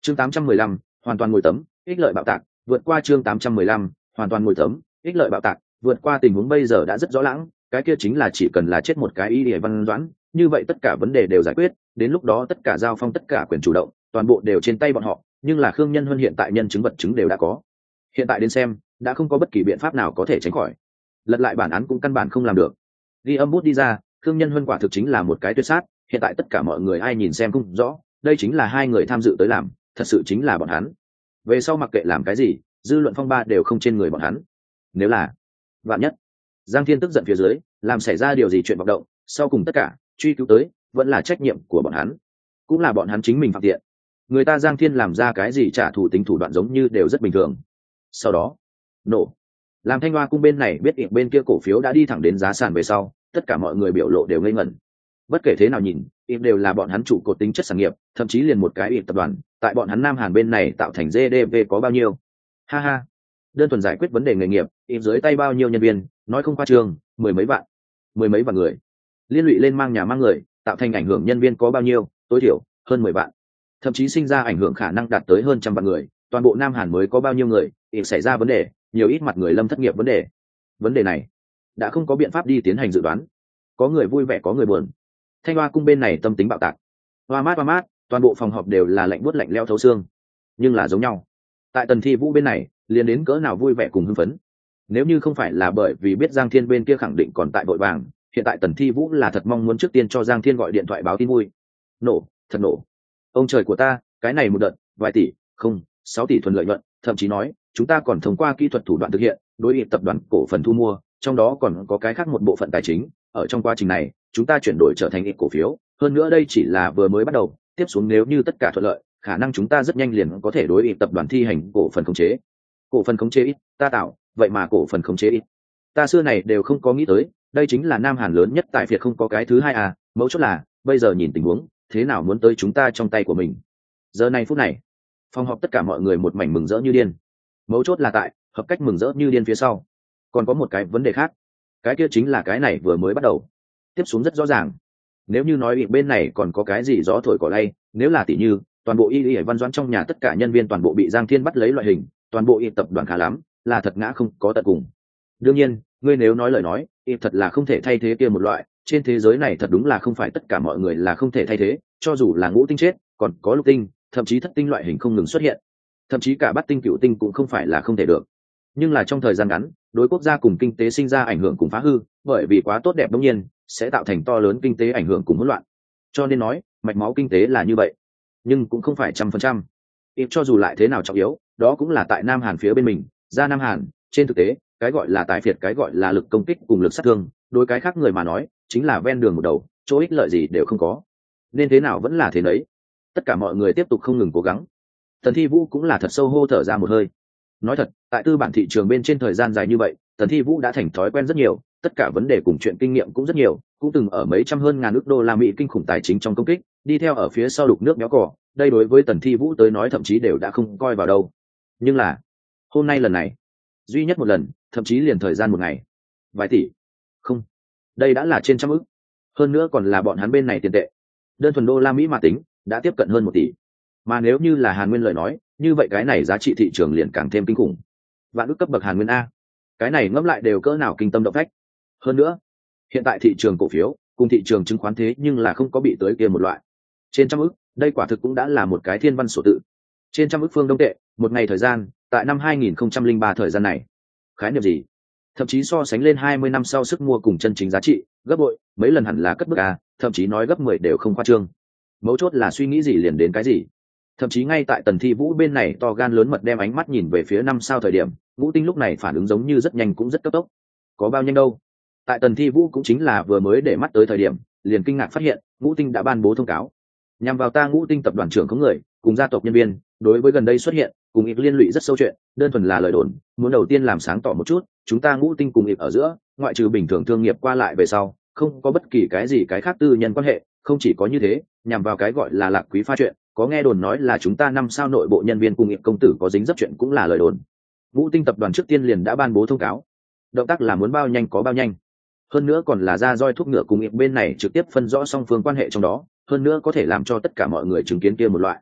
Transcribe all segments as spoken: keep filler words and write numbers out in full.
chương tám trăm mười lăm hoàn toàn ngồi tấm ích lợi bạo tạc vượt qua chương tám trăm mười lăm hoàn toàn ngồi tấm ích lợi bạo tạc vượt qua. Tình huống bây giờ đã rất rõ lãng, cái kia chính là chỉ cần là chết một cái Y Lìa Văn Doãn, như vậy tất cả vấn đề đều giải quyết, đến lúc đó tất cả giao phong tất cả quyền chủ động toàn bộ đều trên tay bọn họ. Nhưng là Khương Nhân Huân hiện tại nhân chứng vật chứng đều đã có, hiện tại đến xem đã không có bất kỳ biện pháp nào có thể tránh khỏi, lật lại bản án cũng căn bản không làm được. Ghi âm bút đi ra, Khương Nhân Huân quả thực chính là một cái tuyệt sát, hiện tại tất cả mọi người ai nhìn xem không rõ, đây chính là hai người tham dự tới làm, thật sự chính là bọn hắn. Về sau mặc kệ làm cái gì, dư luận phong ba đều không trên người bọn hắn. Nếu là vạn nhất Giang Thiên tức giận phía dưới làm xảy ra điều gì chuyện vọng động, sau cùng tất cả truy cứu tới vẫn là trách nhiệm của bọn hắn, cũng là bọn hắn chính mình phạm tiện. Người ta Giang Thiên làm ra cái gì trả thù tính thủ đoạn giống như đều rất bình thường. Sau đó nổ, làm Thanh Hoa cung bên này biết ịp bên kia cổ phiếu đã đi thẳng đến giá sàn về sau, tất cả mọi người biểu lộ đều ngây ngẩn. Bất kể thế nào nhìn, ịp đều là bọn hắn trụ cột tính chất sản nghiệp, thậm chí liền một cái ịp tập đoàn tại bọn hắn Nam Hàn bên này tạo thành giê đê pê có bao nhiêu. Ha ha, đơn thuần giải quyết vấn đề nghề nghiệp, ịp dưới tay bao nhiêu nhân viên, nói không khoa trương, mười mấy vạn mười mấy vạn người liên lụy lên mang nhà mang người, tạo thành ảnh hưởng nhân viên có bao nhiêu, tối thiểu hơn mười vạn, thậm chí sinh ra ảnh hưởng khả năng đạt tới hơn trăm vạn người. Toàn bộ Nam Hàn mới có bao nhiêu người, ịp xảy ra vấn đề, nhiều ít mặt người lâm thất nghiệp vấn đề. Vấn đề này đã không có biện pháp đi tiến hành dự đoán, có người vui vẻ có người buồn. Thanh Hoa cung bên này tâm tính bạo tạc, hoa mát hoa mát, toàn bộ phòng họp đều là lạnh buốt lạnh leo thấu xương. Nhưng là giống nhau, tại Tần Thi Vũ bên này liền đến cỡ nào vui vẻ cùng hưng phấn. Nếu như không phải là bởi vì biết Giang Thiên bên kia khẳng định còn tại vội vàng, hiện tại Tần Thi Vũ là thật mong muốn trước tiên cho Giang Thiên gọi điện thoại báo tin vui. Nổ, thật nổ. Ông trời của ta, cái này một đợt vài tỷ, không, sáu tỷ thuần lợi nhuận, thậm chí nói chúng ta còn thông qua kỹ thuật thủ đoạn thực hiện đối ịp tập đoàn cổ phần thu mua, trong đó còn có cái khác một bộ phận tài chính. Ở trong quá trình này chúng ta chuyển đổi trở thành ịp cổ phiếu, hơn nữa đây chỉ là vừa mới bắt đầu, tiếp xuống nếu như tất cả thuận lợi, khả năng chúng ta rất nhanh liền có thể đối ịp tập đoàn thi hành cổ phần khống chế. Cổ phần khống chế ít, ta tạo, vậy mà cổ phần khống chế ít, ta xưa này đều không có nghĩ tới, đây chính là Nam Hàn lớn nhất tại Việt không có cái thứ hai à. Mấu chốt là bây giờ nhìn tình huống thế nào muốn tới chúng ta trong tay của mình. Giờ này phút này phòng họp tất cả mọi người một mảnh mừng rỡ như điên. Mấu chốt là tại hợp cách mừng rỡ như điên phía sau còn có một cái vấn đề khác, cái kia chính là cái này vừa mới bắt đầu, tiếp xuống rất rõ ràng. Nếu như nói bên này còn có cái gì gió thổi cỏ lay, nếu là tỷ như toàn bộ Y Lìa Văn Doãn trong nhà tất cả nhân viên toàn bộ bị Giang Thiên bắt lấy loại hình, toàn bộ y tập đoàn khá lắm, là thật ngã không có tận cùng. Đương nhiên ngươi nếu nói lời nói y thật là không thể thay thế kia một loại, trên thế giới này thật đúng là không phải tất cả mọi người là không thể thay thế, cho dù là ngũ tinh chết còn có lục tinh, thậm chí thất tinh loại hình không ngừng xuất hiện, thậm chí cả bát tinh cửu tinh cũng không phải là không thể được. Nhưng là trong thời gian ngắn đối quốc gia cùng kinh tế sinh ra ảnh hưởng cùng phá hư, bởi vì quá tốt đẹp đương nhiên sẽ tạo thành to lớn kinh tế ảnh hưởng cùng hỗn loạn. Cho nên nói mạch máu kinh tế là như vậy, nhưng cũng không phải trăm phần trăm. Ít cho dù lại thế nào trọng yếu, đó cũng là tại Nam Hàn phía bên mình, ra Nam Hàn trên thực tế cái gọi là tài phiệt, cái gọi là lực công kích cùng lực sát thương, đối cái khác người mà nói chính là ven đường một đầu, chỗ ích lợi gì đều không có. Nên thế nào vẫn là thế đấy, tất cả mọi người tiếp tục không ngừng cố gắng. Tần Thi Vũ cũng là thật sâu hô thở ra một hơi. Nói thật, tại tư bản thị trường bên trên thời gian dài như vậy, Tần Thi Vũ đã thành thói quen rất nhiều, tất cả vấn đề cùng chuyện kinh nghiệm cũng rất nhiều, cũng từng ở mấy trăm hơn ngàn ức đô la Mỹ kinh khủng tài chính trong công kích, đi theo ở phía sau đục nước méo cỏ, đây đối với Tần Thi Vũ tới nói thậm chí đều đã không coi vào đâu. Nhưng là hôm nay lần này duy nhất một lần, thậm chí liền thời gian một ngày, vài tỷ, không, đây đã là trên trăm ức, hơn nữa còn là bọn hắn bên này tiền tệ, đơn thuần đô la Mỹ mà tính đã tiếp cận hơn một tỷ. Mà nếu như là Hàn Nguyên lời nói, như vậy cái này giá trị thị trường liền càng thêm kinh khủng, vạn ức cấp bậc Hàn Nguyên a, cái này ngẫm lại đều cỡ nào kinh tâm động phách. Hơn nữa hiện tại thị trường cổ phiếu cùng thị trường chứng khoán thế nhưng là không có bị tới kia một loại, trên trăm ức, đây quả thực cũng đã là một cái thiên văn sổ tự. Trên trăm ức phương Đông tệ, một ngày thời gian, tại năm hai nghìn không trăm lẻ ba thời gian này, khái niệm gì? Thậm chí so sánh lên hai mươi năm sau sức mua cùng chân chính giá trị, gấp bội, mấy lần hẳn là cất bước a, thậm chí nói gấp mười đều không khoa trương. Mấu chốt là suy nghĩ gì liền đến cái gì. Thậm chí ngay tại Tần Thi Vũ bên này to gan lớn mật đem ánh mắt nhìn về phía năm sao thời điểm, Ngũ Tinh lúc này phản ứng giống như rất nhanh cũng rất cấp tốc. Có bao nhanh đâu? Tại Tần Thi Vũ cũng chính là vừa mới để mắt tới thời điểm, liền kinh ngạc phát hiện, Ngũ Tinh đã ban bố thông cáo, nhằm vào ta Ngũ Tinh tập đoàn trưởng có người, cùng gia tộc nhân viên, đối với gần đây xuất hiện, cùng ít liên lụy rất sâu chuyện, đơn thuần là lời đồn, muốn đầu tiên làm sáng tỏ một chút, chúng ta Ngũ Tinh cùng ít ở giữa, ngoại trừ bình thường thương nghiệp qua lại về sau, không có bất kỳ cái gì cái khác tư nhân quan hệ, không chỉ có như thế, nhằm vào cái gọi là Lạc Quý pha chuyện, có nghe đồn nói là chúng ta năm sao nội bộ nhân viên cùng nghiệp công tử có dính dấp chuyện cũng là lời đồn. Ngũ Tinh tập đoàn trước tiên liền đã ban bố thông cáo, động tác là muốn bao nhanh có bao nhanh, hơn nữa còn là ra roi thúc ngựa cùng nghiệp bên này trực tiếp phân rõ song phương quan hệ trong đó, hơn nữa có thể làm cho tất cả mọi người chứng kiến kia một loại.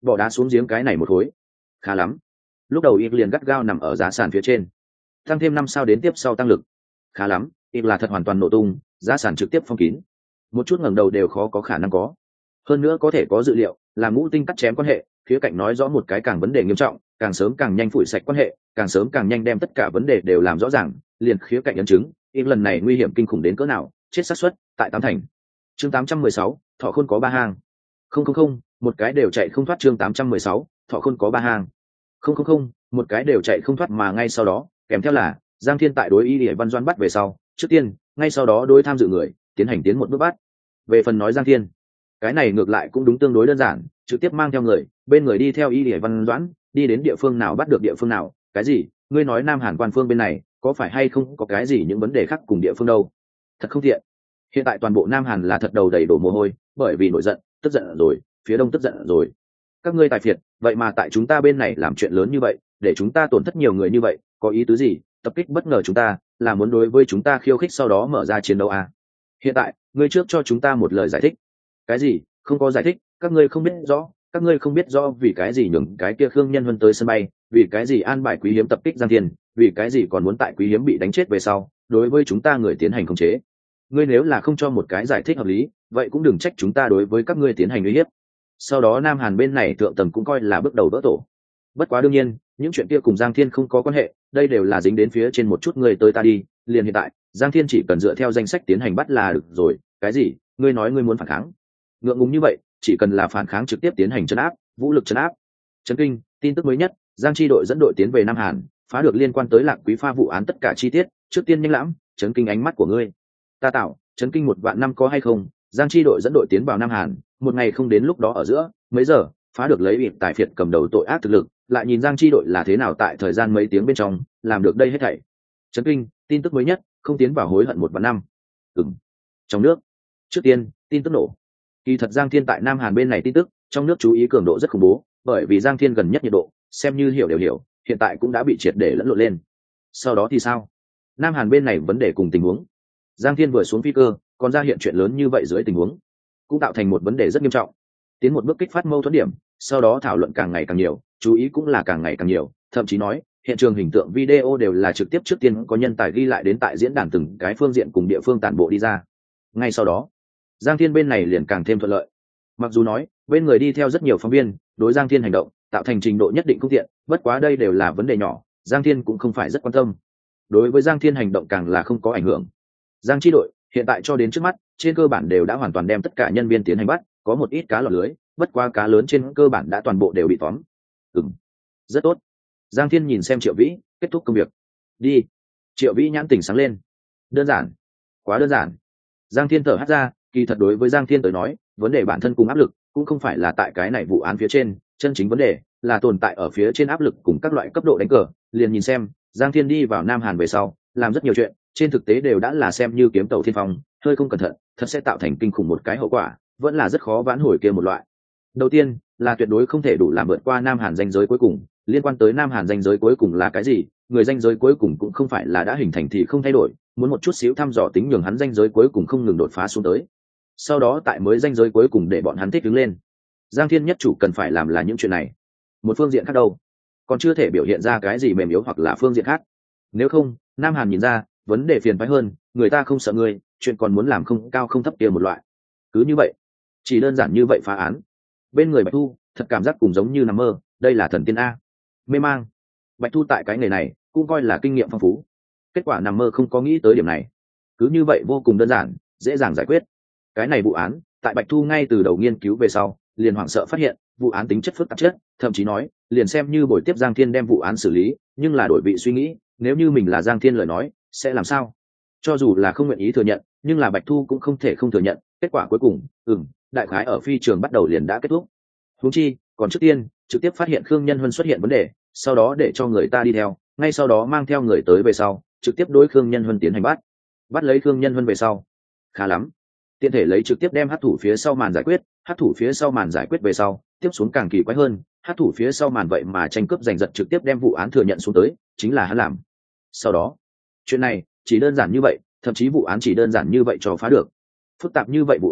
bỏ đá xuống giếng cái này một khối. Khá lắm. Lúc đầu ít liền gắt gao nằm ở giá sàn phía trên, tăng thêm năm sao đến tiếp sau tăng lực. Khá lắm, ít là thật hoàn toàn nổ tung, giá sàn trực tiếp phong kín, một chút ngẩng đầu đều khó có khả năng có. Hơn nữa có thể có dự liệu, là ngũ tinh cắt chém quan hệ, khía cạnh nói rõ một cái càng vấn đề nghiêm trọng, càng sớm càng nhanh phủi sạch quan hệ, càng sớm càng nhanh đem tất cả vấn đề đều làm rõ ràng, liền khía cạnh ấn chứng, ít lần này nguy hiểm kinh khủng đến cỡ nào, chết xác suất tại tám thành. Chương tám trăm mười sáu, thọ khôn có ba hang. Không không không, một cái đều chạy không thoát. Chương tám trăm mười sáu, thọ khôn có ba hang. Không không không, một cái đều chạy không thoát. Mà ngay sau đó, kèm theo là Giang Thiên tại đối Y Lệ Văn Doan bắt về sau, trước tiên, ngay sau đó đối tham dự người tiến hành tiến một bước bắt. Về phần nói Giang Thiên, cái này ngược lại cũng đúng tương đối đơn giản, trực tiếp mang theo người, bên người đi theo Y Lệ Văn Doãn, đi đến địa phương nào bắt được địa phương nào. Cái gì? Ngươi nói Nam Hàn quan phương bên này có phải hay không có cái gì những vấn đề khác cùng địa phương đâu? Thật không tiện. Hiện tại toàn bộ Nam Hàn là thật đầu đầy đổ mồ hôi, bởi vì nổi giận, tức giận rồi, phía đông tức giận rồi. Các ngươi tài phiệt, vậy mà tại chúng ta bên này làm chuyện lớn như vậy, để chúng ta tổn thất nhiều người như vậy, có ý tứ gì? Tập kích bất ngờ chúng ta, là muốn đối với chúng ta khiêu khích sau đó mở ra chiến đấu à? Hiện tại, ngươi trước cho chúng ta một lời giải thích. Cái gì? Không có giải thích, các ngươi không biết rõ, các ngươi không biết rõ vì cái gì nhường cái kia Khương Nhân Huân tới sân bay, vì cái gì an bài Quý Hiếm tập kích Giang Thiên, vì cái gì còn muốn tại Quý Hiếm bị đánh chết về sau, đối với chúng ta người tiến hành khống chế. Ngươi nếu là không cho một cái giải thích hợp lý, vậy cũng đừng trách chúng ta đối với các ngươi tiến hành uy hiếp. Sau đó Nam Hàn bên này thượng tầng cũng coi là bước đầu vỡ tổ. Bất quá đương nhiên, những chuyện kia cùng Giang Thiên không có quan hệ, đây đều là dính đến phía trên một chút người tới ta đi, liền hiện tại, Giang Thiên chỉ cần dựa theo danh sách tiến hành bắt là được rồi. Cái gì? Ngươi nói ngươi muốn phản kháng? Ngượng ngùng như vậy, chỉ cần là phản kháng trực tiếp tiến hành trấn áp, vũ lực trấn áp. Chấn kinh, tin tức mới nhất, Giang Chi đội dẫn đội tiến về Nam Hàn, phá được liên quan tới Lạc Quý Pha vụ án tất cả chi tiết, trước tiên nhanh lãm, chấn kinh ánh mắt của ngươi. Ta tạo, chấn kinh một vạn năm có hay không? Giang Chi đội dẫn đội tiến vào Nam Hàn, một ngày không đến lúc đó ở giữa, mấy giờ, phá được lấy bị tài phiệt cầm đầu tội ác thực lực, lại nhìn Giang Chi đội là thế nào tại thời gian mấy tiếng bên trong, làm được đây hết thảy. Chấn kinh, tin tức mới nhất, không tiến vào hối hận một vạn năm. Ừm. Trong nước, trước tiên, tin tức nổ. Kỳ thật Giang Thiên tại Nam Hàn bên này tin tức, trong nước chú ý cường độ rất khủng bố, bởi vì Giang Thiên gần nhất nhiệt độ, xem như hiểu đều hiểu, hiện tại cũng đã bị triệt để lẫn lộn lên. Sau đó thì sao? Nam Hàn bên này vấn đề cùng tình huống. Giang Thiên vừa xuống phi cơ, còn ra hiện chuyện lớn như vậy dưới tình huống, cũng tạo thành một vấn đề rất nghiêm trọng. Tiến một bước kích phát mâu thuẫn điểm, sau đó thảo luận càng ngày càng nhiều, chú ý cũng là càng ngày càng nhiều, thậm chí nói, hiện trường hình tượng video đều là trực tiếp trước tiên có nhân tài ghi lại đến tại diễn đàn từng cái phương diện cùng địa phương tản bộ đi ra. Ngay sau đó, Giang Thiên bên này liền càng thêm thuận lợi. Mặc dù nói, bên người đi theo rất nhiều phóng viên, đối Giang Thiên hành động, tạo thành trình độ nhất định không tiện, bất quá đây đều là vấn đề nhỏ, Giang Thiên cũng không phải rất quan tâm. Đối với Giang Thiên hành động càng là không có ảnh hưởng. Giang Chi đội, hiện tại cho đến trước mắt, trên cơ bản đều đã hoàn toàn đem tất cả nhân viên tiến hành bắt, có một ít cá lọt lưới, bất quá cá lớn trên cơ bản đã toàn bộ đều bị tóm. Ừm, rất tốt. Giang Thiên nhìn xem Triệu Vĩ, kết thúc công việc. Đi. Triệu Vĩ nhãn tỉnh sáng lên. Đơn giản, quá đơn giản. Giang Thiên thở hắt ra, kỳ thật đối với Giang Thiên tới nói, vấn đề bản thân cùng áp lực cũng không phải là tại cái này vụ án phía trên, chân chính vấn đề là tồn tại ở phía trên áp lực cùng các loại cấp độ đánh cờ. Liền nhìn xem, Giang Thiên đi vào Nam Hàn về sau, làm rất nhiều chuyện, trên thực tế đều đã là xem như kiếm tàu thiên phong, hơi không cẩn thận, thật sẽ tạo thành kinh khủng một cái hậu quả, vẫn là rất khó vãn hồi kia một loại. Đầu tiên, là tuyệt đối không thể đủ làm vượt qua Nam Hàn ranh giới cuối cùng, liên quan tới Nam Hàn ranh giới cuối cùng là cái gì, người ranh giới cuối cùng cũng không phải là đã hình thành thì không thay đổi, muốn một chút xíu thăm dò tính nhường hắn ranh giới cuối cùng không ngừng đột phá xuống tới. Sau đó tại mới ranh giới cuối cùng để bọn hắn thích đứng lên. Giang Thiên nhất chủ cần phải làm là những chuyện này. Một phương diện khác đâu, còn chưa thể biểu hiện ra cái gì mềm yếu hoặc là phương diện khác. Nếu không, Nam Hàn nhìn ra, vấn đề phiền phái hơn, người ta không sợ ngươi, chuyện còn muốn làm không cao không thấp kia một loại. Cứ như vậy, chỉ đơn giản như vậy phá án. Bên người Bạch Thu, thật cảm giác cùng giống như nằm mơ, đây là thần tiên a. Mê mang. Bạch Thu tại cái nghề này, cũng coi là kinh nghiệm phong phú. Kết quả nằm mơ không có nghĩ tới điểm này. Cứ như vậy vô cùng đơn giản, dễ dàng giải quyết. Cái này vụ án, tại Bạch Thu ngay từ đầu nghiên cứu về sau, liền hoảng sợ phát hiện, vụ án tính chất phức tạp chất, thậm chí nói, liền xem như buổi tiếp Giang Thiên đem vụ án xử lý, nhưng là đổi vị suy nghĩ, nếu như mình là Giang Thiên lời nói, sẽ làm sao? Cho dù là không nguyện ý thừa nhận, nhưng là Bạch Thu cũng không thể không thừa nhận, kết quả cuối cùng, ừm, đại khái ở phi trường bắt đầu liền đã kết thúc. Huống chi, còn trước tiên, trực tiếp phát hiện Khương Nhân Huân xuất hiện vấn đề, sau đó để cho người ta đi theo, ngay sau đó mang theo người tới về sau, trực tiếp đối Khương Nhân Huân tiến hành bắt. Bắt lấy Khương Nhân Huân về sau, khá lắm. Tiện thể lấy trực tiếp đem hắc thủ phía sau màn giải quyết, hắc thủ phía sau màn giải quyết về sau, tiếp xuống càng kỳ quái hơn, hắc thủ phía sau màn vậy mà tranh cướp giành giật trực tiếp đem vụ án thừa nhận xuống tới, chính là hắn làm. Sau đó, chuyện này chỉ đơn giản như vậy, thậm chí vụ án chỉ đơn giản như vậy cho phá được. Phức tạp như vậy vụ án,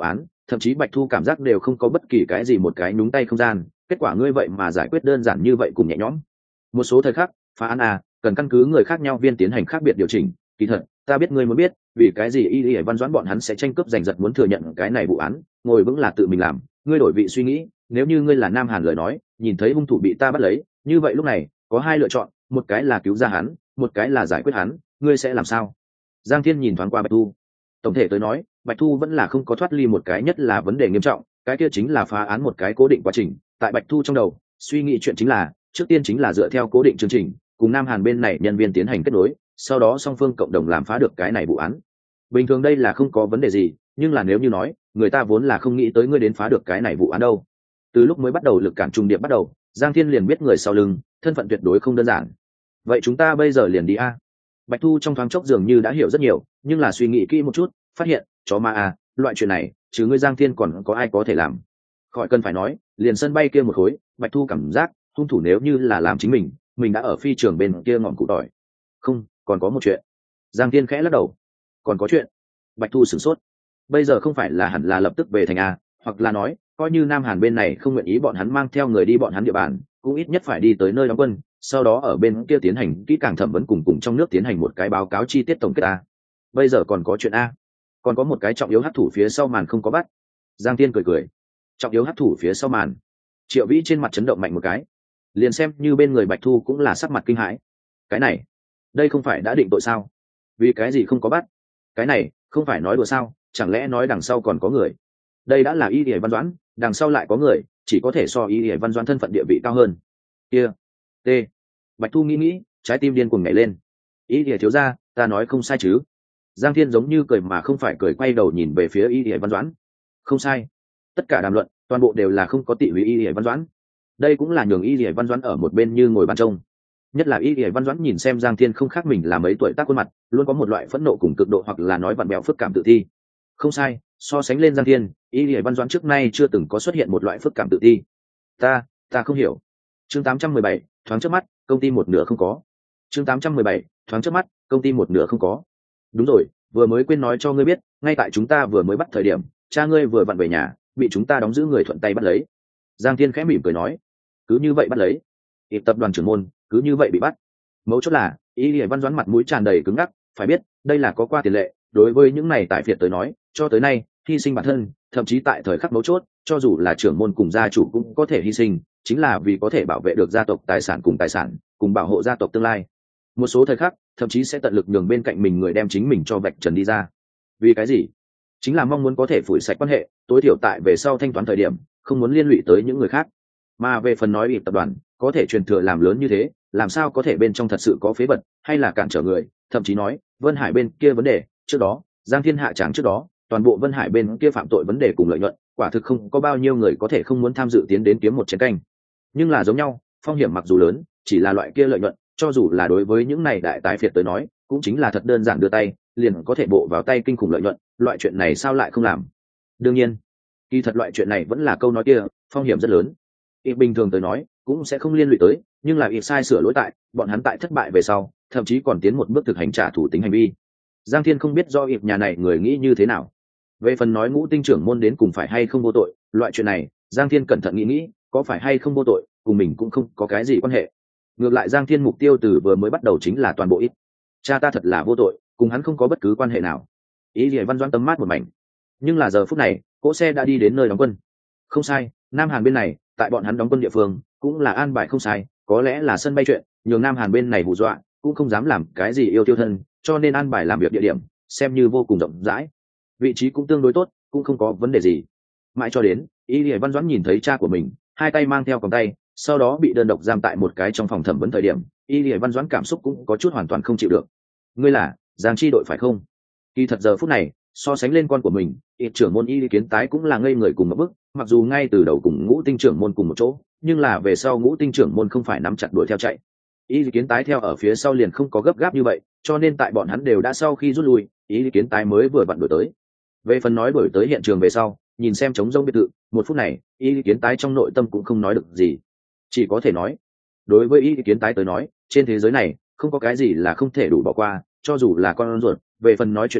thậm chí Bạch Thu cảm giác đều không có bất kỳ cái gì một cái nhúng tay không gian, kết quả ngươi vậy mà giải quyết đơn giản như vậy cùng nhẹ nhõm. Một số thời khắc phá án à cần căn cứ người khác nhau viên tiến hành khác biệt điều chỉnh. Kỳ thật ta biết ngươi muốn biết vì cái gì y y văn doãn bọn hắn sẽ tranh cướp giành giật muốn thừa nhận cái này vụ án, ngồi vững là tự mình làm. Ngươi đổi vị suy nghĩ, nếu như ngươi là Nam Hàn lời nói, nhìn thấy hung thủ bị ta bắt lấy, như vậy lúc này có hai lựa chọn, một cái là cứu ra hắn, một cái là giải quyết hắn, ngươi sẽ làm sao? Giang Thiên nhìn thoáng qua Bạch Thu. Tổng thể tới nói, Bạch Thu vẫn là không có thoát ly một cái nhất là vấn đề nghiêm trọng, cái kia chính là phá án một cái cố định quá trình. Tại Bạch Thu trong đầu, suy nghĩ chuyện chính là trước tiên chính là dựa theo cố định chương trình cùng Nam Hàn bên này nhân viên tiến hành kết nối, sau đó song phương cộng đồng làm phá được cái này vụ án. Bình thường đây là không có vấn đề gì, nhưng là nếu như nói người ta vốn là không nghĩ tới ngươi đến phá được cái này vụ án đâu. Từ lúc mới bắt đầu lực cản trùng điệp bắt đầu, Giang Thiên liền biết người sau lưng thân phận tuyệt đối không đơn giản. Vậy chúng ta bây giờ liền đi a. Bạch Thu trong thoáng chốc dường như đã hiểu rất nhiều, nhưng là suy nghĩ kỹ một chút phát hiện chó ma a, loại chuyện này chứ ngươi Giang Thiên còn có ai có thể làm. Khỏi cần phải nói, liền sân bay kia một khối, Bạch Thu cảm giác hung thủ nếu như là làm chính mình mình đã ở phi trường bên kia ngọn cụ tỏi. Không, còn có một chuyện. Giang Thiên khẽ lắc đầu. Còn có chuyện? Bạch Thu sửng sốt. Bây giờ không phải là hẳn là lập tức về thành a, hoặc là nói coi như Nam Hàn bên này không nguyện ý bọn hắn mang theo người đi bọn hắn địa bàn, cũng ít nhất phải đi tới nơi đóng quân, sau đó ở bên kia tiến hành kỹ càng thẩm vấn cùng cùng trong nước tiến hành một cái báo cáo chi tiết tổng kết a. Bây giờ còn có chuyện a? Còn có một cái trọng yếu hắc thủ phía sau màn không có bắt. Giang Thiên cười cười. Trọng yếu hắc thủ phía sau màn? Triệu Vĩ trên mặt chấn động mạnh một cái, liền xem như bên người Bạch Thu cũng là sắc mặt kinh hãi. Cái này, đây không phải đã định tội sao? Vì cái gì không có bắt? Cái này không phải nói đùa sao? Chẳng lẽ nói đằng sau còn có người? Đây đã là Y Y Văn Doãn, đằng sau lại có người, chỉ có thể so Y Y Văn Doãn thân phận địa vị cao hơn. Kia, t. Bạch Thu nghĩ nghĩ, trái tim điên cuồng nhảy lên. Y Y thiếu gia, ta nói không sai chứ? Giang Thiên giống như cười mà không phải cười, quay đầu nhìn về phía Y Y Văn Doãn. Không sai. Tất cả đàm luận, toàn bộ đều là không có tị húy Y Y Văn Doãn. Đây cũng là nhường Y Y Văn Doãn ở một bên như ngồi bàn trông. Nhất là Y Y Văn Doãn nhìn xem Giang Thiên không khác mình là mấy tuổi tác khuôn mặt, luôn có một loại phẫn nộ cùng cực độ hoặc là nói vặn bẹo phức cảm tự thi. Không sai, so sánh lên Giang Thiên, Y Y Văn Doãn trước nay chưa từng có xuất hiện một loại phức cảm tự thi. Ta, ta không hiểu. Chương tám trăm mười bảy, thoáng trước mắt, công ty một nửa không có. Chương tám trăm mười bảy, thoáng trước mắt, công ty một nửa không có. Đúng rồi, vừa mới quên nói cho ngươi biết, ngay tại chúng ta vừa mới bắt thời điểm, cha ngươi vừa vặn về nhà, bị chúng ta đóng giữ người thuận tay bắt lấy. Giang Thiên khẽ mỉm cười nói. Cứ như vậy bắt lấy? Ịp tập đoàn trưởng môn cứ như vậy bị bắt? Mấu chốt là Y Y Văn Doãn mặt mũi tràn đầy cứng ngắc, phải biết đây là có qua tiền lệ, đối với những này tại Việt tới nói, cho tới nay hy sinh bản thân, thậm chí tại thời khắc mấu chốt, cho dù là trưởng môn cùng gia chủ cũng có thể hy sinh, chính là vì có thể bảo vệ được gia tộc tài sản cùng tài sản, cùng bảo hộ gia tộc tương lai. Một số thời khắc, thậm chí sẽ tận lực nhường bên cạnh mình người đem chính mình cho vạch trần đi ra. Vì cái gì? Chính là mong muốn có thể phủi sạch quan hệ, tối thiểu tại về sau thanh toán thời điểm, không muốn liên lụy tới những người khác. Mà về phần nói Ịp tập đoàn có thể truyền thừa làm lớn như thế, làm sao có thể bên trong thật sự có phế vật hay là cản trở người, thậm chí nói Vân Hải bên kia vấn đề trước đó, Giang Thiên hạ tráng trước đó, toàn bộ Vân Hải bên kia phạm tội vấn đề cùng lợi nhuận, quả thực không có bao nhiêu người có thể không muốn tham dự tiến đến kiếm một chén canh. Nhưng là giống nhau, phong hiểm mặc dù lớn, chỉ là loại kia lợi nhuận, cho dù là đối với những này đại tái phiệt tới nói, cũng chính là thật đơn giản đưa tay liền có thể bộ vào tay kinh khủng lợi nhuận, loại chuyện này sao lại không làm? Đương nhiên, kỳ thật loại chuyện này vẫn là câu nói kia, phong hiểm rất lớn. Ít bình thường tới nói cũng sẽ không liên lụy tới, nhưng là ít sai sửa lỗi tại bọn hắn tại thất bại về sau, thậm chí còn tiến một bước thực hành trả thù tính hành vi. Giang Thiên không biết do ít nhà này người nghĩ như thế nào. Về phần nói Ngũ Tinh trưởng môn đến cùng phải hay không vô tội, loại chuyện này Giang Thiên cẩn thận nghĩ nghĩ, có phải hay không vô tội cùng mình cũng không có cái gì quan hệ. Ngược lại Giang Thiên mục tiêu từ vừa mới bắt đầu chính là toàn bộ ít. Cha ta thật là vô tội, cùng hắn không có bất cứ quan hệ nào. Ý gì Văn Doãn tấm mát một mảnh. Nhưng là giờ phút này, cỗ xe đã đi đến nơi đóng quân. Không sai, Nam Hàn bên này, tại bọn hắn đóng quân địa phương, cũng là an bài không sai, có lẽ là sân bay chuyện, nhường Nam Hàn bên này hù dọa, cũng không dám làm cái gì yêu tiêu thân, cho nên an bài làm việc địa điểm, xem như vô cùng rộng rãi. Vị trí cũng tương đối tốt, cũng không có vấn đề gì. Mãi cho đến, Y Lệ Văn Doãn nhìn thấy cha của mình, hai tay mang theo còng tay, sau đó bị đơn độc giam tại một cái trong phòng thẩm vấn thời điểm, Y Lệ Văn Doãn cảm xúc cũng có chút hoàn toàn không chịu được. Ngươi là Giang Chi đội phải không? Kỳ thật giờ phút này, so sánh lên con của mình, ít trưởng môn Y Kiến Tái cũng là ngây người cùng một bước, mặc dù ngay từ đầu cùng Ngũ Tinh trưởng môn cùng một chỗ, nhưng là về sau Ngũ Tinh trưởng môn không phải nắm chặt đuổi theo chạy. Y Kiến Tái theo ở phía sau liền không có gấp gáp như vậy, cho nên tại bọn hắn đều đã sau khi rút lui, Y Kiến Tái mới vừa vặn đuổi tới. Về phần nói đuổi tới hiện trường về sau, nhìn xem trống rông biệt thự, một phút này, Y Kiến Tái trong nội tâm cũng không nói được gì, chỉ có thể nói, đối với Y Kiến Tái tới nói, trên thế giới này không có cái gì là không thể đủ bỏ qua, cho dù là con ruột. Về phần nói chuyện này,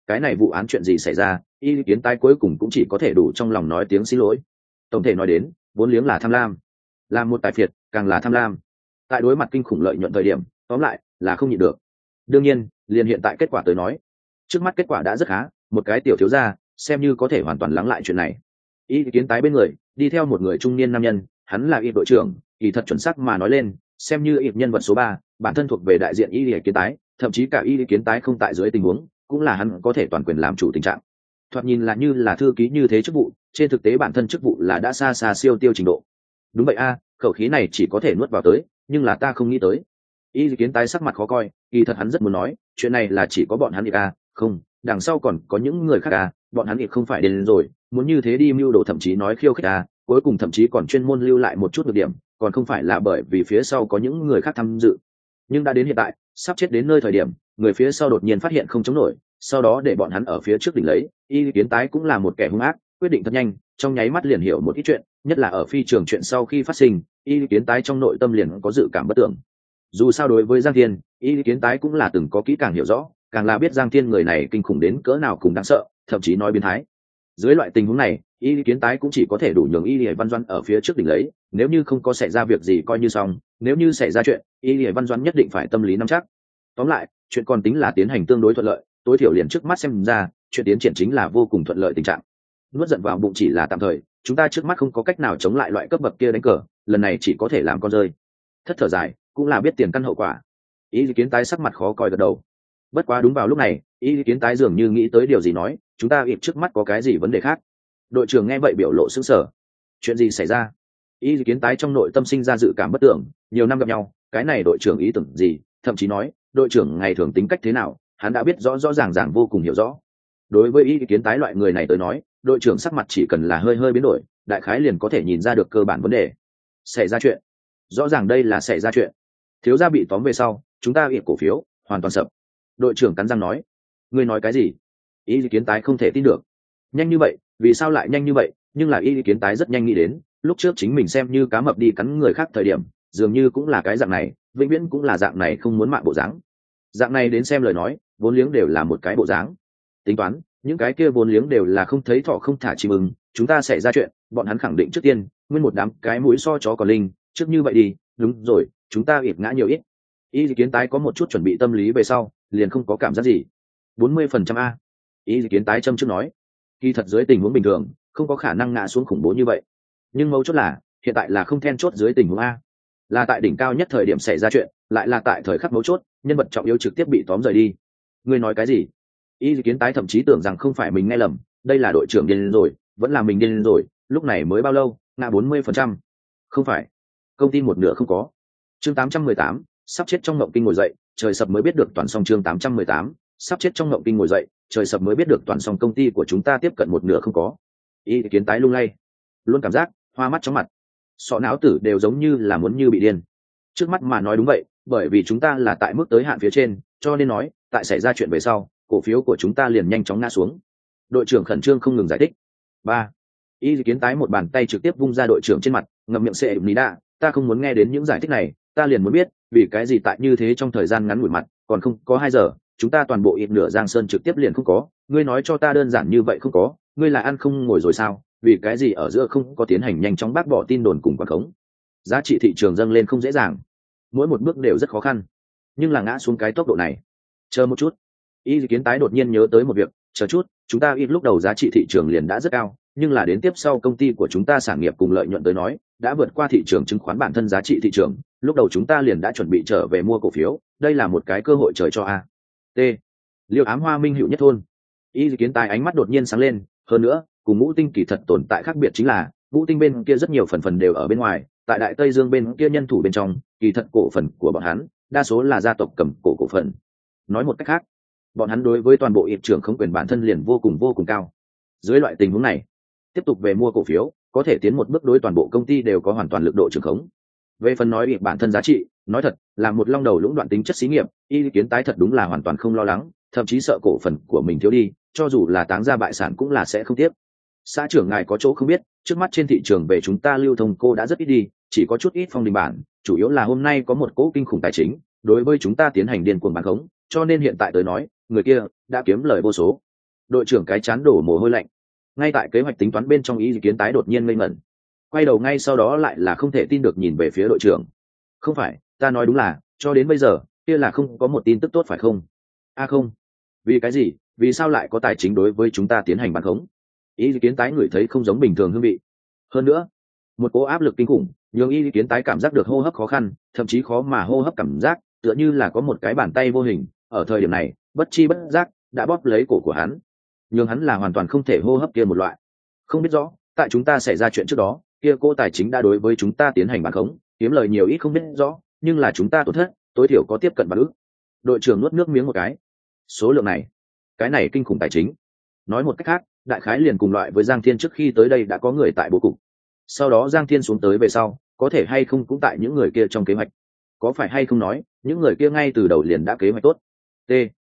cái này vụ án chuyện gì xảy ra, Y Kiến Tái cuối cùng cũng chỉ có thể đủ trong lòng nói tiếng xin lỗi. Tổng thể nói đến, vốn liếng là tham lam, là một tài phiệt càng là tham lam. Tại đối mặt kinh khủng lợi nhuận thời điểm, tóm lại là không nhịn được. Đương nhiên, liền hiện tại kết quả tới nói, trước mắt kết quả đã rất khá, một cái tiểu thiếu gia xem như có thể hoàn toàn lắng lại chuyện này. Y Kiến Tái bên người đi theo một người trung niên nam nhân, hắn là Y đội trưởng, kỳ thật chuẩn xác mà nói lên, xem như Y nhân vật số ba, bản thân thuộc về đại diện Y Kiến Tái, thậm chí cả Y Kiến Tái không tại dưới tình huống, cũng là hắn có thể toàn quyền làm chủ tình trạng. Thoạt nhìn là như là thư ký như thế chức vụ, trên thực tế bản thân chức vụ là đã xa xa siêu tiêu trình độ. Đúng vậy a, khẩu khí này chỉ có thể nuốt vào tới, nhưng là ta không nghĩ tới. Y Kiến Tái sắc mặt khó coi, kỳ thật hắn rất muốn nói, chuyện này là chỉ có bọn hắn a, không, đằng sau còn có những người khác a, bọn hắn không phải đến rồi, muốn như thế đi mưu đồ thậm chí nói khiêu khích a, cuối cùng thậm chí còn chuyên môn lưu lại một chút được điểm, còn không phải là bởi vì phía sau có những người khác tham dự. Nhưng đã đến hiện tại, sắp chết đến nơi thời điểm, người phía sau đột nhiên phát hiện không chống nổi, sau đó để bọn hắn ở phía trước đỉnh lấy. Y Kiến Tái cũng là một kẻ hung ác, quyết định thật nhanh, trong nháy mắt liền hiểu một ít chuyện, nhất là ở phi trường chuyện sau khi phát sinh, Y Kiến Tái trong nội tâm liền có dự cảm bất tưởng. Dù sao đối với Giang Thiên, Y Kiến Tái cũng là từng có kỹ càng hiểu rõ, càng là biết Giang Thiên người này kinh khủng đến cỡ nào cùng đáng sợ, thậm chí nói biến thái. Dưới loại tình huống này, Y Kiến Tái cũng chỉ có thể đủ nhường Y Lệ Văn Doãn ở phía trước đỉnh lấy, nếu như không có xảy ra việc gì coi như xong, nếu như xảy ra chuyện, Y Lệ Văn Doãn nhất định phải tâm lý nắm chắc. Tóm lại, chuyện còn tính là tiến hành tương đối thuận lợi, tối thiểu liền trước mắt xem ra, chuyện tiến triển chính là vô cùng thuận lợi tình trạng. Nuốt giận vào bụng chỉ là tạm thời, chúng ta trước mắt không có cách nào chống lại loại cấp bậc kia đánh cờ, lần này chỉ có thể làm con rơi. Thất thở dài, cũng là biết tiền căn hậu quả. Y Kiến Tái sắc mặt khó coi gật đầu. Bất quá đúng vào lúc này, Y Kiến Tái dường như nghĩ tới điều gì nói, chúng ta ịp trước mắt có cái gì vấn đề khác. Đội trưởng nghe vậy biểu lộ sững sờ. Chuyện gì xảy ra? Y Kiến Tái trong nội tâm sinh ra dự cảm bất tưởng, nhiều năm gặp nhau, cái này đội trưởng ý tưởng gì, thậm chí nói, đội trưởng ngày thường tính cách thế nào, hắn đã biết rõ rõ ràng ràng vô cùng hiểu rõ. Đối với Y Kiến Tái loại người này tới nói, đội trưởng sắc mặt chỉ cần là hơi hơi biến đổi, đại khái liền có thể nhìn ra được cơ bản vấn đề. Xảy ra chuyện. Rõ ràng đây là xảy ra chuyện. Thiếu gia bị tóm về sau, chúng ta ịp cổ phiếu hoàn toàn sập. Đội trưởng cắn răng nói. Ngươi nói cái gì? Y Kiến Tái không thể tin được. Nhanh như vậy, vì sao lại nhanh như vậy? Nhưng là Y Kiến Tái rất nhanh nghĩ đến, lúc trước chính mình xem như cá mập đi cắn người khác thời điểm, dường như cũng là cái dạng này, vĩnh viễn cũng là dạng này không muốn mạng bộ dáng. Dạng này đến xem lời nói, vốn liếng đều là một cái bộ dáng. Tính toán, những cái kia vốn liếng đều là không thấy thọ không thả chim ưng, chúng ta sẽ ra chuyện, bọn hắn khẳng định trước tiên, nguyên một đám cái mũi so chó còn linh, trước như vậy đi, đúng rồi, chúng ta ít ngã nhiều ít. Y Kiến Tái có một chút chuẩn bị tâm lý về sau, liền không có cảm giác gì. bốn mươi phần trăm a. Y Kiến Tái châm trước nói, khi thật dưới tình huống bình thường, không có khả năng ngã xuống khủng bố như vậy. Nhưng mấu chốt là, hiện tại là không then chốt dưới tình huống a. Là tại đỉnh cao nhất thời điểm xảy ra chuyện, lại là tại thời khắc mấu chốt, nhân vật trọng yếu trực tiếp bị tóm rời đi. Ngươi nói cái gì? Y Kiến Tái thậm chí tưởng rằng không phải mình nghe lầm, đây là đội trưởng điên rồi, vẫn là mình điên rồi, lúc này mới bao lâu, ngã bốn mươi phần trăm. Không phải, công ty một nửa không có. Chương tám trăm mười tám, sắp chết trong ngộng kinh ngồi dậy, trời sập mới biết được toàn song. Chương tám trăm mười tám, sắp chết trong ngộng kinh ngồi dậy, trời sập mới biết được toàn song, công ty của chúng ta tiếp cận một nửa không có. Y Kiến Tái lung lay, luôn cảm giác hoa mắt chóng mặt, sọ não tử đều giống như là muốn như bị điên. Trước mắt mà nói đúng vậy, bởi vì chúng ta là tại mức tới hạn phía trên, cho nên nói, tại xảy ra chuyện về sau, cổ phiếu của chúng ta liền nhanh chóng ngã xuống. Đội trưởng khẩn trương không ngừng giải thích. Ba, Y Kiến Tái một bàn tay trực tiếp vung ra đội trưởng trên mặt, ngậm miệng xệ ní đa, ta không muốn nghe đến những giải thích này, ta liền muốn biết, vì cái gì tại như thế trong thời gian ngắn ngủi mặt, còn không có hai giờ, chúng ta toàn bộ ít nửa Giang Sơn trực tiếp liền không có, ngươi nói cho ta đơn giản như vậy không có, ngươi là ăn không ngồi rồi sao? Vì cái gì ở giữa không có tiến hành nhanh chóng bác bỏ tin đồn cùng quảng khống? Giá trị thị trường dâng lên không dễ dàng, mỗi một bước đều rất khó khăn, nhưng là ngã xuống cái tốc độ này. Chờ một chút. Y Kiến Tái đột nhiên nhớ tới một việc, chờ chút, chúng ta ít lúc đầu giá trị thị trường liền đã rất cao, nhưng là đến tiếp sau công ty của chúng ta sản nghiệp cùng lợi nhuận tới nói, đã vượt qua thị trường chứng khoán bản thân giá trị thị trường, lúc đầu chúng ta liền đã chuẩn bị trở về mua cổ phiếu, đây là một cái cơ hội trời cho a. T. Liêu Ám Hoa Minh hữu nhất thôn. Y Kiến Tái ánh mắt đột nhiên sáng lên, hơn nữa, cùng Ngũ Tinh kỳ thật tồn tại khác biệt chính là, Ngũ Tinh bên kia rất nhiều phần phần đều ở bên ngoài, tại Đại Tây Dương bên kia nhân thủ bên trong, kỳ thật cổ phần của bọn hắn, đa số là gia tộc cầm cổ cổ phần. Nói một cách khác, bọn hắn đối với toàn bộ ít trưởng không quyền bản thân liền vô cùng vô cùng cao. Dưới loại tình huống này, tiếp tục về mua cổ phiếu, có thể tiến một bước đối toàn bộ công ty đều có hoàn toàn lực độ trưởng khống. Về phần nói ít bản thân giá trị, nói thật, là một long đầu lũng đoạn tính chất xí nghiệp, Y Kiến Tái thật đúng là hoàn toàn không lo lắng, thậm chí sợ cổ phần của mình thiếu đi, cho dù là táng ra bại sản cũng là sẽ không tiếc. Xã trưởng ngài có chỗ không biết, trước mắt trên thị trường về chúng ta lưu thông cô đã rất ít đi, chỉ có chút ít phong đình bản, chủ yếu là hôm nay có một cỗ kinh khủng tài chính, đối với chúng ta tiến hành điên cuồng bán khống, cho nên hiện tại tới nói, người kia đã kiếm lời vô số. đội trưởng cái chán đổ mồ hôi lạnh. Ngay tại kế hoạch tính toán bên trong, ý kiến tái đột nhiên ngây ngẩn, quay đầu ngay sau đó lại là không thể tin được nhìn về phía đội trưởng. Không phải, ta nói đúng là cho đến bây giờ kia là không có một tin tức tốt phải không? A không, vì cái gì, vì sao lại có tài chính đối với chúng ta tiến hành bán khống? Ý kiến tái ngửi thấy không giống bình thường hương vị. Hơn nữa, một cỗ áp lực kinh khủng nhường ý kiến tái cảm giác được hô hấp khó khăn, thậm chí khó mà hô hấp cảm giác tựa như là có một cái bàn tay vô hình ở thời điểm này bất chi bất giác đã bóp lấy cổ của hắn, nhường hắn là hoàn toàn không thể hô hấp kia một loại. Không biết rõ tại chúng ta xảy ra chuyện trước đó kia cô tài chính đã đối với chúng ta tiến hành bán khống, kiếm lời nhiều ít không biết rõ, nhưng là chúng ta tổn thất tối thiểu có tiếp cận vạn ức. Đội trưởng nuốt nước miếng một cái. Số lượng này, cái này kinh khủng tài chính. Nói một cách khác, đại khái liền cùng loại với Giang Thiên trước khi tới đây đã có người tại bố cục. Sau đó Giang Thiên xuống tới về sau, có thể hay không cũng tại những người kia trong kế hoạch. Có phải hay không nói, những người kia ngay từ đầu liền đã kế hoạch tốt. T.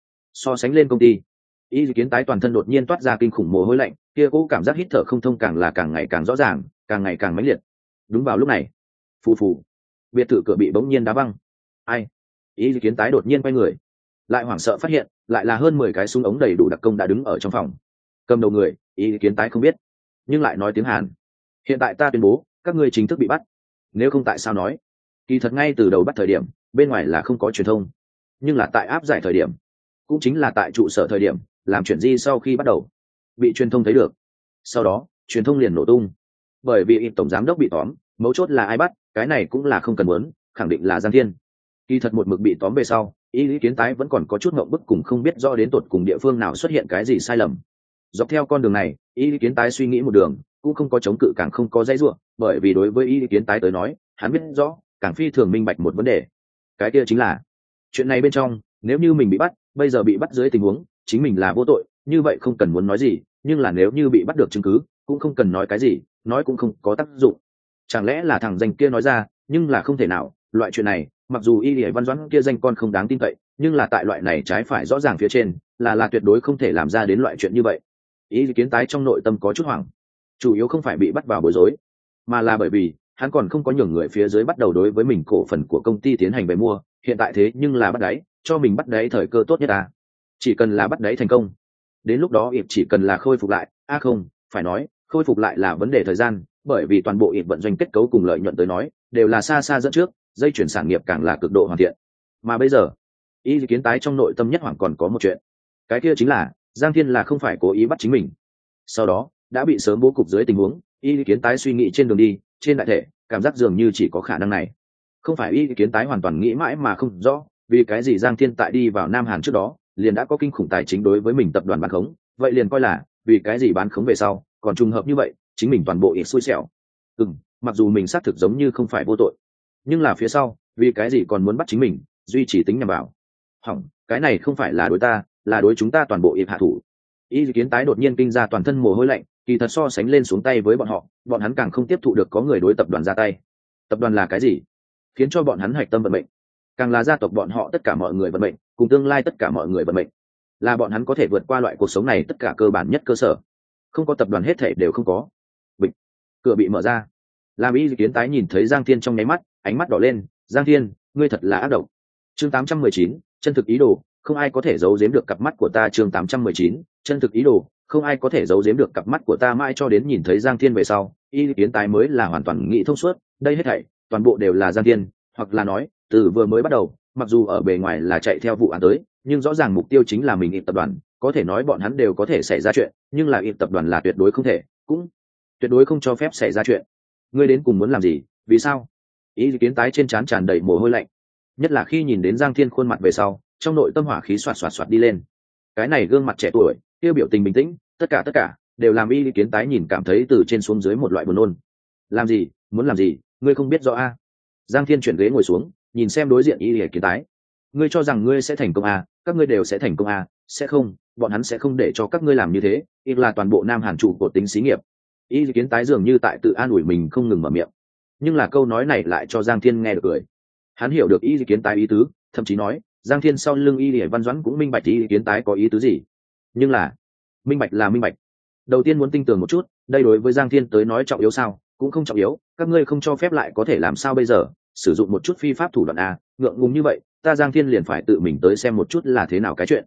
So sánh lên công ty, ý kiến tái toàn thân đột nhiên toát ra kinh khủng mồ hôi lạnh, kia cố cảm giác hít thở không thông càng là càng ngày càng rõ ràng, càng ngày càng mãnh liệt. Đúng vào lúc này, phù phù, biệt thự cửa bị bỗng nhiên đá văng. Ai? Ý kiến tái đột nhiên quay người, lại hoảng sợ phát hiện lại là hơn mười cái súng ống đầy đủ đặc công đã đứng ở trong phòng. Cầm đầu người, ý kiến tái không biết, nhưng lại nói tiếng Hàn. Hiện tại ta tuyên bố các ngươi chính thức bị bắt. Nếu không tại sao nói? Kỳ thật ngay từ đầu bắt thời điểm bên ngoài là không có truyền thông, nhưng là tại áp giải thời điểm, cũng chính là tại trụ sở thời điểm làm chuyện gì sau khi bắt đầu bị truyền thông thấy được, sau đó truyền thông liền nổ tung. Bởi vì tổng giám đốc bị tóm, mấu chốt là ai bắt cái này cũng là không cần muốn, khẳng định là Giang Thiên. Kỳ thật một mực bị tóm về sau, ý lý kiến tái vẫn còn có chút ngậm bức cùng không biết rõ đến tột cùng địa phương nào xuất hiện cái gì sai lầm. Dọc theo con đường này, ý lý kiến tái suy nghĩ một đường, cũng không có chống cự càng không có dãy ruộng, bởi vì đối với ý lý kiến tái tới nói, hắn biết rõ càng phi thường minh bạch một vấn đề. Cái kia chính là chuyện này bên trong, nếu như mình bị bắt, bây giờ bị bắt dưới tình huống chính mình là vô tội, như vậy không cần muốn nói gì, nhưng là nếu như bị bắt được chứng cứ, cũng không cần nói cái gì, nói cũng không có tác dụng. Chẳng lẽ là thằng danh kia nói ra, nhưng là không thể nào, loại chuyện này mặc dù y lìa văn doãn kia danh con không đáng tin cậy, nhưng là tại loại này trái phải rõ ràng phía trên là là tuyệt đối không thể làm ra đến loại chuyện như vậy. Ý kiến tái trong nội tâm có chút hoảng, chủ yếu không phải bị bắt vào bối rối, mà là bởi vì hắn còn không có nhường người phía dưới bắt đầu đối với mình cổ phần của công ty tiến hành về mua, hiện tại thế nhưng là bắt đáy, cho mình bắt đáy thời cơ tốt nhất à. Chỉ cần là bắt đáy thành công, đến lúc đó ịp chỉ cần là khôi phục lại, a à không, phải nói khôi phục lại là vấn đề thời gian, bởi vì toàn bộ ịp vận doanh kết cấu cùng lợi nhuận tới nói đều là xa xa dẫn trước, dây chuyển sản nghiệp càng là cực độ hoàn thiện. Mà bây giờ ý kiến tái trong nội tâm nhất hoảng còn có một chuyện, cái kia chính là Giang Thiên là không phải cố ý bắt chính mình, sau đó đã bị sớm bố cục dưới tình huống. Ý kiến tái suy nghĩ trên đường đi, trên đại thể cảm giác dường như chỉ có khả năng này. Không phải ý kiến tái hoàn toàn nghĩ mãi mà không rõ vì cái gì Giang Thiên tại đi vào Nam Hàn trước đó liền đã có kinh khủng tài chính đối với mình tập đoàn bán khống, vậy liền coi là vì cái gì bán khống về sau còn trùng hợp như vậy, chính mình toàn bộ ít xui xẻo. Ừ, mặc dù mình xác thực giống như không phải vô tội, nhưng là phía sau vì cái gì còn muốn bắt chính mình, duy trì tính nhằm vào. Hỏng, cái này không phải là đối ta, là đối chúng ta toàn bộ ít hạ thủ. Ý kiến tái đột nhiên kinh ra toàn thân mồ hôi lạnh, kỳ thật so sánh lên xuống tay với bọn họ, bọn hắn càng không tiếp thụ được có người đối tập đoàn ra tay. Tập đoàn là cái gì khiến cho bọn hắn hạch tâm vận mệnh, càng là gia tộc bọn họ tất cả mọi người vận mệnh cùng tương lai tất cả mọi người vận mệnh, là bọn hắn có thể vượt qua loại cuộc sống này tất cả cơ bản nhất cơ sở. Không có tập đoàn hết thể đều không có. Bịch, cửa bị mở ra, làm ý kiến tái nhìn thấy Giang Thiên trong nháy mắt ánh mắt đỏ lên. Giang Thiên, ngươi thật là ác độc. Chương tám trăm mười chín, chân thực ý đồ, không ai có thể giấu giếm được cặp mắt của ta. Chương tám trăm mười chín, chân thực ý đồ, không ai có thể giấu giếm được cặp mắt của ta. Mãi cho đến nhìn thấy Giang Thiên về sau, ý kiến tái mới là hoàn toàn nghĩ thông suốt, đây hết thảy toàn bộ đều là Giang Thiên, hoặc là nói từ vừa mới bắt đầu, mặc dù ở bề ngoài là chạy theo vụ án tới, nhưng rõ ràng mục tiêu chính là mình ịp tập đoàn. Có thể nói bọn hắn đều có thể xảy ra chuyện, nhưng là ịp tập đoàn là tuyệt đối không thể, cũng tuyệt đối không cho phép xảy ra chuyện. Ngươi đến cùng muốn làm gì, vì sao? Ý kiến tái trên trán tràn đầy mồ hôi lạnh, nhất là khi nhìn đến Giang Thiên khuôn mặt về sau, trong nội tâm hỏa khí xoạt xoạt xoạt đi lên. Cái này gương mặt trẻ tuổi, kia biểu tình bình tĩnh, tất cả tất cả đều làm ý kiến tái nhìn cảm thấy từ trên xuống dưới một loại buồn nôn. Làm gì, muốn làm gì, ngươi không biết rõ a? À? Giang Thiên chuyển ghế ngồi xuống, nhìn xem đối diện ý kiến tái. Ngươi cho rằng ngươi sẽ thành công à? Các ngươi đều sẽ thành công à? Sẽ không, bọn hắn sẽ không để cho các ngươi làm như thế,亦là toàn bộ Nam Hàn trụ cột tính xí nghiệp. Ý kiến tái dường như tại tự an ủi mình không ngừng mở miệng, nhưng là câu nói này lại cho Giang Thiên nghe được cười. Hắn hiểu được ý kiến tái ý tứ, thậm chí nói Giang Thiên sau lưng y lìa văn doãn cũng minh bạch ý kiến tái có ý tứ gì. Nhưng là minh bạch là minh bạch, đầu tiên muốn tinh tường một chút, đây đối với Giang Thiên tới nói trọng yếu sao? Cũng không trọng yếu, các ngươi không cho phép lại có thể làm sao bây giờ? Sử dụng một chút phi pháp thủ đoạn à? Ngượng ngùng như vậy, ta Giang Thiên liền phải tự mình tới xem một chút là thế nào cái chuyện.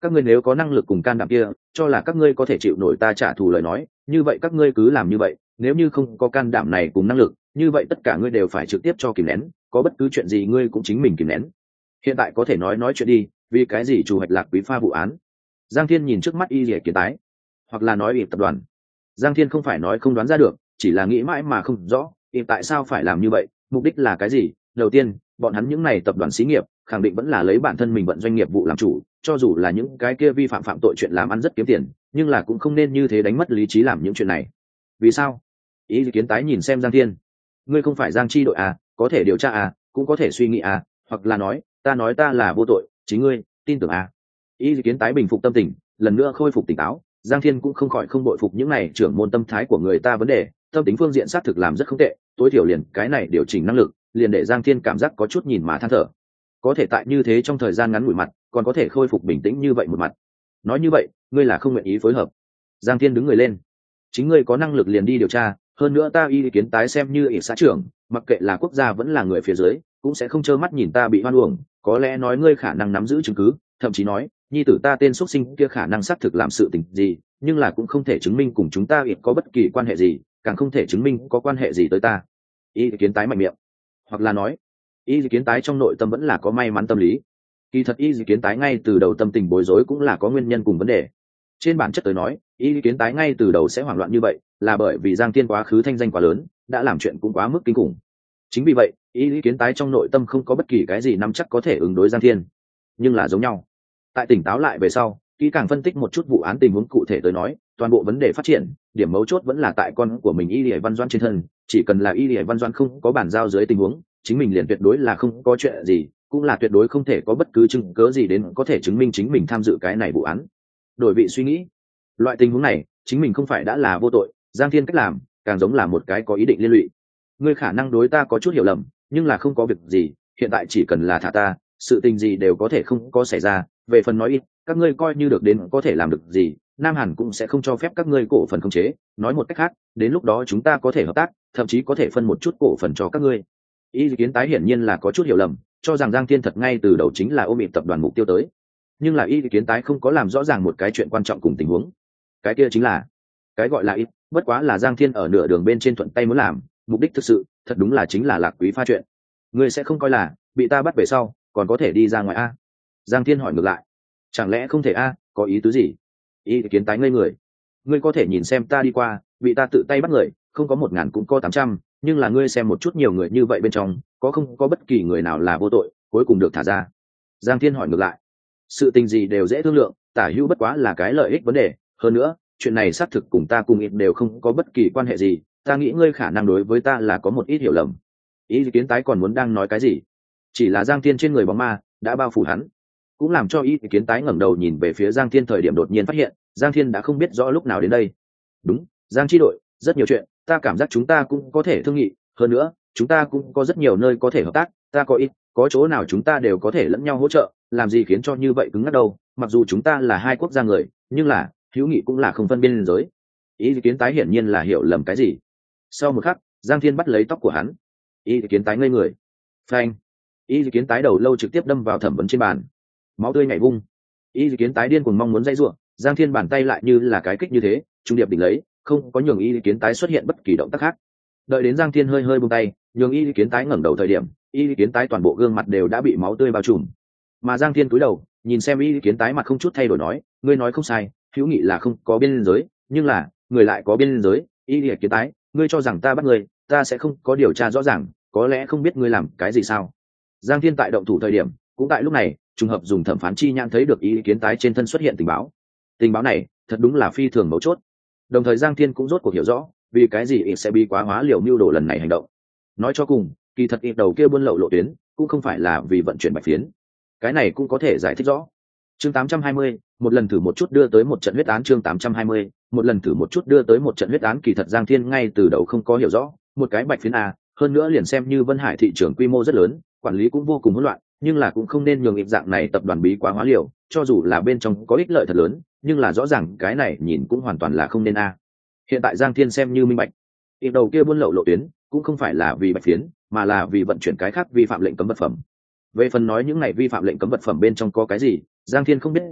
các ngươi nếu có năng lực cùng can đảm kia, cho là các ngươi có thể chịu nổi ta trả thù lời nói, như vậy các ngươi cứ làm như vậy, nếu như không có can đảm này cùng năng lực, như vậy tất cả ngươi đều phải trực tiếp cho kìm nén, có bất cứ chuyện gì ngươi cũng chính mình kìm nén. Hiện tại có thể nói nói chuyện đi, vì cái gì chủ hoạch Lạc Quý pha vụ án? Giang Thiên nhìn trước mắt Y Lệ Kiến Tái, hoặc là nói Y tập đoàn. Giang Thiên không phải nói không đoán ra được, chỉ là nghĩ mãi mà không rõ, Y tại sao phải làm như vậy, mục đích là cái gì? Đầu tiên, bọn hắn những này tập đoàn xí nghiệp, khẳng định vẫn là lấy bản thân mình vận doanh nghiệp vụ làm chủ, cho dù là những cái kia vi phạm phạm tội chuyện làm ăn rất kiếm tiền, nhưng là cũng không nên như thế đánh mất lý trí làm những chuyện này. Vì sao? Y Kiến Tái nhìn xem Giang Thiên, ngươi không phải Giang Chi đội à, có thể điều tra à, cũng có thể suy nghĩ à, hoặc là nói, ta nói ta là vô tội, chính ngươi tin tưởng à? Y Kiến Tái bình phục tâm tình, lần nữa khôi phục tỉnh táo. Giang Thiên cũng không khỏi không bội phục những này trưởng môn tâm thái của người ta vấn đề, tâm tính phương diện xác thực làm rất không tệ, tối thiểu liền cái này điều chỉnh năng lực, liền để Giang Thiên cảm giác có chút nhìn mà than thở. Có thể tại như thế trong thời gian ngắn ngủi mặt, còn có thể khôi phục bình tĩnh như vậy một mặt. Nói như vậy, ngươi là không nguyện ý phối hợp? Giang Thiên đứng người lên, chính ngươi có năng lực liền đi điều tra, hơn nữa ta Y Kiến Tái xem như ỷ xã trưởng, mặc kệ là quốc gia vẫn là người phía dưới, cũng sẽ không trơ mắt nhìn ta bị hoan uổng. Có lẽ nói ngươi khả năng nắm giữ chứng cứ, thậm chí nói nhi tử ta tên xuất sinh kia khả năng xác thực làm sự tình gì, nhưng là cũng không thể chứng minh cùng chúng ta ít có bất kỳ quan hệ gì, càng không thể chứng minh có quan hệ gì tới ta. Y Kiến Tái mạnh miệng, hoặc là nói Y Kiến Tái trong nội tâm vẫn là có may mắn tâm lý. Kỳ thật Y Kiến Tái ngay từ đầu tâm tình bối rối cũng là có nguyên nhân cùng vấn đề. Trên bản chất tới nói, Y Kiến Tái ngay từ đầu sẽ hoảng loạn như vậy, là bởi vì Giang Thiên quá khứ thanh danh quá lớn, đã làm chuyện cũng quá mức kinh khủng. Chính vì vậy, Y Kiến Tái trong nội tâm không có bất kỳ cái gì nắm chắc có thể ứng đối Giang Thiên. Nhưng là giống nhau, tại tỉnh táo lại về sau, kỹ càng phân tích một chút vụ án tình huống cụ thể tới nói, toàn bộ vấn đề phát triển, điểm mấu chốt vẫn là tại con của mình Y Lệ Văn Doãn trên thân, chỉ cần là Y Lệ Văn Doãn không có bản giao dưới tình huống, chính mình liền tuyệt đối là không có chuyện gì, cũng là tuyệt đối không thể có bất cứ chứng cớ gì đến có thể chứng minh chính mình tham dự cái này vụ án. Đổi vị suy nghĩ, loại tình huống này, chính mình không phải đã là vô tội, Giang Thiên cách làm, càng giống là một cái có ý định liên lụy. Ngươi khả năng đối ta có chút hiểu lầm, nhưng là không có việc gì, hiện tại chỉ cần là thả ta, sự tình gì đều có thể không có xảy ra. Về phần nói ít, các ngươi coi như được đến có thể làm được gì, Nam Hàn cũng sẽ không cho phép các ngươi cổ phần khống chế. Nói một cách khác, đến lúc đó chúng ta có thể hợp tác, thậm chí có thể phân một chút cổ phần cho các ngươi. Y Kiến Tái hiển nhiên là có chút hiểu lầm, cho rằng Giang Thiên thật ngay từ đầu chính là ôm ịp tập đoàn mục tiêu tới. Nhưng là Y Kiến Tái không có làm rõ ràng một cái chuyện quan trọng cùng tình huống. Cái kia chính là, cái gọi là ít, bất quá là Giang Thiên ở nửa đường bên trên thuận tay muốn làm, mục đích thực sự, thật đúng là chính là Lạc Quý pha chuyện. Ngươi sẽ không coi là bị ta bắt về sau, còn có thể đi ra ngoài a? Giang Thiên hỏi ngược lại. Chẳng lẽ không thể a? Có ý tứ gì? Y Kiến Tái ngây người. Ngươi có thể nhìn xem ta đi qua, bị ta tự tay bắt người, không có một ngàn cũng có tám trăm, nhưng là ngươi xem một chút nhiều người như vậy bên trong, có không có bất kỳ người nào là vô tội, cuối cùng được thả ra? Giang Thiên hỏi ngược lại. Sự tình gì đều dễ thương lượng, tả hữu bất quá là cái lợi ích vấn đề, hơn nữa, chuyện này xác thực cùng ta cùng ít đều không có bất kỳ quan hệ gì, ta nghĩ ngươi khả năng đối với ta là có một ít hiểu lầm. Y Kiến Tái còn muốn đang nói cái gì, chỉ là Giang Thiên trên người bóng ma đã bao phủ hắn, cũng làm cho Y Kiến Tái ngẩng đầu nhìn về phía Giang Thiên, thời điểm đột nhiên phát hiện Giang Thiên đã không biết rõ lúc nào đến đây. Đúng, Giang Chi đội, rất nhiều chuyện ta cảm giác chúng ta cũng có thể thương nghị, hơn nữa chúng ta cũng có rất nhiều nơi có thể hợp tác, ta có ít có chỗ nào chúng ta đều có thể lẫn nhau hỗ trợ, làm gì khiến cho như vậy cứng ngắc đâu. Mặc dù chúng ta là hai quốc gia người, nhưng là hữu nghị cũng là không phân biên giới. Y Kiến Tái hiển nhiên là hiểu lầm cái gì. Sau một khắc, Giang Thiên bắt lấy tóc của hắn. Y Kiến Tái ngây người. Phanh. Y Kiến Tái đầu lâu trực tiếp đâm vào thẩm vấn trên bàn, máu tươi nhảy vung. Y Kiến Tái điên cuồng mong muốn dây ruộng, Giang Thiên bàn tay lại như là cái kích như thế, trung điệp đỉnh lấy, không có nhường Y Kiến Tái xuất hiện bất kỳ động tác khác. Đợi đến Giang Thiên hơi hơi buông tay, nhường Y Kiến Tái ngẩng đầu thời điểm, Y Kiến Tái toàn bộ gương mặt đều đã bị máu tươi bao trùm. Mà Giang Thiên cúi đầu, nhìn xem Y Kiến Tái mặt không chút thay đổi nói, ngươi nói không sai, hữu nghị là không có biên giới, nhưng là người lại có biên giới. Y Kiến Tái, ngươi cho rằng ta bắt ngươi, ta sẽ không có điều tra rõ ràng, có lẽ không biết ngươi làm cái gì sao? Giang Thiên tại động thủ thời điểm, cũng tại lúc này, trùng hợp dùng thẩm phán chi nhãn thấy được Y Kiến Tái trên thân xuất hiện tình báo. Tình báo này, thật đúng là phi thường mấu chốt. Đồng thời Giang Thiên cũng rốt cuộc hiểu rõ, vì cái gì ít sẽ bị quá hóa liều mưu đồ lần này hành động. Nói cho cùng, kỳ thật ít đầu kia buôn lậu lộ tuyến, cũng không phải là vì vận chuyển bạch phiến. Cái này cũng có thể giải thích rõ. Chương tám trăm hai mươi, một lần thử một chút đưa tới một trận huyết án. Chương tám trăm hai mươi, một lần thử một chút đưa tới một trận huyết án. Kỳ thật Giang Thiên ngay từ đầu không có hiểu rõ, một cái bạch phiến a, hơn nữa liền xem như Vân Hải thị trường quy mô rất lớn, quản lý cũng vô cùng hỗn loạn, nhưng là cũng không nên nhường ít dạng này tập đoàn bí quá hóa liều, cho dù là bên trong có ích lợi thật lớn, nhưng là rõ ràng cái này nhìn cũng hoàn toàn là không nên a. Hiện tại Giang Thiên xem như minh bạch, ít đầu kia buôn lậu lộ tuyến cũng không phải là vì bạch phiến, mà là vì vận chuyển cái khác vi phạm lệnh cấm vật phẩm. Về phần nói những này vi phạm lệnh cấm vật phẩm bên trong có cái gì, Giang Thiên không biết rõ,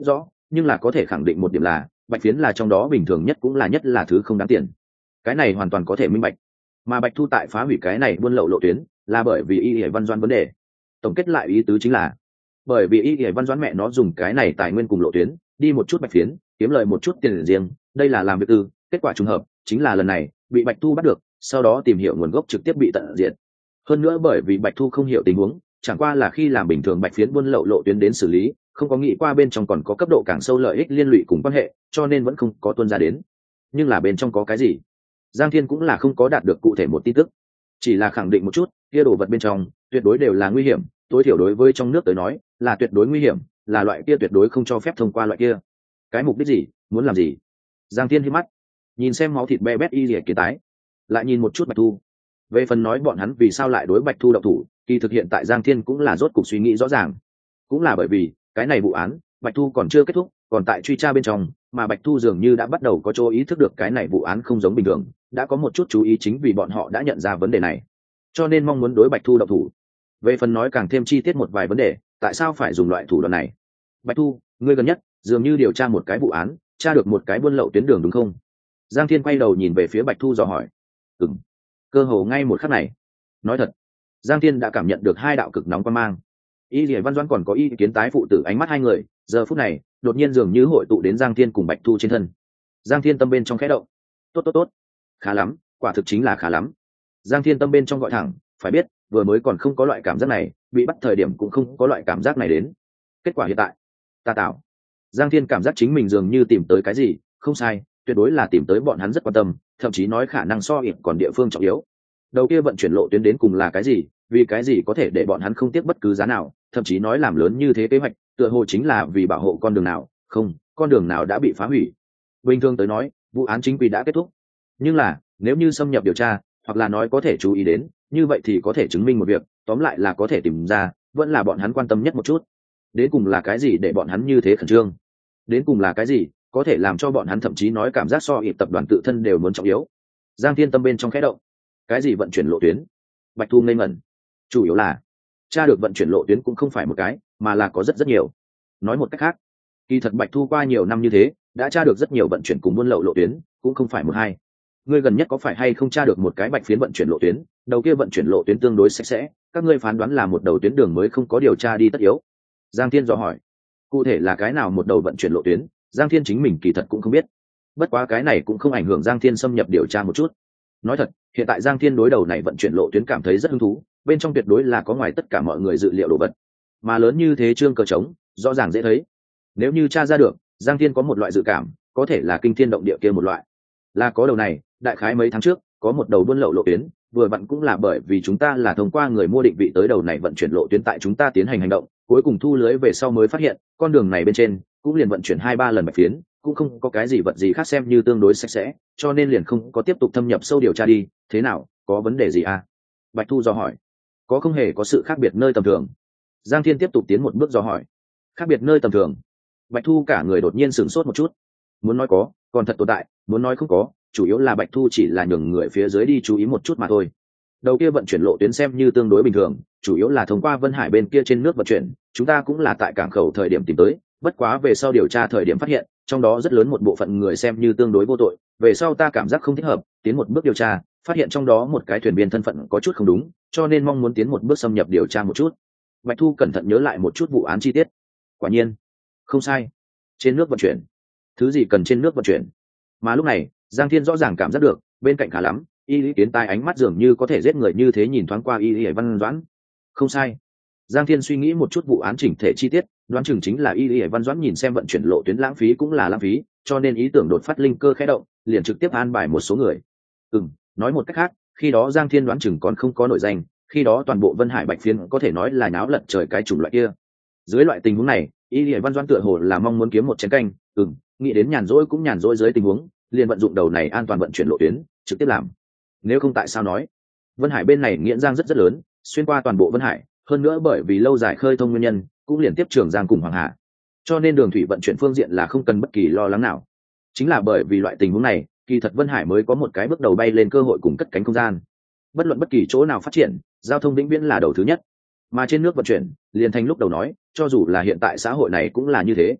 nhưng là có thể khẳng định một điểm là bạch phiến là trong đó bình thường nhất cũng là nhất là thứ không đáng tiền. Cái này hoàn toàn có thể minh bạch. Mà Bạch Thu tại phá hủy cái này buôn lậu lộ tuyến là bởi vì Y Y Văn Doãn vấn đề. Tổng kết lại ý tứ chính là bởi vì Y Y Văn Doãn mẹ nó dùng cái này tài nguyên cùng lộ tuyến đi một chút bạch phiến kiếm lời một chút tiền riêng, đây là làm việc tư, kết quả trùng hợp chính là lần này bị Bạch Thu bắt được, sau đó tìm hiểu nguồn gốc trực tiếp bị tận diệt. Hơn nữa bởi vì Bạch Thu không hiểu tình huống, chẳng qua là khi làm bình thường bạch phiến buôn lậu lộ tuyến đến xử lý, không có nghĩ qua bên trong còn có cấp độ càng sâu lợi ích liên lụy cùng quan hệ, cho nên vẫn không có tuân ra đến. Nhưng là bên trong có cái gì, Giang Thiên cũng là không có đạt được cụ thể một tin tức, chỉ là khẳng định một chút, kia đồ vật bên trong tuyệt đối đều là nguy hiểm, tối thiểu đối với trong nước tới nói là tuyệt đối nguy hiểm, là loại kia tuyệt đối không cho phép thông qua loại kia. Cái mục đích gì, muốn làm gì? Giang Thiên hít mắt, nhìn xem máu thịt be bét y liệt kế tái, lại nhìn một chút Bạch Thu. Về phần nói bọn hắn vì sao lại đối Bạch Thu động thủ, kỳ thực hiện tại Giang Thiên cũng là rốt cục suy nghĩ rõ ràng, cũng là bởi vì cái này vụ án Bạch Thu còn chưa kết thúc, còn tại truy tra bên trong, mà Bạch Thu dường như đã bắt đầu có chỗ ý thức được cái này vụ án không giống bình thường, đã có một chút chú ý, chính vì bọn họ đã nhận ra vấn đề này, cho nên mong muốn đối Bạch Thu động thủ. Về phần nói càng thêm chi tiết một vài vấn đề, tại sao phải dùng loại thủ đoạn này? Bạch Thu, ngươi gần nhất dường như điều tra một cái vụ án, tra được một cái buôn lậu tuyến đường đúng không? Giang Thiên quay đầu nhìn về phía Bạch Thu dò hỏi. Ừm. Cơ hồ ngay một khắc này, nói thật, Giang Thiên đã cảm nhận được hai đạo cực nóng quan mang. Y Lệ Văn Doãn còn có ý kiến tái phụ tử ánh mắt hai người, giờ phút này đột nhiên dường như hội tụ đến Giang Thiên cùng Bạch Thu trên thân. Giang Thiên tâm bên trong khẽ động. Tốt tốt tốt, khá lắm, quả thực chính là khá lắm. Giang Thiên tâm bên trong gọi thẳng, phải biết vừa mới còn không có loại cảm giác này, bị bắt thời điểm cũng không có loại cảm giác này đến. Kết quả hiện tại, ta tạo. Giang Thiên cảm giác chính mình dường như tìm tới cái gì, không sai, tuyệt đối là tìm tới bọn hắn rất quan tâm, thậm chí nói khả năng so ít còn địa phương trọng yếu. Đầu kia vận chuyển lộ tuyến đến cùng là cái gì, vì cái gì có thể để bọn hắn không tiếc bất cứ giá nào, thậm chí nói làm lớn như thế kế hoạch, tựa hồ chính là vì bảo hộ con đường nào, không, con đường nào đã bị phá hủy. Bình thường tới nói, vụ án chính quy đã kết thúc. Nhưng là, nếu như xâm nhập điều tra, hoặc là nói có thể chú ý đến, như vậy thì có thể chứng minh một việc, tóm lại là có thể tìm ra, vẫn là bọn hắn quan tâm nhất một chút. Đến cùng là cái gì để bọn hắn như thế khẩn trương? Đến cùng là cái gì có thể làm cho bọn hắn thậm chí nói cảm giác so ít tập đoàn tự thân đều muốn trọng yếu? Giang Thiên tâm bên trong khẽ động. Cái gì vận chuyển lộ tuyến? Bạch Thu ngây ngẩn. Chủ yếu là tra được vận chuyển lộ tuyến cũng không phải một cái, mà là có rất rất nhiều. Nói một cách khác, kỳ thật Bạch Thu qua nhiều năm như thế đã tra được rất nhiều vận chuyển cùng buôn lậu lộ tuyến, cũng không phải một hai. Ngươi gần nhất có phải hay không tra được một cái bạch phiến vận chuyển lộ tuyến, đầu kia vận chuyển lộ tuyến tương đối sạch sẽ, các ngươi phán đoán là một đầu tuyến đường mới không có điều tra đi tất yếu? Giang Thiên dò hỏi. Cụ thể là cái nào một đầu vận chuyển lộ tuyến, Giang Thiên chính mình kỳ thật cũng không biết. Bất quá cái này cũng không ảnh hưởng Giang Thiên xâm nhập điều tra một chút. Nói thật, hiện tại Giang Thiên đối đầu này vận chuyển lộ tuyến cảm thấy rất hứng thú, bên trong tuyệt đối là có ngoài tất cả mọi người dự liệu đồ vật. Mà lớn như thế trương cờ trống, rõ ràng dễ thấy. Nếu như tra ra được, Giang Thiên có một loại dự cảm, có thể là kinh thiên động địa kia một loại. Là có đầu này, đại khái mấy tháng trước, có một đầu buôn lậu lộ tuyến, vừa vặn cũng là bởi vì chúng ta là thông qua người mua định vị tới đầu này vận chuyển lộ tuyến tại chúng ta tiến hành hành động, cuối cùng thu lưới về sau mới phát hiện, con đường này bên trên cũng liền vận chuyển hai ba lần bạch phiến, cũng không có cái gì vật gì khác xem như tương đối sạch sẽ, cho nên liền không có tiếp tục thâm nhập sâu điều tra đi. Thế nào, có vấn đề gì à? Bạch Thu dò hỏi. Có, không hề có sự khác biệt nơi tầm thường. Giang Thiên tiếp tục tiến một bước dò hỏi. Khác biệt nơi tầm thường? Bạch Thu cả người đột nhiên sửng sốt một chút. Muốn nói có, còn thật tồn tại, muốn nói không có, chủ yếu là Bạch Thu chỉ là nhường người phía dưới đi chú ý một chút mà thôi. Đầu kia vận chuyển lộ tuyến xem như tương đối bình thường, chủ yếu là thông qua Vân Hải bên kia trên nước vận chuyển, chúng ta cũng là tại cảng khẩu thời điểm tìm tới, bất quá về sau điều tra thời điểm phát hiện, trong đó rất lớn một bộ phận người xem như tương đối vô tội, về sau ta cảm giác không thích hợp, tiến một bước điều tra, phát hiện trong đó một cái thuyền viên thân phận có chút không đúng, cho nên mong muốn tiến một bước xâm nhập điều tra một chút. Bạch Thu cẩn thận nhớ lại một chút vụ án chi tiết. Quả nhiên, không sai, trên nước vận chuyển. Thứ gì cần trên nước vận chuyển? Mà lúc này, Giang Thiên rõ ràng cảm giác được, bên cạnh khá lắm, Y Lý Kiến tai ánh mắt dường như có thể giết người như thế nhìn thoáng qua Y Lý Văn Doãn. Không sai. Giang Thiên suy nghĩ một chút vụ án chỉnh thể chi tiết, đoán chừng chính là Y Lý Văn Doãn nhìn xem vận chuyển lộ tuyến lãng phí cũng là lãng phí, cho nên ý tưởng đột phát linh cơ khẽ động, liền trực tiếp an bài một số người. Ừm, nói một cách khác, khi đó Giang Thiên đoán chừng còn không có nổi danh, khi đó toàn bộ Vân Hải Bạch Phiến có thể nói là náo lật trời cái chủng loại kia. Dưới loại tình huống này, Y Lý Văn Doãn tựa hồ là mong muốn kiếm một chén canh, ừm, nghĩ đến nhàn rỗi cũng nhàn rỗi dưới tình huống, liền vận dụng đầu này an toàn vận chuyển lộ tuyến, trực tiếp làm. Nếu không tại sao nói Vân Hải bên này nghiễn giang rất rất lớn, xuyên qua toàn bộ Vân Hải, hơn nữa bởi vì lâu dài khơi thông nguyên nhân, cũng liền tiếp Trường Giang cùng Hoàng Hà, cho nên đường thủy vận chuyển phương diện là không cần bất kỳ lo lắng nào. Chính là bởi vì loại tình huống này, kỳ thật Vân Hải mới có một cái bước đầu bay lên cơ hội cùng cất cánh không gian. Bất luận bất kỳ chỗ nào phát triển, giao thông vĩnh viễn là đầu thứ nhất, mà trên nước vận chuyển liền thành lúc đầu nói, cho dù là hiện tại xã hội này cũng là như thế.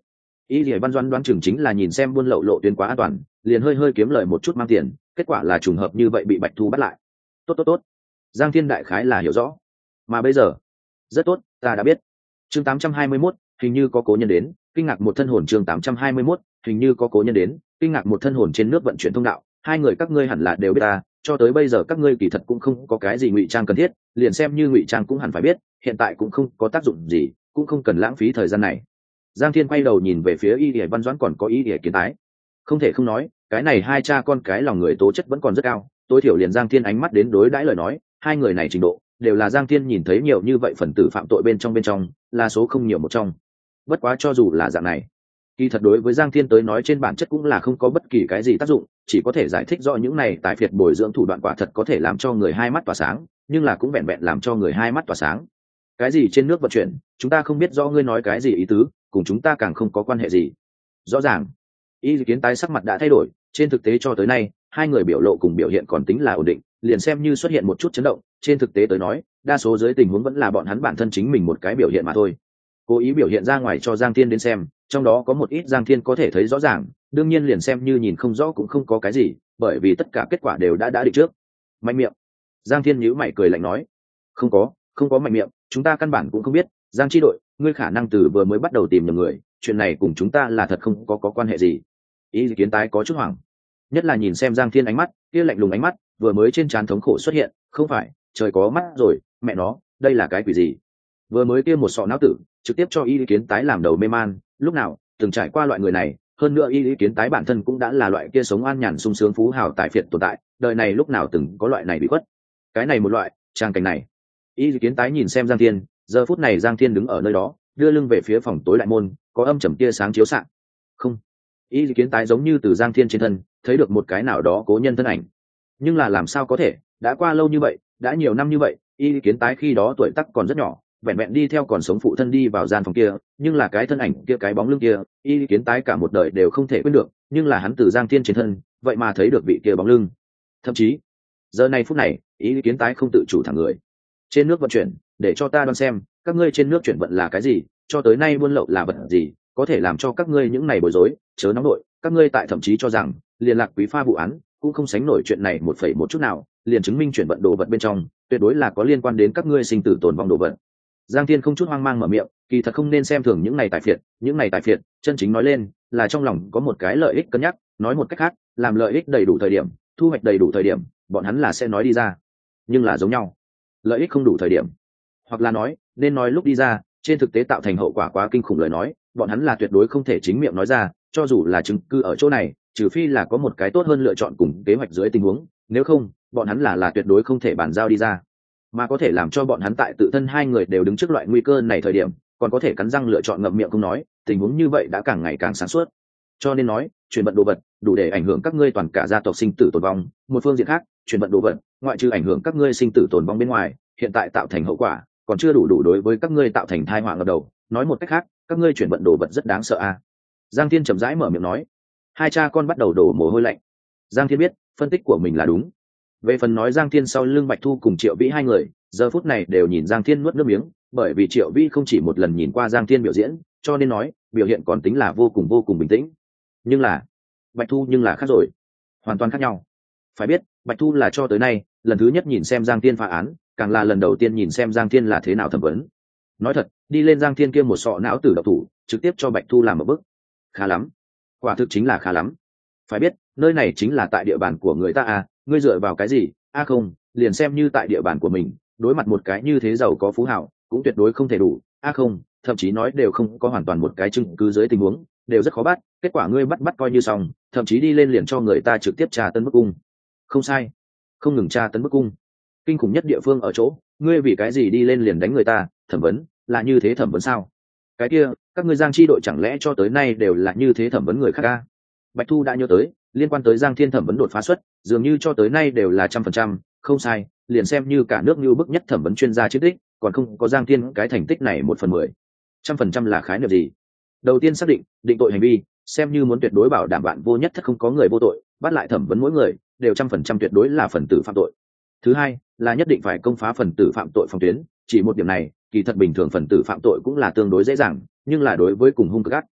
Y Lệ Văn Doãn đoán chừng chính là nhìn xem buôn lậu lộ tuyến quá an toàn, liền hơi hơi kiếm lời một chút mang tiền, kết quả là trùng hợp như vậy bị Bạch Thu bắt lại. Tốt tốt tốt. Giang Thiên đại khái là hiểu rõ. Mà bây giờ, rất tốt, ta đã biết. Chương tám trăm hai mươi mốt, hình như có cố nhân đến, kinh ngạc một thân hồn. Chương tám trăm hai mươi mốt, hình như có cố nhân đến, kinh ngạc một thân hồn. Trên nước vận chuyển thông đạo, hai người các ngươi hẳn là đều biết ta, cho tới bây giờ các ngươi kỳ thật cũng không có cái gì ngụy trang cần thiết, liền xem như ngụy trang cũng hẳn phải biết, hiện tại cũng không có tác dụng gì, cũng không cần lãng phí thời gian này. Giang Thiên quay đầu nhìn về phía Y Lệ Văn Doãn còn có Y Lệ Kiến Tái. Không thể không nói, cái này hai cha con cái lòng người tố chất vẫn còn rất cao, tối thiểu liền Giang Thiên ánh mắt đến đối đãi lời nói, hai người này trình độ đều là Giang Thiên nhìn thấy nhiều như vậy phần tử phạm tội bên trong bên trong, là số không nhiều một trong. Bất quá cho dù là dạng này, kỳ thật đối với Giang Thiên tới nói trên bản chất cũng là không có bất kỳ cái gì tác dụng, chỉ có thể giải thích rõ những này tài phiệt bồi dưỡng thủ đoạn quả thật có thể làm cho người hai mắt tỏa sáng, nhưng là cũng vẹn vẹn làm cho người hai mắt tỏa sáng. Cái gì trên nước vận chuyển, chúng ta không biết rõ ngươi nói cái gì ý tứ, cùng chúng ta càng không có quan hệ gì. Rõ ràng, Y Kiến Tái sắc mặt đã thay đổi, trên thực tế cho tới nay, hai người biểu lộ cùng biểu hiện còn tính là ổn định, liền xem như xuất hiện một chút chấn động, trên thực tế tới nói, đa số dưới tình huống vẫn là bọn hắn bản thân chính mình một cái biểu hiện mà thôi. Cố ý biểu hiện ra ngoài cho Giang Thiên đến xem, trong đó có một ít Giang Thiên có thể thấy rõ ràng, đương nhiên liền xem như nhìn không rõ cũng không có cái gì, bởi vì tất cả kết quả đều đã đã định trước. Mạnh miệng. Giang Thiên nhíu mày cười lạnh nói, không có, không có mạnh miệng, chúng ta căn bản cũng không biết, Giang chi đội, ngươi khả năng từ vừa mới bắt đầu tìm nhầm người, chuyện này cùng chúng ta là thật không có có quan hệ gì. Y Kiến Tái có chút hoảng, nhất là nhìn xem Giang Thiên ánh mắt kia lạnh lùng ánh mắt vừa mới trên trán thống khổ xuất hiện, không phải trời có mắt rồi, mẹ nó đây là cái quỷ gì? Vừa mới kia một sọ não tử trực tiếp cho Y Kiến Tái làm đầu mê man, lúc nào từng trải qua loại người này, hơn nữa Y Kiến Tái bản thân cũng đã là loại kia sống an nhàn sung sướng phú hào tài phiệt tồn tại, đời này lúc nào từng có loại này bị khuất. Cái này một loại trang cảnh này. Y Kiến Tái nhìn xem Giang Thiên, giờ phút này Giang Thiên đứng ở nơi đó, đưa lưng về phía phòng tối đại môn, có âm trầm tia sáng chiếu xạ. Không, Y Kiến Tái giống như từ Giang Thiên trên thân thấy được một cái nào đó cố nhân thân ảnh, nhưng là làm sao có thể, đã qua lâu như vậy, đã nhiều năm như vậy, Y Kiến Tái khi đó tuổi tác còn rất nhỏ, vẹn vẹn đi theo còn sống phụ thân đi vào gian phòng kia, nhưng là cái thân ảnh kia, cái bóng lưng kia, Y Kiến Tái cả một đời đều không thể quên được, nhưng là hắn từ Giang Thiên trên thân, vậy mà thấy được vị kia bóng lưng. Thậm chí, giờ này phút này, Y Kiến Tái không tự chủ thẳng người. Trên nước vận chuyển, để cho ta đoán xem, các ngươi trên nước chuyển vận là cái gì, cho tới nay buôn lậu là vật gì, có thể làm cho các ngươi những này bối rối, chớ nóng nội, các ngươi tại thậm chí cho rằng, liên lạc quý pha vụ án, cũng không sánh nổi chuyện này một phẩy một chút nào, liền chứng minh chuyển vận đồ vật bên trong, tuyệt đối là có liên quan đến các ngươi sinh tử tồn vong đồ vật. Giang Thiên không chút hoang mang mở miệng, kỳ thật không nên xem thường những này tài phiệt, những này tài phiệt, chân chính nói lên, là trong lòng có một cái lợi ích cân nhắc, nói một cách khác, làm lợi ích đầy đủ thời điểm, thu hoạch đầy đủ thời điểm, bọn hắn là sẽ nói đi ra. Nhưng là giống nhau, lợi ích không đủ thời điểm, hoặc là nói, nên nói lúc đi ra, trên thực tế tạo thành hậu quả quá kinh khủng lời nói, bọn hắn là tuyệt đối không thể chính miệng nói ra, cho dù là chứng cứ ở chỗ này, trừ phi là có một cái tốt hơn lựa chọn cùng kế hoạch dưới tình huống, nếu không, bọn hắn là là tuyệt đối không thể bàn giao đi ra. Mà có thể làm cho bọn hắn tại tự thân hai người đều đứng trước loại nguy cơ này thời điểm, còn có thể cắn răng lựa chọn ngậm miệng không nói, tình huống như vậy đã càng ngày càng sáng suốt. Cho nên nói, chuyển vận đồ vật đủ để ảnh hưởng các ngươi toàn cả gia tộc sinh tử tồn vong, một phương diện khác, chuyển vận đồ vật, ngoại trừ ảnh hưởng các ngươi sinh tử tồn vong bên ngoài, hiện tại tạo thành hậu quả, còn chưa đủ đủ đối với các ngươi tạo thành tai họa ngập đầu, nói một cách khác, các ngươi chuyển vận đồ vật rất đáng sợ a. À. Giang Thiên chậm rãi mở miệng nói. Hai cha con bắt đầu đổ mồ hôi lạnh. Giang Thiên biết, phân tích của mình là đúng. Về phần nói Giang Thiên sau lưng Bạch Thu cùng Triệu Vĩ hai người, giờ phút này đều nhìn Giang Thiên nuốt nước miếng, bởi vì Triệu Vĩ không chỉ một lần nhìn qua Giang Thiên biểu diễn, cho nên nói, biểu hiện còn tính là vô cùng vô cùng bình tĩnh. Nhưng là, Bạch Thu nhưng là khác rồi, hoàn toàn khác nhau. Phải biết, Bạch Thu là cho tới nay, lần thứ nhất nhìn xem Giang Thiên phá án, càng là lần đầu tiên nhìn xem Giang Thiên là thế nào thẩm vấn. Nói thật, đi lên Giang Thiên kia một sọ não tử độc thủ, trực tiếp cho Bạch Thu làm một bức. Khá lắm, quả thực chính là khá lắm. Phải biết, nơi này chính là tại địa bàn của người ta à, ngươi dựa vào cái gì? A à không, liền xem như tại địa bàn của mình, đối mặt một cái như thế giàu có phú hào, cũng tuyệt đối không thể đủ. A à không, thậm chí nói đều không có hoàn toàn một cái chứng cứ dưới tình huống, đều rất khó bắt. Kết quả ngươi bắt bắt coi như xong, thậm chí đi lên liền cho người ta trực tiếp tra tấn bức cung. Không sai, không ngừng tra tấn bức cung. Kinh khủng nhất địa phương ở chỗ, ngươi vì cái gì đi lên liền đánh người ta? Thẩm vấn là như thế thẩm vấn sao? Cái kia, các ngươi Giang chi đội chẳng lẽ cho tới nay đều là như thế thẩm vấn người khác à? Bạch Thu đã nhớ tới, liên quan tới Giang Thiên thẩm vấn đột phá suất, dường như cho tới nay đều là trăm phần trăm, không sai, liền xem như cả nước như bức nhất thẩm vấn chuyên gia chiến tích, còn không có Giang Thiên cái thành tích này một phần mười. Trăm phần trăm là khái niệm gì? Đầu tiên xác định, định tội hành vi, xem như muốn tuyệt đối bảo đảm bạn vô nhất thất không có người vô tội, bắt lại thẩm vấn mỗi người, đều trăm phần trăm tuyệt đối là phần tử phạm tội. Thứ hai, là nhất định phải công phá phần tử phạm tội phòng tuyến, chỉ một điểm này, kỳ thật bình thường phần tử phạm tội cũng là tương đối dễ dàng, nhưng là đối với cùng hung cực ác.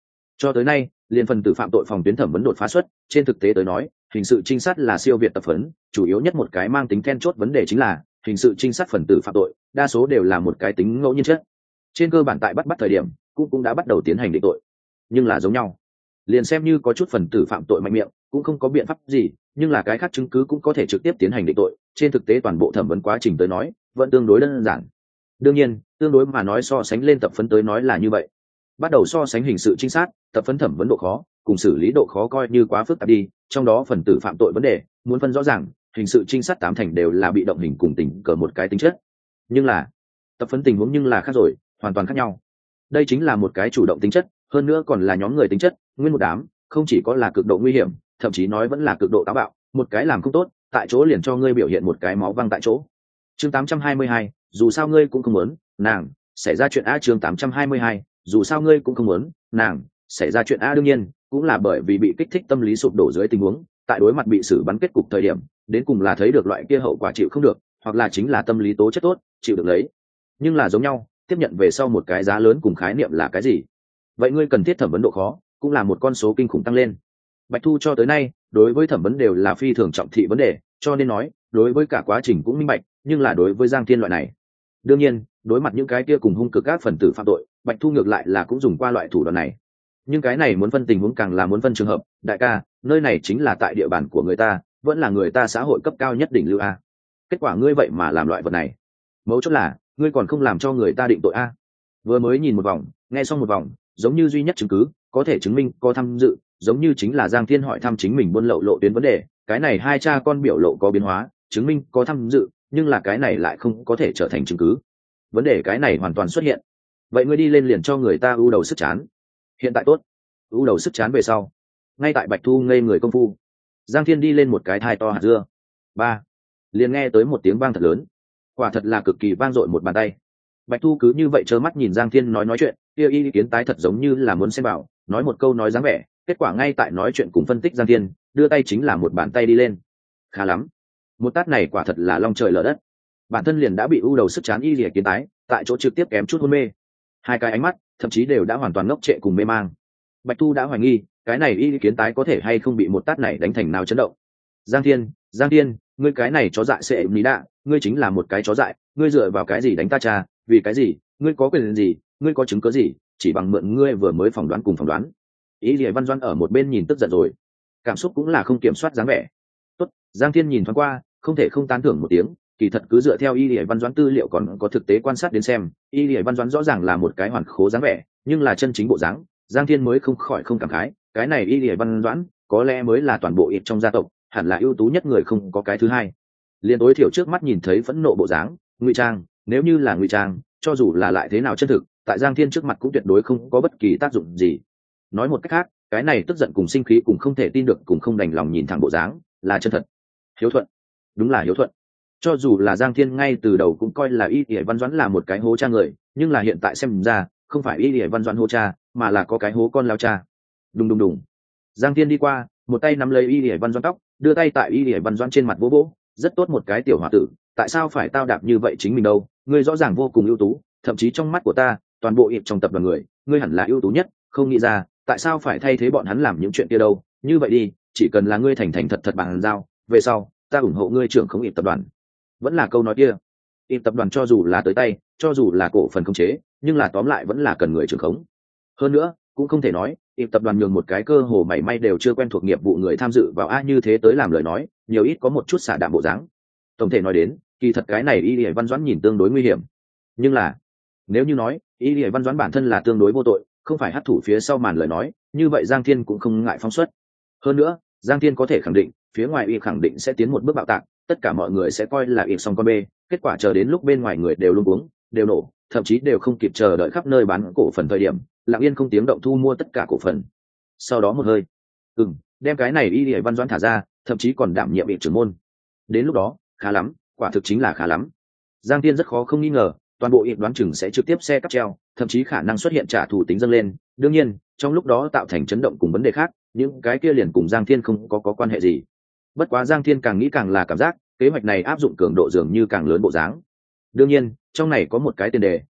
Cho tới nay, liên phần tử phạm tội phòng tuyến thẩm vấn đột phá xuất, trên thực tế tới nói, hình sự trinh sát là siêu việt tập huấn, chủ yếu nhất một cái mang tính then chốt vấn đề chính là hình sự trinh sát phần tử phạm tội, đa số đều là một cái tính ngẫu nhiên chất. Trên cơ bản tại bắt bắt thời điểm, cũng cũng đã bắt đầu tiến hành định tội, nhưng là giống nhau. Liền xem như có chút phần tử phạm tội mạnh miệng, cũng không có biện pháp gì, nhưng là cái khác chứng cứ cũng có thể trực tiếp tiến hành định tội. Trên thực tế toàn bộ thẩm vấn quá trình tới nói, vẫn tương đối đơn giản. Đương nhiên, tương đối mà nói so sánh lên tập phấn tới nói là như vậy. Bắt đầu so sánh hình sự trinh sát, tập phấn thẩm vấn độ khó, cùng xử lý độ khó coi như quá phức tạp đi, trong đó phần tử phạm tội vấn đề, muốn phân rõ ràng, hình sự trinh sát tám thành đều là bị động hình cùng tình cờ một cái tính chất. Nhưng là, tập phấn tình huống nhưng là khác rồi, hoàn toàn khác nhau. Đây chính là một cái chủ động tính chất, hơn nữa còn là nhóm người tính chất, nguyên một đám, không chỉ có là cực độ nguy hiểm, thậm chí nói vẫn là cực độ táo bạo, một cái làm không tốt, tại chỗ liền cho ngươi biểu hiện một cái máu văng tại chỗ. Chương tám trăm hai mươi hai, dù sao ngươi cũng không muốn, nàng, xảy ra chuyện a chương tám trăm hai mươi hai, dù sao ngươi cũng không muốn, nàng, xảy ra chuyện a đương nhiên, cũng là bởi vì bị kích thích tâm lý sụp đổ dưới tình huống, tại đối mặt bị xử bắn kết cục thời điểm, đến cùng là thấy được loại kia hậu quả chịu không được, hoặc là chính là tâm lý tố chất tốt, chịu được lấy. Nhưng là giống nhau, tiếp nhận về sau một cái giá lớn cùng khái niệm là cái gì? Vậy ngươi cần thiết thẩm vấn độ khó, cũng là một con số kinh khủng tăng lên. Bạch Thu cho tới nay, đối với thẩm vấn đều là phi thường trọng thị vấn đề, cho nên nói, đối với cả quá trình cũng minh bạch, nhưng là đối với Giang Thiên loại này, đương nhiên, đối mặt những cái kia cùng hung cực các phần tử phạm tội, Bạch Thu ngược lại là cũng dùng qua loại thủ đoạn này. Nhưng cái này muốn phân tình huống càng là muốn phân trường hợp, đại ca, nơi này chính là tại địa bàn của người ta, vẫn là người ta xã hội cấp cao nhất đỉnh lưu a. Kết quả ngươi vậy mà làm loại vật này. Mấu chốt là, ngươi còn không làm cho người ta định tội a. Vừa mới nhìn một vòng, nghe xong một vòng, giống như duy nhất chứng cứ có thể chứng minh có tham dự, giống như chính là Giang Thiên hỏi thăm chính mình buôn lậu lộ tuyến vấn đề, cái này hai cha con biểu lộ có biến hóa, chứng minh có tham dự, nhưng là cái này lại không có thể trở thành chứng cứ. Vấn đề cái này hoàn toàn xuất hiện. Vậy ngươi đi lên liền cho người ta ưu đầu sức chán. Hiện tại tốt, ưu đầu sức chán về sau, ngay tại Bạch Thu ngây người công phu, Giang Thiên đi lên một cái thai to hạt dưa. Ba, liền nghe tới một tiếng vang thật lớn, quả thật là cực kỳ vang dội một bàn tay. Bạch Thu cứ như vậy trơ mắt nhìn Giang Thiên nói nói chuyện, kia ý kiến tái thật giống như là muốn xem bảo, nói một câu nói dáng vẻ, kết quả ngay tại nói chuyện cùng phân tích Giang Thiên, đưa tay chính là một bàn tay đi lên. Khá lắm, một tát này quả thật là long trời lở đất. Bản thân liền đã bị ưu đầu sức chán y lìa kiến tái, tại chỗ trực tiếp kém chút hôn mê. Hai cái ánh mắt, thậm chí đều đã hoàn toàn ngốc trệ cùng mê mang. Bạch Thu đã hoài nghi, cái này y kiến tái có thể hay không bị một tát này đánh thành nào chấn động. Giang Thiên, Giang Thiên, ngươi cái này chó dại sẽ ní đạ, ngươi chính là một cái chó dại, ngươi dựa vào cái gì đánh ta cha, vì cái gì, ngươi có quyền gì, ngươi có chứng cứ gì, chỉ bằng mượn ngươi vừa mới phỏng đoán cùng phỏng đoán. Ý Lìa Văn Doãn ở một bên nhìn tức giận rồi, cảm xúc cũng là không kiểm soát dáng vẻ. Tốt, Giang Thiên nhìn thoáng qua, không thể không tán thưởng một tiếng, kỳ thật cứ dựa theo Y Lìa Văn Doãn tư liệu còn có thực tế quan sát đến xem, Y Lìa Văn Doãn rõ ràng là một cái hoàn khố dáng vẻ, nhưng là chân chính bộ dáng, Giang Thiên mới không khỏi không cảm khái, cái này Y Lìa Văn Doãn có lẽ mới là toàn bộ ít trong gia tộc, hẳn là ưu tú nhất người không có cái thứ hai. Liên tối thiểu trước mắt nhìn thấy phẫn nộ bộ dáng, ngụy trang, nếu như là ngụy trang, cho dù là lại thế nào chân thực, tại Giang Thiên trước mặt cũng tuyệt đối không có bất kỳ tác dụng gì. Nói một cách khác, cái này tức giận cùng sinh khí cùng không thể tin được cùng không đành lòng nhìn thẳng bộ dáng, là chân thật. Hiếu thuận, đúng là hiếu thuận. Cho dù là Giang Thiên ngay từ đầu cũng coi là Y Lìa Văn Doãn là một cái hố cha người, nhưng là hiện tại xem ra, không phải Y Lìa Văn Doãn hố cha, mà là có cái hố con lao cha. Đùng đùng đùng. Giang Thiên đi qua, một tay nắm lấy Y Lìa Văn Doãn tóc, đưa tay tại Y Lìa Văn Doãn trên mặt vỗ vỗ, rất tốt một cái tiểu hòa tử, tại sao phải tao đạp như vậy chính mình đâu, ngươi rõ ràng vô cùng ưu tú, thậm chí trong mắt của ta, toàn bộ ịp trong tập đoàn người, ngươi hẳn là ưu tú nhất, không nghĩ ra, tại sao phải thay thế bọn hắn làm những chuyện kia đâu, như vậy đi, chỉ cần là ngươi thành thành thật thật bằng giao, về sau, ta ủng hộ ngươi trưởng không ịp tập đoàn. Vẫn là câu nói kia, ịp tập đoàn cho dù là tới tay, cho dù là cổ phần khống chế, nhưng là tóm lại vẫn là cần người trưởng khống. Hơn nữa, cũng không thể nói, ịp tập đoàn nhường một cái cơ hồ mảy may đều chưa quen thuộc nghiệp vụ người tham dự vào a như thế tới làm lời nói, nhiều ít có một chút xả đạm bộ dáng. Tổng thể nói đến, kỳ thật cái này Y Lìa Văn Doãn nhìn tương đối nguy hiểm, nhưng là nếu như nói Y Lìa Văn Doãn bản thân là tương đối vô tội, không phải hất thủ phía sau màn lời nói, như vậy Giang Thiên cũng không ngại phóng xuất. Hơn nữa, Giang Thiên có thể khẳng định, phía ngoài y khẳng định sẽ tiến một bước bạo tạc, tất cả mọi người sẽ coi là y xong con bê, kết quả chờ đến lúc bên ngoài người đều luống cuống, đều nổ, thậm chí đều không kịp chờ đợi khắp nơi bán cổ phần thời điểm, lặng yên không tiếng động thu mua tất cả cổ phần. Sau đó một hơi, ừm, đem cái này Y Lìa Văn Doãn thả ra, thậm chí còn đảm nhiệm vị trưởng môn. Đến lúc đó, khá lắm, quả thực chính là khá lắm. Giang Thiên rất khó không nghi ngờ, toàn bộ ịp đoán chừng sẽ trực tiếp xe cắp treo, thậm chí khả năng xuất hiện trả thù tính dâng lên. Đương nhiên, trong lúc đó tạo thành chấn động cùng vấn đề khác, những cái kia liền cùng Giang Thiên không có có quan hệ gì. Bất quá Giang Thiên càng nghĩ càng là cảm giác, kế hoạch này áp dụng cường độ dường như càng lớn bộ dáng. Đương nhiên, trong này có một cái tiền đề,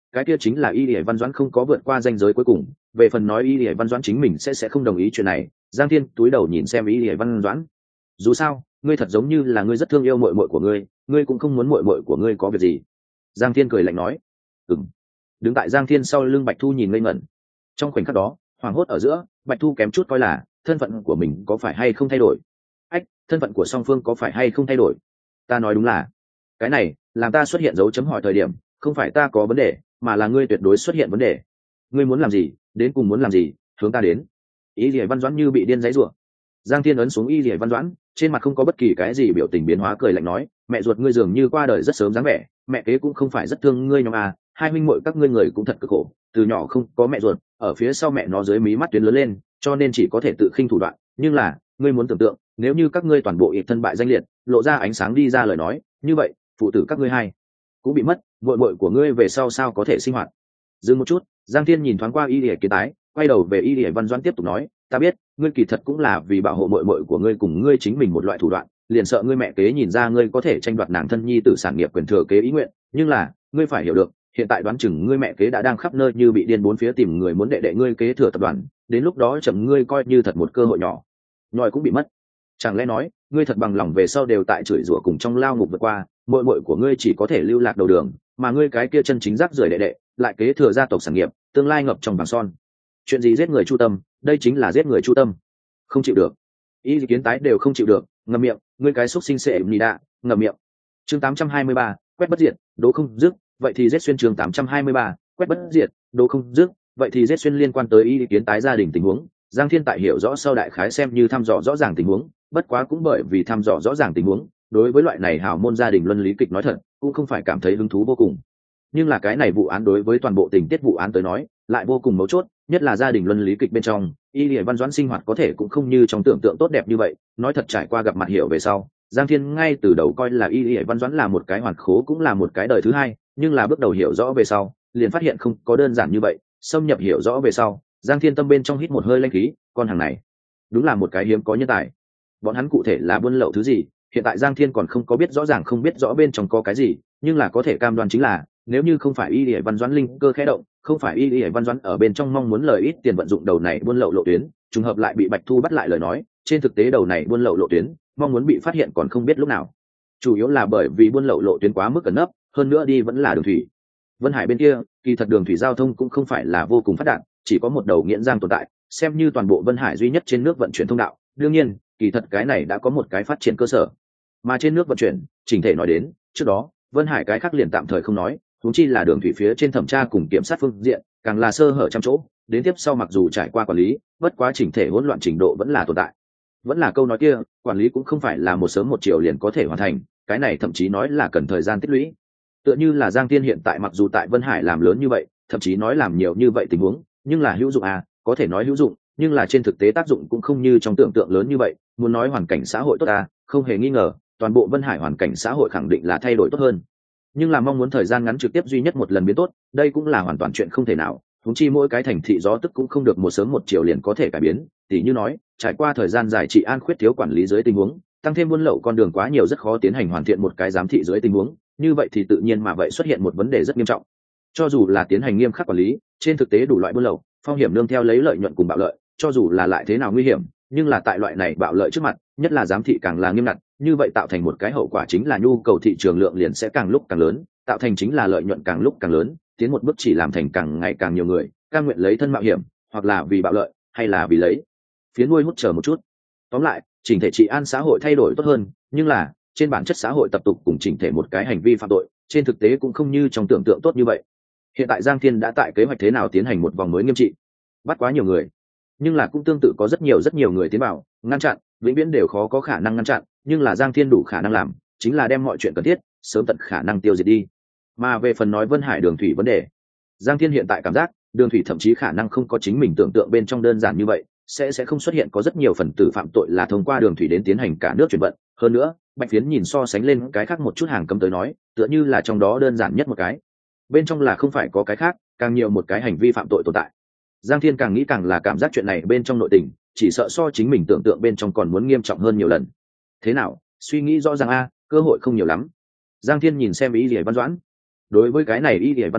cái kia chính là y lìa văn doãn không có vượt qua ranh giới cuối cùng. Về phần nói y lìa văn doãn chính mình sẽ sẽ không đồng ý chuyện này, Giang Thiên túi đầu nhìn xem y lìa văn doãn. Dù sao ngươi thật giống như là ngươi rất thương yêu muội muội của ngươi, ngươi cũng không muốn muội muội của ngươi có việc gì. Giang Thiên cười lạnh nói. Ừm. Đứng tại Giang Thiên sau lưng Bạch Thu nhìn ngây ngẩn. Trong khoảnh khắc đó hoảng hốt ở giữa, Bạch Thu kém chút coi là thân phận của mình có phải hay không thay đổi. Ách, thân phận của song phương có phải hay không thay đổi? Ta nói đúng là cái này làm ta xuất hiện dấu chấm hỏi thời điểm, không phải ta có vấn đề, mà là ngươi tuyệt đối xuất hiện vấn đề. Ngươi muốn làm gì, đến cùng muốn làm gì, hướng ta đến. Y Lìa Văn Doãn như bị điên giãy giụa. Giang Thiên ấn xuống Y Lìa Văn Doãn, trên mặt không có bất kỳ cái gì biểu tình biến hóa, cười lạnh nói, mẹ ruột ngươi dường như qua đời rất sớm dáng vẻ, mẹ kế cũng không phải rất thương ngươi nhóm à, hai huynh muội các ngươi người cũng thật cực khổ, từ nhỏ không có mẹ ruột, ở phía sau mẹ nó dưới mí mắt tuyến lớn lên, cho nên chỉ có thể tự khinh thủ đoạn, nhưng là ngươi muốn tưởng tượng, nếu như các ngươi toàn bộ ít thân bại danh liệt, lộ ra ánh sáng đi ra lời nói, như vậy phụ tử các ngươi hai cũng bị mất, muội muội của ngươi về sau sao có thể sinh hoạt. Dừng một chút, Giang Thiên nhìn thoáng qua Y Lìa Kiến Tái, quay đầu về Y Lìa Văn Doãn tiếp tục nói, ta biết ngươi kỳ thật cũng là vì bảo hộ muội muội của ngươi cùng ngươi chính mình một loại thủ đoạn, liền sợ ngươi mẹ kế nhìn ra ngươi có thể tranh đoạt nàng thân nhi tử sản nghiệp quyền thừa kế ý nguyện, nhưng là ngươi phải hiểu được, hiện tại đoán chừng ngươi mẹ kế đã đang khắp nơi như bị điên bốn phía tìm người muốn đệ đệ ngươi kế thừa tập đoàn, đến lúc đó chậm ngươi coi như thật một cơ hội nhỏ nhoi cũng bị mất. Chẳng lẽ nói ngươi thật bằng lòng về sau đều tại chửi rủa cùng trong lao ngục vượt qua, muội muội của ngươi chỉ có thể lưu lạc đầu đường, mà ngươi cái kia chân chính rác rưởi đệ đệ lại kế thừa gia tộc sản nghiệp, tương lai ngập trong vàng son. Chuyện gì giết người chu tâm, đây chính là giết người chu tâm. Không chịu được. Y Kiến Tái đều không chịu được, ngậm miệng, ngươi cái xúc sinh sệ nị đạ, ngậm miệng. Chương tám trăm hai mươi ba, quét bất diệt, đố không dứt, vậy thì giết xuyên chương tám trăm hai mươi ba, quét bất diệt, đố không dứt, vậy thì giết xuyên liên quan tới Y Kiến Tái gia đình tình huống, Giang Thiên tại hiểu rõ sau đại khái xem như thăm dò rõ ràng tình huống, bất quá cũng bởi vì thăm dò rõ ràng tình huống, đối với loại này hào môn gia đình luân lý kịch nói thật, cũng không phải cảm thấy hứng thú vô cùng. Nhưng là cái này vụ án đối với toàn bộ tình tiết vụ án tới nói, lại vô cùng mấu chốt, nhất là gia đình luân lý kịch bên trong, Y Lìa Văn Doãn sinh hoạt có thể cũng không như trong tưởng tượng tốt đẹp như vậy, nói thật trải qua gặp mặt hiểu về sau, Giang Thiên ngay từ đầu coi là Y Lìa Văn Doãn là một cái hoàn khố cũng là một cái đời thứ hai, nhưng là bước đầu hiểu rõ về sau, liền phát hiện không có đơn giản như vậy, xâm nhập hiểu rõ về sau, Giang Thiên tâm bên trong hít một hơi linh khí, con hàng này đúng là một cái hiếm có nhân tài. Bọn hắn cụ thể là buôn lậu thứ gì, hiện tại Giang Thiên còn không có biết rõ ràng, không biết rõ bên trong có cái gì, nhưng là có thể cam đoan chính là nếu như không phải Y Lìa Văn Doãn linh cơ khẽ động, không phải Y Lìa Văn Doãn ở bên trong mong muốn lời ít tiền vận dụng đầu này buôn lậu lộ tuyến, trùng hợp lại bị Bạch Thu bắt lại lời nói, trên thực tế đầu này buôn lậu lộ tuyến mong muốn bị phát hiện còn không biết lúc nào. Chủ yếu là bởi vì buôn lậu lộ tuyến quá mức cẩn nấp, hơn nữa đi vẫn là đường thủy. Vân Hải bên kia, kỳ thật đường thủy giao thông cũng không phải là vô cùng phát đạt, chỉ có một đầu Nghiễn Giang tồn tại, xem như toàn bộ Vân Hải duy nhất trên nước vận chuyển thông đạo. Đương nhiên, kỳ thật cái này đã có một cái phát triển cơ sở. Mà trên nước vận chuyển, chỉnh thể nói đến, trước đó, Vân Hải cái khác liền tạm thời không nói, huống chi là đường thủy phía trên thẩm tra cùng kiểm sát phương diện, càng là sơ hở trăm chỗ, đến tiếp sau mặc dù trải qua quản lý, bất quá chỉnh thể hỗn loạn trình độ vẫn là tồn tại. Vẫn là câu nói kia, quản lý cũng không phải là một sớm một chiều liền có thể hoàn thành, cái này thậm chí nói là cần thời gian tích lũy. Tựa như là Giang Thiên hiện tại mặc dù tại Vân Hải làm lớn như vậy, thậm chí nói làm nhiều như vậy tình huống, nhưng là hữu dụng à, có thể nói hữu dụng, nhưng là trên thực tế tác dụng cũng không như trong tưởng tượng lớn như vậy. Muốn nói hoàn cảnh xã hội tốt à, không hề nghi ngờ, toàn bộ Vân Hải hoàn cảnh xã hội khẳng định là thay đổi tốt hơn. Nhưng là mong muốn thời gian ngắn trực tiếp duy nhất một lần biến tốt, đây cũng là hoàn toàn chuyện không thể nào. Huống chi mỗi cái thành thị gió tức cũng không được một sớm một chiều liền có thể cải biến. Tỷ như nói, trải qua thời gian dài trị an khuyết thiếu quản lý dưới tình huống, tăng thêm buôn lậu con đường quá nhiều rất khó tiến hành hoàn thiện một cái giám thị dưới tình huống, như vậy thì tự nhiên mà vậy xuất hiện một vấn đề rất nghiêm trọng. Cho dù là tiến hành nghiêm khắc quản lý, trên thực tế đủ loại buôn lậu, phong hiểm nương theo lấy lợi nhuận cùng bạo lợi, cho dù là lại thế nào nguy hiểm, nhưng là tại loại này bạo lợi trước mặt, nhất là giám thị càng là nghiêm ngặt, như vậy tạo thành một cái hậu quả chính là nhu cầu thị trường lượng liền sẽ càng lúc càng lớn, tạo thành chính là lợi nhuận càng lúc càng lớn, tiến một bước chỉ làm thành càng ngày càng nhiều người cam nguyện lấy thân mạo hiểm, hoặc là vì bạo lợi, hay là vì lấy phía nuôi hút chờ một chút. Tóm lại, chỉnh thể trị an xã hội thay đổi tốt hơn, nhưng là trên bản chất xã hội tập tục cùng chỉnh thể một cái hành vi phạm tội, trên thực tế cũng không như trong tưởng tượng tốt như vậy. Hiện tại Giang Thiên đã tại kế hoạch thế nào tiến hành một vòng mới nghiêm trị, bắt quá nhiều người, nhưng là cũng tương tự có rất nhiều rất nhiều người tiến vào ngăn chặn, vĩnh viễn đều khó có khả năng ngăn chặn, nhưng là Giang Thiên đủ khả năng làm, chính là đem mọi chuyện cần thiết sớm tận khả năng tiêu diệt đi. Mà về phần nói Vân Hải đường thủy vấn đề, Giang Thiên hiện tại cảm giác đường thủy thậm chí khả năng không có chính mình tưởng tượng bên trong đơn giản như vậy, sẽ sẽ không xuất hiện có rất nhiều phần tử phạm tội là thông qua đường thủy đến tiến hành cả nước chuyển vận. Hơn nữa, Bạch Phiến nhìn so sánh lên cái khác một chút hàng cấm tới nói, tựa như là trong đó đơn giản nhất một cái, bên trong là không phải có cái khác càng nhiều một cái hành vi phạm tội tồn tại. Giang Thiên càng nghĩ càng là cảm giác chuyện này bên trong nội tình chỉ sợ so chính mình tưởng tượng bên trong còn muốn nghiêm trọng hơn nhiều lần. Thế nào, suy nghĩ rõ ràng a, cơ hội không nhiều lắm. Giang Thiên nhìn xem Y Lìa Văn Doãn. Đối với cái này Y Lìa Văn Doãn,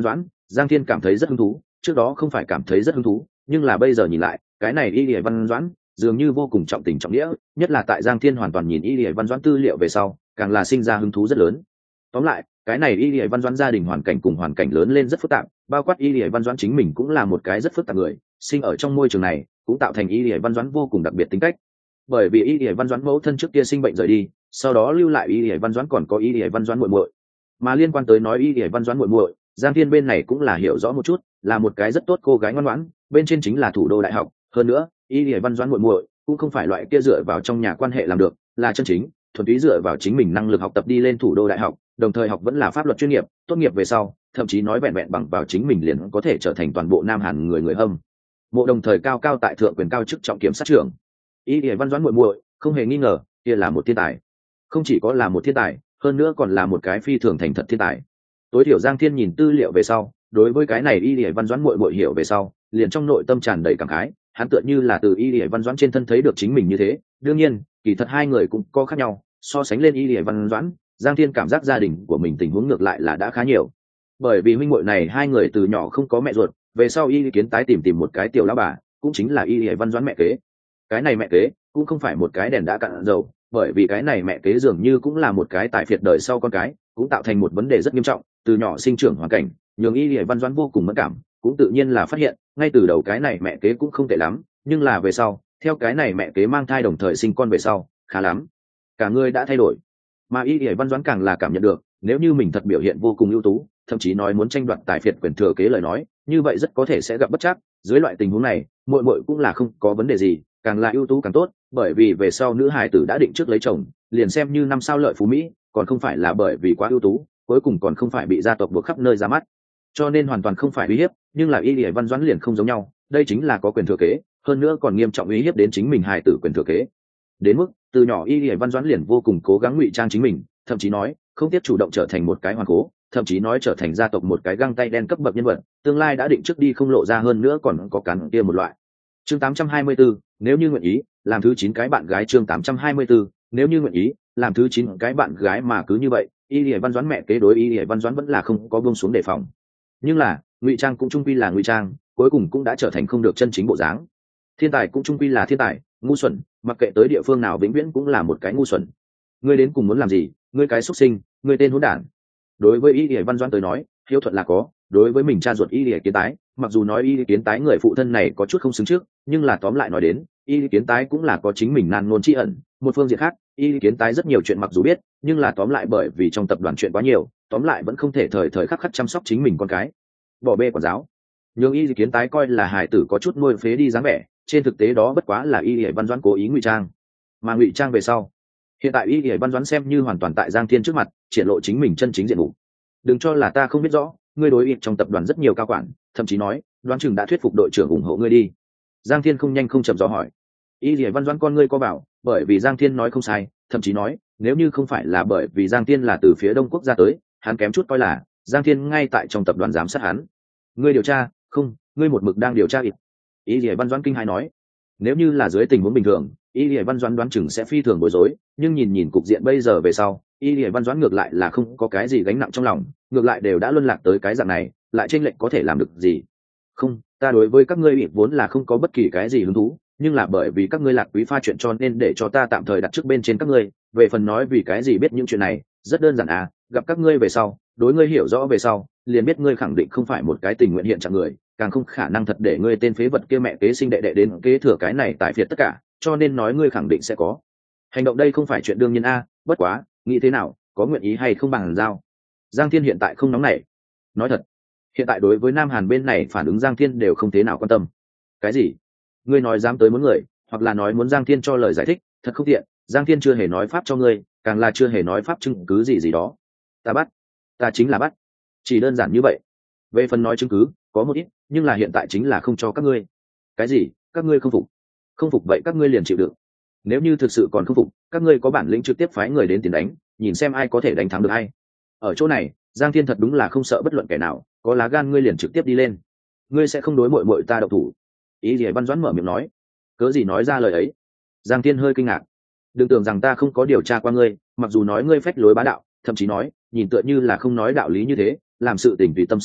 Giang Thiên cảm thấy rất hứng thú, trước đó không phải cảm thấy rất hứng thú, nhưng là bây giờ nhìn lại, cái này Y Lệ Văn Doãn dường như vô cùng trọng tình trọng nghĩa, nhất là tại Giang Thiên hoàn toàn nhìn Y Lệ Văn Doãn tư liệu về sau, càng là sinh ra hứng thú rất lớn. Tóm lại, cái này Y Lệ Văn Doãn gia đình hoàn cảnh cùng hoàn cảnh lớn lên rất phức tạp, bao quát Y Lệ Văn Doãn chính mình cũng là một cái rất phức tạp người, sinh ở trong môi trường này, cũng tạo thành Y Lệ Văn Doãn vô cùng đặc biệt tính cách. Bởi vì Y Lệ Văn Doãn mẫu thân trước kia sinh bệnh rời đi, sau đó lưu lại Y Lệ Văn Doãn còn có Y Lệ Văn Doãn muội muội. Mà liên quan tới nói Y Lệ Văn Doãn muội muội, Giang Thiên bên này cũng là hiểu rõ một chút, là một cái rất tốt cô gái ngoan ngoãn, bên trên chính là thủ đô đại học, hơn nữa, Y Lệ Văn Doãn muội muội cũng không phải loại kia dựa vào trong nhà quan hệ làm được, là chân chính, thuần túy dựa vào chính mình năng lực học tập đi lên thủ đô đại học, đồng thời học vẫn là pháp luật chuyên nghiệp, tốt nghiệp về sau, thậm chí nói vẹn vẹn bằng vào chính mình liền có thể trở thành toàn bộ Nam Hàn người người hâm mộ, đồng thời cao cao tại thượng quyền cao chức trọng kiểm sát trưởng. Y Lệ Văn Doãn muội muội, không hề nghi ngờ, kia là một thiên tài. Không chỉ có là một thiên tài, hơn nữa còn là một cái phi thường thành thật thiên tài. Tối thiểu Giang Thiên nhìn tư liệu về sau, đối với cái này Y Lệ Văn Doãn muội muội hiểu về sau, liền trong nội tâm tràn đầy cảm khái, hắn tựa như là từ Y Lệ Văn Doãn trên thân thấy được chính mình như thế. Đương nhiên, kỳ thật hai người cũng có khác nhau, so sánh lên Y Lệ Văn Doãn, Giang Thiên cảm giác gia đình của mình tình huống ngược lại là đã khá nhiều. Bởi vì huynh muội này hai người từ nhỏ không có mẹ ruột, về sau Y Kiến tái tìm tìm một cái tiểu lão bà, cũng chính là Y Lệ Văn Doãn mẹ kế. Cái này mẹ kế cũng không phải một cái đèn đã cạn dầu, bởi vì cái này mẹ kế dường như cũng là một cái tài phiệt đời sau con cái, cũng tạo thành một vấn đề rất nghiêm trọng, từ nhỏ sinh trưởng hoàn cảnh, nhường Y Lệ Văn Doãn vô cùng mẫn cảm, cũng tự nhiên là phát hiện, ngay từ đầu cái này mẹ kế cũng không tệ lắm, nhưng là về sau, theo cái này mẹ kế mang thai đồng thời sinh con về sau, khá lắm, cả người đã thay đổi. Mà Y Lệ Văn Doãn càng là cảm nhận được, nếu như mình thật biểu hiện vô cùng ưu tú, thậm chí nói muốn tranh đoạt tài phiệt quyền thừa kế lời nói, như vậy rất có thể sẽ gặp bất trắc. Dưới loại tình huống này, muội muội cũng là không có vấn đề gì, càng là ưu tú càng tốt, bởi vì về sau nữ hài tử đã định trước lấy chồng, liền xem như năm sao lợi phú mỹ, còn không phải là bởi vì quá ưu tú, cuối cùng còn không phải bị gia tộc buộc khắp nơi ra mắt, cho nên hoàn toàn không phải uy hiếp. Nhưng là Y Lệ Văn Doãn liền không giống nhau, đây chính là có quyền thừa kế, hơn nữa còn nghiêm trọng uy hiếp đến chính mình hài tử quyền thừa kế. Đến mức từ nhỏ Y Lệ Văn Doãn liền vô cùng cố gắng ngụy trang chính mình, thậm chí nói không tiếp chủ động trở thành một cái hoàn cố, thậm chí nói trở thành gia tộc một cái găng tay đen cấp bậc nhân vật, tương lai đã định trước đi không lộ ra, hơn nữa còn có cắn kia một loại. Chương tám trăm hai mươi tư, nếu như nguyện ý, làm thứ chín cái bạn gái. Chương tám trăm hai mươi tư, nếu như nguyện ý, làm thứ chín cái bạn gái. Mà cứ như vậy, Y Lệ Văn Doãn mẹ kế đối Y Lệ Văn Doãn vẫn là không có buông xuống đề phòng. Nhưng là, ngụy trang cũng trung quy là ngụy trang, cuối cùng cũng đã trở thành không được chân chính bộ dáng. Thiên tài cũng trung quy là thiên tài, ngu xuẩn, mặc kệ tới địa phương nào vĩnh viễn cũng là một cái ngu xuẩn. Ngươi đến cùng muốn làm gì? Ngươi cái xuất sinh, ngươi tên hỗn đản. Đối với Y Lệ Văn Doãn tới nói, hiếu thuận là có, đối với mình cha ruột Y Lệ Kiến tái, mặc dù nói Y Kiến tái người phụ thân này có chút không xứng trước, nhưng là tóm lại nói đến, Y Kiến tái cũng là có chính mình nan ngôn tri ẩn. Một phương diện khác, Y Kiến tái rất nhiều chuyện mặc dù biết, nhưng là tóm lại bởi vì trong tập đoàn chuyện quá nhiều, tóm lại vẫn không thể thời thời khắc khắc chăm sóc chính mình con cái, bỏ bê quản giáo, nhưng Y Kiến tái coi là hài tử có chút nuôi phế đi dáng vẻ, trên thực tế đó bất quá là Y Lệ Văn Doãn cố ý ngụy trang. Mà ngụy trang về sau, hiện tại Y Lệ Văn Doãn xem như hoàn toàn tại Giang Thiên trước mặt triển lộ chính mình chân chính diện mục. Đừng cho là ta không biết rõ, ngươi đối Y trong tập đoàn rất nhiều cao quản, thậm chí nói đoán chừng đã thuyết phục đội trưởng ủng hộ ngươi đi. Giang Thiên không nhanh không chậm dò hỏi. Y Lệ Văn Doãn con ngươi có bảo, bởi vì Giang Thiên nói không sai, thậm chí nói nếu như không phải là bởi vì Giang Thiên là từ phía Đông Quốc gia tới, hắn kém chút coi là Giang Thiên ngay tại trong tập đoàn giám sát hắn. Ngươi điều tra? Không, ngươi một mực đang điều tra. Ít. Y Lệ Văn Doãn kinh hãi nói. Nếu như là dưới tình huống bình thường, Y Lệ Văn Doãn đoán chừng sẽ phi thường bối rối, nhưng nhìn nhìn cục diện bây giờ về sau, Y Lệ Văn Doãn ngược lại là không có cái gì gánh nặng trong lòng, ngược lại đều đã luân lạc tới cái dạng này, lại chênh lệch có thể làm được gì? Không, ta đối với các ngươi ủy vốn là không có bất kỳ cái gì hứng thú, nhưng là bởi vì các ngươi lạc quý pha chuyện cho nên để cho ta tạm thời đặt trước bên trên các ngươi. Về phần nói vì cái gì biết những chuyện này, rất đơn giản à, gặp các ngươi về sau, đối ngươi hiểu rõ về sau, liền biết ngươi khẳng định không phải một cái tình nguyện hiện trạng người, càng không khả năng thật để ngươi tên phế vật kia mẹ kế sinh đệ đệ đến kế thừa cái này tại phiệt tất cả, cho nên nói ngươi khẳng định sẽ có hành động. Đây không phải chuyện đương nhiên a, bất quá nghĩ thế nào, có nguyện ý hay không bằng giao. Giang Thiên hiện tại không nóng nảy, nói thật, hiện tại đối với Nam Hàn bên này phản ứng Giang Thiên đều không thế nào quan tâm. Cái gì? Ngươi nói dám tới muốn người, hoặc là nói muốn Giang Thiên cho lời giải thích, thật không tiện. Giang Thiên chưa hề nói pháp cho ngươi, càng là chưa hề nói pháp chứng cứ gì gì đó. Ta bắt, ta chính là bắt, chỉ đơn giản như vậy. Về phần nói chứng cứ, có một ít, nhưng là hiện tại chính là không cho các ngươi. Cái gì? Các ngươi không phục? Không phục vậy các ngươi liền chịu đựng. Nếu như thực sự còn không phục, các ngươi có bản lĩnh trực tiếp phái người đến tiền đánh, nhìn xem ai có thể đánh thắng được ai. Ở chỗ này, Giang Thiên thật đúng là không sợ bất luận kẻ nào, có lá gan ngươi liền trực tiếp đi lên. Ngươi sẽ không đối muội muội ta động thủ? Ý Lệ Văn Doãn mở miệng nói. Cớ gì nói ra lời ấy? Giang Thiên hơi kinh ngạc. Đừng tưởng rằng ta không có điều tra qua ngươi, mặc dù nói ngươi phách lối bá đạo, thậm chí nói nhìn tựa như là không nói đạo lý như thế, làm sự tình tùy tâm sử dụng,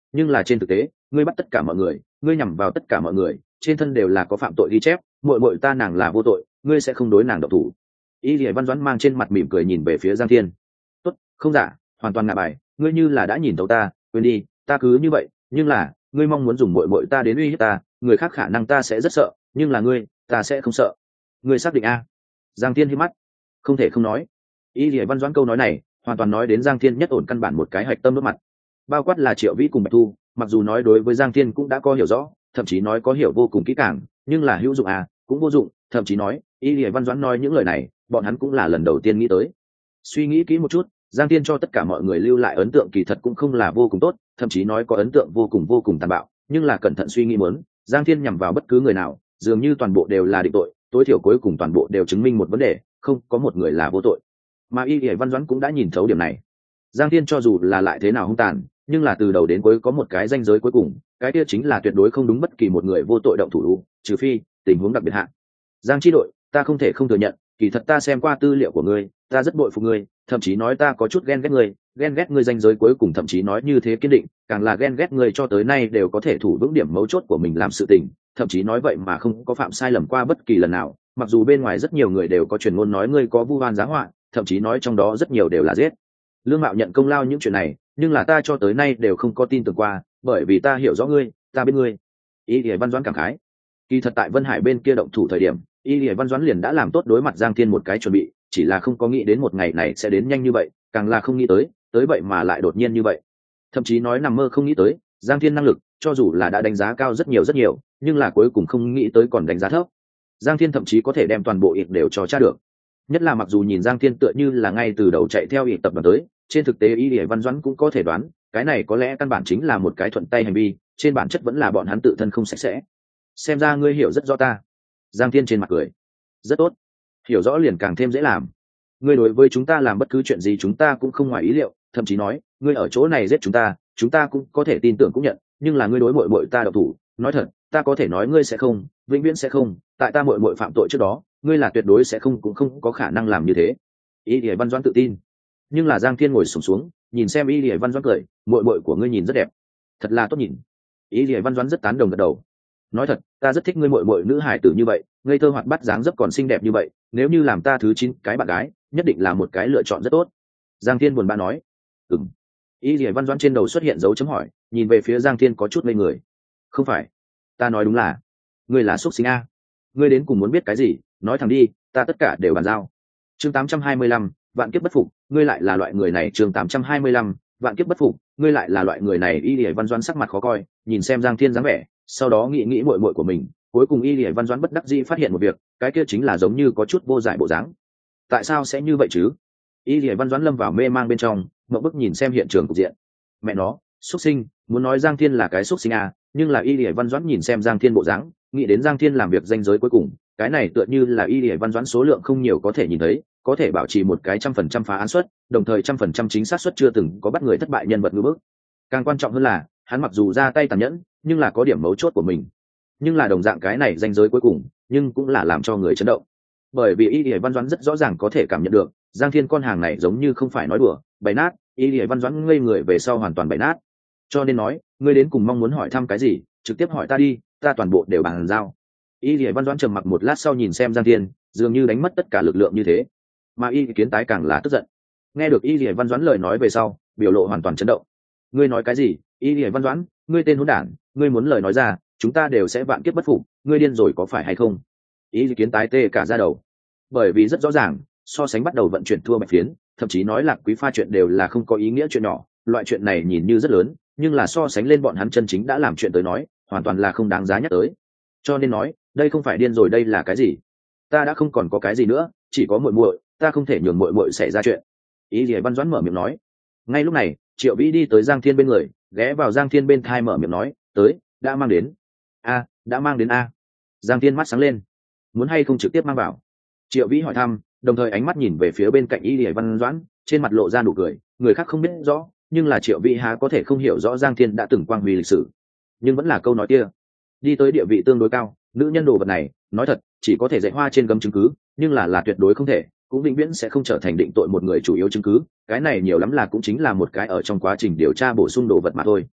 nhưng là trên thực tế ngươi bắt tất cả mọi người, ngươi nhằm vào tất cả mọi người, trên thân đều là có phạm tội ghi chép, muội muội ta nàng là vô tội, ngươi sẽ không đối nàng độc thủ. Y Lệ Văn Doãn mang trên mặt mỉm cười nhìn về phía Giang Thiên. Tốt, không giả, hoàn toàn ngạ bài, ngươi như là đã nhìn thấu ta, quên đi, ta cứ như vậy, nhưng là ngươi mong muốn dùng muội muội ta đến uy hiếp ta, người khác khả năng ta sẽ rất sợ, nhưng là ngươi, ta sẽ không sợ. Ngươi xác định a? Giang Thiên hí mắt, không thể không nói. Y Lệ Văn Doãn câu nói này, hoàn toàn nói đến Giang Thiên nhất ổn căn bản một cái hạch tâm đốt mặt. Bao quát là Triệu Vĩ cùng Bạch Thu, mặc dù nói đối với Giang Thiên cũng đã có hiểu rõ, thậm chí nói có hiểu vô cùng kỹ càng, nhưng là hữu dụng à, cũng vô dụng, thậm chí nói, Y Lệ Văn Doãn nói những lời này, bọn hắn cũng là lần đầu tiên nghĩ tới. Suy nghĩ kỹ một chút, Giang Thiên cho tất cả mọi người lưu lại ấn tượng kỳ thật cũng không là vô cùng tốt, thậm chí nói có ấn tượng vô cùng vô cùng tàn bạo, nhưng là cẩn thận suy nghĩ muốn, Giang Thiên nhằm vào bất cứ người nào, dường như toàn bộ đều là định tội, tối thiểu cuối cùng toàn bộ đều chứng minh một vấn đề, không có một người là vô tội. Mà Y Lệ Văn Doãn cũng đã nhìn thấu điểm này. Giang Thiên cho dù là lại thế nào hung tàn, nhưng là từ đầu đến cuối có một cái ranh giới cuối cùng, cái kia chính là tuyệt đối không đúng bất kỳ một người vô tội động thủ, trừ phi tình huống đặc biệt hạn. Giang Chi đội, ta không thể không thừa nhận, kỳ thật ta xem qua tư liệu của ngươi, ta rất bội phục ngươi, thậm chí nói ta có chút ghen ghét ngươi, ghen ghét ngươi ranh giới cuối cùng, thậm chí nói như thế kiên định, càng là ghen ghét ngươi cho tới nay đều có thể thủ vững điểm mấu chốt của mình làm sự tình, thậm chí nói vậy mà không có phạm sai lầm qua bất kỳ lần nào, mặc dù bên ngoài rất nhiều người đều có truyền ngôn nói ngươi có vu oan giá họa, thậm chí nói trong đó rất nhiều đều là giết. Lương Mạo nhận công lao những chuyện này, nhưng là ta cho tới nay đều không có tin tưởng qua, bởi vì ta hiểu rõ ngươi, ta biết ngươi. Y Lệ Văn Doãn cảm khái. Kỳ thật tại Vân Hải bên kia động thủ thời điểm, Y Lệ Văn Doãn liền đã làm tốt đối mặt Giang Thiên một cái chuẩn bị, chỉ là không có nghĩ đến một ngày này sẽ đến nhanh như vậy, càng là không nghĩ tới, tới vậy mà lại đột nhiên như vậy. Thậm chí nói nằm mơ không nghĩ tới, Giang Thiên năng lực, cho dù là đã đánh giá cao rất nhiều rất nhiều, nhưng là cuối cùng không nghĩ tới còn đánh giá thấp. Giang Thiên thậm chí có thể đem toàn bộ ịp đều cho tra được. Nhất là mặc dù nhìn Giang Thiên tựa như là ngay từ đầu chạy theo ịp tập đoàn tới, trên thực tế Y Lệ Văn Doãn cũng có thể đoán, cái này có lẽ căn bản chính là một cái thuận tay hành vi, trên bản chất vẫn là bọn hắn tự thân không sạch sẽ. Xem ra ngươi hiểu rất rõ ta. Giang Thiên trên mặt cười. Rất tốt, hiểu rõ liền càng thêm dễ làm. Ngươi đối với chúng ta làm bất cứ chuyện gì chúng ta cũng không ngoài ý liệu, thậm chí nói ngươi ở chỗ này giết chúng ta, chúng ta cũng có thể tin tưởng cũng nhận, nhưng là ngươi đối muội muội ta độc thủ, nói thật, ta có thể nói ngươi sẽ không, vĩnh viễn sẽ không, tại ta muội muội phạm tội trước đó, ngươi là tuyệt đối sẽ không cũng không có khả năng làm như thế. Y Lệ Văn Doãn tự tin. Nhưng là Giang Thiên ngồi xổm xuống, nhìn xem Y Lệ Văn Doãn cười, muội muội của ngươi nhìn rất đẹp, thật là tốt nhìn. Y Lệ Văn Doãn rất tán đồng gật đầu. Nói thật, ta rất thích ngươi muội muội nữ hải tử như vậy, ngây thơ hoạt bát dáng dấp còn xinh đẹp như vậy, nếu như làm ta thứ chín cái bạn gái, nhất định là một cái lựa chọn rất tốt. Giang Thiên buồn bã nói. Ừm. Y Lệ Văn Doãn trên đầu xuất hiện dấu chấm hỏi, nhìn về phía Giang Thiên có chút ngây người. Không phải, ta nói đúng là, ngươi là xuất sinh a. Ngươi đến cùng muốn biết cái gì, nói thẳng đi, ta tất cả đều bàn giao. Chương tám trăm hai mươi lăm, vạn kiếp bất phục, ngươi lại là loại người này. Chương tám trăm hai mươi lăm, vạn kiếp bất phục, ngươi lại là loại người này. Y Lệ Văn Doãn sắc mặt khó coi, nhìn xem Giang Thiên dáng vẻ, sau đó nghĩ nghĩ muội muội của mình, cuối cùng Y Lệ Văn Doãn bất đắc dĩ phát hiện một việc, cái kia chính là giống như có chút vô giải bộ dáng. Tại sao sẽ như vậy chứ? Y Lệ Văn Doãn lâm vào mê mang bên trong, ngậm bức nhìn xem hiện trường cục diện. Mẹ nó, xuất sinh, muốn nói Giang Thiên là cái xuất sinh à, nhưng là Y Lệ Văn Doãn nhìn xem Giang Thiên bộ dáng, nghĩ đến Giang Thiên làm việc danh giới cuối cùng, cái này tựa như là Y Lệ Văn Doãn số lượng không nhiều có thể nhìn thấy, có thể bảo trì một cái trăm phần trăm phá án suất, đồng thời trăm phần trăm chính xác suất chưa từng có bắt người thất bại nhân vật ngữ bức. Càng quan trọng hơn là, hắn mặc dù ra tay tàn nhẫn, nhưng là có điểm mấu chốt của mình. Nhưng là đồng dạng cái này danh giới cuối cùng, nhưng cũng là làm cho người chấn động. Bởi vì Y Lệ Văn Doãn rất rõ ràng có thể cảm nhận được, Giang Thiên con hàng này giống như không phải nói đùa, bày nát, Y Lệ Văn Doãn ngây người về sau hoàn toàn bày nát. Cho nên nói, ngươi đến cùng mong muốn hỏi thăm cái gì, trực tiếp hỏi ta đi, ta toàn bộ đều bàn giao. Y Lệ Văn Doãn trầm mặc một lát sau nhìn xem Giang Thiên, dường như đánh mất tất cả lực lượng như thế. Mà Y Kiến Tái càng là tức giận. Nghe được Y Lệ Văn Doãn lời nói về sau, biểu lộ hoàn toàn chấn động. Ngươi nói cái gì? Y Lệ Văn Doãn, ngươi tên hỗn đản, ngươi muốn lời nói ra, chúng ta đều sẽ vạn kiếp bất phục, ngươi điên rồi có phải hay không? Y Kiến Tái tê cả da đầu. Bởi vì rất rõ ràng, so sánh bắt đầu vận chuyển thua Bạch Phiến, thậm chí nói là Quý Pha chuyện đều là không có ý nghĩa chuyện nhỏ, loại chuyện này nhìn như rất lớn, nhưng là so sánh lên bọn hắn chân chính đã làm chuyện tới nói, hoàn toàn là không đáng giá nhắc tới. Cho nên nói, đây không phải điên rồi, đây là cái gì? Ta đã không còn có cái gì nữa, chỉ có muội muội, ta không thể nhường muội muội xảy ra chuyện. Y Lệ Văn Doãn mở miệng nói. Ngay lúc này, Triệu Vĩ đi tới Giang Thiên bên người, ghé vào Giang Thiên bên thai mở miệng nói, tới, đã mang đến. A, đã mang đến a. Giang Thiên mắt sáng lên. Muốn hay không trực tiếp mang vào? Triệu Vĩ hỏi thăm, đồng thời ánh mắt nhìn về phía bên cạnh Y Lệ Văn Doãn, trên mặt lộ ra nụ cười, người khác không biết rõ, nhưng là Triệu Vĩ há có thể không hiểu rõ Giang Thiên đã từng quang huy lịch sử. Nhưng vẫn là câu nói kia, đi tới địa vị tương đối cao, nữ nhân đồ vật này, nói thật, chỉ có thể dạy hoa trên gấm chứng cứ, nhưng là là tuyệt đối không thể, cũng vĩnh viễn sẽ không trở thành định tội một người chủ yếu chứng cứ, cái này nhiều lắm là cũng chính là một cái ở trong quá trình điều tra bổ sung đồ vật mà thôi.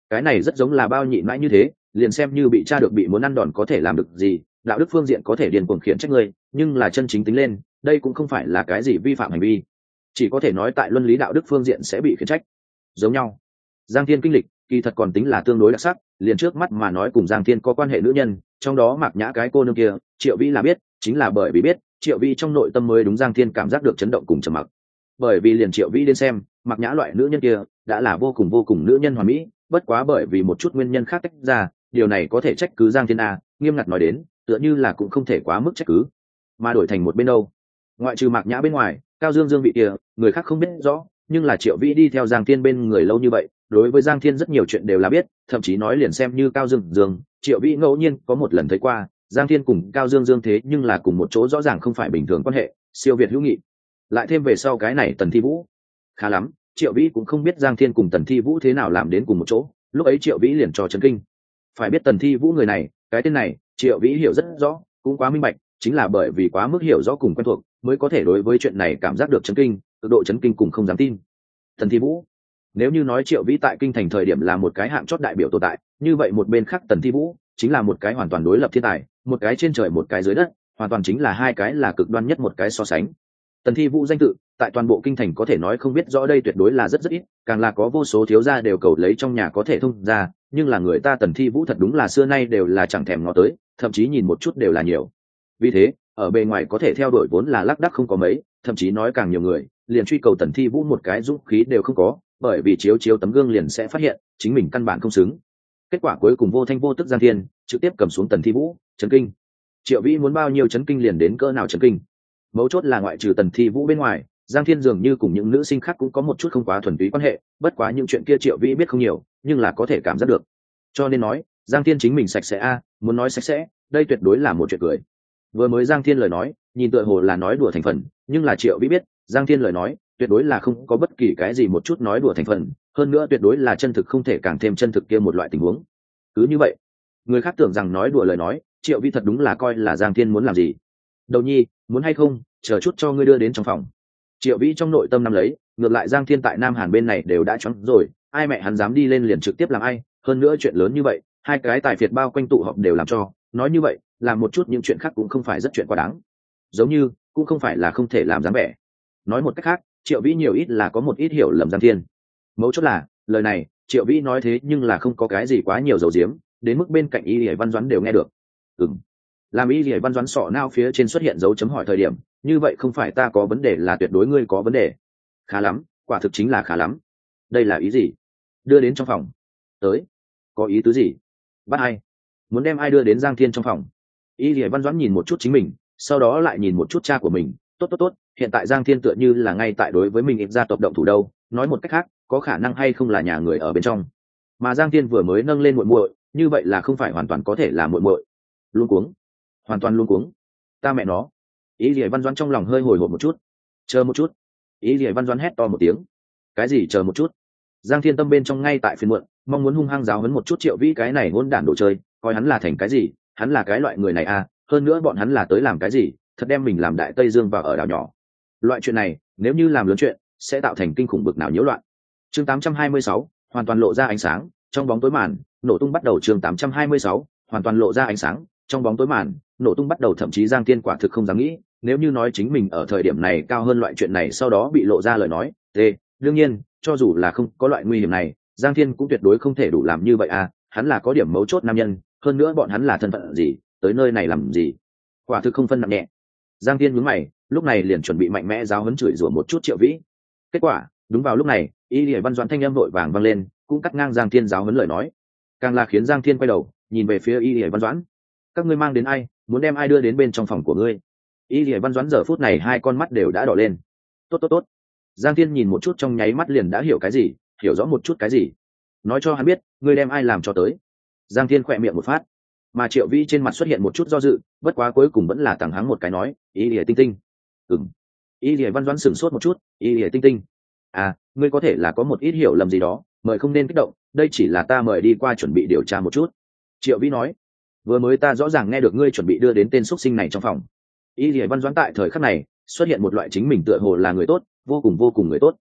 cái này rất giống là bao nhịn mãi như thế, liền xem như bị cha được bị muốn ăn đòn có thể làm được gì, đạo đức phương diện có thể điền cuồng khiển trách ngươi, nhưng là chân chính tính lên đây cũng không phải là cái gì vi phạm hành vi, chỉ có thể nói tại luân lý đạo đức phương diện sẽ bị khiển trách. Giống nhau Giang Thiên kinh lịch kỳ thật còn tính là tương đối đặc sắc, liền trước mắt mà nói cùng Giang Thiên có quan hệ nữ nhân, trong đó Mạc Nhã cái cô nương kia, Triệu Vĩ là biết, chính là bởi vì biết, Triệu Vĩ trong nội tâm mới đúng Giang Thiên cảm giác được chấn động cùng trầm mặc. Bởi vì liền Triệu Vĩ đến xem, Mạc Nhã loại nữ nhân kia đã là vô cùng vô cùng nữ nhân hoàn mỹ, bất quá bởi vì một chút nguyên nhân khác tách ra, điều này có thể trách cứ Giang Thiên a, nghiêm ngặt nói đến, tựa như là cũng không thể quá mức trách cứ. Mà đổi thành một bên đâu, ngoại trừ Mạc Nhã bên ngoài, Cao Dương Dương vị kia, người khác không biết rõ, nhưng là Triệu Vĩ đi theo Giang Thiên bên người lâu như vậy, đối với Giang Thiên rất nhiều chuyện đều là biết, thậm chí nói liền xem như Cao Dương Dương, Triệu Vĩ ngẫu nhiên có một lần thấy qua, Giang Thiên cùng Cao Dương Dương thế nhưng là cùng một chỗ rõ ràng không phải bình thường quan hệ, siêu việt hữu nghị. Lại thêm về sau cái này Tần Thi Vũ, khá lắm, Triệu Vĩ cũng không biết Giang Thiên cùng Tần Thi Vũ thế nào làm đến cùng một chỗ, lúc ấy Triệu Vĩ liền cho chấn kinh. Phải biết Tần Thi Vũ người này, cái tên này, Triệu Vĩ hiểu rất rõ, cũng quá minh bạch, chính là bởi vì quá mức hiểu rõ cùng quen thuộc, mới có thể đối với chuyện này cảm giác được chấn kinh, cực độ chấn kinh cùng không dám tin. Tần Thi Vũ, nếu như nói Triệu Vĩ tại kinh thành thời điểm là một cái hạng chót đại biểu tồn tại, như vậy một bên khác Tần Thi Vũ chính là một cái hoàn toàn đối lập thiên tài, một cái trên trời một cái dưới đất, hoàn toàn chính là hai cái là cực đoan nhất một cái so sánh. Tần Thi Vũ danh tự tại toàn bộ kinh thành có thể nói không biết rõ đây tuyệt đối là rất rất ít, càng là có vô số thiếu gia đều cầu lấy trong nhà có thể thông ra, nhưng là người ta Tần Thi Vũ thật đúng là xưa nay đều là chẳng thèm ngó tới, thậm chí nhìn một chút đều là nhiều. Vì thế, ở bề ngoài có thể theo đuổi vốn là lác đác không có mấy, thậm chí nói càng nhiều người, liền truy cầu Tần Thi Vũ một cái dũng khí đều không có, bởi vì chiếu chiếu tấm gương liền sẽ phát hiện chính mình căn bản không xứng. Kết quả cuối cùng vô thanh vô tức Giang Thiên trực tiếp cầm xuống Tần Thi Vũ, chấn kinh. Triệu Vĩ muốn bao nhiêu chấn kinh liền đến cỡ nào chấn kinh. Mấu chốt là ngoại trừ Tần Thi Vũ bên ngoài, Giang Thiên dường như cùng những nữ sinh khác cũng có một chút không quá thuần túy quan hệ, bất quá những chuyện kia Triệu Vĩ biết không nhiều, nhưng là có thể cảm giác được. Cho nên nói, Giang Thiên chính mình sạch sẽ a, muốn nói sạch sẽ, đây tuyệt đối là một chuyện cười. Vừa mới Giang Thiên lời nói, nhìn tựa hồ là nói đùa thành phần, nhưng là Triệu Vĩ biết, Giang Thiên lời nói, tuyệt đối là không có bất kỳ cái gì một chút nói đùa thành phần, hơn nữa tuyệt đối là chân thực không thể càng thêm chân thực kia một loại tình huống. Cứ như vậy, người khác tưởng rằng nói đùa lời nói, Triệu Vĩ thật đúng là coi là Giang Thiên muốn làm gì. Đầu nhi, muốn hay không, chờ chút cho ngươi đưa đến trong phòng. Triệu Vĩ trong nội tâm nắm lấy, ngược lại Giang Thiên tại Nam Hàn bên này đều đã choáng rồi, ai mẹ hắn dám đi lên liền trực tiếp làm ai, hơn nữa chuyện lớn như vậy, hai cái tài phiệt bao quanh tụ họp đều làm cho, nói như vậy, làm một chút những chuyện khác cũng không phải rất chuyện quá đáng. Giống như, cũng không phải là không thể làm dáng vẻ. Nói một cách khác, Triệu Vĩ nhiều ít là có một ít hiểu lầm Giang Thiên. Mấu chốt là, lời này, Triệu Vĩ nói thế nhưng là không có cái gì quá nhiều dầu diếm, đến mức bên cạnh Y Lệ Văn Doãn đều nghe được. Ừm. Làm Y Lệ Văn Doãn sọ nao phía trên xuất hiện dấu chấm hỏi thời điểm, như vậy không phải ta có vấn đề là tuyệt đối ngươi có vấn đề. Khá lắm, quả thực chính là khá lắm. Đây là ý gì? Đưa đến trong phòng. Tới. Có ý tứ gì? Bắt ai? Muốn đem ai đưa đến Giang Thiên trong phòng? Y Lệ Văn Doãn nhìn một chút chính mình, sau đó lại nhìn một chút cha của mình, tốt tốt tốt, hiện tại Giang Thiên tựa như là ngay tại đối với mình ít gia tộc động thủ đâu, nói một cách khác, có khả năng hay không là nhà người ở bên trong. Mà Giang Thiên vừa mới nâng lên muội muội, như vậy là không phải hoàn toàn có thể là muội muội. Luống cuống, hoàn toàn luống cuống. Ta mẹ nó. Ý Liễu Văn Doãn trong lòng hơi hồi hộp một chút. Chờ một chút. Ý Liễu Văn Doãn hét to một tiếng. Cái gì chờ một chút? Giang Thiên tâm bên trong ngay tại phiền muộn, mong muốn hung hăng giáo huấn một chút Triệu Vĩ cái này hỗn đản đồ chơi, coi hắn là thành cái gì, hắn là cái loại người này à, hơn nữa bọn hắn là tới làm cái gì, thật đem mình làm đại Tây Dương vào ở đảo nhỏ. Loại chuyện này, nếu như làm lớn chuyện, sẽ tạo thành kinh khủng bực nào nhiễu loạn. Chương tám trăm hai mươi sáu, hoàn toàn lộ ra ánh sáng, trong bóng tối màn, nổ tung bắt đầu. Chương tám trăm hai mươi sáu, hoàn toàn lộ ra ánh sáng, trong bóng tối màn, nổ tung bắt đầu. Thậm chí Giang Thiên quả thực không dám nghĩ, nếu như nói chính mình ở thời điểm này cao hơn loại chuyện này sau đó bị lộ ra lời nói, tê, đương nhiên, cho dù là không có loại nguy hiểm này, Giang Thiên cũng tuyệt đối không thể đủ làm như vậy à, hắn là có điểm mấu chốt nam nhân, hơn nữa bọn hắn là thân phận gì, tới nơi này làm gì? Quả thực không phân nặng nhẹ. Giang Thiên nhướng mày, lúc này liền chuẩn bị mạnh mẽ giáo huấn chửi rủa một chút Triệu Vĩ. Kết quả, đúng vào lúc này, Y Lệ Văn Doãn thanh âm vội vàng vang lên, cũng cắt ngang Giang Thiên giáo huấn lời nói, càng là khiến Giang Thiên quay đầu, nhìn về phía Y Lệ Văn Doãn. Các ngươi mang đến ai, muốn đem ai đưa đến bên trong phòng của ngươi? Y Lệ Văn Doãn giờ phút này hai con mắt đều đã đỏ lên. Tốt tốt tốt. Giang Thiên nhìn một chút trong nháy mắt liền đã hiểu cái gì, hiểu rõ một chút cái gì. Nói cho hắn biết, ngươi đem ai làm cho tới. Giang Thiên khẽ miệng một phát, mà Triệu Vĩ trên mặt xuất hiện một chút do dự, bất quá cuối cùng vẫn là tằng hắng một cái nói, Y Lệ Tinh Tinh. Ừm. Y Lệ Văn Doãn sửng sốt một chút, Y Lệ Tinh Tinh. À, ngươi có thể là có một ít hiểu lầm gì đó, mời không nên kích động, đây chỉ là ta mời đi qua chuẩn bị điều tra một chút. Triệu Vĩ nói, vừa mới ta rõ ràng nghe được ngươi chuẩn bị đưa đến tên xuất sinh này trong phòng. Y Lệ Văn Doãn tại thời khắc này xuất hiện một loại chính mình tựa hồ là người tốt, vô cùng vô cùng người tốt.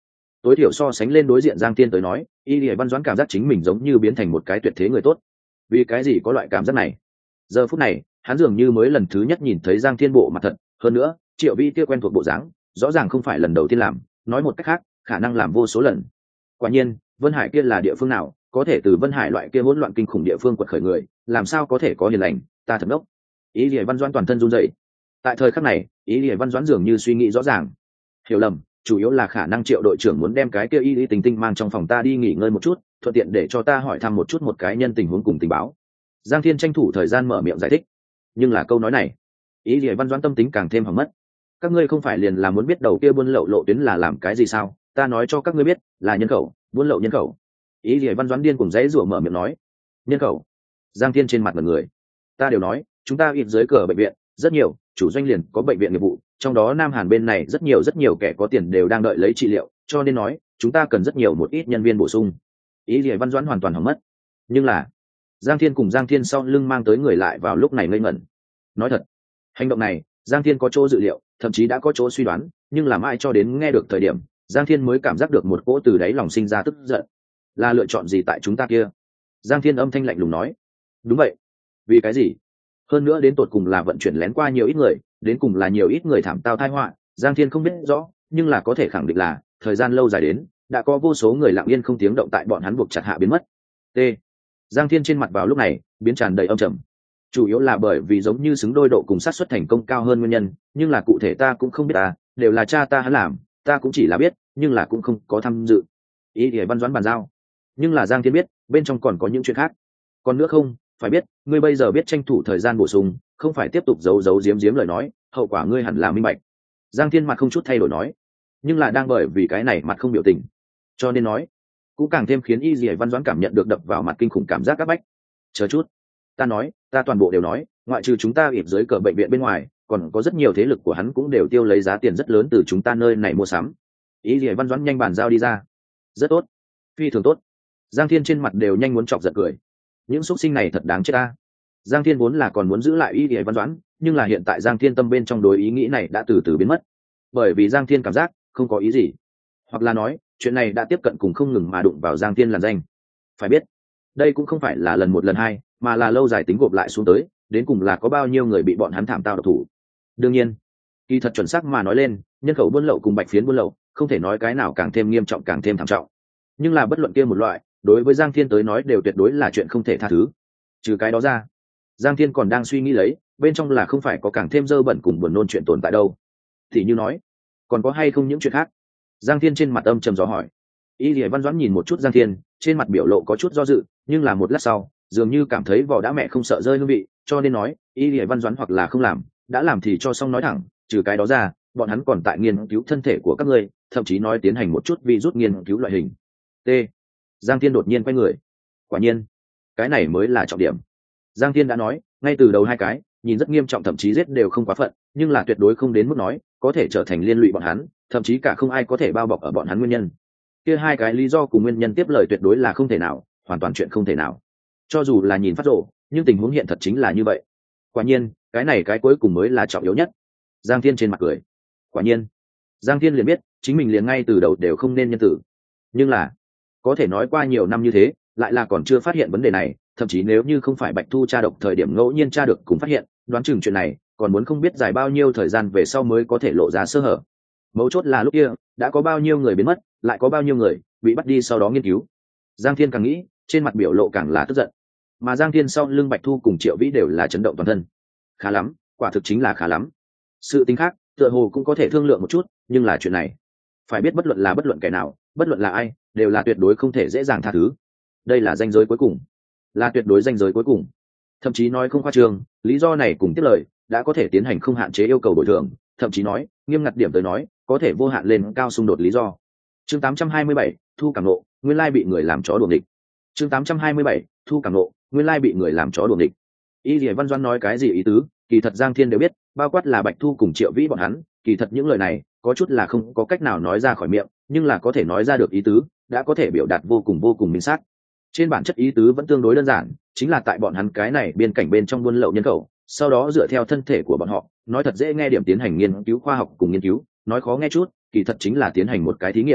tối thiểu so sánh lên đối diện Giang Thiên tới nói, y lìa văn doãn cảm giác chính mình giống như biến thành một cái tuyệt thế người tốt. Vì cái gì có loại cảm giác này? Giờ phút này hắn dường như mới lần thứ nhất nhìn thấy Giang Thiên bộ mặt thật, hơn nữa Triệu Vi kia quen thuộc bộ dáng rõ ràng không phải lần đầu tiên làm, nói một cách khác khả năng làm vô số lần. Quả nhiên Vân Hải kia là địa phương nào, có thể từ Vân Hải loại kia hỗn loạn kinh khủng địa phương quật khởi người, làm sao có thể có hiền lành, ta thật ngốc. Ý Lìa Văn Doãn toàn thân run rẩy. Tại thời khắc này Ý Lìa Văn Doãn dường như suy nghĩ rõ ràng, hiểu lầm chủ yếu là khả năng Triệu đội trưởng muốn đem cái kia Y Lý Tình Tinh mang trong phòng ta đi nghỉ ngơi một chút, thuận tiện để cho ta hỏi thăm một chút một cái nhân tình huống cùng tình báo. Giang Thiên tranh thủ thời gian mở miệng giải thích, nhưng là câu nói này Ý Lìa Văn Doãn tâm tính càng thêm hỏng mất. Các ngươi không phải liền là muốn biết đầu kia buôn lậu lộ tuyến là làm cái gì sao? Ta nói cho các ngươi biết, là nhân khẩu, buôn lậu nhân khẩu. Ý Lìa Văn Doãn điên cùng dãy rủa mở miệng nói, nhân khẩu. Giang Thiên trên mặt mọi người, ta đều nói chúng ta ít dưới cờ bệnh viện rất nhiều, chủ doanh liền có bệnh viện nghiệp vụ, trong đó Nam Hàn bên này rất nhiều rất nhiều kẻ có tiền đều đang đợi lấy trị liệu, cho nên nói chúng ta cần rất nhiều một ít nhân viên bổ sung. Ý Lìa Văn Doãn hoàn toàn hỏng mất. Nhưng là Giang Thiên cùng Giang Thiên sau lưng mang tới người lại vào lúc này ngây ngẩn. Nói thật, hành động này Giang Thiên có chỗ dự liệu, thậm chí đã có chỗ suy đoán, nhưng làm ai cho đến nghe được thời điểm Giang Thiên mới cảm giác được một cỗ từ đáy lòng sinh ra tức giận. Là lựa chọn gì tại chúng ta kia? Giang Thiên âm thanh lạnh lùng nói. Đúng vậy. Vì cái gì? Hơn nữa đến tột cùng là vận chuyển lén qua nhiều ít người, đến cùng là nhiều ít người thảm tao tai họa, Giang Thiên không biết rõ, nhưng là có thể khẳng định là thời gian lâu dài đến đã có vô số người lặng yên không tiếng động tại bọn hắn buộc chặt hạ biến mất. T. Giang Thiên trên mặt vào lúc này biến tràn đầy âm trầm. Chủ yếu là bởi vì giống như xứng đôi độ cùng xác suất thành công cao hơn nguyên nhân, nhưng là cụ thể ta cũng không biết, ta đều là cha ta hắn làm, ta cũng chỉ là biết, nhưng là cũng không có tham dự. Ý thì Văn Doãn bàn giao, nhưng là Giang Thiên biết bên trong còn có những chuyện khác. Còn nữa không phải biết, ngươi bây giờ biết tranh thủ thời gian bổ sung, không phải tiếp tục giấu giấu giếm giếm lời nói, hậu quả ngươi hẳn là minh bạch. Giang Thiên mặt không chút thay đổi nói, nhưng là đang bởi vì cái này mặt không biểu tình, cho nên nói cũng càng thêm khiến Y Dì Văn Doãn cảm nhận được đập vào mặt kinh khủng cảm giác áp bách. Chờ chút, ta nói, ta toàn bộ đều nói, ngoại trừ chúng ta ịp dưới cờ bệnh viện bên ngoài, còn có rất nhiều thế lực của hắn cũng đều tiêu lấy giá tiền rất lớn từ chúng ta nơi này mua sắm. Y Dì Văn Doãn nhanh bàn giao đi ra. Rất tốt, phi thường tốt. Giang Thiên trên mặt đều nhanh muốn chọc giận cười. Những xúc sinh này thật đáng chết ta. Giang Thiên vốn là còn muốn giữ lại Y Dì Văn Doãn, nhưng là hiện tại Giang Thiên tâm bên trong đối ý nghĩ này đã từ từ biến mất, bởi vì Giang Thiên cảm giác không có ý gì, hoặc là nói chuyện này đã tiếp cận cùng không ngừng mà đụng vào Giang Thiên làn danh. Phải biết, đây cũng không phải là lần một lần hai, mà là lâu dài tính gộp lại xuống tới, đến cùng là có bao nhiêu người bị bọn hắn thảm tao độc thủ. Đương nhiên, kỳ thật chuẩn xác mà nói lên, nhân khẩu buôn lậu cùng bạch phiến buôn lậu, không thể nói cái nào càng thêm nghiêm trọng càng thêm thảm trọng. Nhưng là bất luận kia một loại, đối với Giang Thiên tới nói đều tuyệt đối là chuyện không thể tha thứ. Trừ cái đó ra, Giang Thiên còn đang suy nghĩ lấy, bên trong là không phải có càng thêm dơ bẩn cùng buồn nôn chuyện tồn tại đâu. Thì như nói, còn có hay không những chuyện khác? Giang Thiên trên mặt âm trầm gió hỏi. Y Lìa Văn Doãn nhìn một chút Giang Thiên, trên mặt biểu lộ có chút do dự, nhưng là một lát sau, dường như cảm thấy vỏ đã mẹ không sợ rơi hương vị, cho nên nói, Y Lìa Văn Doãn hoặc là không làm, đã làm thì cho xong nói thẳng, trừ cái đó ra, bọn hắn còn tại nghiên cứu thân thể của các ngươi, thậm chí nói tiến hành một chút virus nghiên cứu loại hình. T. Giang Thiên đột nhiên quay người. Quả nhiên, cái này mới là trọng điểm. Giang Thiên đã nói, ngay từ đầu hai cái, nhìn rất nghiêm trọng thậm chí giết đều không quá phận, nhưng là tuyệt đối không đến mức nói có thể trở thành liên lụy bọn hắn, thậm chí cả không ai có thể bao bọc ở bọn hắn nguyên nhân. Kia hai cái lý do cùng nguyên nhân tiếp lời tuyệt đối là không thể nào, hoàn toàn chuyện không thể nào. Cho dù là nhìn phát rồ, nhưng tình huống hiện thật chính là như vậy. Quả nhiên, cái này cái cuối cùng mới là trọng yếu nhất. Giang Thiên trên mặt cười. Quả nhiên, Giang Thiên liền biết, chính mình liền ngay từ đầu đều không nên nhân tử. Nhưng là, có thể nói qua nhiều năm như thế, lại là còn chưa phát hiện vấn đề này, thậm chí nếu như không phải Bạch Thu tra độc thời điểm ngẫu nhiên tra được cùng phát hiện, đoán chừng chuyện này còn muốn không biết dài bao nhiêu thời gian về sau mới có thể lộ ra sơ hở. Mấu chốt là lúc kia đã có bao nhiêu người biến mất, lại có bao nhiêu người bị bắt đi sau đó nghiên cứu. Giang Thiên càng nghĩ, trên mặt biểu lộ càng là tức giận. Mà Giang Thiên sau lưng Bạch Thu cùng Triệu Vĩ đều là chấn động toàn thân. Khá lắm, quả thực chính là khá lắm. Sự tính khác, tựa hồ cũng có thể thương lượng một chút, nhưng là chuyện này, phải biết bất luận là bất luận kẻ nào, bất luận là ai, đều là tuyệt đối không thể dễ dàng tha thứ. Đây là ranh giới cuối cùng, là tuyệt đối ranh giới cuối cùng. Thậm chí nói không khoa trương, lý do này cùng tiếp lời đã có thể tiến hành không hạn chế yêu cầu bồi thường, thậm chí nói nghiêm ngặt điểm tới nói có thể vô hạn lên cao xung đột lý do. Chương tám trăm hai mươi bảy, thu cảm nộ, nguyên lai bị người làm chó đuổi địch. Chương tám trăm hai mươi bảy, thu cảm nộ, nguyên lai bị người làm chó đuổi địch. Y Lìa Văn Doãn nói cái gì ý tứ, kỳ thật Giang Thiên đều biết, bao quát là Bạch Thu cùng Triệu Vĩ bọn hắn, kỳ thật những lời này có chút là không có cách nào nói ra khỏi miệng, nhưng là có thể nói ra được ý tứ, đã có thể biểu đạt vô cùng vô cùng minh xác. Trên bản chất ý tứ vẫn tương đối đơn giản, chính là tại bọn hắn cái này biên cảnh bên trong buôn lậu nhân khẩu, sau đó dựa theo thân thể của bọn họ, nói thật dễ nghe điểm tiến hành nghiên cứu khoa học cùng nghiên cứu, nói khó nghe chút, kỳ thật chính là tiến hành một cái thí nghiệm.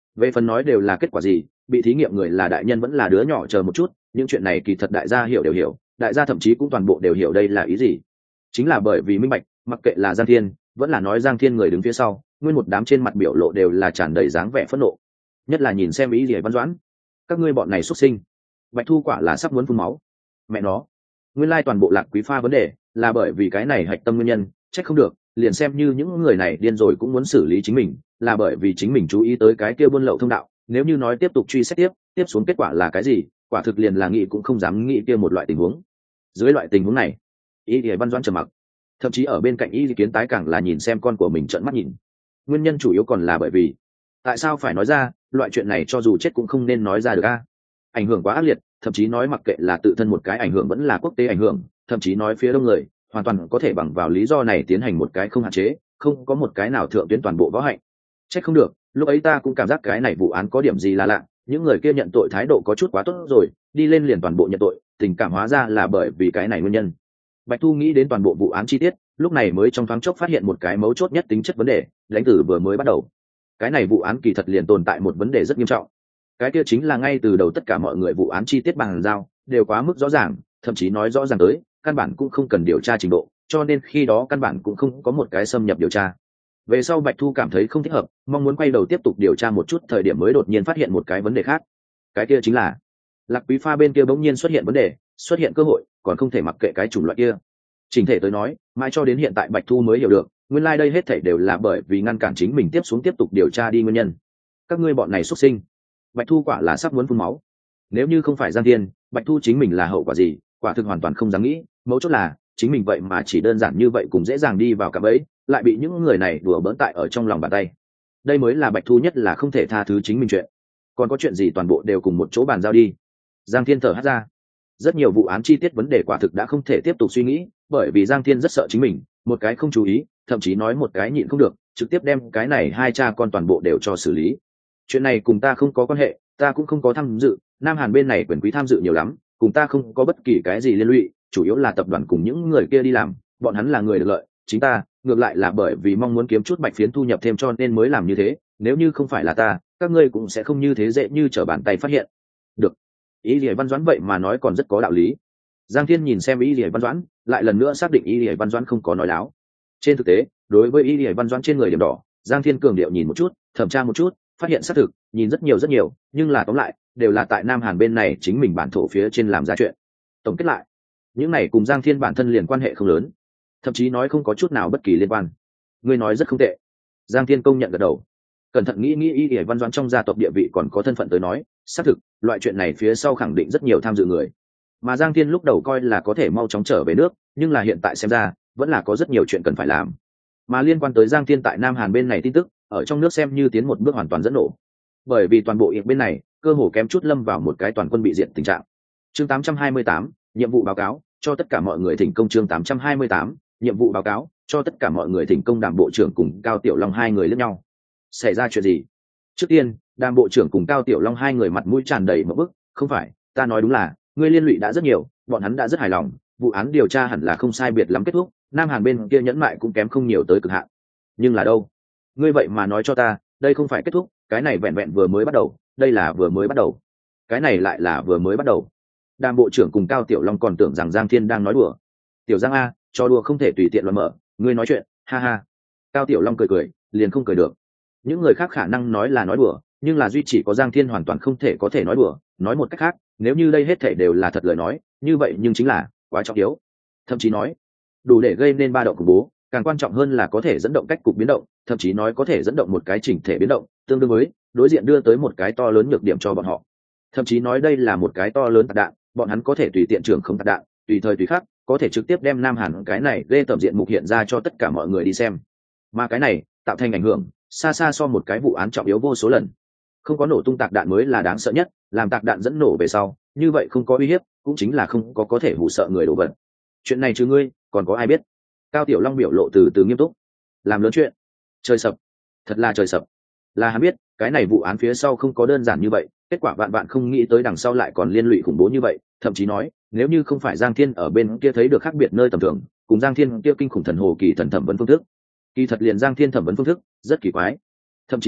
Về phần nói đều là kết quả gì, bị thí nghiệm người là đại nhân vẫn là đứa nhỏ, chờ một chút, những chuyện này kỳ thật đại gia hiểu đều hiểu, đại gia thậm chí cũng toàn bộ đều hiểu đây là ý gì. Chính là bởi vì minh bạch, mặc kệ là Giang Thiên vẫn là nói Giang Thiên người đứng phía sau, nguyên một đám trên mặt biểu lộ đều là tràn đầy dáng vẻ phẫn nộ, nhất là nhìn xem ý gì Văn Doãn, các ngươi bọn này xuất sinh. Bạch Thu quả là sắp muốn phun máu. Mẹ nó, nguyên lai toàn bộ Lạc Quý pha vấn đề là bởi vì cái này hạch tâm nguyên nhân, trách không được, liền xem như những người này điên rồi cũng muốn xử lý chính mình, là bởi vì chính mình chú ý tới cái kia buôn lậu thông đạo. Nếu như nói tiếp tục truy xét tiếp tiếp xuống kết quả là cái gì, quả thực liền là nghĩ cũng không dám nghĩ kia một loại tình huống. Dưới loại tình huống này, ý thì Văn Doãn trầm mặc, thậm chí ở bên cạnh ý kiến tái càng là nhìn xem con của mình trợn mắt nhìn. Nguyên nhân chủ yếu còn là bởi vì, tại sao phải nói ra loại chuyện này, cho dù chết cũng không nên nói ra được a. Ảnh hưởng quá ác liệt, thậm chí nói mặc kệ là tự thân một cái ảnh hưởng vẫn là quốc tế ảnh hưởng, thậm chí nói phía đông người hoàn toàn có thể bằng vào lý do này tiến hành một cái không hạn chế, không có một cái nào thượng tuyến toàn bộ võ hạnh. Trách không được, lúc ấy ta cũng cảm giác cái này vụ án có điểm gì là lạ, những người kia nhận tội thái độ có chút quá tốt rồi, đi lên liền toàn bộ nhận tội, tình cảm hóa ra là bởi vì cái này nguyên nhân. Bạch Thu nghĩ đến toàn bộ vụ án chi tiết, lúc này mới trong thoáng chốc phát hiện một cái mấu chốt nhất tính chất vấn đề, lãnh tử vừa mới bắt đầu. Cái này vụ án kỳ thật liền tồn tại một vấn đề rất nghiêm trọng. Cái kia chính là ngay từ đầu tất cả mọi người vụ án chi tiết bằng giao đều quá mức rõ ràng, thậm chí nói rõ ràng tới, căn bản cũng không cần điều tra trình độ, cho nên khi đó căn bản cũng không có một cái xâm nhập điều tra. Về sau Bạch Thu cảm thấy không thích hợp, mong muốn quay đầu tiếp tục điều tra một chút, thời điểm mới đột nhiên phát hiện một cái vấn đề khác. Cái kia chính là Lạc Quý pha bên kia bỗng nhiên xuất hiện vấn đề, xuất hiện cơ hội, còn không thể mặc kệ cái chủng loại kia. Chỉnh thể tới nói, mãi cho đến hiện tại Bạch Thu mới hiểu được, nguyên lai like đây hết thảy đều là bởi vì ngăn cản chính mình tiếp xuống tiếp tục điều tra đi nguyên nhân. Các ngươi bọn này xuất sinh. Bạch Thu quả là sắp muốn phun máu. Nếu như không phải Giang Thiên, Bạch Thu chính mình là hậu quả gì, quả thực hoàn toàn không dám nghĩ, mấu chốt là chính mình vậy mà chỉ đơn giản như vậy cũng dễ dàng đi vào cạm bẫy, lại bị những người này đùa bỡn tại ở trong lòng bàn tay. Đây mới là Bạch Thu nhất là không thể tha thứ chính mình chuyện. Còn có chuyện gì toàn bộ đều cùng một chỗ bàn giao đi. Giang Thiên thở hắt ra. Rất nhiều vụ án chi tiết vấn đề quả thực đã không thể tiếp tục suy nghĩ, bởi vì Giang Thiên rất sợ chính mình, một cái không chú ý, thậm chí nói một cái nhịn không được, trực tiếp đem cái này hai cha con toàn bộ đều cho xử lý. Chuyện này cùng ta không có quan hệ, ta cũng không có tham dự, Nam Hàn bên này quyền quý tham dự nhiều lắm, cùng ta không có bất kỳ cái gì liên lụy, chủ yếu là tập đoàn cùng những người kia đi làm, bọn hắn là người được lợi, chính ta ngược lại là bởi vì mong muốn kiếm chút bạch phiến thu nhập thêm cho nên mới làm như thế, nếu như không phải là ta, các ngươi cũng sẽ không như thế dễ như trở bàn tay phát hiện. Được. Ý Liễu Văn Doãn vậy mà nói còn rất có đạo lý. Giang Thiên nhìn xem Ý Liễu Văn Doãn, lại lần nữa xác định Ý Liễu Văn Doãn không có nói láo. Trên thực tế, đối với Ý Liễu Văn Doãn trên người điểm đỏ, Giang Thiên cường điệu nhìn một chút, thẩm tra một chút, phát hiện xác thực, nhìn rất nhiều rất nhiều, nhưng là tóm lại, đều là tại Nam Hàn bên này chính mình bản thổ phía trên làm ra chuyện. Tổng kết lại, những này cùng Giang Thiên bản thân liền quan hệ không lớn, thậm chí nói không có chút nào bất kỳ liên quan. Ngươi nói rất không tệ. Giang Thiên công nhận gật đầu. Cẩn thận nghĩ nghĩ, Ý Liễu Văn Doãn trong gia tộc địa vị còn có thân phận tới nói, xác thực, loại chuyện này phía sau khẳng định rất nhiều tham dự người. Mà Giang Thiên lúc đầu coi là có thể mau chóng trở về nước, nhưng là hiện tại xem ra, vẫn là có rất nhiều chuyện cần phải làm. Mà liên quan tới Giang Thiên tại Nam Hàn bên này tin tức, ở trong nước xem như tiến một bước hoàn toàn dẫn nổ. Bởi vì toàn bộ Yệt bên này, cơ hồ kém chút lâm vào một cái toàn quân bị diệt tình trạng. Chương tám trăm hai mươi tám, nhiệm vụ báo cáo, cho tất cả mọi người thỉnh công. Chương tám trăm hai mươi tám, nhiệm vụ báo cáo, cho tất cả mọi người thỉnh công. Đàm bộ trưởng cùng Cao Tiểu Long hai người liếc nhau. Xảy ra chuyện gì? Trước tiên, Đàm bộ trưởng cùng Cao Tiểu Long hai người mặt mũi tràn đầy một bức, không phải, ta nói đúng là, ngươi liên lụy đã rất nhiều, bọn hắn đã rất hài lòng, vụ án điều tra hẳn là không sai biệt lắm kết thúc, Nam Hàn bên kia nhẫn mại cũng kém không nhiều tới cực hạn. Nhưng là đâu? Ngươi vậy mà nói cho ta, đây không phải kết thúc, cái này vẹn vẹn vừa mới bắt đầu, đây là vừa mới bắt đầu. Cái này lại là vừa mới bắt đầu. Đàm bộ trưởng cùng Cao Tiểu Long còn tưởng rằng Giang Thiên đang nói đùa. Tiểu Giang a, cho đùa không thể tùy tiện luận mở, ngươi nói chuyện, ha ha. Cao Tiểu Long cười cười, liền không cười được. Những người khác khả năng nói là nói đùa, nhưng là duy chỉ có Giang Thiên hoàn toàn không thể có thể nói đùa, nói một cách khác, nếu như đây hết thảy đều là thật lời nói, như vậy nhưng chính là quá trọng yếu. Thậm chí nói, đủ để gây nên ba động khủng bố, càng quan trọng hơn là có thể dẫn động cách cục biến động, thậm chí nói có thể dẫn động một cái chỉnh thể biến động, tương đương với đối diện đưa tới một cái to lớn nhược điểm cho bọn họ. Thậm chí nói đây là một cái to lớn tạc đạn, bọn hắn có thể tùy tiện trưởng không tạc đạn, tùy thời tùy khắc có thể trực tiếp đem Nam Hàn cái này gây tầm diện mục hiện ra cho tất cả mọi người đi xem. Mà cái này tạo thành ảnh hưởng xa xa so một cái vụ án trọng yếu vô số lần. Không có nổ tung tạc đạn mới là đáng sợ nhất, làm tạc đạn dẫn nổ về sau, như vậy không có uy hiếp, cũng chính là không có có thể hù sợ người đổ vật. Chuyện này chứ ngươi, còn có ai biết? Cao Tiểu Long biểu lộ từ từ nghiêm túc. Làm lớn chuyện, trời sập, thật là trời sập. Là hắn biết, cái này vụ án phía sau không có đơn giản như vậy, kết quả bạn bạn không nghĩ tới đằng sau lại còn liên lụy khủng bố như vậy, thậm chí nói, nếu như không phải Giang Thiên ở bên kia thấy được khác biệt nơi tầm thường, cùng Giang Thiên kia kinh khủng thần hồ kỳ thần thẩm vấn phương thức. Kỳ thật liền Giang Thiên thẩm vấn phương thức rất kỳ quái. Thậm chí nói,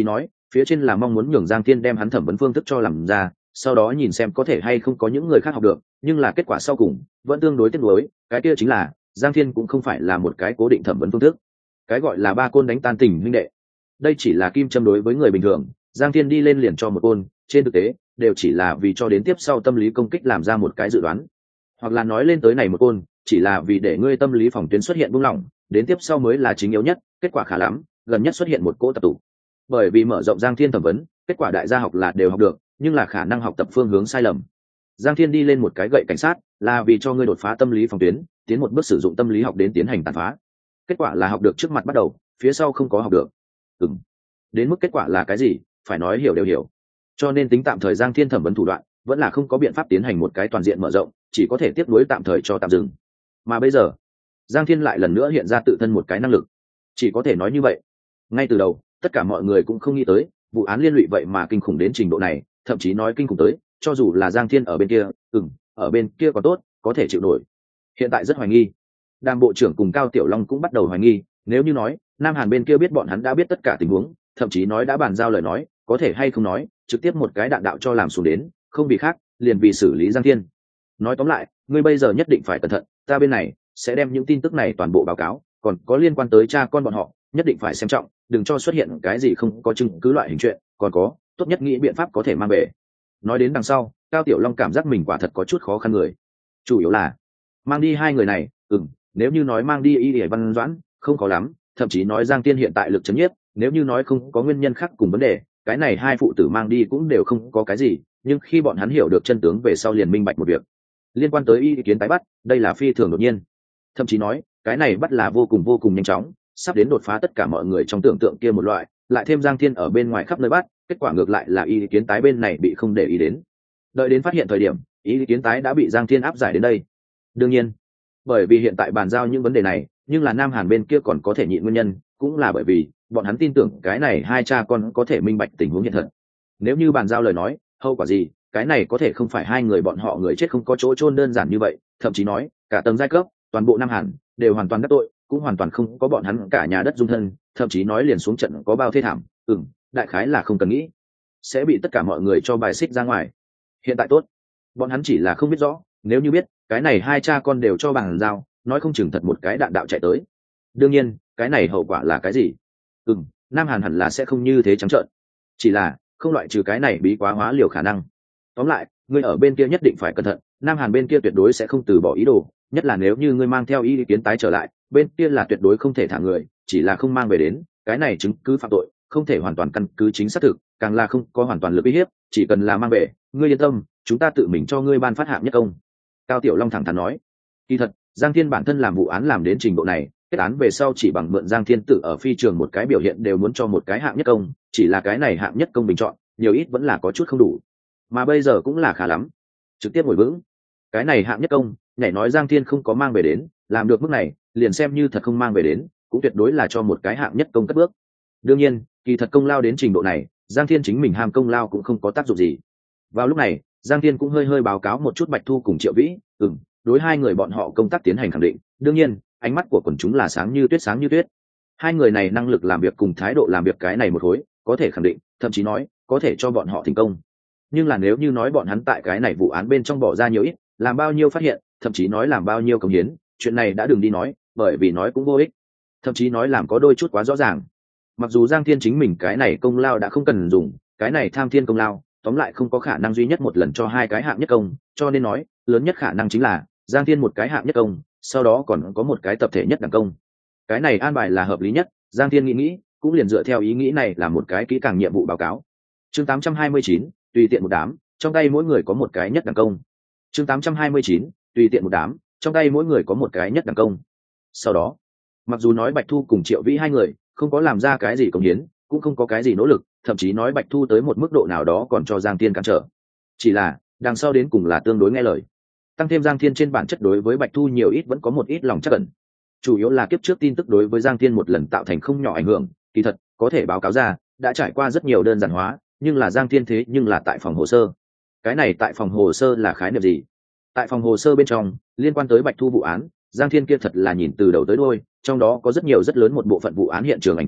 phía trên là mong muốn nhường Giang Thiên đem hắn thẩm vấn phương thức cho làm ra, sau đó nhìn xem có thể hay không có những người khác học được, nhưng là kết quả sau cùng vẫn tương đối tiếc nuối, cái kia chính là Giang Thiên cũng không phải là một cái cố định thẩm vấn phương thức. Cái gọi là ba côn đánh tan tình huynh đệ, đây chỉ là kim châm đối với người bình thường. Giang Thiên đi lên liền cho một côn, trên thực tế đều chỉ là vì cho đến tiếp sau tâm lý công kích làm ra một cái dự đoán, hoặc là nói lên tới này một côn chỉ là vì để ngươi tâm lý phòng tuyến xuất hiện buông lỏng, đến tiếp sau mới là chính yếu nhất. Kết quả khá lắm, gần nhất xuất hiện một cỗ tập tụ. Bởi vì mở rộng Giang Thiên thẩm vấn, kết quả đại gia học là đều học được, nhưng là khả năng học tập phương hướng sai lầm. Giang Thiên đi lên một cái gậy cảnh sát là vì cho ngươi đột phá tâm lý phòng tuyến, tiến một bước sử dụng tâm lý học đến tiến hành tàn phá. Kết quả là học được trước mặt bắt đầu, phía sau không có học được. Ừm. Đến mức kết quả là cái gì, phải nói hiểu đều hiểu. Cho nên tính tạm thời Giang Thiên thẩm vấn thủ đoạn vẫn là không có biện pháp tiến hành một cái toàn diện mở rộng, chỉ có thể tiếp nối tạm thời cho tạm dừng. Mà bây giờ, Giang Thiên lại lần nữa hiện ra tự thân một cái năng lực. Chỉ có thể nói như vậy. Ngay từ đầu, tất cả mọi người cũng không nghĩ tới, vụ án liên lụy vậy mà kinh khủng đến trình độ này, thậm chí nói kinh khủng tới, cho dù là Giang Thiên ở bên kia, ừm, ở bên kia có tốt, có thể chịu nổi. Hiện tại rất hoài nghi. Đàm bộ trưởng cùng Cao Tiểu Long cũng bắt đầu hoài nghi, nếu như nói, Nam Hàn bên kia biết bọn hắn đã biết tất cả tình huống, thậm chí nói đã bàn giao lời nói, có thể hay không nói, trực tiếp một cái đạn đạo cho làm xuống đến, không vì khác, liền vì xử lý Giang Thiên. Nói tóm lại, ngươi bây giờ nhất định phải cẩn thận, ta bên này sẽ đem những tin tức này toàn bộ báo cáo, còn có liên quan tới cha con bọn họ, nhất định phải xem trọng, đừng cho xuất hiện cái gì không có chứng cứ loại hình chuyện, còn có, tốt nhất nghĩ biện pháp có thể mang về. Nói đến đằng sau, Cao Tiểu Long cảm giác mình quả thật có chút khó khăn người. Chủ yếu là mang đi hai người này, ừm, nếu như nói mang đi Y Y Văn Doãn, không có lắm, thậm chí nói Giang Tiên hiện tại lực chấn nhiếp, nếu như nói không có nguyên nhân khác cùng vấn đề, cái này hai phụ tử mang đi cũng đều không có cái gì, nhưng khi bọn hắn hiểu được chân tướng về sau liền minh bạch một việc. Liên quan tới ý kiến tái bắt, đây là phi thường đột nhiên. Thậm chí nói, cái này bắt là vô cùng vô cùng nhanh chóng, sắp đến đột phá tất cả mọi người trong tưởng tượng kia một loại, lại thêm Giang Thiên ở bên ngoài khắp nơi bắt, kết quả ngược lại là ý kiến tái bên này bị không để ý đến. Đợi đến phát hiện thời điểm, ý kiến tái đã bị Giang Thiên áp giải đến đây. Đương nhiên, bởi vì hiện tại bàn giao những vấn đề này, nhưng là Nam Hàn bên kia còn có thể nhịn nguyên nhân, cũng là bởi vì bọn hắn tin tưởng cái này hai cha con có thể minh bạch tình huống hiện thật. Nếu như bàn giao lời nói, hậu quả gì, cái này có thể không phải hai người bọn họ người chết không có chỗ chôn đơn giản như vậy, thậm chí nói cả tầng giai cấp, toàn bộ Nam Hàn đều hoàn toàn đắc tội, cũng hoàn toàn không có bọn hắn cả nhà đất dung thân, thậm chí nói liền xuống trận có bao thê thảm, ừm, đại khái là không cần nghĩ, sẽ bị tất cả mọi người cho bài xích ra ngoài. Hiện tại tốt, bọn hắn chỉ là không biết rõ, nếu như biết, cái này hai cha con đều cho bàn giao, nói không chừng thật một cái đạn đạo chạy tới. Đương nhiên, cái này hậu quả là cái gì? Ừm, Nam Hàn hẳn là sẽ không như thế trắng trợn, chỉ là không loại trừ cái này bí quá hóa liều khả năng. Tóm lại, ngươi ở bên kia nhất định phải cẩn thận, Nam Hàn bên kia tuyệt đối sẽ không từ bỏ ý đồ, nhất là nếu như ngươi mang theo ý kiến tái trở lại, bên kia là tuyệt đối không thể thả người, chỉ là không mang về đến, cái này chứng cứ phạm tội, không thể hoàn toàn căn cứ chính xác thực, càng là không có hoàn toàn lực uy hiếp, chỉ cần là mang về, ngươi yên tâm, chúng ta tự mình cho ngươi ban phát hạng nhất công. Cao Tiểu Long thẳng thắn nói. Kỳ thật, Giang Thiên bản thân làm vụ án làm đến trình độ này, kết án về sau chỉ bằng mượn Giang Thiên tự ở phi trường một cái biểu hiện đều muốn cho một cái hạng nhất công, chỉ là cái này hạng nhất công bình chọn, nhiều ít vẫn là có chút không đủ. Mà bây giờ cũng là khá lắm, trực tiếp ngồi vững. Cái này hạng nhất công, nhảy nói Giang Thiên không có mang về đến, làm được mức này, liền xem như thật không mang về đến, cũng tuyệt đối là cho một cái hạng nhất công cất bước. Đương nhiên, kỳ thật công lao đến trình độ này, Giang Thiên chính mình ham công lao cũng không có tác dụng gì. Vào lúc này, Giang Thiên cũng hơi hơi báo cáo một chút Bạch Thu cùng Triệu Vĩ, ừm, đối hai người bọn họ công tác tiến hành khẳng định. Đương nhiên, ánh mắt của quần chúng là sáng như tuyết sáng như tuyết. Hai người này năng lực làm việc cùng thái độ làm việc cái này một khối, có thể khẳng định, thậm chí nói, có thể cho bọn họ thành công. Nhưng là nếu như nói bọn hắn tại cái này vụ án bên trong bỏ ra nhiều ít, làm bao nhiêu phát hiện, thậm chí nói làm bao nhiêu công hiến, chuyện này đã đừng đi nói, bởi vì nói cũng vô ích. Thậm chí nói làm có đôi chút quá rõ ràng. Mặc dù Giang Thiên chính mình cái này công lao đã không cần dùng, cái này tham thiên công lao, tóm lại không có khả năng duy nhất một lần cho hai cái hạng nhất công, cho nên nói, lớn nhất khả năng chính là Giang Thiên một cái hạng nhất công, sau đó còn có một cái tập thể nhất đẳng công. Cái này an bài là hợp lý nhất, Giang Thiên nghĩ nghĩ, cũng liền dựa theo ý nghĩ này là một cái kỹ càng nhiệm vụ báo cáo. Chương tám trăm hai mươi chín, tùy tiện một đám, trong tay mỗi người có một cái nhất đẳng công. Chương tám trăm hai mươi chín, tùy tiện một đám, trong tay mỗi người có một cái nhất đẳng công. Sau đó, mặc dù nói Bạch Thu cùng Triệu Vĩ hai người không có làm ra cái gì công hiến, cũng không có cái gì nỗ lực, thậm chí nói Bạch Thu tới một mức độ nào đó còn cho Giang Thiên cản trở. Chỉ là, đằng sau đến cùng là tương đối nghe lời. Tăng thêm Giang Thiên trên bản chất đối với Bạch Thu nhiều ít vẫn có một ít lòng chắc ẩn. Chủ yếu là kiếp trước tin tức đối với Giang Thiên một lần tạo thành không nhỏ ảnh hưởng, kỳ thật, có thể báo cáo ra, đã trải qua rất nhiều đơn giản hóa, nhưng là Giang Thiên thế nhưng là tại phòng hồ sơ. Cái này tại phòng hồ sơ là khái niệm gì? Tại phòng hồ sơ bên trong, liên quan tới Bạch Thu vụ án, Giang Thiên kia thật là nhìn từ đầu tới đuôi, trong đó có rất nhiều rất lớn một bộ phận vụ án hiện trường ảnh chụp,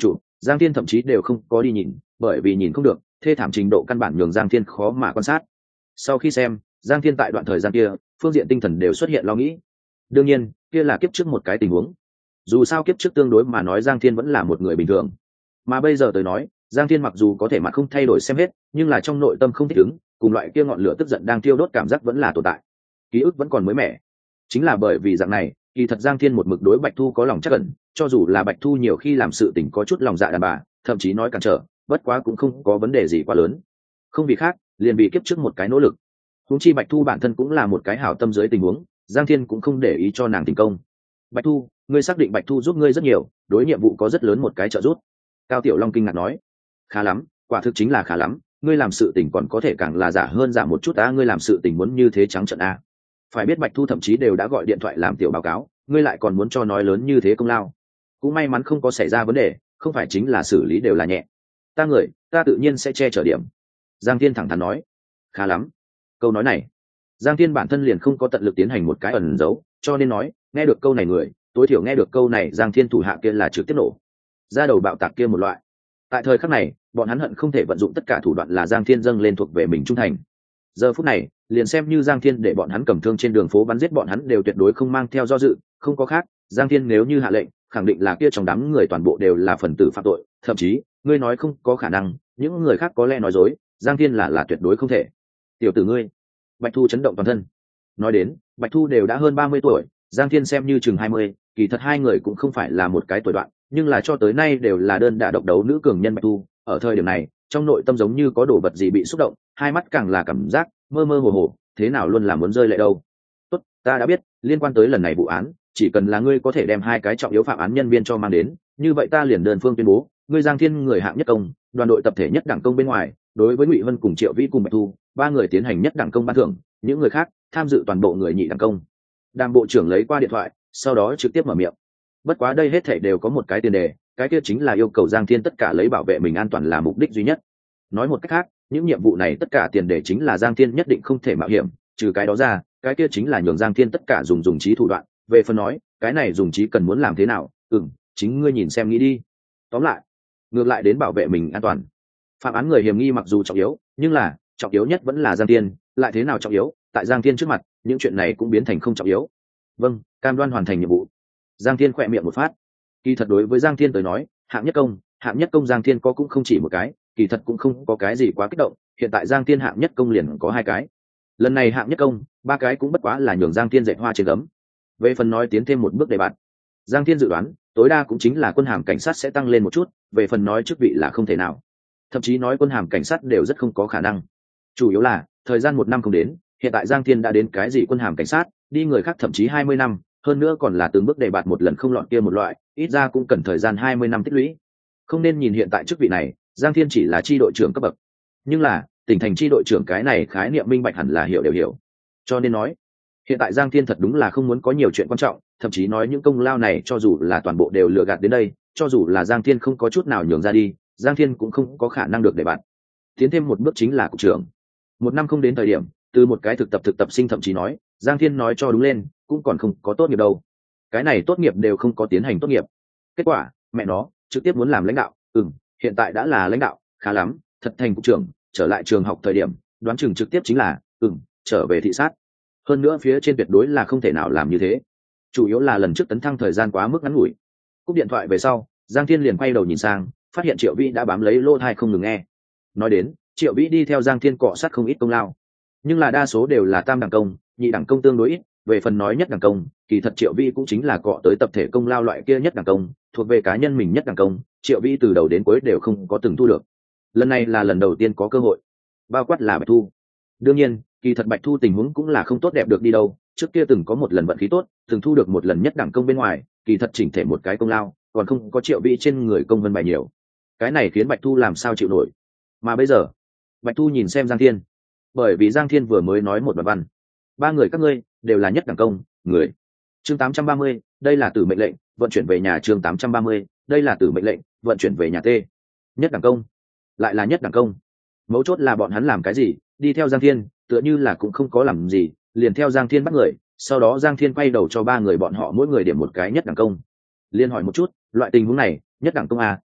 Giang Thiên thậm chí đều không có đi nhìn, bởi vì nhìn không được, thê thảm trình độ căn bản nhường Giang Thiên khó mà quan sát. Sau khi xem, Giang Thiên tại đoạn thời gian kia, phương diện tinh thần đều xuất hiện lo nghĩ. Đương nhiên, kia là kiếp trước một cái tình huống. Dù sao kiếp trước tương đối mà nói Giang Thiên vẫn là một người bình thường. Mà bây giờ tới nói, Giang Thiên mặc dù có thể mặt không thay đổi xem hết, nhưng là trong nội tâm không thích ứng, cùng loại kia ngọn lửa tức giận đang thiêu đốt cảm giác vẫn là tồn tại. Ký ức vẫn còn mới mẻ. Chính là bởi vì dạng này, kỳ thật Giang Thiên một mực đối Bạch Thu có lòng trắc ẩn, cho dù là Bạch Thu nhiều khi làm sự tình có chút lòng dạ đàn bà, thậm chí nói cản trở, bất quá cũng không có vấn đề gì quá lớn. Không vì khác, liền vì kiếp trước một cái nỗ lực. Huống chi Bạch Thu bản thân cũng là một cái hảo tâm dưới tình huống, Giang Thiên cũng không để ý cho nàng thành công. Bạch Thu, ngươi xác định Bạch Thu giúp ngươi rất nhiều, đối nhiệm vụ có rất lớn một cái trợ giúp. Cao Tiểu Long kinh ngạc nói. Khá lắm, quả thực chính là khá lắm, ngươi làm sự tình còn có thể càng là giả hơn giả một chút á, ngươi làm sự tình muốn như thế trắng trợn a. Phải biết Bạch Thu thậm chí đều đã gọi điện thoại làm tiểu báo cáo, ngươi lại còn muốn cho nói lớn như thế công lao. Cũng may mắn không có xảy ra vấn đề, không phải chính là xử lý đều là nhẹ. Ta người, ta tự nhiên sẽ che chở điểm. Giang Thiên thẳng thắn nói. Khá lắm. Câu nói này, Giang Thiên bản thân liền không có tận lực tiến hành một cái ẩn giấu, cho nên nói, nghe được câu này người, tối thiểu nghe được câu này Giang Thiên thủ hạ kia là trực tiếp nổ. Ra đầu bạo tạc kia một loại. Tại thời khắc này, bọn hắn hận không thể vận dụng tất cả thủ đoạn là Giang Thiên dâng lên thuộc về mình trung thành. Giờ phút này, liền xem như Giang Thiên để bọn hắn cầm thương trên đường phố bắn giết bọn hắn đều tuyệt đối không mang theo do dự, không có khác, Giang Thiên nếu như hạ lệnh, khẳng định là kia trong đám người toàn bộ đều là phần tử phạm tội, thậm chí, ngươi nói không có khả năng, những người khác có lẽ nói dối, Giang Thiên là là tuyệt đối không thể. Tiểu tử ngươi. Bạch Thu chấn động toàn thân. Nói đến, Bạch Thu đều đã hơn ba mươi tuổi, Giang Thiên xem như chừng hai mươi, kỳ thật hai người cũng không phải là một cái tuổi đoạn, nhưng là cho tới nay đều là đơn đả độc đấu nữ cường nhân Bạch Thu, ở thời điểm này, trong nội tâm giống như có đồ vật gì bị xúc động, hai mắt càng là cảm giác mơ mơ hồ hồ, thế nào luôn là muốn rơi lệ đâu. Tốt, ta đã biết, liên quan tới lần này vụ án, chỉ cần là ngươi có thể đem hai cái trọng yếu phạm án nhân viên cho mang đến, như vậy ta liền đơn phương tuyên bố, ngươi Giang Thiên người hạng nhất công, đoàn đội tập thể nhất đẳng công bên ngoài, đối với Ngụy Vân cùng Triệu Vĩ cùng Bạch Thu, ba người tiến hành nhất đẳng công ban thưởng, những người khác tham dự toàn bộ người nhị đẳng công. Đàm bộ trưởng lấy qua điện thoại, sau đó trực tiếp mở miệng. Bất quá đây hết thảy đều có một cái tiền đề, cái kia chính là yêu cầu Giang Thiên tất cả lấy bảo vệ mình an toàn là mục đích duy nhất. Nói một cách khác, những nhiệm vụ này tất cả tiền đề chính là Giang Thiên nhất định không thể mạo hiểm, trừ cái đó ra, cái kia chính là nhường Giang Thiên tất cả dùng dùng trí thủ đoạn. Về phần nói, cái này dùng trí cần muốn làm thế nào, ừm, chính ngươi nhìn xem nghĩ đi. Tóm lại, ngược lại đến bảo vệ mình an toàn. Phạm án người hiểm nghi mặc dù trọng yếu, nhưng là trọng yếu nhất vẫn là Giang Thiên, lại thế nào trọng yếu, tại Giang Thiên trước mặt, những chuyện này cũng biến thành không trọng yếu. Vâng, cam đoan hoàn thành nhiệm vụ. Giang Thiên khỏe miệng một phát. Kỳ thật đối với Giang Thiên tới nói, hạng nhất công, hạng nhất công Giang Thiên có cũng không chỉ một cái, kỳ thật cũng không có cái gì quá kích động, hiện tại Giang Thiên hạng nhất công liền có hai cái. Lần này hạng nhất công, ba cái cũng bất quá là nhường Giang Thiên dệt hoa trên gấm. Về phần nói tiến thêm một bước đề bạt, Giang Thiên dự đoán, tối đa cũng chính là quân hàm cảnh sát sẽ tăng lên một chút, về phần nói chức vị là không thể nào. Thậm chí nói quân hàm cảnh sát đều rất không có khả năng. Chủ yếu là, thời gian một năm không đến, hiện tại Giang Thiên đã đến cái gì quân hàm cảnh sát, đi người khác thậm chí hai mươi năm, hơn nữa còn là từng bước đề bạt một lần không lọt kia một loại, ít ra cũng cần thời gian hai mươi năm tích lũy. Không nên nhìn hiện tại chức vị này, Giang Thiên chỉ là chi đội trưởng cấp bậc. Nhưng là, tỉnh thành chi đội trưởng cái này khái niệm minh bạch hẳn là hiểu đều hiểu. Cho nên nói, hiện tại Giang Thiên thật đúng là không muốn có nhiều chuyện quan trọng, thậm chí nói những công lao này cho dù là toàn bộ đều lừa gạt đến đây, cho dù là Giang Thiên không có chút nào nhường ra đi, Giang Thiên cũng không có khả năng được đề bạt. Tiến thêm một bước chính là cục trưởng. Một năm không đến thời điểm, từ một cái thực tập thực tập sinh thậm chí nói, Giang Thiên nói cho đúng lên, cũng còn không có tốt nghiệp đâu. Cái này tốt nghiệp đều không có tiến hành tốt nghiệp. Kết quả, mẹ nó, trực tiếp muốn làm lãnh đạo, ừm, hiện tại đã là lãnh đạo, khá lắm, thật thành cục trưởng, trở lại trường học thời điểm, đoán chừng trực tiếp chính là, ừm, trở về thị sát. Hơn nữa phía trên tuyệt đối là không thể nào làm như thế. Chủ yếu là lần trước tấn thăng thời gian quá mức ngắn ngủi. Cúp điện thoại về sau, Giang Thiên liền quay đầu nhìn sang, phát hiện Triệu Vĩ đã bám lấy lỗ tai không ngừng nghe. Nói đến, Triệu Vĩ đi theo Giang Thiên cọ sát không ít công lao, nhưng là đa số đều là tam đẳng công, nhị đẳng công tương đối ít. Về phần nói nhất đẳng công, kỳ thật Triệu Vĩ cũng chính là cọ tới tập thể công lao loại kia nhất đẳng công, thuộc về cá nhân mình nhất đẳng công, Triệu Vĩ từ đầu đến cuối đều không có từng thu được. Lần này là lần đầu tiên có cơ hội, bao quát là Bạch Thu. Đương nhiên, kỳ thật Bạch Thu tình huống cũng là không tốt đẹp được đi đâu, trước kia từng có một lần vận khí tốt, từng thu được một lần nhất đẳng công bên ngoài, kỳ thật chỉnh thể một cái công lao, còn không có Triệu Vĩ trên người công vân bài nhiều. Cái này khiến Bạch Thu làm sao chịu nổi. Mà bây giờ, Bạch Thu nhìn xem Giang Thiên, bởi vì Giang Thiên vừa mới nói một đoạn văn, ba người các ngươi đều là nhất đẳng công người. Chương tám trăm ba mươi, đây là tử mệnh lệnh, vận chuyển về nhà. Chương tám trăm ba mươi, đây là tử mệnh lệnh, vận chuyển về nhà. T. Nhất đẳng công, lại là nhất đẳng công. Mấu chốt là bọn hắn làm cái gì, đi theo Giang Thiên, tựa như là cũng không có làm gì, liền theo Giang Thiên bắt người, sau đó Giang Thiên quay đầu cho ba người bọn họ mỗi người điểm một cái nhất đẳng công. Liên hỏi một chút, loại tình huống này, nhất đẳng công à,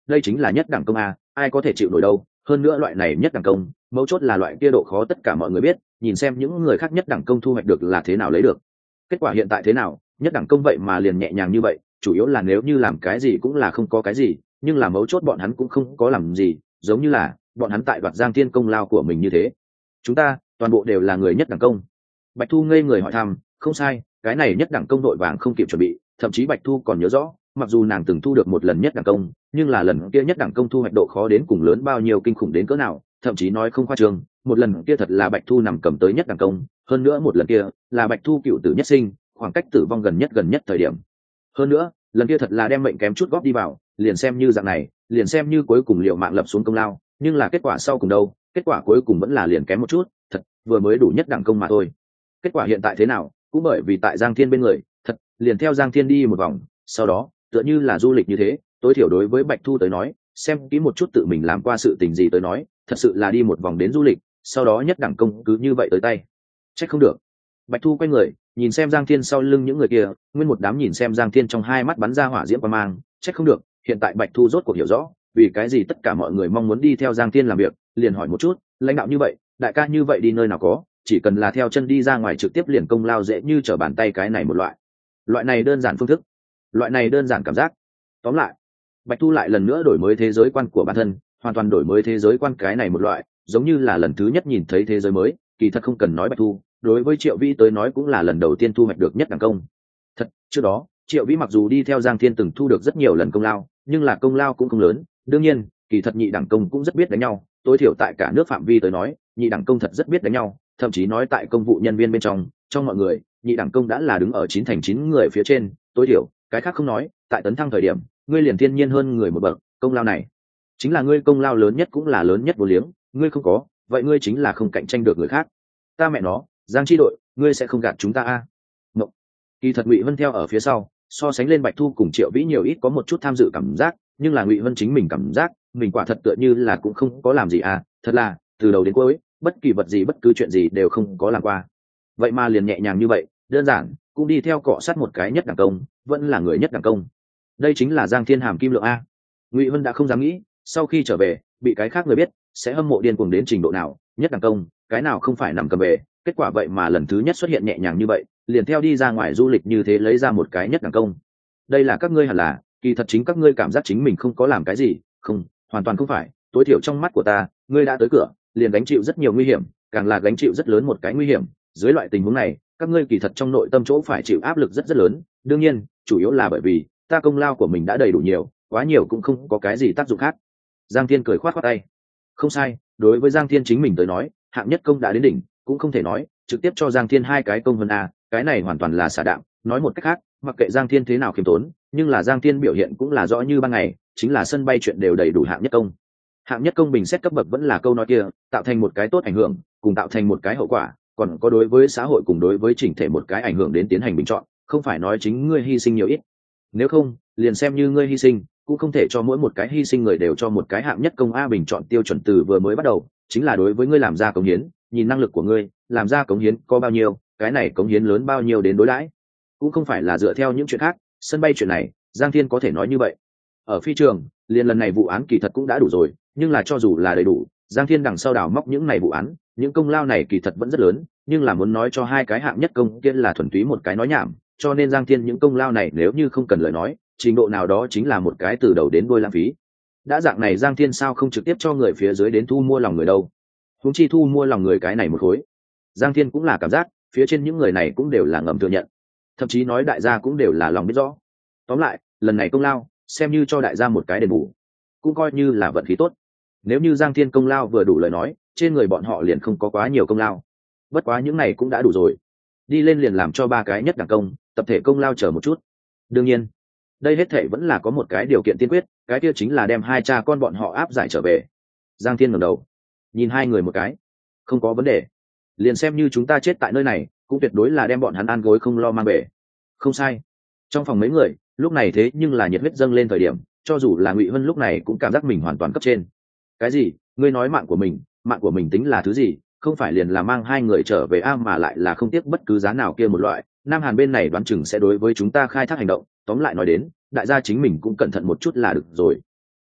đây chính là nhất đẳng công a, ai có thể chịu nổi đâu. Hơn nữa loại này nhất đẳng công, mấu chốt là loại kia độ khó tất cả mọi người biết, nhìn xem những người khác nhất đẳng công thu hoạch được là thế nào lấy được. Kết quả hiện tại thế nào, nhất đẳng công vậy mà liền nhẹ nhàng như vậy, chủ yếu là nếu như làm cái gì cũng là không có cái gì, nhưng là mấu chốt bọn hắn cũng không có làm gì, giống như là bọn hắn tại đoạt Giang Thiên công lao của mình như thế. Chúng ta toàn bộ đều là người nhất đẳng công. Bạch Thu ngây người hỏi thăm. Không sai, cái này nhất đẳng công đội vàng không kịp chuẩn bị, thậm chí Bạch Thu còn nhớ rõ, mặc dù nàng từng thu được một lần nhất đẳng công, nhưng là lần kia nhất đẳng công thu hoạch độ khó đến cùng lớn bao nhiêu, kinh khủng đến cỡ nào, thậm chí nói không khoa trương, một lần kia thật là Bạch Thu nằm cầm tới nhất đẳng công, hơn nữa một lần kia là Bạch Thu cựu tử nhất sinh, khoảng cách tử vong gần nhất gần nhất thời điểm. Hơn nữa, lần kia thật là đem mệnh kém chút góp đi vào, liền xem như dạng này, liền xem như cuối cùng liệu mạng lập xuống công lao, nhưng là kết quả sau cùng đâu, kết quả cuối cùng vẫn là liền kém một chút, thật, vừa mới đủ nhất đẳng công mà thôi. Kết quả hiện tại thế nào, cũng bởi vì tại Giang Thiên bên người, thật, liền theo Giang Thiên đi một vòng, sau đó, tựa như là du lịch như thế, tối thiểu đối với Bạch Thu tới nói, xem kỹ một chút tự mình làm qua sự tình gì tới nói, thật sự là đi một vòng đến du lịch, sau đó nhất đẳng công cứ như vậy tới tay. Trách không được. Bạch Thu quay người, nhìn xem Giang Thiên sau lưng những người kia, nguyên một đám nhìn xem Giang Thiên trong hai mắt bắn ra hỏa diễm quang mang, trách không được, hiện tại Bạch Thu rốt cuộc hiểu rõ, vì cái gì tất cả mọi người mong muốn đi theo Giang Thiên làm việc, liền hỏi một chút, lãnh đạo như vậy, đại ca như vậy đi nơi nào có, chỉ cần là theo chân đi ra ngoài trực tiếp liền công lao dễ như trở bàn tay, cái này một loại. Loại này đơn giản phương thức, loại này đơn giản cảm giác. Tóm lại, Bạch Thu lại lần nữa đổi mới thế giới quan của bản thân, hoàn toàn đổi mới thế giới quan, cái này một loại, giống như là lần thứ nhất nhìn thấy thế giới mới, kỳ thật không cần nói Bạch Thu, đối với Triệu Vĩ tới nói cũng là lần đầu tiên thu hoạch được nhất đẳng công. Thật, trước đó, Triệu Vĩ mặc dù đi theo Giang Thiên từng thu được rất nhiều lần công lao, nhưng là công lao cũng không lớn, đương nhiên, kỳ thật nhị đẳng công cũng rất biết đánh nhau, tối thiểu tại cả nước phạm vi tới nói, nhị đẳng công thật rất biết đánh nhau, thậm chí nói tại công vụ nhân viên bên trong, trong mọi người, nhị đẳng công đã là đứng ở chín thành chín người phía trên, tối thiểu, cái khác không nói, tại tấn thăng thời điểm, ngươi liền thiên nhiên hơn người một bậc, công lao này chính là ngươi công lao lớn nhất cũng là lớn nhất vô liếng, ngươi không có, vậy ngươi chính là không cạnh tranh được người khác. Ta mẹ nó, Giang Chi đội, ngươi sẽ không gạt chúng ta a? À? Ngộ. Kỳ thật Ngụy Vân theo ở phía sau, so sánh lên Bạch Thu cùng Triệu Vĩ nhiều ít có một chút tham dự cảm giác, nhưng là Ngụy Vân chính mình cảm giác, mình quả thật tựa như là cũng không có làm gì à, thật là, từ đầu đến cuối, bất kỳ vật gì bất cứ chuyện gì đều không có làm qua. Vậy mà liền nhẹ nhàng như vậy, đơn giản, cũng đi theo cọ sát một cái nhất đẳng công, vẫn là người nhất đẳng công. Đây chính là Giang Thiên hàm kim lượng a. Ngụy Vân đã không dám nghĩ, sau khi trở về, bị cái khác người biết, sẽ hâm mộ điên cuồng đến trình độ nào, nhất đẳng công, cái nào không phải nằm cầm về, kết quả vậy mà lần thứ nhất xuất hiện nhẹ nhàng như vậy, liền theo đi ra ngoài du lịch như thế lấy ra một cái nhất đẳng công. Đây là các ngươi hẳn là, kỳ thật chính các ngươi cảm giác chính mình không có làm cái gì, không, hoàn toàn không phải, tối thiểu trong mắt của ta, ngươi đã tới cửa, liền gánh chịu rất nhiều nguy hiểm, càng là gánh chịu rất lớn một cái nguy hiểm, dưới loại tình huống này, các ngươi kỳ thật trong nội tâm chỗ phải chịu áp lực rất rất lớn, đương nhiên, chủ yếu là bởi vì ta công lao của mình đã đầy đủ nhiều, quá nhiều cũng không có cái gì tác dụng khác. Giang Thiên cười khoát khoát tay. Không sai, đối với Giang Thiên chính mình tới nói, hạng nhất công đã đến đỉnh, cũng không thể nói trực tiếp cho Giang Thiên hai cái công vân a, cái này hoàn toàn là xả đạm. Nói một cách khác, mặc kệ Giang Thiên thế nào khiêm tốn, nhưng là Giang Thiên biểu hiện cũng là rõ như ban ngày, chính là sân bay chuyện đều đầy đủ hạng nhất công. Hạng nhất công bình xét cấp bậc vẫn là câu nói kia, tạo thành một cái tốt ảnh hưởng, cùng tạo thành một cái hậu quả, còn có đối với xã hội cùng đối với chỉnh thể một cái ảnh hưởng đến tiến hành bình chọn, không phải nói chính ngươi hy sinh nhiều ít. Nếu không, liền xem như ngươi hy sinh, cũng không thể cho mỗi một cái hy sinh người đều cho một cái hạng nhất công a. Bình chọn tiêu chuẩn từ vừa mới bắt đầu chính là đối với ngươi làm ra cống hiến, nhìn năng lực của ngươi làm ra cống hiến có bao nhiêu, cái này cống hiến lớn bao nhiêu đến đối đãi, cũng không phải là dựa theo những chuyện khác. Sân bay chuyện này, Giang Thiên có thể nói như vậy. Ở phi trường, liền lần này vụ án kỳ thật cũng đã đủ rồi, nhưng là cho dù là đầy đủ, Giang Thiên đằng sau đào móc những này vụ án, những công lao này kỳ thật vẫn rất lớn, nhưng là muốn nói cho hai cái hạng nhất công kia là thuần túy một cái nói nhảm, cho nên Giang Thiên những công lao này nếu như không cần lời nói, trình độ nào đó chính là một cái từ đầu đến đuôi lãng phí. Đã dạng này Giang Thiên sao không trực tiếp cho người phía dưới đến thu mua lòng người đâu? Huống chi thu mua lòng người cái này một khối, Giang Thiên cũng là cảm giác phía trên những người này cũng đều là ngầm thừa nhận, thậm chí nói đại gia cũng đều là lòng biết rõ. Tóm lại, lần này công lao xem như cho đại gia một cái đền bù, cũng coi như là vận khí tốt. Nếu như Giang Thiên công lao vừa đủ lời nói, trên người bọn họ liền không có quá nhiều công lao. Bất quá những này cũng đã đủ rồi, đi lên liền làm cho ba cái nhất đẳng công, tập thể công lao chờ một chút. Đương nhiên, đây hết thảy vẫn là có một cái điều kiện tiên quyết, cái kia chính là đem hai cha con bọn họ áp giải trở về. Giang Thiên ngẩng đầu, nhìn hai người một cái, không có vấn đề. Liền xem như chúng ta chết tại nơi này, cũng tuyệt đối là đem bọn hắn ăn gối không lo mang về. Không sai. Trong phòng mấy người, lúc này thế nhưng là nhiệt huyết dâng lên thời điểm, cho dù là Ngụy Vân lúc này cũng cảm giác mình hoàn toàn cấp trên. Cái gì? Ngươi nói mạng của mình, mạng của mình tính là thứ gì? Không phải liền là mang hai người trở về a, mà lại là không tiếc bất cứ giá nào kia một loại. Nam Hàn bên này đoán chừng sẽ đối với chúng ta khai thác hành động, tóm lại nói đến, đại gia chính mình cũng cẩn thận một chút là được rồi.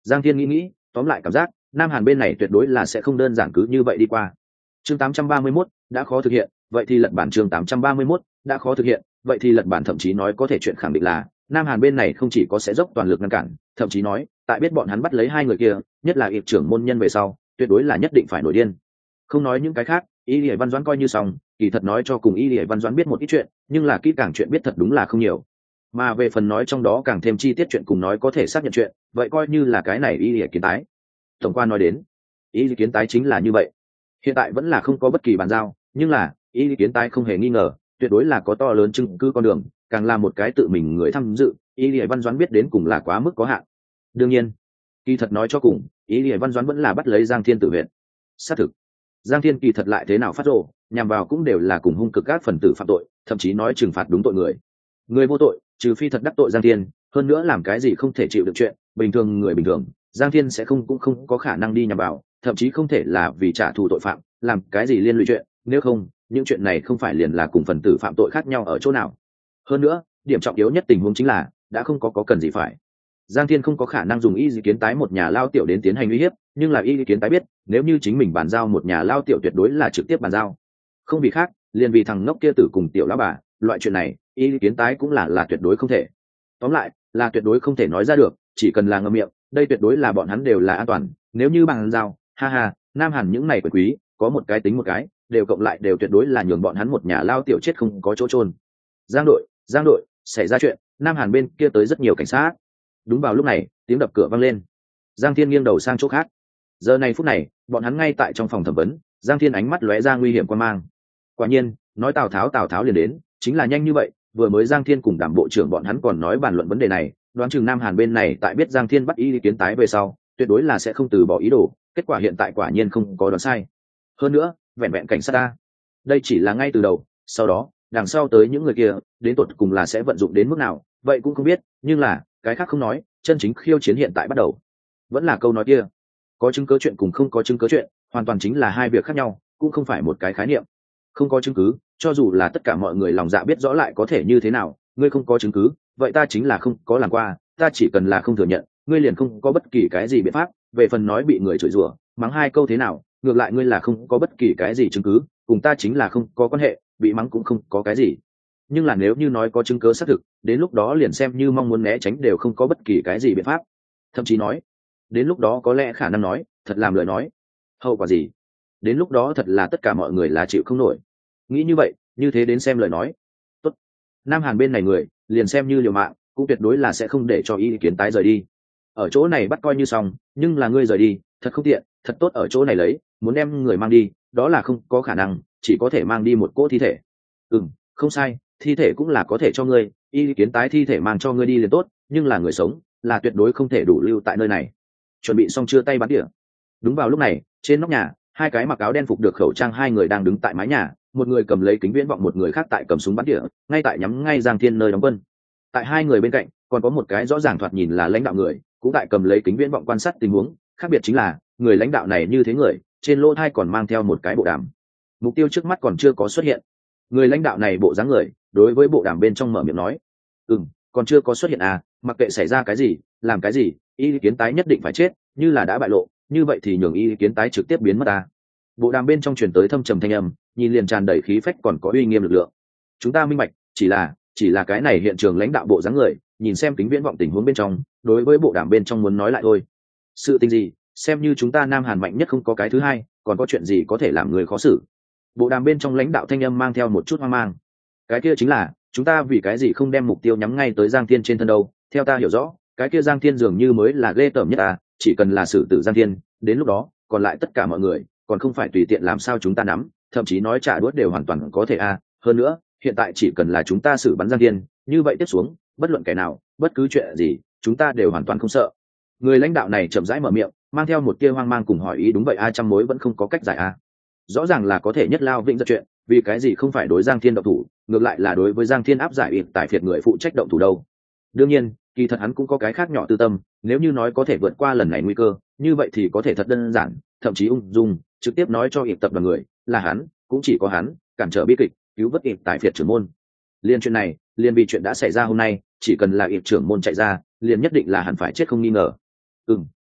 Giang Thiên nghĩ nghĩ, tóm lại cảm giác Nam Hàn bên này tuyệt đối là sẽ không đơn giản cứ như vậy đi qua. Chương tám trăm ba mươi mốt đã khó thực hiện, vậy thì lật bản. Chương tám trăm ba mươi mốt đã khó thực hiện, vậy thì lật bản. Thậm chí nói có thể chuyện khẳng định là Nam Hàn bên này không chỉ có sẽ dốc toàn lực ngăn cản, thậm chí nói tại biết bọn hắn bắt lấy hai người kia, nhất là Yệp trưởng môn nhân về sau, tuyệt đối là nhất định phải nổi điên. Không nói những cái khác, Y Lệ Văn Doãn coi như xong, kỳ thật nói cho cùng Y Lệ Văn Doãn biết một ít chuyện, nhưng là kỹ càng chuyện biết thật đúng là không nhiều. Mà về phần nói trong đó càng thêm chi tiết chuyện cùng nói có thể xác nhận chuyện, vậy coi như là cái này Y Lệ Kiến Tái. Tổng quan nói đến, Y Lệ Kiến Tái chính là như vậy. Hiện tại vẫn là không có bất kỳ bàn giao, nhưng là Y Lệ Kiến Tái không hề nghi ngờ, tuyệt đối là có to lớn chứng cứ con đường, càng là một cái tự mình người tham dự, Y Lệ Văn Doãn biết đến cùng là quá mức có hạn. Đương nhiên, kỳ thật nói cho cùng, Y Lệ Văn Doãn vẫn là bắt lấy Giang Thiên tự huyện. Xác thực, Giang Thiên kỳ thật lại thế nào phát rồ, nhằm vào cũng đều là cùng hung cực các phần tử phạm tội, thậm chí nói trừng phạt đúng tội người. Người vô tội, trừ phi thật đắc tội Giang Thiên, hơn nữa làm cái gì không thể chịu được chuyện, bình thường người bình thường, Giang Thiên sẽ không cũng không có khả năng đi nhằm vào, thậm chí không thể là vì trả thù tội phạm, làm cái gì liên lụy chuyện, nếu không, những chuyện này không phải liền là cùng phần tử phạm tội khác nhau ở chỗ nào. Hơn nữa, điểm trọng yếu nhất tình huống chính là đã không có có cần gì phải. Giang Thiên không có khả năng dùng Y Lệ Kiến Tái một nhà lao tiểu đến tiến hành uy hiếp, nhưng là Y Lệ Kiến Tái biết, nếu như chính mình bàn giao một nhà lao tiểu tuyệt đối là trực tiếp bàn giao. Không vì khác, liền vì thằng ngốc kia tử cùng tiểu lão bà, loại chuyện này, Y Lệ Kiến Tái cũng là là tuyệt đối không thể. Tóm lại, là tuyệt đối không thể nói ra được, chỉ cần là ngậm miệng, đây tuyệt đối là bọn hắn đều là an toàn, nếu như bàn giao, ha ha, Nam Hàn những này quyền quý, có một cái tính một cái, đều cộng lại đều tuyệt đối là nhường bọn hắn một nhà lao tiểu chết không có chỗ chôn. Giang đội, Giang đội, xảy ra chuyện, Nam Hàn bên kia tới rất nhiều cảnh sát. Đúng vào lúc này, tiếng đập cửa vang lên. Giang Thiên nghiêng đầu sang chỗ khác. Giờ này phút này, bọn hắn ngay tại trong phòng thẩm vấn, Giang Thiên ánh mắt lóe ra nguy hiểm quan mang. Quả nhiên, nói Tào Tháo Tào Tháo liền đến, chính là nhanh như vậy, vừa mới Giang Thiên cùng Đảm bộ trưởng bọn hắn còn nói bàn luận vấn đề này, đoán chừng Nam Hàn bên này tại biết Giang Thiên bắt Y Lệ Kiến Tái về sau, tuyệt đối là sẽ không từ bỏ ý đồ, kết quả hiện tại quả nhiên không có đoán sai. Hơn nữa, vẹn vẹn cảnh sát ta. Đây chỉ là ngay từ đầu, sau đó, đằng sau tới những người kia, đến tột cùng là sẽ vận dụng đến mức nào, vậy cũng không biết, nhưng là, cái khác không nói, chân chính khiêu chiến hiện tại bắt đầu. Vẫn là câu nói kia, có chứng cứ chuyện cùng không có chứng cứ chuyện, hoàn toàn chính là hai việc khác nhau, cũng không phải một cái khái niệm. Không có chứng cứ, cho dù là tất cả mọi người lòng dạ biết rõ lại có thể như thế nào, ngươi không có chứng cứ, vậy ta chính là không có làm qua, ta chỉ cần là không thừa nhận, ngươi liền không có bất kỳ cái gì biện pháp, về phần nói bị người chửi rủa, mắng hai câu thế nào, ngược lại ngươi là không có bất kỳ cái gì chứng cứ, cùng ta chính là không có quan hệ, bị mắng cũng không có cái gì. Nhưng là nếu như nói có chứng cứ xác thực, đến lúc đó liền xem như mong muốn né tránh đều không có bất kỳ cái gì biện pháp. Thậm chí nói, đến lúc đó có lẽ khả năng nói, thật làm lời nói. Hậu quả gì? Đến lúc đó thật là tất cả mọi người là chịu không nổi. Nghĩ như vậy, như thế đến xem lời nói. Tốt. Nam Hàn bên này người, liền xem như liều mạng, cũng tuyệt đối là sẽ không để cho Y Lệ Kiến Tái rời đi. Ở chỗ này bắt coi như xong, nhưng là ngươi rời đi, thật không tiện, thật tốt ở chỗ này lấy, muốn đem người mang đi, đó là không có khả năng, chỉ có thể mang đi một cỗ thi thể. Ừm, không sai, thi thể cũng là có thể cho ngươi, Y Lệ Kiến Tái thi thể mang cho ngươi đi liền tốt, nhưng là người sống, là tuyệt đối không thể đủ lưu tại nơi này. Chuẩn bị xong chưa tay bắn tỉa. Đúng vào lúc này, trên nóc nhà, hai cái mặc áo đen phục được khẩu trang hai người đang đứng tại mái nhà, một người cầm lấy kính viễn vọng, một người khác tại cầm súng bắn tỉa, ngay tại nhắm ngay Giang Thiên nơi đóng quân. Tại hai người bên cạnh, còn có một cái rõ ràng thoạt nhìn là lãnh đạo người, cũng tại cầm lấy kính viễn vọng quan sát tình huống, khác biệt chính là, người lãnh đạo này như thế người, trên lỗ tai còn mang theo một cái bộ đàm. Mục tiêu trước mắt còn chưa có xuất hiện. Người lãnh đạo này bộ dáng người, đối với bộ đàm bên trong mở miệng nói: "Ừm, còn chưa có xuất hiện à, mặc kệ xảy ra cái gì, làm cái gì, Y Lệ Kiến Tái nhất định phải chết, như là đã bại lộ, như vậy thì nhường Y Lệ Kiến Tái trực tiếp biến mất à." Bộ đàm bên trong truyền tới thâm trầm thanh âm, nhìn liền tràn đầy khí phách còn có uy nghiêm lực lượng. "Chúng ta minh bạch, chỉ là, chỉ là cái này hiện trường lãnh đạo bộ dáng người, nhìn xem kính viễn vọng tình huống bên trong, đối với bộ đàm bên trong muốn nói lại thôi. Sự tình gì, xem như chúng ta Nam Hàn mạnh nhất không có cái thứ hai, còn có chuyện gì có thể làm người khó xử." Bộ đàm bên trong lãnh đạo thanh âm mang theo một chút hoang mang. Cái kia chính là, chúng ta vì cái gì không đem mục tiêu nhắm ngay tới Giang Thiên trên thân đâu? Theo ta hiểu rõ, cái kia Giang Thiên dường như mới là ghê tởm nhất à, chỉ cần là xử tử Giang Thiên, đến lúc đó, còn lại tất cả mọi người, còn không phải tùy tiện làm sao chúng ta nắm, thậm chí nói trả đũa đều hoàn toàn có thể à. Hơn nữa, hiện tại chỉ cần là chúng ta xử bắn Giang Thiên, như vậy tiếp xuống, bất luận kẻ nào, bất cứ chuyện gì, chúng ta đều hoàn toàn không sợ. Người lãnh đạo này chậm rãi mở miệng, mang theo một tia hoang mang cùng hỏi ý. Đúng vậy a, trăm mối vẫn không có cách giải a. Rõ ràng là có thể nhất lao vĩnh giật chuyện, vì cái gì không phải đối Giang Thiên động thủ, ngược lại là đối với Giang Thiên áp giải ịp tại phiệt người phụ trách động thủ đâu? Đương nhiên, kỳ thật hắn cũng có cái khác nhỏ tư tâm, nếu như nói có thể vượt qua lần này nguy cơ, như vậy thì có thể thật đơn giản, thậm chí ung dung, trực tiếp nói cho ịp tập đoàn người, là hắn, cũng chỉ có hắn, cản trở bi kịch, cứu vớt ịp tại phiệt trưởng môn. Liên chuyện này, liên vì chuyện đã xảy ra hôm nay, chỉ cần là ịp trưởng môn chạy ra, liền nhất định là hẳn phải chết không nghi ngờ. Ừm,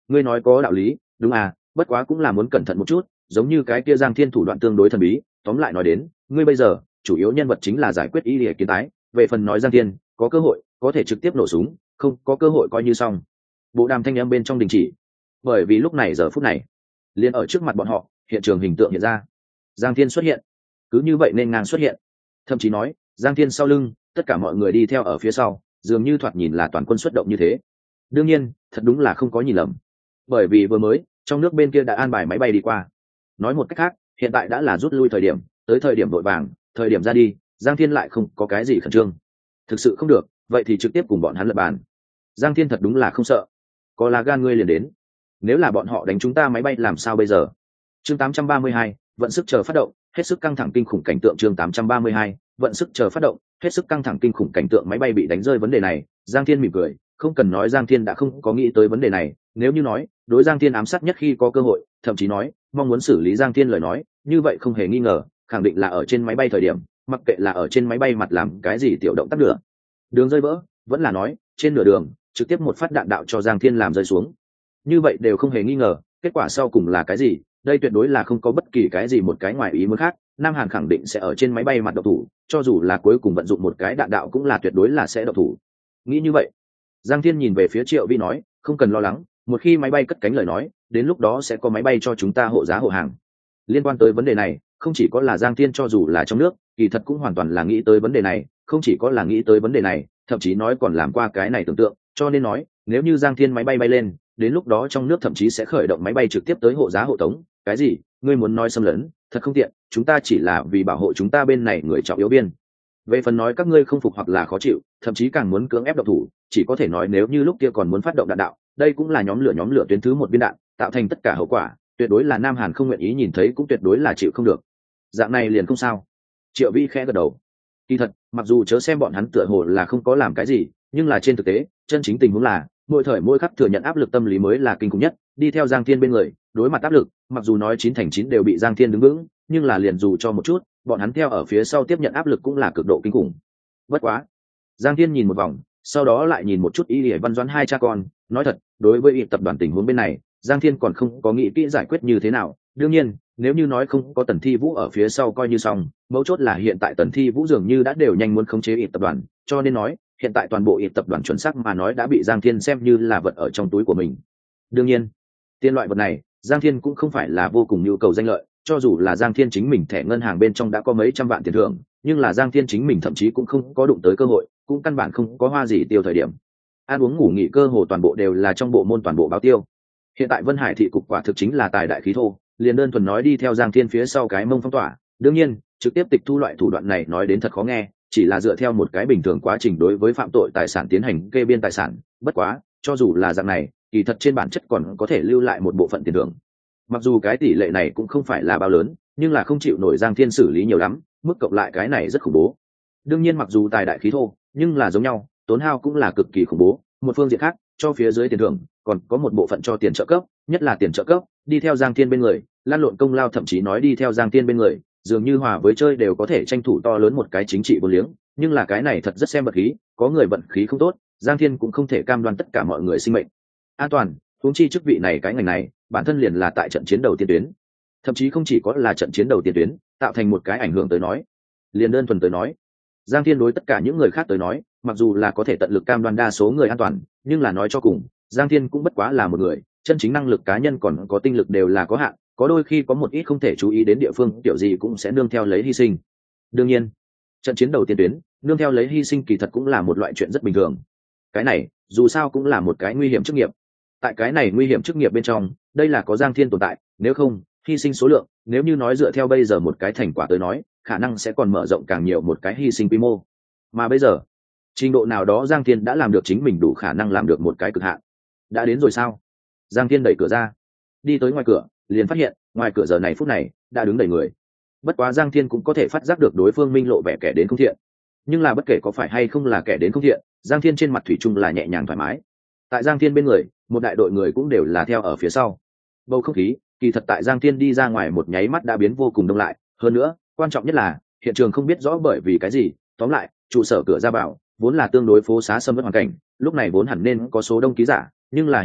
ngươi nói có đạo lý, đúng à, bất quá cũng là muốn cẩn thận một chút, giống như cái kia Giang Thiên thủ đoạn tương đối thần bí, tóm lại nói đến, ngươi bây giờ chủ yếu nhân vật chính là giải quyết y lìa kiến tái, về phần nói Giang Thiên có cơ hội có thể trực tiếp nổ súng, không có cơ hội coi như xong. Bộ đàm thanh âm bên trong đình chỉ, bởi vì lúc này giờ phút này liền ở trước mặt bọn họ, hiện trường hình tượng hiện ra, Giang Thiên xuất hiện, cứ như vậy nên ngang xuất hiện, thậm chí nói Giang Thiên sau lưng tất cả mọi người đi theo ở phía sau, dường như thoạt nhìn là toàn quân xuất động như thế. Đương nhiên thật đúng là không có nhìn lầm, bởi vì vừa mới trong nước bên kia đã an bài máy bay đi qua. Nói một cách khác, hiện tại đã là rút lui thời điểm, tới thời điểm vội vàng, thời điểm ra đi, Giang Thiên lại không có cái gì khẩn trương. Thực sự không được, vậy thì trực tiếp cùng bọn hắn lập bàn. Giang Thiên thật đúng là không sợ, có là gan ngươi liền đến, nếu là bọn họ đánh chúng ta máy bay làm sao bây giờ. Chương tám trăm ba mươi hai, vận sức chờ phát động, hết sức căng thẳng kinh khủng cảnh tượng. Chương tám trăm ba mươi hai, vận sức chờ phát động, hết sức căng thẳng kinh khủng cảnh tượng. Máy bay bị đánh rơi vấn đề này, Giang Thiên mỉm cười, không cần nói Giang Thiên đã không có nghĩ tới vấn đề này, nếu như nói đối Giang Thiên ám sát nhất khi có cơ hội, thậm chí nói mong muốn xử lý Giang Thiên lời nói, như vậy không hề nghi ngờ, khẳng định là ở trên máy bay thời điểm, mặc kệ là ở trên máy bay mặt làm cái gì tiểu động tác nữa, đường rơi vỡ, vẫn là nói trên nửa đường trực tiếp một phát đạn đạo cho Giang Thiên làm rơi xuống, như vậy đều không hề nghi ngờ. Kết quả sau cùng là cái gì? Đây tuyệt đối là không có bất kỳ cái gì một cái ngoài ý muốn khác, Nam Hàn khẳng định sẽ ở trên máy bay mặt độc thủ, cho dù là cuối cùng vận dụng một cái đạn đạo cũng là tuyệt đối là sẽ độc thủ. Nghĩ như vậy, Giang Thiên nhìn về phía Triệu Vi nói, không cần lo lắng, một khi máy bay cất cánh lời nói, đến lúc đó sẽ có máy bay cho chúng ta hộ giá hộ hàng. Liên quan tới vấn đề này, không chỉ có là Giang Thiên, cho dù là trong nước, kỳ thật cũng hoàn toàn là nghĩ tới vấn đề này, không chỉ có là nghĩ tới vấn đề này, thậm chí nói còn làm qua cái này tưởng tượng, cho nên nói, nếu như Giang Thiên máy bay bay lên, đến lúc đó trong nước thậm chí sẽ khởi động máy bay trực tiếp tới hộ giá hộ tống. Cái gì? Ngươi muốn nói xâm lấn, thật không tiện, chúng ta chỉ là vì bảo hộ chúng ta bên này người trọng yếu biên. Về phần nói các ngươi không phục hoặc là khó chịu, thậm chí càng muốn cưỡng ép độc thủ, chỉ có thể nói nếu như lúc kia còn muốn phát động đạn đạo, đây cũng là nhóm lửa nhóm lửa tuyến thứ một viên đạn, tạo thành tất cả hậu quả, tuyệt đối là Nam Hàn không nguyện ý nhìn thấy, cũng tuyệt đối là chịu không được. Dạng này liền không sao. Triệu Vi khẽ gật đầu. Kỳ thật, mặc dù chớ xem bọn hắn tựa hồ là không có làm cái gì, nhưng là trên thực tế, chân chính tình huống là mỗi thời mỗi khắc thừa nhận áp lực tâm lý mới là kinh khủng nhất. Đi theo Giang Thiên bên người, đối mặt áp lực, mặc dù nói chín thành chín đều bị Giang Thiên đứng vững, nhưng là liền dù cho một chút, bọn hắn theo ở phía sau tiếp nhận áp lực cũng là cực độ kinh khủng. Bất quá, Giang Thiên nhìn một vòng, sau đó lại nhìn một chút Y Lệ Văn Doãn hai cha con, nói thật, đối với Y tập đoàn tình huống bên này, Giang Thiên còn không có nghĩ kỹ giải quyết như thế nào. Đương nhiên, nếu như nói không có Tần Thi Vũ ở phía sau coi như xong, mấu chốt là hiện tại Tần Thi Vũ dường như đã đều nhanh muốn khống chế Y tập đoàn, cho nên nói, hiện tại toàn bộ Y tập đoàn chuẩn xác mà nói đã bị Giang Thiên xem như là vật ở trong túi của mình. Đương nhiên, tiền loại vật này, Giang Thiên cũng không phải là vô cùng nhu cầu danh lợi, cho dù là Giang Thiên chính mình thẻ ngân hàng bên trong đã có mấy trăm vạn tiền thưởng, nhưng là Giang Thiên chính mình thậm chí cũng không có đụng tới cơ hội, cũng căn bản không có hoa gì tiêu thời điểm. Ăn uống ngủ nghỉ cơ hồ toàn bộ đều là trong bộ môn toàn bộ báo tiêu. Hiện tại Vân Hải thị cục quả thực chính là tài đại khí thô, liền đơn thuần nói đi theo Giang Thiên phía sau cái mông phong tỏa. Đương nhiên, trực tiếp tịch thu loại thủ đoạn này nói đến thật khó nghe, chỉ là dựa theo một cái bình thường quá trình đối với phạm tội tài sản tiến hành kê biên tài sản. Bất quá, cho dù là dạng này, kỳ thật trên bản chất còn có thể lưu lại một bộ phận tiền thưởng. Mặc dù cái tỷ lệ này cũng không phải là bao lớn, nhưng là không chịu nổi Giang Thiên xử lý nhiều lắm, mức cộng lại cái này rất khủng bố. Đương nhiên mặc dù tài đại khí thô, nhưng là giống nhau, tốn hao cũng là cực kỳ khủng bố. Một phương diện khác, cho phía dưới tiền thưởng, còn có một bộ phận cho tiền trợ cấp, nhất là tiền trợ cấp, đi theo Giang Thiên bên người, lan lộn công lao, thậm chí nói đi theo Giang Thiên bên người, dường như hòa với chơi đều có thể tranh thủ to lớn một cái chính trị vô liếng. Nhưng là cái này thật rất xem vận khí, có người vận khí không tốt, Giang Thiên cũng không thể cam đoan tất cả mọi người sinh mệnh an toàn. Huống chi chức vị này cái ngành này, bản thân liền là tại trận chiến đầu tiên tuyến, thậm chí không chỉ có là trận chiến đầu tiên tuyến, tạo thành một cái ảnh hưởng tới nói, liền đơn thuần tới nói, Giang Thiên đối tất cả những người khác tới nói, mặc dù là có thể tận lực cam đoan đa số người an toàn, nhưng là nói cho cùng, Giang Thiên cũng bất quá là một người, chân chính năng lực cá nhân còn có tinh lực đều là có hạn, có đôi khi có một ít không thể chú ý đến địa phương, kiểu gì cũng sẽ nương theo lấy hy sinh. Đương nhiên, trận chiến đầu tiên tuyến, nương theo lấy hy sinh kỳ thật cũng là một loại chuyện rất bình thường. Cái này, dù sao cũng là một cái nguy hiểm chức nghiệp. Tại cái này nguy hiểm chức nghiệp bên trong, đây là có Giang Thiên tồn tại, nếu không, hy sinh số lượng, nếu như nói dựa theo bây giờ một cái thành quả tới nói, khả năng sẽ còn mở rộng càng nhiều một cái hy sinh quy mô. Mà bây giờ, trình độ nào đó Giang Thiên đã làm được chính mình đủ khả năng làm được một cái cực hạn. Đã đến rồi sao? Giang Thiên đẩy cửa ra, đi tới ngoài cửa, liền phát hiện, ngoài cửa giờ này phút này, đã đứng đầy người. Bất quá Giang Thiên cũng có thể phát giác được đối phương minh lộ vẻ kẻ đến không thiện. Nhưng là bất kể có phải hay không là kẻ đến không thiện, Giang Thiên trên mặt thủy chung là nhẹ nhàng thoải mái. Tại Giang Thiên bên người, một đại đội người cũng đều là theo ở phía sau. Bầu không khí, kỳ thật tại Giang Thiên đi ra ngoài một nháy mắt đã biến vô cùng đông lại. Hơn nữa, quan trọng nhất là, hiện trường không biết rõ bởi vì cái gì, tóm lại, trụ sở cửa ra vào vốn là tương đối phố xá sầm uất hoàn cảnh, lúc này vốn hẳn nên có số đông ký giả, nhưng là hiện tại,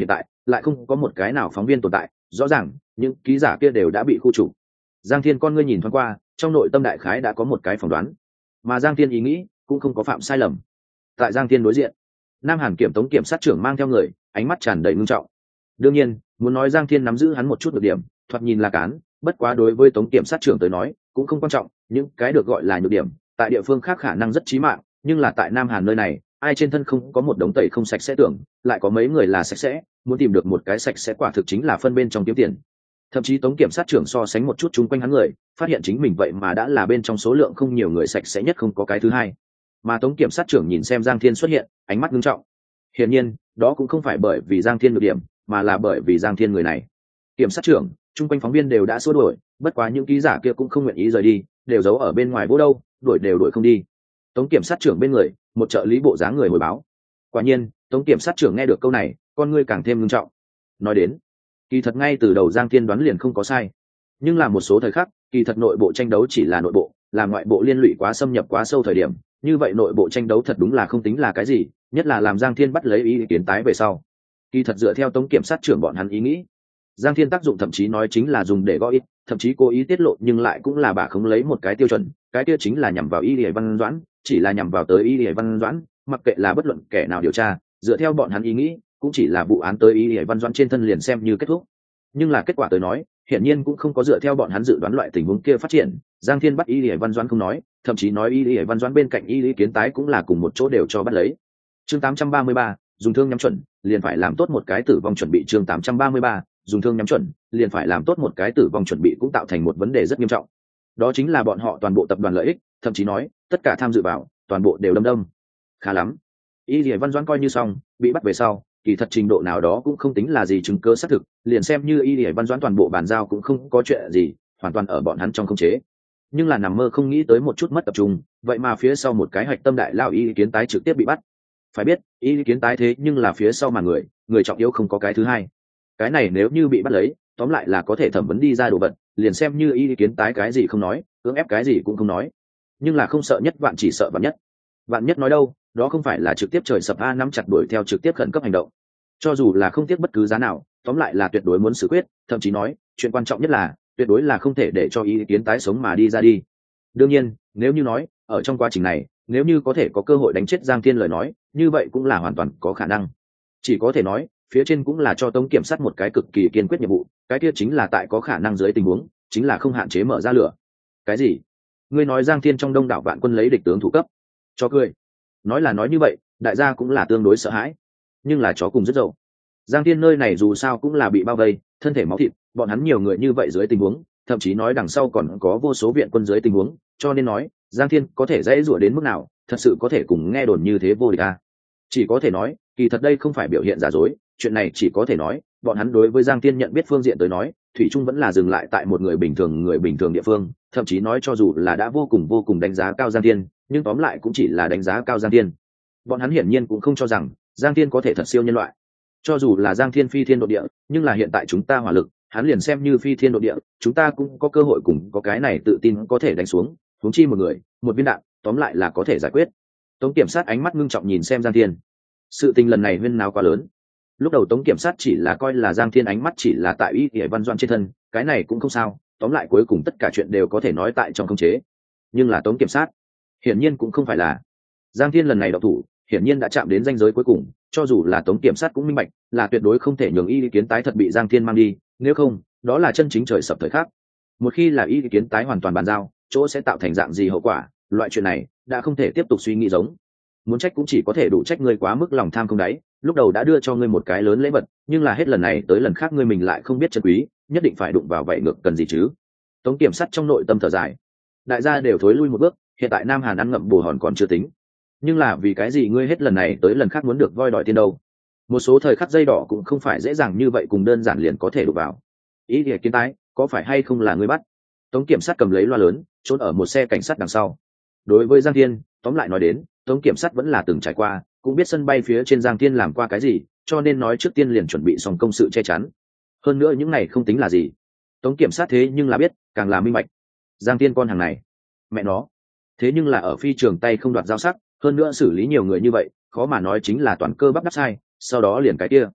lại không có một cái nào phóng viên tồn tại, rõ ràng những ký giả kia đều đã bị khu trục. Giang Thiên con ngươi nhìn thoáng qua, trong nội tâm đại khái đã có một cái phỏng đoán, mà Giang Thiên ý nghĩ cũng không có phạm sai lầm. Tại Giang Thiên đối diện, Nam Hàn kiểm tống kiểm sát trưởng mang theo người, ánh mắt tràn đầy ngưng trọng. Đương nhiên, muốn nói Giang Thiên nắm giữ hắn một chút được điểm, thoạt nhìn là cán, bất quá đối với tống kiểm sát trưởng tới nói, cũng không quan trọng, những cái được gọi là nhược điểm, tại địa phương khác khả năng rất chí mạng, nhưng là tại Nam Hàn nơi này, ai trên thân không có một đống tẩy không sạch sẽ tưởng, lại có mấy người là sạch sẽ, muốn tìm được một cái sạch sẽ quả thực chính là phân bên trong kiếm tiền. Thậm chí tống kiểm sát trưởng so sánh một chút chung quanh hắn người, phát hiện chính mình vậy mà đã là bên trong số lượng không nhiều người sạch sẽ nhất không có cái thứ hai. Mà tống kiểm sát trưởng nhìn xem Giang Thiên xuất hiện, ánh mắt nghiêm trọng. Hiển nhiên, đó cũng không phải bởi vì Giang Thiên nhược điểm, mà là bởi vì Giang Thiên người này. Kiểm sát trưởng, chung quanh phóng viên đều đã xua đuổi, bất quá những ký giả kia cũng không nguyện ý rời đi, đều giấu ở bên ngoài vô đâu, đuổi đều đuổi không đi. Tống kiểm sát trưởng bên người, một trợ lý bộ dáng người hồi báo. Quả nhiên, tống kiểm sát trưởng nghe được câu này, con ngươi càng thêm nghiêm trọng. Nói đến, kỳ thật ngay từ đầu Giang Thiên đoán liền không có sai, nhưng là một số thời khắc, kỳ thật nội bộ tranh đấu chỉ là nội bộ, làm ngoại bộ liên lụy quá xâm nhập quá sâu thời điểm, như vậy nội bộ tranh đấu thật đúng là không tính là cái gì, nhất là làm Giang Thiên bắt lấy ý kiến tái về sau. Kỳ thật dựa theo tống kiểm sát trưởng bọn hắn ý nghĩ, Giang Thiên tác dụng thậm chí nói chính là dùng để gõ ít, thậm chí cố ý tiết lộ, nhưng lại cũng là bà không lấy một cái tiêu chuẩn, cái kia chính là nhằm vào Y Lệ Văn Doãn, chỉ là nhằm vào tới Y Lệ Văn Doãn, mặc kệ là bất luận kẻ nào điều tra, dựa theo bọn hắn ý nghĩ, cũng chỉ là vụ án tới Y Lệ Văn Doãn trên thân liền xem như kết thúc. Nhưng là kết quả tới nói, hiển nhiên cũng không có dựa theo bọn hắn dự đoán loại tình huống kia phát triển. Giang Thiên bắt Y Lệ Văn Doãn không nói, thậm chí nói Y Lệ Văn Doãn bên cạnh Y Lý Kiến Tái cũng là cùng một chỗ đều cho bắt lấy. Chương tám trăm ba mươi ba, dùng thương nhắm chuẩn, liền phải làm tốt một cái tử vong chuẩn bị. Chương tám trăm ba mươi ba, dùng thương nhắm chuẩn, liền phải làm tốt một cái tử vong chuẩn bị cũng tạo thành một vấn đề rất nghiêm trọng. Đó chính là bọn họ toàn bộ tập đoàn lợi ích, thậm chí nói, tất cả tham dự vào, toàn bộ đều đâm đâm. Khá lắm. Y Lệ Văn Doãn coi như xong, bị bắt về sau, kỳ thật trình độ nào đó cũng không tính là gì chứng cứ xác thực, liền xem như Y Lệ Văn Doãn toàn bộ bàn giao cũng không có chuyện gì, hoàn toàn ở bọn hắn trong khống chế. Nhưng là nằm mơ không nghĩ tới một chút mất tập trung, vậy mà phía sau một cái hạch tâm đại lao Y Kiến Tái trực tiếp bị bắt. Phải biết, Y Kiến Tái thế nhưng là phía sau mà người, người trọng yếu không có cái thứ hai. Cái này nếu như bị bắt lấy, tóm lại là có thể thẩm vấn đi ra đồ vật, liền xem như Y Kiến Tái cái gì không nói, cưỡng ép cái gì cũng không nói. Nhưng là không sợ nhất vạn chỉ sợ vạn nhất. Vạn nhất nói đâu, đó không phải là trực tiếp trời sập a nắm chặt đuổi theo trực tiếp khẩn cấp hành động. Cho dù là không tiếc bất cứ giá nào, tóm lại là tuyệt đối muốn xử quyết, thậm chí nói, chuyện quan trọng nhất là, tuyệt đối là không thể để cho Y Kiến Tái sống mà đi ra đi. Đương nhiên, nếu như nói, ở trong quá trình này, nếu như có thể có cơ hội đánh chết Giang Thiên lời nói, như vậy cũng là hoàn toàn có khả năng. Chỉ có thể nói, phía trên cũng là cho tống kiểm sát một cái cực kỳ kiên quyết nhiệm vụ, cái kia chính là tại có khả năng dưới tình huống, chính là không hạn chế mở ra lửa. Cái gì? Ngươi nói Giang Thiên trong đông đảo vạn quân lấy địch tướng thủ cấp? Cho cười. Nói là nói như vậy, đại gia cũng là tương đối sợ hãi, nhưng là chó cùng rất dậu. Giang Thiên nơi này dù sao cũng là bị bao vây, thân thể máu thịt, bọn hắn nhiều người như vậy dưới tình huống, thậm chí nói đằng sau còn có vô số viện quân dưới tình huống, cho nên nói Giang Thiên có thể dễ dụa đến mức nào, thật sự có thể cùng nghe đồn như thế vô địch à. Chỉ có thể nói, kỳ thật đây không phải biểu hiện giả dối, chuyện này chỉ có thể nói, bọn hắn đối với Giang Thiên nhận biết phương diện tới nói, thủy chung vẫn là dừng lại tại một người bình thường người bình thường địa phương, thậm chí nói cho dù là đã vô cùng vô cùng đánh giá cao Giang Thiên, nhưng tóm lại cũng chỉ là đánh giá cao Giang Thiên. Bọn hắn hiển nhiên cũng không cho rằng Giang Thiên có thể thật siêu nhân loại. Cho dù là Giang Thiên phi thiên độ địa, nhưng là hiện tại chúng ta hỏa lực, hắn liền xem như phi thiên độ địa, chúng ta cũng có cơ hội cùng có cái này tự tin có thể đánh xuống, huống chi một người, một viên đạn, tóm lại là có thể giải quyết. Tống kiểm sát ánh mắt ngưng trọng nhìn xem Giang Thiên. Sự tình lần này huyên náo quá lớn. Lúc đầu Tống kiểm sát chỉ là coi là Giang Thiên ánh mắt chỉ là tại Y Lệ Văn Doãn trên thân, cái này cũng không sao, tóm lại cuối cùng tất cả chuyện đều có thể nói tại trong khống chế. Nhưng là Tống kiểm sát, hiển nhiên cũng không phải là. Giang Thiên lần này độc thủ, hiển nhiên đã chạm đến ranh giới cuối cùng, cho dù là tống kiểm sát cũng minh bạch, là tuyệt đối không thể nhường Y Kiến Tái thật bị Giang Thiên mang đi, nếu không, đó là chân chính trời sập thời khắc. Một khi là Y Kiến Tái hoàn toàn bàn giao, chỗ sẽ tạo thành dạng gì hậu quả, loại chuyện này đã không thể tiếp tục suy nghĩ giống. Muốn trách cũng chỉ có thể đủ trách ngươi quá mức lòng tham không đáy, lúc đầu đã đưa cho ngươi một cái lớn lễ vật, nhưng là hết lần này tới lần khác ngươi mình lại không biết trân quý, nhất định phải đụng vào vậy ngược cần gì chứ? Tống kiểm sát trong nội tâm thở dài, đại gia đều thối lui một bước, hiện tại Nam Hàn ăn ngậm bồ hòn còn chưa tính, nhưng là vì cái gì ngươi hết lần này tới lần khác muốn được voi đòi tiền đâu? Một số thời khắc dây đỏ cũng không phải dễ dàng như vậy cùng đơn giản liền có thể đụng vào. Ý Lệ Kiến Tái, có phải hay không là ngươi bắt? Tống kiểm sát cầm lấy loa lớn, trốn ở một xe cảnh sát đằng sau. Đối với Giang Thiên, tóm lại nói đến, Tống kiểm sát vẫn là từng trải qua, cũng biết sân bay phía trên Giang Thiên làm qua cái gì, cho nên nói trước tiên liền chuẩn bị xong công sự che chắn. Hơn nữa những này không tính là gì. Tống kiểm sát thế nhưng là biết, càng là minh bạch. Giang Thiên con hàng này, mẹ nó, thế nhưng là ở phi trường tay không đoạt dao sắc, hơn nữa xử lý nhiều người như vậy, khó mà nói chính là toàn cơ bắp đắp sai, sau đó liền cái kia.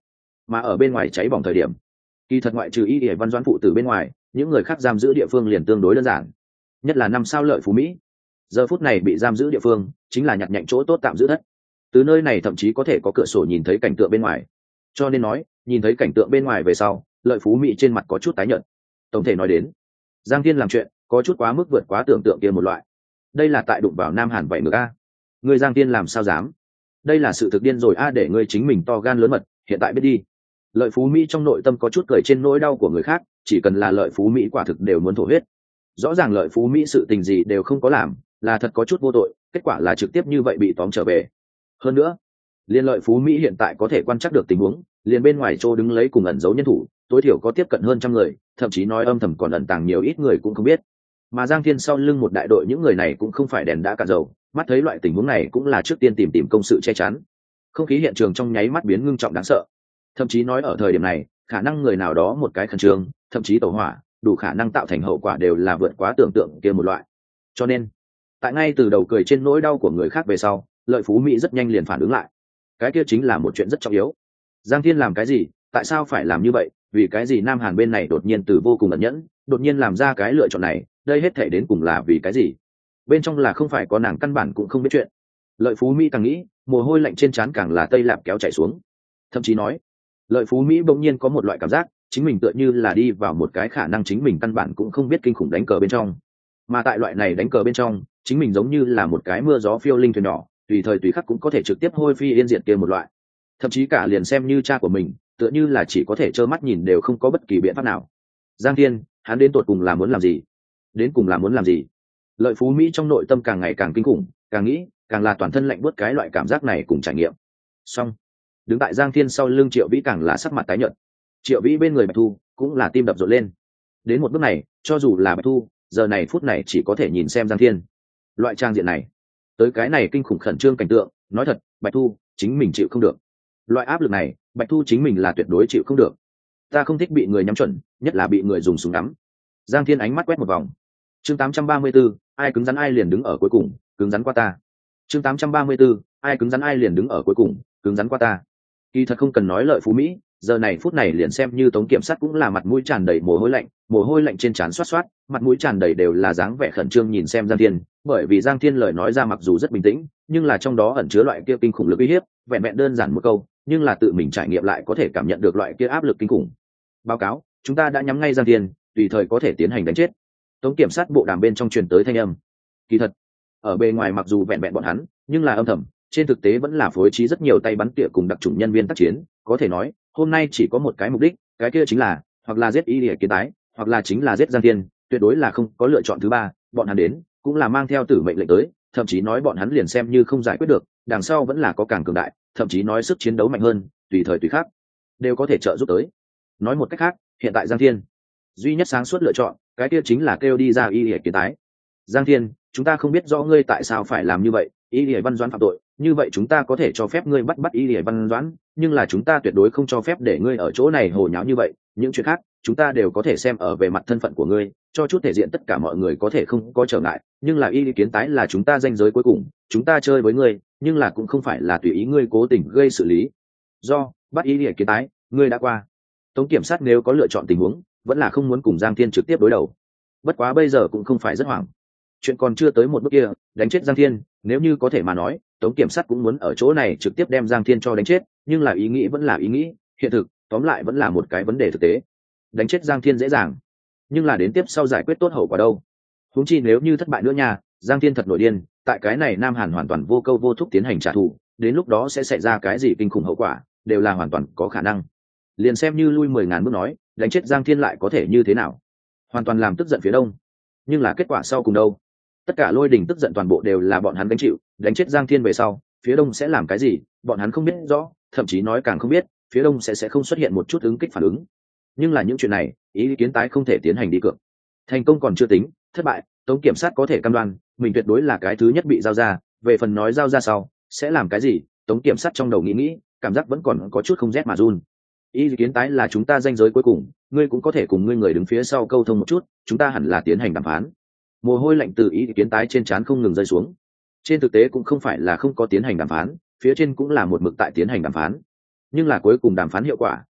mà ở bên ngoài cháy bỏng thời điểm, kỳ thật ngoại trừ y ỉa văn doãn phụ tử bên ngoài, những người khác giam giữ địa phương liền tương đối đơn giản, nhất là năm sao Lợi Phú Mỹ. Giờ phút này bị giam giữ địa phương chính là nhặt nhạnh chỗ tốt tạm giữ thất, từ nơi này thậm chí có thể có cửa sổ nhìn thấy cảnh tượng bên ngoài, cho nên nói nhìn thấy cảnh tượng bên ngoài về sau, Lợi Phú Mỹ trên mặt có chút tái nhợt. Tổng thể nói đến, Giang Thiên làm chuyện có chút quá mức vượt quá tưởng tượng kia một loại. Đây là tại đụng vào Nam Hàn vậy ngược a. Người Giang Thiên làm sao dám? Đây là sự thực điên rồi a, để ngươi chính mình to gan lớn mật, hiện tại biết đi. Lợi Phú Mỹ trong nội tâm có chút cười trên nỗi đau của người khác, chỉ cần là Lợi Phú Mỹ quả thực đều muốn thổ huyết. Rõ ràng Lợi Phú Mỹ sự tình gì đều không có làm, là thật có chút vô tội, kết quả là trực tiếp như vậy bị tóm trở về. Hơn nữa, liên Lợi Phú Mỹ hiện tại có thể quan trắc được tình huống, liền bên ngoài chỗ đứng lấy cùng ẩn giấu nhân thủ, tối thiểu có tiếp cận hơn trăm người, thậm chí nói âm thầm còn ẩn tàng nhiều ít người cũng không biết. Mà Giang Thiên sau lưng một đại đội những người này cũng không phải đèn đã cạn dầu, mắt thấy loại tình huống này cũng là trước tiên tìm tìm công sự che chắn. Không khí hiện trường trong nháy mắt biến ngưng trọng đáng sợ. Thậm chí nói ở thời điểm này, khả năng người nào đó một cái khẩn trương, thậm chí tẩu hỏa, đủ khả năng tạo thành hậu quả đều là vượt quá tưởng tượng kia một loại. Cho nên, tại ngay từ đầu cười trên nỗi đau của người khác về sau, Lợi Phú Mỹ rất nhanh liền phản ứng lại. Cái kia chính là một chuyện rất trọng yếu. Giang Thiên làm cái gì, tại sao phải làm như vậy, vì cái gì Nam Hàn bên này đột nhiên từ vô cùng ẩn nhẫn, đột nhiên làm ra cái lựa chọn này, đây hết thể đến cùng là vì cái gì? Bên trong là không phải có nàng căn bản cũng không biết chuyện. Lợi Phú Mỹ càng nghĩ, mồ hôi lạnh trên trán càng là tây lạp kéo chảy xuống. Thậm chí nói, Lợi Phú Mỹ bỗng nhiên có một loại cảm giác, chính mình tựa như là đi vào một cái khả năng chính mình căn bản cũng không biết kinh khủng đánh cờ bên trong. Mà tại loại này đánh cờ bên trong, chính mình giống như là một cái mưa gió phiêu linh thuyền nhỏ, tùy thời tùy khắc cũng có thể trực tiếp hôi phi yên diệt kia một loại. Thậm chí cả liền xem như cha của mình, tựa như là chỉ có thể trơ mắt nhìn đều không có bất kỳ biện pháp nào. Giang Thiên, hắn đến tột cùng là muốn làm gì? Đến cùng là muốn làm gì? Lợi Phú Mỹ trong nội tâm càng ngày càng kinh khủng, càng nghĩ, càng là toàn thân lạnh buốt cái loại cảm giác này cùng trải nghiệm. Xong, đứng tại Giang Thiên sau lưng Triệu Vĩ càng là sắc mặt tái nhợt. Triệu Vĩ bên người Bạch Thu cũng là tim đập rộn lên. Đến một bước này, cho dù là Bạch Thu, giờ này phút này chỉ có thể nhìn xem Giang Thiên. Loại trang diện này, tới cái này kinh khủng khẩn trương cảnh tượng, nói thật, Bạch Thu chính mình chịu không được. Loại áp lực này, Bạch Thu chính mình là tuyệt đối chịu không được. Ta không thích bị người nhắm chuẩn, nhất là bị người dùng súng ngắm. Giang Thiên ánh mắt quét một vòng. Chương tám trăm ba mươi tư, ai cứng rắn ai liền đứng ở cuối cùng, cứng rắn qua ta. Chương tám trăm ba mươi tư, ai cứng rắn ai liền đứng ở cuối cùng, cứng rắn qua ta. Kỳ thật không cần nói Lợi Phú Mỹ, giờ này phút này liền xem như Tống Kiểm Sát cũng là mặt mũi tràn đầy mồ hôi lạnh, mồ hôi lạnh trên trán xoát xoát, mặt mũi tràn đầy đều là dáng vẻ khẩn trương nhìn xem Giang Thiên, bởi vì Giang Thiên lời nói ra mặc dù rất bình tĩnh, nhưng là trong đó ẩn chứa loại kia kinh khủng lực uy hiếp, vẹn vẹn đơn giản một câu, nhưng là tự mình trải nghiệm lại có thể cảm nhận được loại kia áp lực kinh khủng. Báo cáo, chúng ta đã nhắm ngay Giang Thiên, tùy thời có thể tiến hành đánh chết. Tống Kiểm Sát bộ đàm bên trong truyền tới thanh âm. Kỳ thật, ở bề ngoài mặc dù vẹn vẹn bọn hắn, nhưng là âm thầm, trên thực tế vẫn là phối trí rất nhiều tay bắn tỉa cùng đặc chủng nhân viên tác chiến, có thể nói, hôm nay chỉ có một cái mục đích, cái kia chính là hoặc là giết Y Lìa Kiến Tái, hoặc là chính là giết Giang Thiên, tuyệt đối là không có lựa chọn thứ ba. Bọn hắn đến, cũng là mang theo tử mệnh lệnh tới, thậm chí nói bọn hắn liền xem như không giải quyết được, đằng sau vẫn là có càng cường đại, thậm chí nói sức chiến đấu mạnh hơn, tùy thời tùy khác đều có thể trợ giúp tới. Nói một cách khác, hiện tại Giang Thiên duy nhất sáng suốt lựa chọn, cái kia chính là kêu đi ra Y Lìa Kiến Tái. Giang Thiên, chúng ta không biết rõ ngươi tại sao phải làm như vậy, Y Lìa Văn Doãn phạm tội, như vậy chúng ta có thể cho phép ngươi bắt bắt Y Lìa Văn Doãn, nhưng là chúng ta tuyệt đối không cho phép để ngươi ở chỗ này hồ nháo như vậy, những chuyện khác chúng ta đều có thể xem ở về mặt thân phận của ngươi, cho chút thể diện tất cả mọi người có thể không có trở ngại, nhưng là Y Lìa Kiến Tái là chúng ta ranh giới cuối cùng, chúng ta chơi với ngươi, nhưng là cũng không phải là tùy ý ngươi cố tình gây xử lý. Do bắt Y Lìa Kiến Tái, ngươi đã qua. Tống Kiểm Sát nếu có lựa chọn tình huống, vẫn là không muốn cùng Giang Thiên trực tiếp đối đầu. Bất quá bây giờ cũng không phải rất hoảng. Chuyện còn chưa tới một bước kia, đánh chết Giang Thiên, nếu như có thể mà nói, Tống Kiểm Sát cũng muốn ở chỗ này trực tiếp đem Giang Thiên cho đánh chết, nhưng là ý nghĩ vẫn là ý nghĩ, hiện thực, tóm lại vẫn là một cái vấn đề thực tế. Đánh chết Giang Thiên dễ dàng, nhưng là đến tiếp sau giải quyết tốt hậu quả đâu? Huống chi nếu như thất bại nữa nha, Giang Thiên thật nổi điên, tại cái này Nam Hàn hoàn toàn vô câu vô thúc tiến hành trả thù, đến lúc đó sẽ xảy ra cái gì kinh khủng hậu quả, đều là hoàn toàn có khả năng. Liền xem như lui mười ngàn bước nói, đánh chết Giang Thiên lại có thể như thế nào? Hoàn toàn làm tức giận phía đông, nhưng là kết quả sau cùng đâu? Tất cả lôi đình tức giận toàn bộ đều là bọn hắn gánh chịu, đánh chết Giang Thiên về sau, phía đông sẽ làm cái gì, bọn hắn không biết rõ, thậm chí nói càng không biết, phía đông sẽ sẽ không xuất hiện một chút ứng kích phản ứng. Nhưng là những chuyện này, Ý Kiến Tái không thể tiến hành đi cược. Thành công còn chưa tính, thất bại, Tống Kiểm Sát có thể cam đoan, mình tuyệt đối là cái thứ nhất bị giao ra, về phần nói giao ra sau, sẽ làm cái gì, Tống Kiểm Sát trong đầu nghĩ nghĩ, cảm giác vẫn còn có chút không rét mà run. Ý Kiến Tái là chúng ta ranh giới cuối cùng, ngươi cũng có thể cùng ngươi người đứng phía sau câu thông một chút, chúng ta hẳn là tiến hành đàm phán. Mồ hôi lạnh từ Ý Kiến Tái trên trán không ngừng rơi xuống. Trên thực tế cũng không phải là không có tiến hành đàm phán, phía trên cũng là một mực tại tiến hành đàm phán, nhưng là cuối cùng đàm phán hiệu quả,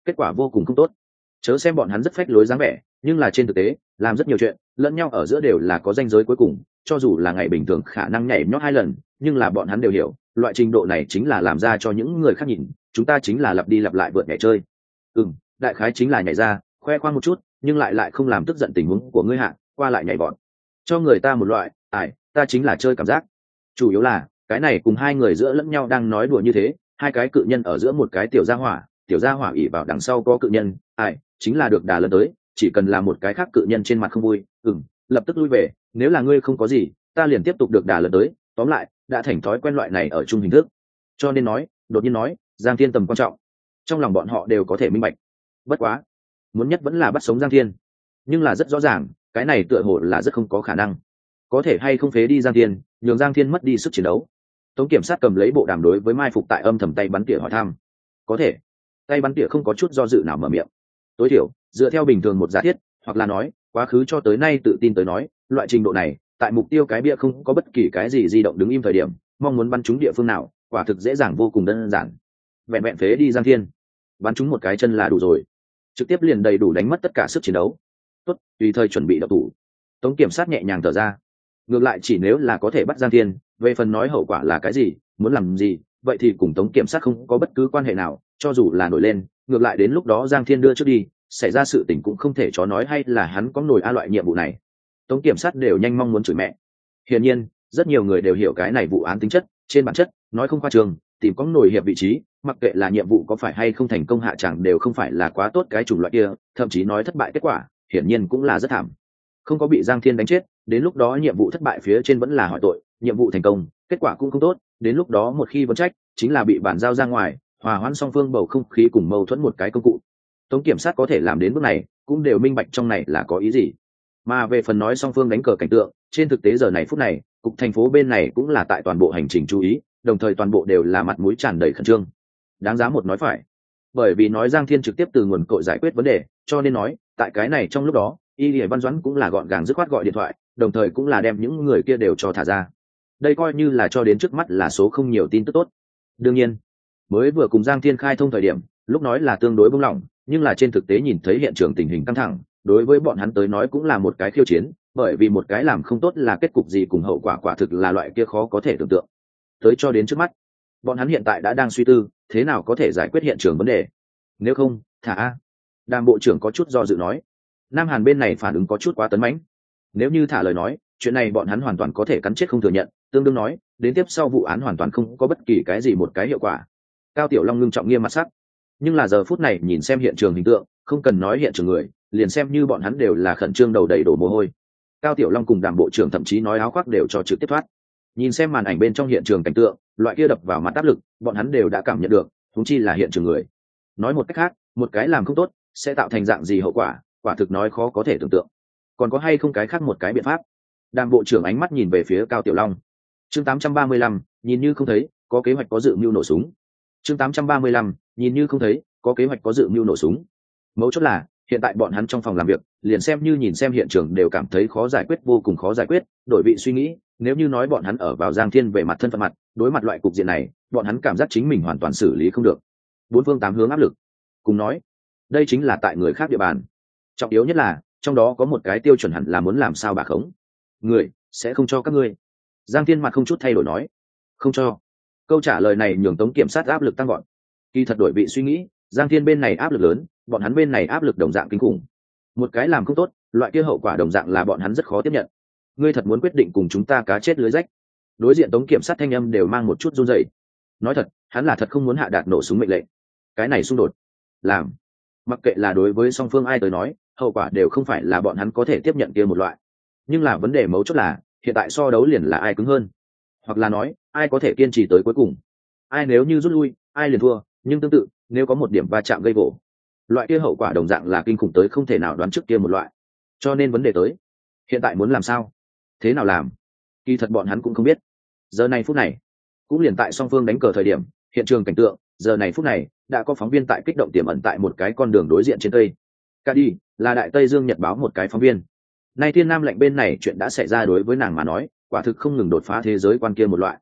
kết quả vô cùng không tốt. Chớ xem bọn hắn rất phách lối dáng vẻ, nhưng là trên thực tế làm rất nhiều chuyện lẫn nhau ở giữa đều là có ranh giới cuối cùng. Cho dù là ngày bình thường khả năng nhảy nhót hai lần, nhưng là bọn hắn đều hiểu loại trình độ này chính là làm ra cho những người khác nhìn, chúng ta chính là lặp đi lặp lại vượt nhảy chơi. Ừ, đại khái chính là nhảy ra khoe khoang một chút, nhưng lại lại không làm tức giận tình huống của ngươi hạ, qua lại nhảy vọt cho người ta một loại ải ta chính là chơi cảm giác. Chủ yếu là cái này cùng hai người giữa lẫn nhau đang nói đùa như thế, hai cái cự nhân ở giữa một cái tiểu gia hỏa, tiểu gia hỏa ỉ vào đằng sau có cự nhân, ải chính là được đà lớn tới, chỉ cần là một cái khác cự nhân trên mặt không vui, ừm lập tức lui về, nếu là ngươi không có gì ta liền tiếp tục được đà lớn tới. Tóm lại đã thành thói quen loại này ở chung hình thức, cho nên nói đột nhiên nói Giang Thiên tầm quan trọng trong lòng bọn họ đều có thể minh bạch. Bất quá muốn nhất vẫn là bắt sống Giang Thiên, nhưng là rất rõ ràng cái này tựa hồ là rất không có khả năng. Có thể hay không phế đi Giang Thiên, nhường Giang Thiên mất đi sức chiến đấu? Tống Kiểm Sát cầm lấy bộ đàm đối với mai phục tại âm thầm tay bắn tỉa hỏi thăm. Có thể. Tay bắn tỉa không có chút do dự nào mở miệng. Tối thiểu dựa theo bình thường một giả thiết, hoặc là nói quá khứ cho tới nay tự tin tới nói, loại trình độ này tại mục tiêu cái bia không có bất kỳ cái gì di động đứng im thời điểm, mong muốn bắn trúng địa phương nào quả thực dễ dàng vô cùng đơn giản. Vẹn vẹn phế đi Giang Thiên, bắn trúng một cái chân là đủ rồi, trực tiếp liền đầy đủ đánh mất tất cả sức chiến đấu. Tốt, tùy thời chuẩn bị đậu thủ. Tống Kiểm Sát nhẹ nhàng thở ra. Ngược lại chỉ nếu là có thể bắt Giang Thiên, về phần nói hậu quả là cái gì, muốn làm gì, vậy thì cùng Tống Kiểm Sát không có bất cứ quan hệ nào. Cho dù là nổi lên, ngược lại đến lúc đó Giang Thiên đưa trước đi, xảy ra sự tình cũng không thể chó nói hay là hắn có nổi a loại nhiệm vụ này. Tống Kiểm Sát đều nhanh mong muốn chửi mẹ. Hiển nhiên rất nhiều người đều hiểu cái này vụ án tính chất, trên bản chất nói không khoa trương, tìm có nổi hiệp vị trí, mặc kệ là nhiệm vụ có phải hay không thành công hạ chẳng đều không phải là quá tốt cái chủng loại kia, thậm chí nói thất bại kết quả hiển nhiên cũng là rất thảm. Không có bị Giang Thiên đánh chết, đến lúc đó nhiệm vụ thất bại phía trên vẫn là hỏi tội, nhiệm vụ thành công kết quả cũng không tốt, đến lúc đó một khi vấn trách chính là bị bản giao ra ngoài, hòa hoãn song phương bầu không khí cùng mâu thuẫn một cái công cụ. Tống Kiểm Sát có thể làm đến bước này cũng đều minh bạch trong này là có ý gì. Mà về phần nói song phương đánh cờ cảnh tượng, trên thực tế giờ này phút này cục thành phố bên này cũng là tại toàn bộ hành trình chú ý, đồng thời toàn bộ đều là mặt mũi tràn đầy khẩn trương. Đáng giá một nói phải, bởi vì nói Giang Thiên trực tiếp từ nguồn cội giải quyết vấn đề, cho nên nói tại cái này trong lúc đó Y Lệ Văn Doãn cũng là gọn gàng dứt khoát gọi điện thoại, đồng thời cũng là đem những người kia đều cho thả ra. Đây coi như là cho đến trước mắt là số không nhiều tin tức tốt. Đương nhiên mới vừa cùng Giang Thiên khai thông thời điểm lúc nói là tương đối bông lỏng, nhưng là trên thực tế nhìn thấy hiện trường tình hình căng thẳng, đối với bọn hắn tới nói cũng là một cái khiêu chiến, bởi vì một cái làm không tốt là kết cục gì cùng hậu quả quả thực là loại kia khó có thể tưởng tượng. Tới cho đến trước mắt bọn hắn hiện tại đã đang suy tư thế nào có thể giải quyết hiện trường vấn đề. Nếu không thả a. Đàm bộ trưởng có chút do dự nói. Nam Hàn bên này phản ứng có chút quá tấn mãnh. Nếu như thả lời nói chuyện này bọn hắn hoàn toàn có thể cắn chết không thừa nhận, tương đương nói đến tiếp sau vụ án hoàn toàn không có bất kỳ cái gì một cái hiệu quả. Cao Tiểu Long ngưng trọng nghiêm mặt sắc, nhưng là giờ phút này nhìn xem hiện trường hình tượng, không cần nói hiện trường người, liền xem như bọn hắn đều là khẩn trương đầu đầy đổ mồ hôi. Cao Tiểu Long cùng Đàm bộ trưởng thậm chí nói áo khoác đều cho trực tiếp thoát. Nhìn xem màn ảnh bên trong hiện trường cảnh tượng, loại kia đập vào mặt áp lực bọn hắn đều đã cảm nhận được, huống chi là hiện trường người. Nói một cách khác, một cái làm không tốt sẽ tạo thành dạng gì hậu quả, quả thực nói khó có thể tưởng tượng. Còn có hay không cái khác một cái biện pháp? Đàm bộ trưởng ánh mắt nhìn về phía Cao Tiểu Long. Chương tám trăm ba mươi lăm, nhìn như không thấy, có kế hoạch có dự mưu nổ súng. Chương tám trăm ba mươi lăm, nhìn như không thấy, có kế hoạch có dự mưu nổ súng. Mấu chốt là hiện tại bọn hắn trong phòng làm việc, liền xem như nhìn xem hiện trường đều cảm thấy khó giải quyết, vô cùng khó giải quyết. Đổi vị suy nghĩ, nếu như nói bọn hắn ở vào Giang Thiên về mặt thân phận mặt, đối mặt loại cục diện này, bọn hắn cảm giác chính mình hoàn toàn xử lý không được. Bốn phương tám hướng áp lực. Cùng nói, đây chính là tại người khác địa bàn. Trọng yếu nhất là trong đó có một cái tiêu chuẩn hẳn là muốn làm sao bà khống. Người sẽ không cho các ngươi. Giang Thiên mặt không chút thay đổi nói, không cho. Câu trả lời này nhường Tống Kiểm Sát áp lực tăng gọn. Kỳ thật đổi vị suy nghĩ, Giang Thiên bên này áp lực lớn, bọn hắn bên này áp lực đồng dạng kinh khủng. Một cái làm không tốt, loại kia hậu quả đồng dạng là bọn hắn rất khó tiếp nhận. Ngươi thật muốn quyết định cùng chúng ta cá chết lưới rách? Đối diện Tống Kiểm Sát thanh âm đều mang một chút run rẩy. Nói thật, hắn là thật không muốn hạ đạt nổ súng mệnh lệnh. Cái này xung đột, làm, mặc kệ là đối với song phương ai tới nói, hậu quả đều không phải là bọn hắn có thể tiếp nhận kia một loại. Nhưng là vấn đề mấu chốt là, hiện tại so đấu liền là ai cứng hơn, hoặc là nói, ai có thể kiên trì tới cuối cùng. Ai nếu như rút lui, ai liền thua, nhưng tương tự, nếu có một điểm va chạm gây gổ, loại kia hậu quả đồng dạng là kinh khủng tới không thể nào đoán trước kia một loại. Cho nên vấn đề tới, hiện tại muốn làm sao, thế nào làm, kỳ thật bọn hắn cũng không biết. Giờ này phút này cũng liền tại song phương đánh cờ thời điểm, hiện trường cảnh tượng giờ này phút này đã có phóng viên tại kích động tiềm ẩn tại một cái con đường đối diện trên tây. Ca đi là Đại Tây Dương Nhật báo một cái phóng viên. Nay Thiên Nam lệnh bên này chuyện đã xảy ra đối với nàng mà nói quả thực không ngừng đột phá thế giới quan kia một loại.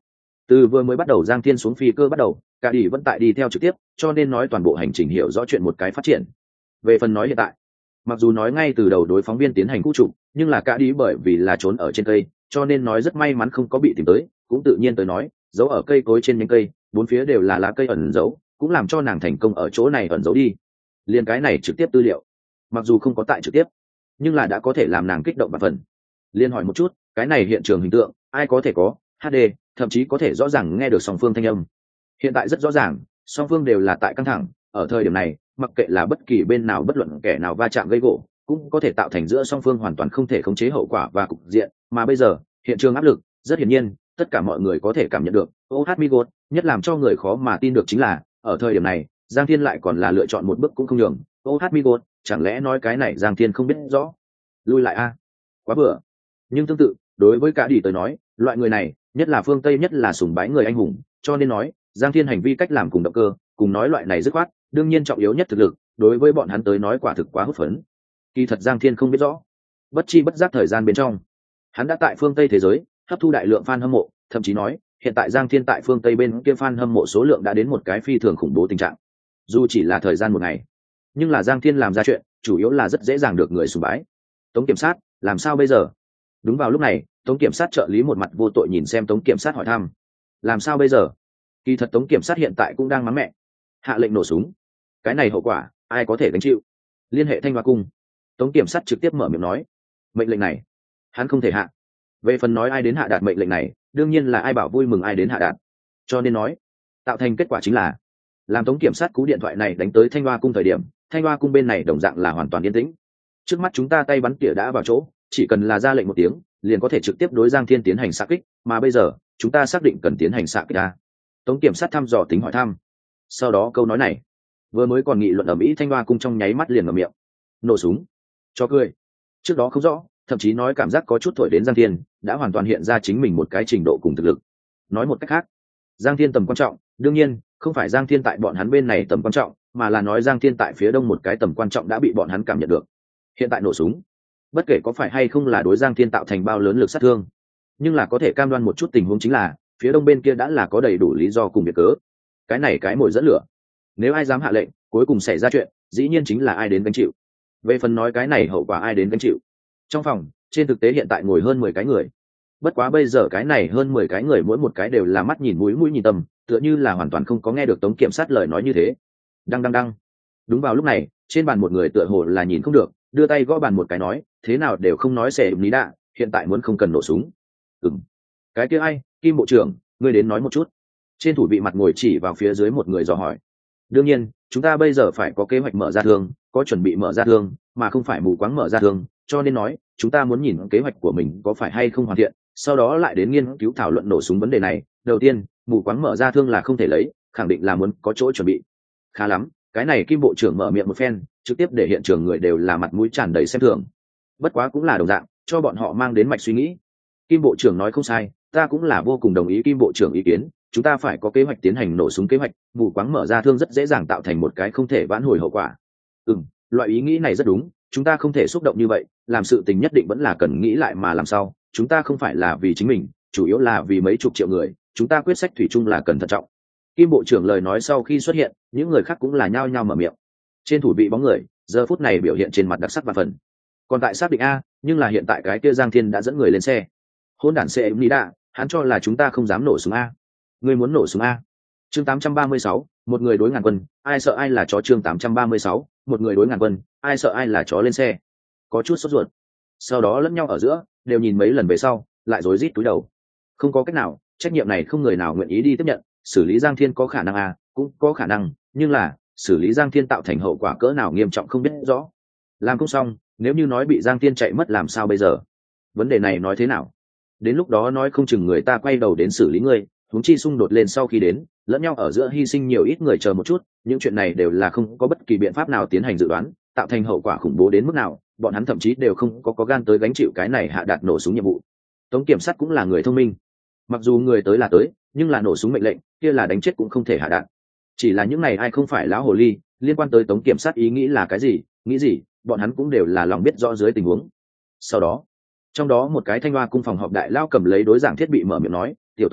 Từ vừa mới bắt đầu Giang Thiên xuống phi cơ bắt đầu, cả đi vẫn tại đi theo trực tiếp, cho nên nói toàn bộ hành trình hiểu rõ chuyện một cái phát triển. Về phần nói hiện tại, mặc dù nói ngay từ đầu đối phóng viên tiến hành cũ trụ, nhưng là cả đi bởi vì là trốn ở trên cây, cho nên nói rất may mắn không có bị tìm tới, cũng tự nhiên tới nói giấu ở cây cối trên nhánh cây, bốn phía đều là lá cây ẩn giấu, cũng làm cho nàng thành công ở chỗ này ẩn giấu đi. Liên cái này trực tiếp tư liệu, mặc dù không có tại trực tiếp, nhưng là đã có thể làm nàng kích động và phần. Liên hỏi một chút, cái này hiện trường hình tượng ai có thể có hát đê, thậm chí có thể rõ ràng nghe được song phương thanh âm. Hiện tại rất rõ ràng, song phương đều là tại căng thẳng, ở thời điểm này mặc kệ là bất kỳ bên nào bất luận kẻ nào va chạm gây gỗ cũng có thể tạo thành giữa song phương hoàn toàn không thể khống chế hậu quả và cục diện, mà bây giờ hiện trường áp lực rất hiển nhiên, tất cả mọi người có thể cảm nhận được. Oh my god, nhất làm cho người khó mà tin được chính là ở thời điểm này Giang Thiên lại còn là lựa chọn một bước cũng không nhường. Oh my god, chẳng lẽ nói cái này Giang Thiên không biết rõ lui lại a? Quá bừa. Nhưng tương tự đối với cả đi tới nói, loại người này nhất là phương Tây nhất là sùng bái người anh hùng, cho nên nói Giang Thiên hành vi cách làm cùng động cơ cùng nói loại này dứt khoát, đương nhiên trọng yếu nhất thực lực, đối với bọn hắn tới nói quả thực quá hút phấn. Kỳ thật Giang Thiên không biết rõ, bất chi bất giác thời gian bên trong hắn đã tại phương Tây thế giới hấp thu đại lượng fan hâm mộ, thậm chí nói hiện tại Giang Thiên tại phương Tây bên kia fan hâm mộ số lượng đã đến một cái phi thường khủng bố tình trạng. Dù chỉ là thời gian một ngày, nhưng là Giang Thiên làm ra chuyện chủ yếu là rất dễ dàng được người sùng bái. Tống kiểm sát làm sao bây giờ? Đúng vào lúc này Tống kiểm sát trợ lý một mặt vô tội nhìn xem Tống kiểm sát hỏi thăm, làm sao bây giờ? Kỳ thật Tống kiểm sát hiện tại cũng đang mắng mẹ, hạ lệnh nổ súng, cái này hậu quả ai có thể gánh chịu? Liên hệ Thanh Hoa cung. Tống kiểm sát trực tiếp mở miệng nói, mệnh lệnh này hắn không thể hạ. Về phần nói ai đến hạ đạt mệnh lệnh này, đương nhiên là ai bảo vui mừng ai đến hạ đạt. Cho nên nói tạo thành kết quả chính là làm Tống kiểm sát cú điện thoại này đánh tới Thanh Hoa cung thời điểm, Thanh Hoa cung bên này đồng dạng là hoàn toàn yên tĩnh. Trước mắt chúng ta tay bắn tỉa đã vào chỗ, chỉ cần là ra lệnh một tiếng liền có thể trực tiếp đối Giang Thiên tiến hành xạ kích, mà bây giờ chúng ta xác định cần tiến hành xạ kích ra. Tống kiểm sát thăm dò tính hỏi thăm. Sau đó câu nói này vừa mới còn nghị luận ở Mỹ, Thanh Hoa cung trong nháy mắt liền mở miệng, nổ súng, cho cười. Trước đó không rõ, thậm chí nói cảm giác có chút thổi đến Giang Thiên đã hoàn toàn hiện ra chính mình một cái trình độ cùng thực lực. Nói một cách khác, Giang Thiên tầm quan trọng đương nhiên không phải Giang Thiên tại bọn hắn bên này tầm quan trọng, mà là nói Giang Thiên tại phía đông một cái tầm quan trọng đã bị bọn hắn cảm nhận được. Hiện tại nổ súng, bất kể có phải hay không là đối Giang Thiên tạo thành bao lớn lực sát thương, nhưng là có thể cam đoan một chút tình huống chính là phía đông bên kia đã là có đầy đủ lý do cùng việc cớ. Cái này cái mồi dẫn lửa, nếu ai dám hạ lệnh cuối cùng xảy ra chuyện dĩ nhiên chính là ai đến gánh chịu. Về phần nói cái này hậu quả ai đến gánh chịu, trong phòng trên thực tế hiện tại ngồi hơn mười cái người, bất quá bây giờ cái này hơn mười cái người mỗi một cái đều là mắt nhìn mũi mũi nhìn tâm, tựa như là hoàn toàn không có nghe được Tống kiểm sát lời nói như thế. Đăng đăng đăng. Đúng vào lúc này trên bàn một người tựa hồ là nhìn không được, đưa tay gõ bàn một cái nói, thế nào đều không nói xẻ lý đạ, hiện tại muốn không cần nổ súng. Ừm, cái kia ai, Kim bộ trưởng, ngươi đến nói một chút. Trên thủ vị mặt ngồi chỉ vào phía dưới một người dò hỏi. Đương nhiên chúng ta bây giờ phải có kế hoạch mở ra thương, có chuẩn bị mở ra thương, mà không phải mù quáng mở ra thương, cho nên nói chúng ta muốn nhìn kế hoạch của mình có phải hay không hoàn thiện, sau đó lại đến nghiên cứu thảo luận nổ súng vấn đề này. Đầu tiên mù quáng mở ra thương là không thể lấy, khẳng định là muốn có chỗ chuẩn bị. Khá lắm, cái này Kim bộ trưởng mở miệng một phen trực tiếp để hiện trường người đều là mặt mũi tràn đầy xem thường. Bất quá cũng là đồng dạng cho bọn họ mang đến mạch suy nghĩ. Kim bộ trưởng nói không sai, ta cũng là vô cùng đồng ý Kim bộ trưởng ý kiến, chúng ta phải có kế hoạch tiến hành nổ súng kế hoạch, mù quáng mở ra thương rất dễ dàng tạo thành một cái không thể vãn hồi hậu quả. Ừm, loại ý nghĩ này rất đúng, chúng ta không thể xúc động như vậy, làm sự tình nhất định vẫn là cần nghĩ lại mà làm sao, chúng ta không phải là vì chính mình, chủ yếu là vì mấy chục triệu người, chúng ta quyết sách thủy chung là cần thận trọng. Kim bộ trưởng lời nói sau khi xuất hiện, những người khác cũng là nhao nhao mở miệng. Trên thủ vị bóng người giờ phút này biểu hiện trên mặt đặc sắc và phần. Còn tại xác định a, nhưng là hiện tại cái kia Giang Thiên đã dẫn người lên xe. Hôn đản xe nghĩ đã, hắn cho là chúng ta không dám nổ súng a. Ngươi muốn nổ súng a? Chương tám trăm ba mươi sáu, một người đối ngàn quân, ai sợ ai là chó. Chương tám trăm ba mươi sáu, một người đối ngàn quân, ai sợ ai là chó lên xe. Có chút sốt ruột. Sau đó lẫn nhau ở giữa, đều nhìn mấy lần về sau, lại rối rít túi đầu. Không có cách nào, trách nhiệm này không người nào nguyện ý đi tiếp nhận, xử lý Giang Thiên có khả năng a, cũng có khả năng, nhưng là xử lý Giang Thiên tạo thành hậu quả cỡ nào nghiêm trọng không biết rõ. Làm không xong, nếu như nói bị Giang Thiên chạy mất làm sao bây giờ? Vấn đề này nói thế nào? Đến lúc đó nói không chừng người ta quay đầu đến xử lý ngươi, huống chi xung đột lên sau khi đến, lẫn nhau ở giữa hy sinh nhiều ít người chờ một chút, những chuyện này đều là không có bất kỳ biện pháp nào tiến hành dự đoán, tạo thành hậu quả khủng bố đến mức nào, bọn hắn thậm chí đều không có có gan tới gánh chịu cái này hạ đạt nổ súng nhiệm vụ. Tống kiểm sát cũng là người thông minh, mặc dù người tới là tới, nhưng là nổ súng mệnh lệnh kia là đánh chết cũng không thể hạ đạt. Chỉ là những này ai không phải lão hồ ly, liên quan tới Tống kiểm sát ý nghĩ là cái gì, nghĩ gì, bọn hắn cũng đều là lòng biết rõ dưới tình huống. Sau đó, trong đó một cái Thanh Hoa cung phòng họp đại lao cầm lấy đối giảng thiết bị mở miệng nói, tiểu Tống a,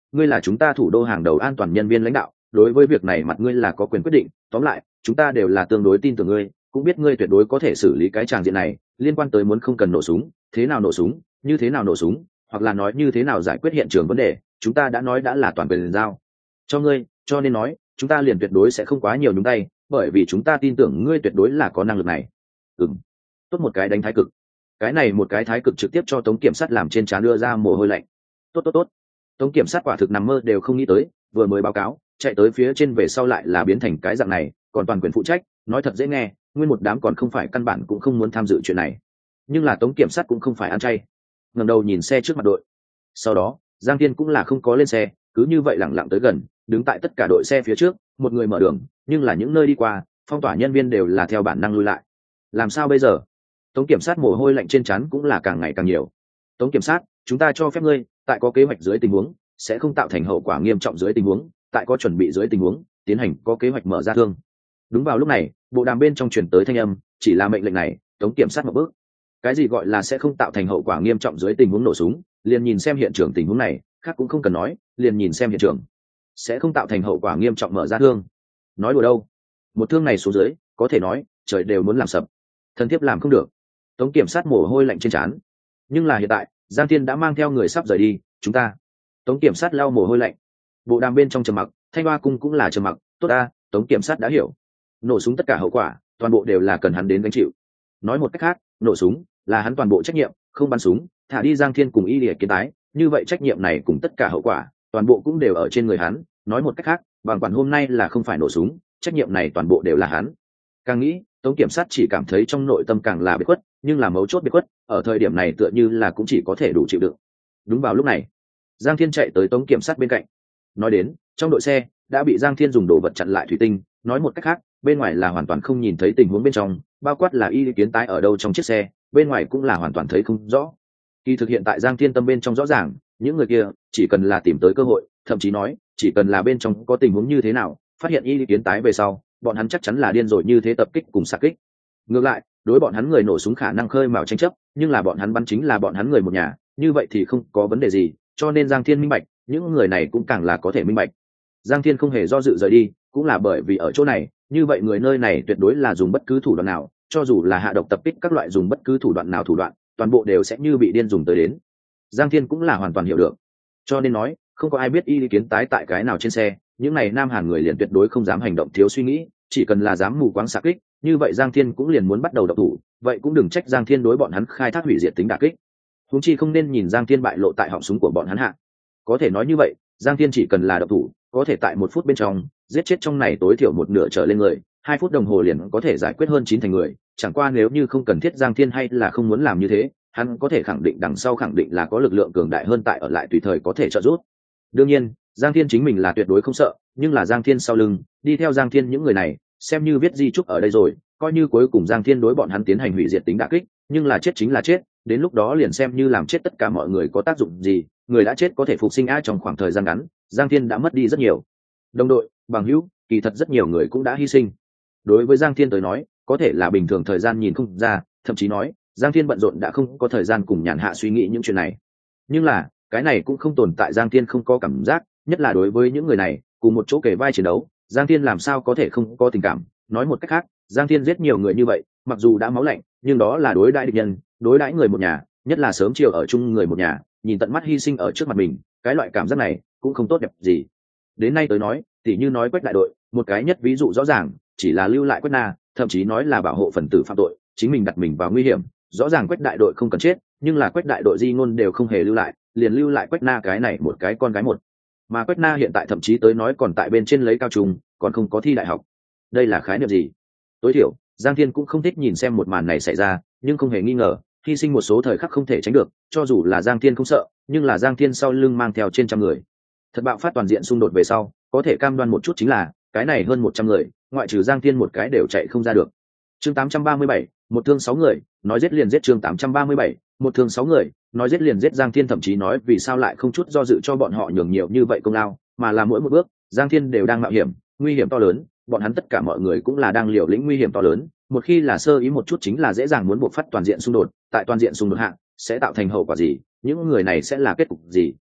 ngươi là chúng ta thủ đô hàng đầu an toàn nhân viên lãnh đạo, đối với việc này mặt ngươi là có quyền quyết định, tóm lại chúng ta đều là tương đối tin tưởng ngươi, cũng biết ngươi tuyệt đối có thể xử lý cái tràng diện này, liên quan tới muốn không cần nổ súng, thế nào nổ súng, như thế nào nổ súng, hoặc là nói như thế nào giải quyết hiện trường vấn đề, chúng ta đã nói đã là toàn quyền giao cho ngươi, cho nên nói chúng ta liền tuyệt đối sẽ không quá nhiều nhúng tay, bởi vì chúng ta tin tưởng ngươi tuyệt đối là có năng lực này. Ừm, tốt một cái đánh thái cực. Cái này một cái thái cực trực tiếp cho Tống Kiểm Sát làm trên trán đưa ra mồ hôi lạnh. Tốt tốt tốt. Tống Kiểm Sát quả thực nằm mơ đều không nghĩ tới, vừa mới báo cáo, chạy tới phía trên về sau lại là biến thành cái dạng này, còn toàn quyền phụ trách, nói thật dễ nghe, nguyên một đám còn không phải căn bản cũng không muốn tham dự chuyện này. Nhưng là Tống Kiểm Sát cũng không phải ăn chay. Ngẩng đầu nhìn xe trước mặt đội. Sau đó, Giang Thiên cũng là không có lên xe, cứ như vậy lẳng lặng tới gần, đứng tại tất cả đội xe phía trước, một người mở đường, nhưng là những nơi đi qua, phong tỏa nhân viên đều là theo bản năng lui lại. Làm sao bây giờ? Tống Kiểm Sát mồ hôi lạnh trên trán cũng là càng ngày càng nhiều. Tống Kiểm Sát, chúng ta cho phép ngươi, tại có kế hoạch dưới tình huống, sẽ không tạo thành hậu quả nghiêm trọng dưới tình huống, tại có chuẩn bị dưới tình huống, tiến hành có kế hoạch mở ra thương. Đúng vào lúc này, bộ đàm bên trong truyền tới thanh âm, chỉ là mệnh lệnh này, Tống Kiểm Sát một bước. Cái gì gọi là sẽ không tạo thành hậu quả nghiêm trọng dưới tình huống nổ súng, liền nhìn xem hiện trường tình huống này, khác cũng không cần nói, liền nhìn xem hiện trường. Sẽ không tạo thành hậu quả nghiêm trọng mở ra thương. Nói đùa đâu? Một thương này xuống dưới, có thể nói, trời đều muốn làm sập. Thân thiếp làm không được. Tống Kiểm Sát mồ hôi lạnh trên trán. Nhưng là hiện tại, Giang Thiên đã mang theo người sắp rời đi, chúng ta. Tống Kiểm Sát lau mồ hôi lạnh. Bộ đàm bên trong trầm mặc, Thanh Hoa cung cũng là trầm mặc, tốt a, Tống Kiểm Sát đã hiểu. Nổ súng tất cả hậu quả, toàn bộ đều là cần hắn đến gánh chịu. Nói một cách khác, nổ súng là hắn toàn bộ trách nhiệm, không bắn súng, thả đi Giang Thiên cùng Y Lìa Kiến Tái, như vậy trách nhiệm này cùng tất cả hậu quả, toàn bộ cũng đều ở trên người hắn. Nói một cách khác, bằng quản hôm nay là không phải nổ súng, trách nhiệm này toàn bộ đều là hắn. Càng nghĩ, Tống Kiểm Sát chỉ cảm thấy trong nội tâm càng là biệt khuất, nhưng là mấu chốt biệt khuất, ở thời điểm này tựa như là cũng chỉ có thể đủ chịu đựng. Đúng vào lúc này, Giang Thiên chạy tới Tống Kiểm Sát bên cạnh. Nói đến, trong đội xe đã bị Giang Thiên dùng đồ vật chặn lại thủy tinh, nói một cách khác, bên ngoài là hoàn toàn không nhìn thấy tình huống bên trong, bao quát là Y Kiến Tái ở đâu trong chiếc xe, bên ngoài cũng là hoàn toàn thấy không rõ. Kỳ thực hiện tại Giang Thiên tâm bên trong rõ ràng, những người kia chỉ cần là tìm tới cơ hội, thậm chí nói, chỉ cần là bên trong có tình huống như thế nào, phát hiện Y Kiến Tái về sau, bọn hắn chắc chắn là điên rồi như thế tập kích cùng xạ kích. Ngược lại, đối bọn hắn người nổ súng khả năng khơi mào tranh chấp, nhưng là bọn hắn bắn chính là bọn hắn người một nhà, như vậy thì không có vấn đề gì, cho nên Giang Thiên minh bạch, những người này cũng càng là có thể minh bạch. Giang Thiên không hề do dự rời đi, cũng là bởi vì ở chỗ này, như vậy người nơi này tuyệt đối là dùng bất cứ thủ đoạn nào, cho dù là hạ độc tập kích các loại dùng bất cứ thủ đoạn nào thủ đoạn, toàn bộ đều sẽ như bị điên dùng tới đến. Giang Thiên cũng là hoàn toàn hiểu được, cho nên nói, không có ai biết Y Kiến Tái tại cái nào trên xe, những này Nam Hàn người liền tuyệt đối không dám hành động thiếu suy nghĩ, chỉ cần là dám mù quáng xạ kích, như vậy Giang Thiên cũng liền muốn bắt đầu động thủ, vậy cũng đừng trách Giang Thiên đối bọn hắn khai thác hủy diệt tính đả kích. Huống chi không nên nhìn Giang Thiên bại lộ tại họng súng của bọn hắn hạ. Có thể nói như vậy, Giang Thiên chỉ cần là động thủ, có thể tại một phút bên trong giết chết trong này tối thiểu một nửa trở lên người, hai phút đồng hồ liền có thể giải quyết hơn chín thành người. Chẳng qua nếu như không cần thiết Giang Thiên hay là không muốn làm như thế, hắn có thể khẳng định đằng sau khẳng định là có lực lượng cường đại hơn tại ở lại tùy thời có thể trợ giúp. Đương nhiên, Giang Thiên chính mình là tuyệt đối không sợ, nhưng là Giang Thiên sau lưng, đi theo Giang Thiên những người này, xem như viết di chúc ở đây rồi, coi như cuối cùng Giang Thiên đối bọn hắn tiến hành hủy diệt tính đả kích, nhưng là chết chính là chết, đến lúc đó liền xem như làm chết tất cả mọi người có tác dụng gì, người đã chết có thể phục sinh a trong khoảng thời gian ngắn, Giang Thiên đã mất đi rất nhiều đồng đội, bằng hữu, kỳ thật rất nhiều người cũng đã hy sinh. Đối với Giang Thiên tới nói, có thể là bình thường thời gian nhìn không ra, thậm chí nói, Giang Thiên bận rộn đã không có thời gian cùng nhàn hạ suy nghĩ những chuyện này. Nhưng là, cái này cũng không tồn tại Giang Thiên không có cảm giác, nhất là đối với những người này, cùng một chỗ kề vai chiến đấu, Giang Thiên làm sao có thể không có tình cảm. Nói một cách khác, Giang Thiên giết nhiều người như vậy, mặc dù đã máu lạnh, nhưng đó là đối đãi địch nhân, đối đãi người một nhà, nhất là sớm chiều ở chung người một nhà, nhìn tận mắt hy sinh ở trước mặt mình, cái loại cảm giác này cũng không tốt đẹp gì. Đến nay tới nói, tỉ như nói Quách đại đội, một cái nhất ví dụ rõ ràng, chỉ là lưu lại Quách Na, thậm chí nói là bảo hộ phần tử phạm tội, chính mình đặt mình vào nguy hiểm, rõ ràng Quách đại đội không cần chết, nhưng là Quách đại đội di ngôn đều không hề lưu lại, liền lưu lại Quách Na cái này một cái con gái một. Mà Quách Na hiện tại thậm chí tới nói còn tại bên trên lấy cao trung, còn không có thi đại học. Đây là khái niệm gì? Tối thiểu, Giang Thiên cũng không thích nhìn xem một màn này xảy ra, nhưng không hề nghi ngờ, hy sinh một số thời khắc không thể tránh được, cho dù là Giang Thiên không sợ, nhưng là Giang Thiên sau lưng mang theo trên trăm người. Thật bạo phát toàn diện xung đột về sau, có thể cam đoan một chút chính là, cái này hơn một trăm người, ngoại trừ Giang Thiên một cái đều chạy không ra được. Chương tám trăm ba mươi bảy, một thương sáu người, nói giết liền giết. Chương tám trăm ba mươi bảy, một thương sáu người, nói giết liền giết. Giang Thiên thậm chí nói vì sao lại không chút do dự cho bọn họ nhường nhiều như vậy công lao, mà là mỗi một bước, Giang Thiên đều đang mạo hiểm, nguy hiểm to lớn, bọn hắn tất cả mọi người cũng là đang liều lĩnh nguy hiểm to lớn, một khi là sơ ý một chút chính là dễ dàng muốn buộc phát toàn diện xung đột, tại toàn diện xung đột hạng sẽ tạo thành hậu quả gì, những người này sẽ là kết cục gì.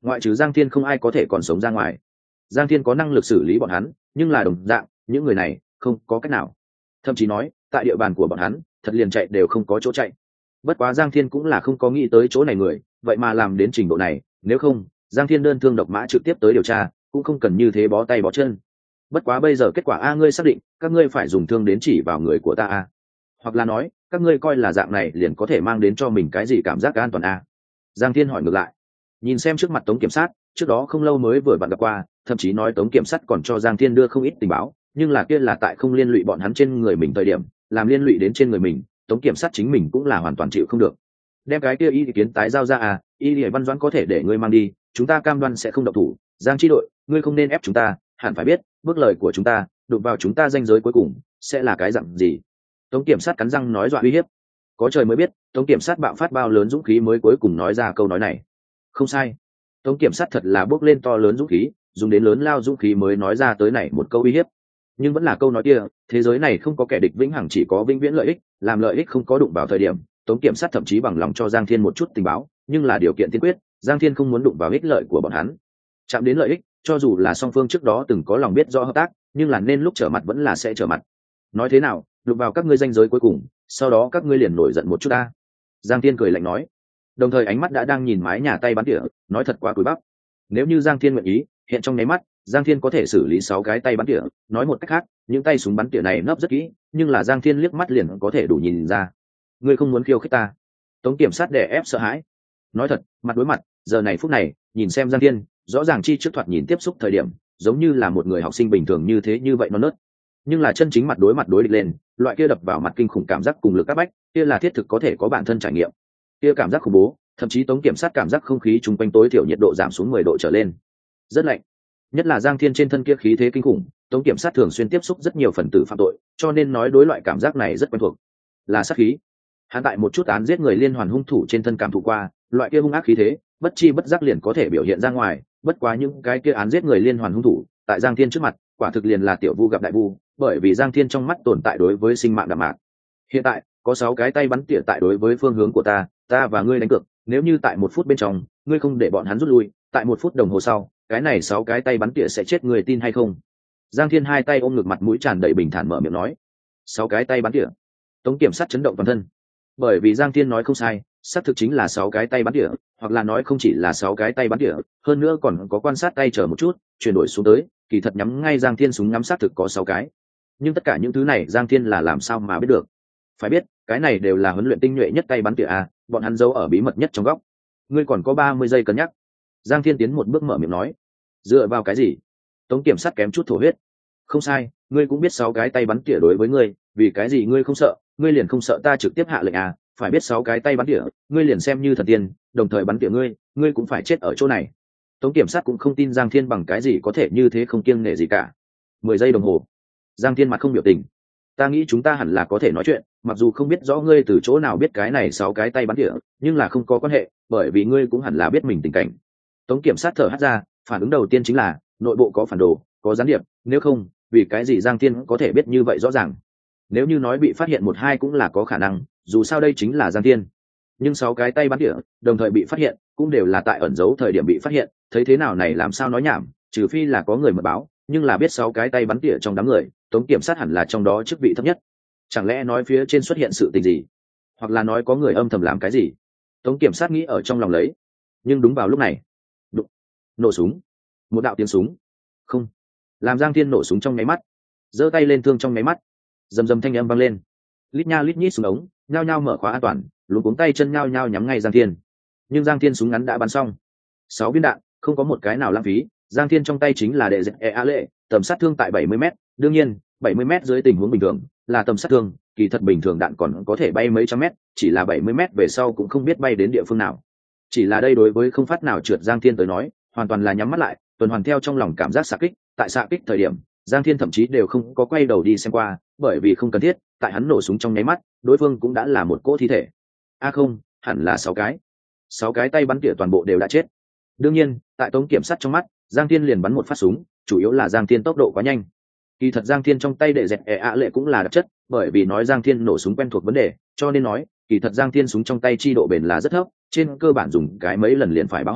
ngoại trừ Giang Thiên không ai có thể còn sống ra ngoài. Giang Thiên có năng lực xử lý bọn hắn, nhưng là đồng dạng những người này không có cách nào, thậm chí nói tại địa bàn của bọn hắn thật liền chạy đều không có chỗ chạy. Bất quá Giang Thiên cũng là không có nghĩ tới chỗ này người vậy mà làm đến trình độ này, nếu không Giang Thiên đơn thương độc mã trực tiếp tới điều tra cũng không cần như thế bó tay bó chân. Bất quá bây giờ kết quả a ngươi xác định các ngươi phải dùng thương đến chỉ vào người của ta a, hoặc là nói các ngươi coi là dạng này liền có thể mang đến cho mình cái gì cảm giác an toàn a? Giang Thiên hỏi ngược lại. Nhìn xem trước mặt Tống Kiểm sát, trước đó không lâu mới vừa bạn gặp qua, thậm chí nói Tống Kiểm sát còn cho Giang Thiên đưa không ít tình báo, nhưng là kia là tại không liên lụy bọn hắn trên người mình thời điểm, làm liên lụy đến trên người mình, Tống Kiểm sát chính mình cũng là hoàn toàn chịu không được. Đem cái kia ý kiến tái giao ra à, ý Liễu Văn Doãn có thể để ngươi mang đi, chúng ta cam đoan sẽ không động thủ, Giang chi đội, ngươi không nên ép chúng ta, hẳn phải biết, bước lời của chúng ta, đụng vào chúng ta ranh giới cuối cùng sẽ là cái dạng gì. Tống Kiểm sát cắn răng nói dọa uy hiếp. Có trời mới biết, Tống Kiểm sát bạo phát bao lớn dũng khí mới cuối cùng nói ra câu nói này. Không sai, Tống Kiểm sát thật là bước lên to lớn dũng khí, dùng đến lớn lao dũng khí mới nói ra tới này một câu uy hiếp. Nhưng vẫn là câu nói kia, thế giới này không có kẻ địch vĩnh hằng, chỉ có vĩnh viễn lợi ích, làm lợi ích không có đụng vào thời điểm, Tống Kiểm sát thậm chí bằng lòng cho Giang Thiên một chút tình báo, nhưng là điều kiện tiên quyết, Giang Thiên không muốn đụng vào ích lợi của bọn hắn. Chạm đến lợi ích, cho dù là song phương trước đó từng có lòng biết rõ hợp tác, nhưng là nên lúc trở mặt vẫn là sẽ trở mặt. Nói thế nào, đụng vào các ngươi ranh giới cuối cùng, sau đó các ngươi liền nổi giận một chút ta. Giang Thiên cười lạnh nói, đồng thời ánh mắt đã đang nhìn mái nhà tay bắn tỉa, nói thật quá cúi bắp. Nếu như Giang Thiên nguyện ý, hiện trong nháy mắt, Giang Thiên có thể xử lý sáu cái tay bắn tỉa, nói một cách khác, những tay súng bắn tỉa này nấp rất kỹ, nhưng là Giang Thiên liếc mắt liền có thể đủ nhìn ra. Ngươi không muốn khiêu khích ta? Tống Kiểm sát đè ép sợ hãi. Nói thật, mặt đối mặt, giờ này phút này, nhìn xem Giang Thiên, rõ ràng chi trước thoạt nhìn tiếp xúc thời điểm, giống như là một người học sinh bình thường như thế như vậy non nớt. Nhưng là chân chính mặt đối mặt đối địch lên, loại kia đập vào mặt kinh khủng cảm giác cùng lực áp bách, kia là thiết thực có thể có bản thân trải nghiệm. Kia cảm giác khủng bố, thậm chí Tống Kiểm sát cảm giác không khí chung quanh tối thiểu nhiệt độ giảm xuống mười độ trở lên. Rất lạnh. Nhất là Giang Thiên trên thân kia khí thế kinh khủng, Tống Kiểm sát thường xuyên tiếp xúc rất nhiều phần tử phạm tội, cho nên nói đối loại cảm giác này rất quen thuộc. Là sát khí. Hắn tại một chút án giết người liên hoàn hung thủ trên thân cảm thụ qua, loại kia hung ác khí thế, bất chi bất giác liền có thể biểu hiện ra ngoài, bất quá những cái kia án giết người liên hoàn hung thủ, tại Giang Thiên trước mặt, quả thực liền là tiểu vu gặp đại vu, bởi vì Giang Thiên trong mắt tồn tại đối với sinh mạng đạm mạc. Hiện tại, có sáu cái tay bắn tỉa tại đối với phương hướng của ta, ta và ngươi đánh cược, nếu như tại một phút bên trong, ngươi không để bọn hắn rút lui, tại một phút đồng hồ sau, cái này sáu cái tay bắn tỉa sẽ chết, người tin hay không? Giang Thiên hai tay ôm ngực, mặt mũi tràn đầy bình thản mở miệng nói. Sáu cái tay bắn tỉa. Tống Kiểm sát chấn động toàn thân, bởi vì Giang Thiên nói không sai, xác thực chính là sáu cái tay bắn tỉa, hoặc là nói không chỉ là sáu cái tay bắn tỉa, hơn nữa còn có quan sát tay chờ một chút, chuyển đổi xuống tới, kỳ thật nhắm ngay Giang Thiên súng ngắm xác thực có sáu cái. Nhưng tất cả những thứ này Giang Thiên là làm sao mà biết được? Phải biết, cái này đều là huấn luyện tinh nhuệ nhất tay bắn tỉa à, bọn hắn giấu ở bí mật nhất trong góc. Ngươi còn có ba mươi giây cân nhắc. Giang Thiên tiến một bước mở miệng nói. Dựa vào cái gì? Tống Kiểm sát kém chút thổ huyết. Không sai, ngươi cũng biết sáu cái tay bắn tỉa đối với ngươi, vì cái gì ngươi không sợ? Ngươi liền không sợ ta trực tiếp hạ lệnh à? Phải biết sáu cái tay bắn tỉa, ngươi liền xem như thần tiên, đồng thời bắn tỉa ngươi, ngươi cũng phải chết ở chỗ này. Tống Kiểm sát cũng không tin Giang Thiên bằng cái gì có thể như thế không kiêng nể gì cả. Mười giây đồng hồ. Giang Thiên mặt không biểu tình. Ta nghĩ chúng ta hẳn là có thể nói chuyện, mặc dù không biết rõ ngươi từ chỗ nào biết cái này sáu cái tay bắn tỉa, nhưng là không có quan hệ, bởi vì ngươi cũng hẳn là biết mình tình cảnh. Tống Kiểm sát thở hắt ra, phản ứng đầu tiên chính là nội bộ có phản đồ, có gián điệp, nếu không, vì cái gì Giang Thiên có thể biết như vậy rõ ràng? Nếu như nói bị phát hiện một hai cũng là có khả năng, dù sao đây chính là Giang Thiên. Nhưng sáu cái tay bắn tỉa đồng thời bị phát hiện, cũng đều là tại ẩn giấu thời điểm bị phát hiện, thấy thế nào này làm sao nói nhảm, trừ phi là có người mật báo, nhưng là biết sáu cái tay bắn tỉa trong đám người, Tống Kiểm sát hẳn là trong đó chức vị thấp nhất. Chẳng lẽ nói phía trên xuất hiện sự tình gì, hoặc là nói có người âm thầm làm cái gì? Tống Kiểm sát nghĩ ở trong lòng lấy. Nhưng đúng vào lúc này, đụng, nổ súng, một đạo tiếng súng, không, làm Giang Thiên nổ súng trong nháy mắt, giơ tay lên thương trong nháy mắt, rầm rầm thanh âm vang lên, lít nha lít nhít súng ống, nhao nhao mở khóa an toàn, luống cuống tay chân nhao nhao nhắm ngay Giang Thiên. Nhưng Giang Thiên súng ngắn đã bắn xong, sáu viên đạn, không có một cái nào lãng phí. Giang Thiên trong tay chính là đệ dẹp e a lệ, tầm sát thương tại bảy mươi mét, đương nhiên, bảy mươi mét dưới tình huống bình thường là tầm sát thương, kỳ thật bình thường đạn còn có thể bay mấy trăm mét, chỉ là bảy mươi mét về sau cũng không biết bay đến địa phương nào. Chỉ là đây đối với không phát nào trượt Giang Thiên tới nói, hoàn toàn là nhắm mắt lại, tuần hoàn theo trong lòng cảm giác xạ kích, tại xạ kích thời điểm, Giang Thiên thậm chí đều không có quay đầu đi xem qua, bởi vì không cần thiết, tại hắn nổ súng trong nháy mắt, đối phương cũng đã là một cỗ thi thể. A à không, hẳn là sáu cái. Sáu cái tay bắn tỉa toàn bộ đều đã chết. Đương nhiên, tại Tống Kiểm sát trong mắt, Giang Thiên liền bắn một phát súng, chủ yếu là Giang Thiên tốc độ quá nhanh. Kỳ thật Giang Thiên trong tay đệ dẹt e ạ lệ cũng là đặc chất, bởi vì nói Giang Thiên nổ súng quen thuộc vấn đề, cho nên nói, kỳ thật Giang Thiên súng trong tay chi độ bền là rất thấp, trên cơ bản dùng cái mấy lần liền phải báo hỏng,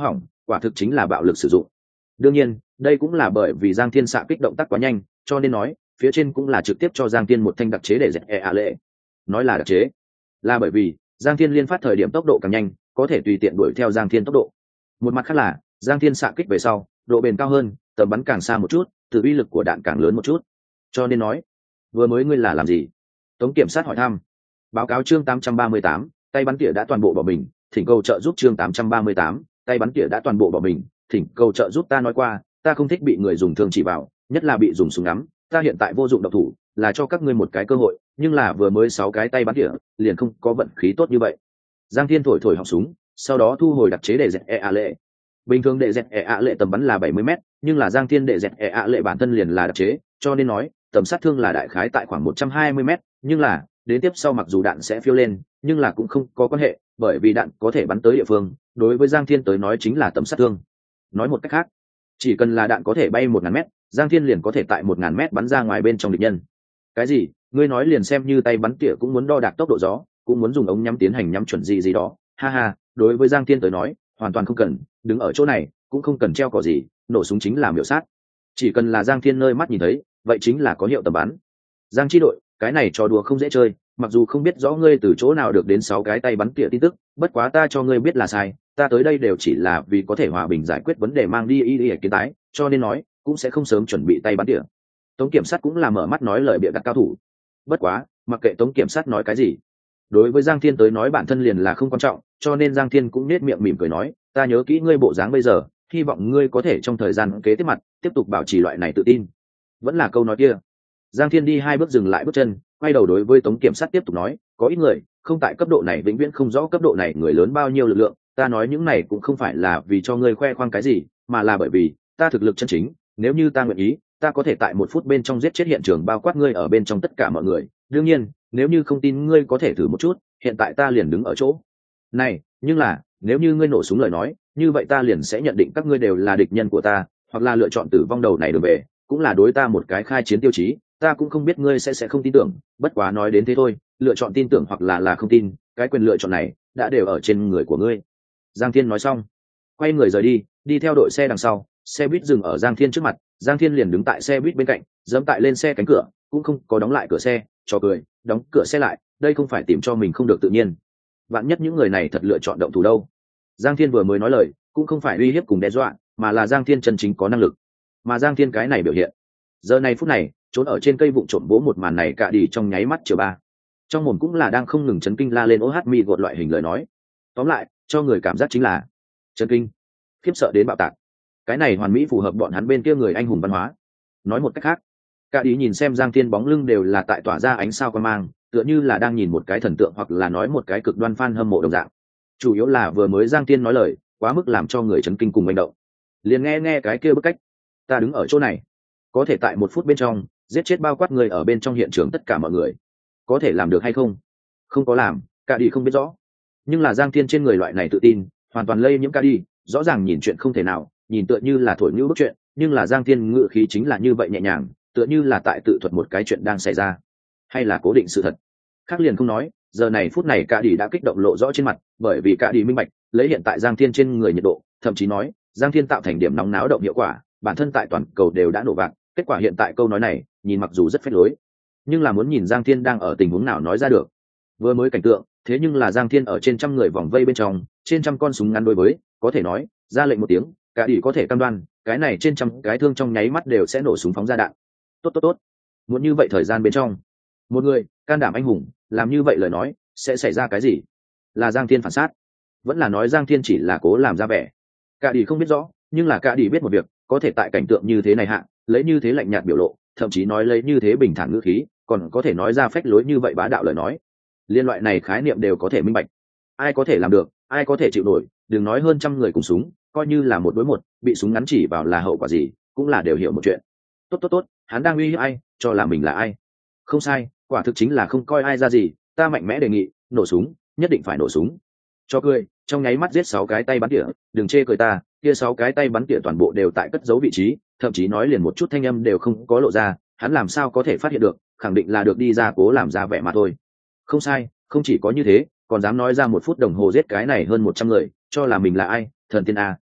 quả thực chính là bạo lực sử dụng. Đương nhiên đây cũng là bởi vì Giang Thiên xạ kích động tác quá nhanh, cho nên nói phía trên cũng là trực tiếp cho Giang Thiên một thanh đặc chế để dẹp e ạ lệ. Nói là đặc chế là bởi vì Giang Thiên liên phát thời điểm tốc độ càng nhanh, có thể tùy tiện đuổi theo Giang Thiên tốc độ. Một mặt khác là Giang Thiên xạ kích về sau độ bền cao hơn, tầm bắn càng xa một chút, từ uy lực của đạn càng lớn một chút. Cho nên nói vừa mới ngươi là làm gì? Tống kiểm sát hỏi thăm. Báo cáo chương tám trăm ba mươi tám, tay bắn tỉa đã toàn bộ bỏ mình, thỉnh cầu trợ giúp chương tám trăm ba mươi tám, tay bắn tỉa đã toàn bộ bỏ mình, thỉnh cầu trợ giúp. Ta nói qua ta không thích bị người dùng thương chỉ vào, nhất là bị dùng súng ngắm. Ta hiện tại vô dụng độc thủ, là cho các ngươi một cái cơ hội, nhưng là vừa mới sáu cái tay bắn tỉa liền không có vận khí tốt như vậy. Giang Thiên thổi thổi họng súng, sau đó thu hồi đặc chế để dẹt e ạ lệ. Bình thường để dẹt e ạ lệ tầm bắn là bảy mươi mét, nhưng là Giang Thiên để dẹt e ạ lệ bản thân liền là đặc chế, cho nên nói tầm sát thương là đại khái tại khoảng một trăm hai mươi mét, nhưng là đến tiếp sau mặc dù đạn sẽ phiêu lên, nhưng là cũng không có quan hệ, bởi vì đạn có thể bắn tới địa phương, đối với Giang Thiên tới nói chính là tầm sát thương. Nói một cách khác, chỉ cần là đạn có thể bay một ngàn mét, Giang Thiên liền có thể tại một ngàn mét bắn ra ngoài bên trong địch nhân. Cái gì? Ngươi nói liền xem như tay bắn tỉa cũng muốn đo đạc tốc độ gió, cũng muốn dùng ống nhắm tiến hành nhắm chuẩn gì gì đó? Ha ha, đối với Giang Thiên tới nói, hoàn toàn không cần, đứng ở chỗ này cũng không cần treo cỏ gì, nổ súng chính là miểu sát. Chỉ cần là Giang Thiên nơi mắt nhìn thấy, vậy chính là có hiệu tầm bắn. Giang Chi đội, cái này trò đùa không dễ chơi, mặc dù không biết rõ ngươi từ chỗ nào được đến sáu cái tay bắn tỉa tin tức, bất quá ta cho ngươi biết là sai, ta tới đây đều chỉ là vì có thể hòa bình giải quyết vấn đề, mang đi y y kiến tái, cho nên nói cũng sẽ không sớm chuẩn bị tay bắn tỉa. Tống kiểm sát cũng là mở mắt nói lời bịa đặt cao thủ. Bất quá mặc kệ Tống kiểm sát nói cái gì, đối với Giang Thiên tới nói bản thân liền là không quan trọng, cho nên Giang Thiên cũng nết miệng mỉm cười nói, ta nhớ kỹ ngươi bộ dáng bây giờ, hy vọng ngươi có thể trong thời gian kế tiếp mặt tiếp tục bảo trì loại này tự tin. Vẫn là câu nói kia. Giang Thiên đi hai bước dừng lại bước chân, quay đầu đối với Tống kiểm sát tiếp tục nói, có ít người không tại cấp độ này vĩnh viễn không rõ cấp độ này người lớn bao nhiêu lực lượng, ta nói những này cũng không phải là vì cho ngươi khoe khoang cái gì, mà là bởi vì ta thực lực chân chính, nếu như ta nguyện ý, ta có thể tại một phút bên trong giết chết hiện trường bao quát ngươi ở bên trong tất cả mọi người. Đương nhiên nếu như không tin ngươi có thể thử một chút, hiện tại ta liền đứng ở chỗ này, nhưng là nếu như ngươi nổ súng lời nói, như vậy ta liền sẽ nhận định các ngươi đều là địch nhân của ta, hoặc là lựa chọn tử vong đầu này đường về, cũng là đối ta một cái khai chiến tiêu chí. Ta cũng không biết ngươi sẽ sẽ không tin tưởng, bất quá nói đến thế thôi, lựa chọn tin tưởng hoặc là là không tin, cái quyền lựa chọn này đã đều ở trên người của ngươi. Giang Thiên nói xong quay người rời đi, đi theo đội xe đằng sau. Xe buýt dừng ở Giang Thiên trước mặt, Giang Thiên liền đứng tại xe buýt bên cạnh, giẫm tại lên xe cánh cửa, cũng không có đóng lại cửa xe, cho cười, đóng cửa xe lại, đây không phải tìm cho mình không được tự nhiên. Vạn nhất những người này thật lựa chọn động thủ đâu. Giang Thiên vừa mới nói lời, cũng không phải uy hiếp cùng đe dọa, mà là Giang Thiên chân chính có năng lực. Mà Giang Thiên cái này biểu hiện, giờ này phút này, trốn ở trên cây vụng trộm bố một màn này cả đi trong nháy mắt chiều ba. Trong mồm cũng là đang không ngừng chấn kinh la lên ô hát mi gột loại hình lời nói. Tóm lại, cho người cảm giác chính là chấn kinh, khiếp sợ đến bạo tạc. Cái này hoàn mỹ phù hợp bọn hắn bên kia người anh hùng văn hóa. Nói một cách khác, cả đi nhìn xem Giang Thiên bóng lưng đều là tại tỏa ra ánh sao quan mang, tựa như là đang nhìn một cái thần tượng hoặc là nói một cái cực đoan fan hâm mộ đồng dạng. Chủ yếu là vừa mới Giang Thiên nói lời quá mức làm cho người chấn kinh cùng manh động. Liền nghe nghe cái kia bức cách, ta đứng ở chỗ này có thể tại một phút bên trong giết chết bao quát người ở bên trong hiện trường tất cả mọi người, có thể làm được hay không? Không có làm, cả đi không biết rõ, nhưng là Giang Thiên trên người loại này tự tin hoàn toàn lây nhiễm cả đi, rõ ràng nhìn chuyện không thể nào, nhìn tựa như là thổi như bức chuyện, nhưng là Giang Thiên ngự khí chính là như vậy nhẹ nhàng, tựa như là tại tự thuật một cái chuyện đang xảy ra, hay là cố định sự thật. Khác liền không nói, giờ này phút này cả đi đã kích động lộ rõ trên mặt, bởi vì cả đi minh bạch lấy hiện tại Giang Thiên trên người nhiệt độ, thậm chí nói Giang Thiên tạo thành điểm nóng náo động hiệu quả, bản thân tại toàn cầu đều đã nổ vạc. Kết quả hiện tại câu nói này nhìn mặc dù rất phách lối, nhưng là muốn nhìn Giang Thiên đang ở tình huống nào nói ra được. Vừa mới cảnh tượng thế nhưng là Giang Thiên ở trên trăm người vòng vây bên trong, trên trăm con súng ngắn đối với, có thể nói ra lệnh một tiếng, cả đi có thể cam đoan cái này trên trăm cái thương trong nháy mắt đều sẽ nổ súng phóng ra đạn. Tốt tốt tốt, muốn như vậy thời gian bên trong, một người can đảm anh hùng làm như vậy lời nói sẽ xảy ra cái gì? Là Giang Thiên phản sát, vẫn là nói Giang Thiên chỉ là cố làm ra vẻ? Cả đi không biết rõ, nhưng là cả đi biết một việc, có thể tại cảnh tượng như thế này hạ lấy như thế lạnh nhạt biểu lộ, thậm chí nói lấy như thế bình thản ngữ khí, còn có thể nói ra phách lối như vậy bá đạo lời nói, liên loại này khái niệm đều có thể minh bạch. Ai có thể làm được, ai có thể chịu nổi, đừng nói hơn trăm người cùng súng, coi như là một đối một, bị súng ngắn chỉ vào là hậu quả gì, cũng là đều hiểu một chuyện. Tốt tốt tốt, hắn đang uy hiếp ai, cho là mình là ai? Không sai, quả thực chính là không coi ai ra gì. Ta mạnh mẽ đề nghị, nổ súng, nhất định phải nổ súng. Cho cười, trong nháy mắt giết sáu cái tay bắn tỉa, đừng chê cười ta, kia sáu cái tay bắn tỉa toàn bộ đều tại cất giấu vị trí, thậm chí nói liền một chút thanh âm đều không có lộ ra, hắn làm sao có thể phát hiện được, khẳng định là được đi ra cố làm ra vẻ mà thôi. Không sai, không chỉ có như thế, còn dám nói ra một phút đồng hồ giết cái này hơn một trăm người, cho là mình là ai, thần tiên a,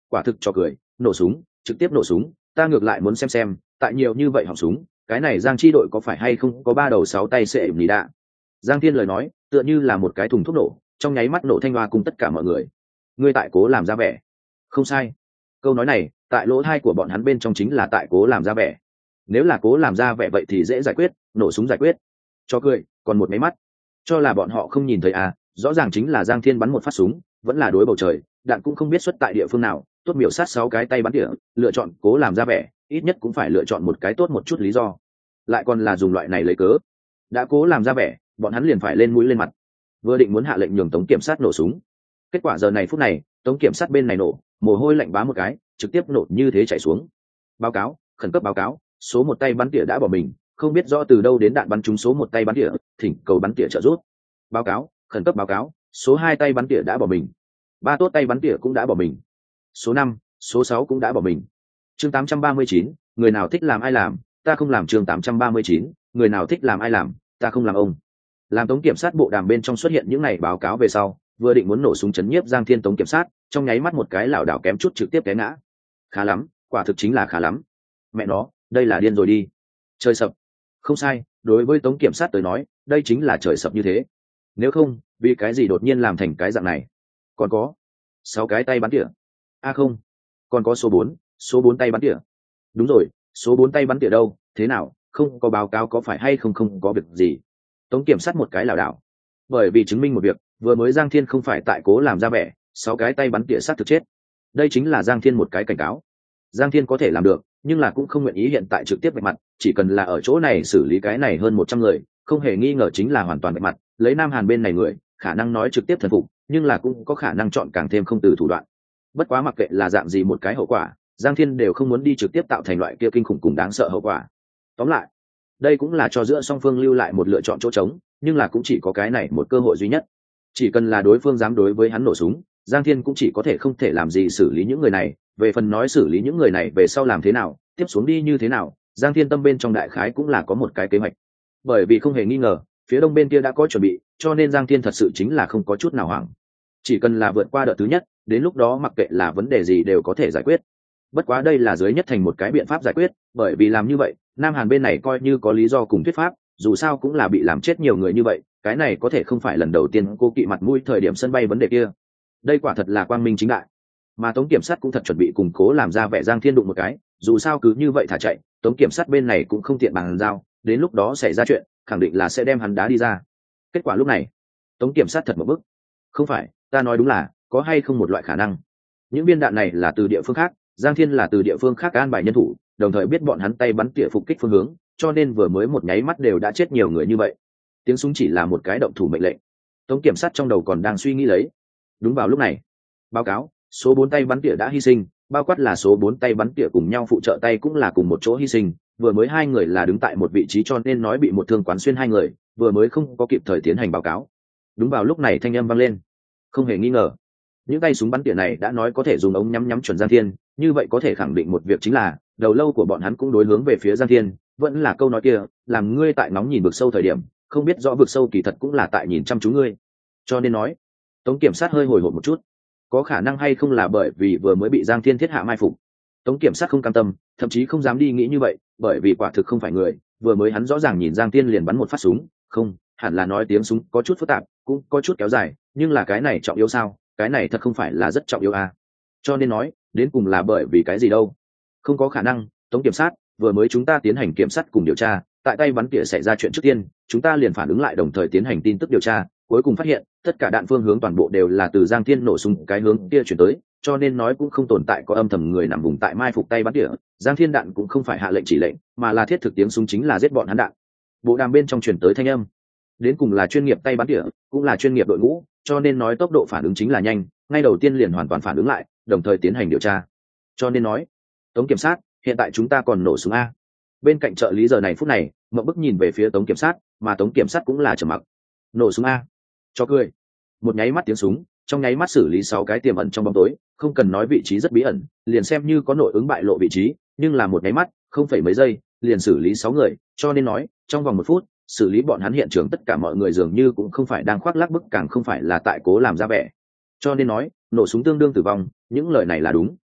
quả thực cho cười. Nổ súng, trực tiếp nổ súng, ta ngược lại muốn xem xem tại nhiều như vậy họng súng, cái này Giang chi đội có phải hay không có ba đầu sáu tay sẽ ỉm lì đạ. Giang Thiên lời nói tựa như là một cái thùng thuốc nổ, trong nháy mắt nổ thanh hoa cùng tất cả mọi người. Ngươi tại cố làm ra vẻ. Không sai, câu nói này tại lỗ tai của bọn hắn bên trong chính là tại cố làm ra vẻ. Nếu là cố làm ra vẻ vậy thì dễ giải quyết, nổ súng giải quyết. Cho cười, còn một máy mắt, cho là bọn họ không nhìn thấy à? Rõ ràng chính là Giang Thiên bắn một phát súng, vẫn là đối bầu trời, đạn cũng không biết xuất tại địa phương nào, tốt miểu sát sáu cái tay bắn tỉa, lựa chọn cố làm ra vẻ, ít nhất cũng phải lựa chọn một cái tốt một chút lý do, lại còn là dùng loại này lấy cớ. Đã cố làm ra vẻ, bọn hắn liền phải lên mũi lên mặt. Vừa định muốn hạ lệnh nhường Tống Kiểm sát nổ súng, kết quả giờ này phút này Tống Kiểm sát bên này nổ, mồ hôi lạnh bá một cái, trực tiếp nổ như thế chảy xuống. Báo cáo, khẩn cấp báo cáo, số một tay bắn tỉa đã bỏ mình, không biết rõ từ đâu đến đạn bắn trúng số một tay bắn tỉa, thỉnh cầu bắn tỉa trợ giúp. Báo cáo, khẩn cấp báo cáo, số hai tay bắn tỉa đã bỏ mình, ba tốt tay bắn tỉa cũng đã bỏ mình, số năm, số sáu cũng đã bỏ mình. Chương tám trăm ba mươi chín, người nào thích làm ai làm, ta không làm. Chương tám trăm ba mươi chín, người nào thích làm ai làm, ta không làm. Ông làm Tống Kiểm sát bộ đàm bên trong xuất hiện những này báo cáo về sau, vừa định muốn nổ súng chấn nhiếp Giang Thiên Tống Kiểm sát, trong nháy mắt một cái lảo đảo kém chút trực tiếp té ngã. Khá lắm, quả thực chính là khá lắm. Mẹ nó, đây là điên rồi đi. Trời sập. Không sai, đối với Tống Kiểm sát tới nói, đây chính là trời sập như thế. Nếu không, vì cái gì đột nhiên làm thành cái dạng này? Còn có sáu cái tay bắn tỉa. A à không, còn có số bốn, số bốn tay bắn tỉa. Đúng rồi, số bốn tay bắn tỉa đâu? Thế nào, không có báo cáo có phải hay không? Không có việc gì. Tống Kiểm sát một cái lảo đảo, bởi vì chứng minh một việc, vừa mới Giang Thiên không phải tại cố làm ra vẻ, sáu cái tay bắn tỉa sát thực chết. Đây chính là Giang Thiên một cái cảnh cáo. Giang Thiên có thể làm được, nhưng là cũng không nguyện ý hiện tại trực tiếp vạch mặt, chỉ cần là ở chỗ này xử lý cái này hơn một trăm người, không hề nghi ngờ chính là hoàn toàn vạch mặt, lấy Nam Hàn bên này người, khả năng nói trực tiếp thần phục, nhưng là cũng có khả năng chọn càng thêm không từ thủ đoạn. Bất quá mặc kệ là dạng gì một cái hậu quả, Giang Thiên đều không muốn đi trực tiếp tạo thành loại kia kinh khủng cùng đáng sợ hậu quả. Tóm lại, đây cũng là cho giữa song phương lưu lại một lựa chọn chỗ trống, nhưng là cũng chỉ có cái này một cơ hội duy nhất. Chỉ cần là đối phương dám đối với hắn nổ súng, Giang Thiên cũng chỉ có thể không thể làm gì xử lý những người này. Về phần nói xử lý những người này về sau làm thế nào, tiếp xuống đi như thế nào, Giang Thiên tâm bên trong đại khái cũng là có một cái kế hoạch. Bởi vì không hề nghi ngờ, phía đông bên kia đã có chuẩn bị, cho nên Giang Thiên thật sự chính là không có chút nào hoảng. Chỉ cần là vượt qua đợt thứ nhất, đến lúc đó mặc kệ là vấn đề gì đều có thể giải quyết. Bất quá đây là dưới nhất thành một cái biện pháp giải quyết, bởi vì làm như vậy, Nam Hàn bên này coi như có lý do cùng thuyết pháp, dù sao cũng là bị làm chết nhiều người như vậy, cái này có thể không phải lần đầu tiên cô kỵ mặt mũi thời điểm sân bay vấn đề kia. Đây quả thật là quang minh chính đại. Mà Tống Kiểm sát cũng thật chuẩn bị củng cố làm ra vẻ Giang Thiên đụng một cái, dù sao cứ như vậy thả chạy, Tống Kiểm sát bên này cũng không tiện bàn giao, đến lúc đó xảy ra chuyện, khẳng định là sẽ đem hắn đá đi ra. Kết quả lúc này, Tống Kiểm sát thật một bức. Không phải, ta nói đúng là, có hay không một loại khả năng. Những viên đạn này là từ địa phương khác, Giang Thiên là từ địa phương khác an bài nhân thủ, đồng thời biết bọn hắn tay bắn tỉa phục kích phương hướng, cho nên vừa mới một nháy mắt đều đã chết nhiều người như vậy. Tiếng súng chỉ là một cái động thủ mệnh lệnh. Tống Kiểm sát trong đầu còn đang suy nghĩ lấy. Đúng vào lúc này, báo cáo, số bốn tay bắn tỉa đã hy sinh, bao quát là số bốn tay bắn tỉa cùng nhau phụ trợ tay cũng là cùng một chỗ hy sinh, vừa mới hai người là đứng tại một vị trí cho nên nói bị một thương quán xuyên hai người, vừa mới không có kịp thời tiến hành báo cáo. Đúng vào lúc này thanh âm vang lên. Không hề nghi ngờ, những tay súng bắn tỉa này đã nói có thể dùng ống nhắm nhắm chuẩn Giang Thiên, như vậy có thể khẳng định một việc chính là đầu lâu của bọn hắn cũng đối hướng về phía Giang Thiên, vẫn là câu nói kia, làm ngươi tại nóng nhìn vực sâu thời điểm, không biết rõ vực sâu kỳ thật cũng là tại nhìn chăm chú ngươi. Cho nên nói, Tống Kiểm sát hơi hồi hộp một chút, có khả năng hay không là bởi vì vừa mới bị Giang Thiên thiết hạ mai phục. Tống Kiểm sát không cam tâm, thậm chí không dám đi nghĩ như vậy, bởi vì quả thực không phải người, vừa mới hắn rõ ràng nhìn Giang Thiên liền bắn một phát súng, không, hẳn là nói tiếng súng có chút phức tạp, cũng có chút kéo dài, nhưng là cái này trọng yếu sao? Cái này thật không phải là rất trọng yếu à? Cho nên nói, đến cùng là bởi vì cái gì đâu? Không có khả năng, Tống Kiểm sát, vừa mới chúng ta tiến hành kiểm sát cùng điều tra, tại tay bắn tỉa xảy ra chuyện trước tiên, chúng ta liền phản ứng lại đồng thời tiến hành tin tức điều tra, cuối cùng phát hiện tất cả đạn phương hướng toàn bộ đều là từ Giang Thiên nổ súng cái hướng kia chuyển tới, cho nên nói cũng không tồn tại có âm thầm người nằm vùng tại mai phục tay bắn tỉa. Giang Thiên đạn cũng không phải hạ lệnh chỉ lệnh, mà là thiết thực tiếng súng chính là giết bọn hắn đạn. Bộ đàm bên trong chuyển tới thanh âm, đến cùng là chuyên nghiệp tay bắn tỉa, cũng là chuyên nghiệp đội ngũ, cho nên nói tốc độ phản ứng chính là nhanh, ngay đầu tiên liền hoàn toàn phản ứng lại, đồng thời tiến hành điều tra. Cho nên nói, Tống Kiểm sát, hiện tại chúng ta còn nổ súng a? Bên cạnh trợ lý giờ này phút này, Mộng Bức nhìn về phía Tống Kiểm sát, mà Tống Kiểm sát cũng là trầm mặc. Nổ súng a? Cho cười. Một nháy mắt tiếng súng, trong nháy mắt xử lý sáu cái tiềm ẩn trong bóng tối, không cần nói vị trí rất bí ẩn, liền xem như có nội ứng bại lộ vị trí, nhưng là một nháy mắt, không phải mấy giây, liền xử lý sáu người, cho nên nói, trong vòng một phút, xử lý bọn hắn hiện trường tất cả mọi người dường như cũng không phải đang khoác lác bức, càng không phải là tại cố làm ra vẻ. Cho nên nói, nổ súng tương đương tử vong, những lời này là đúng.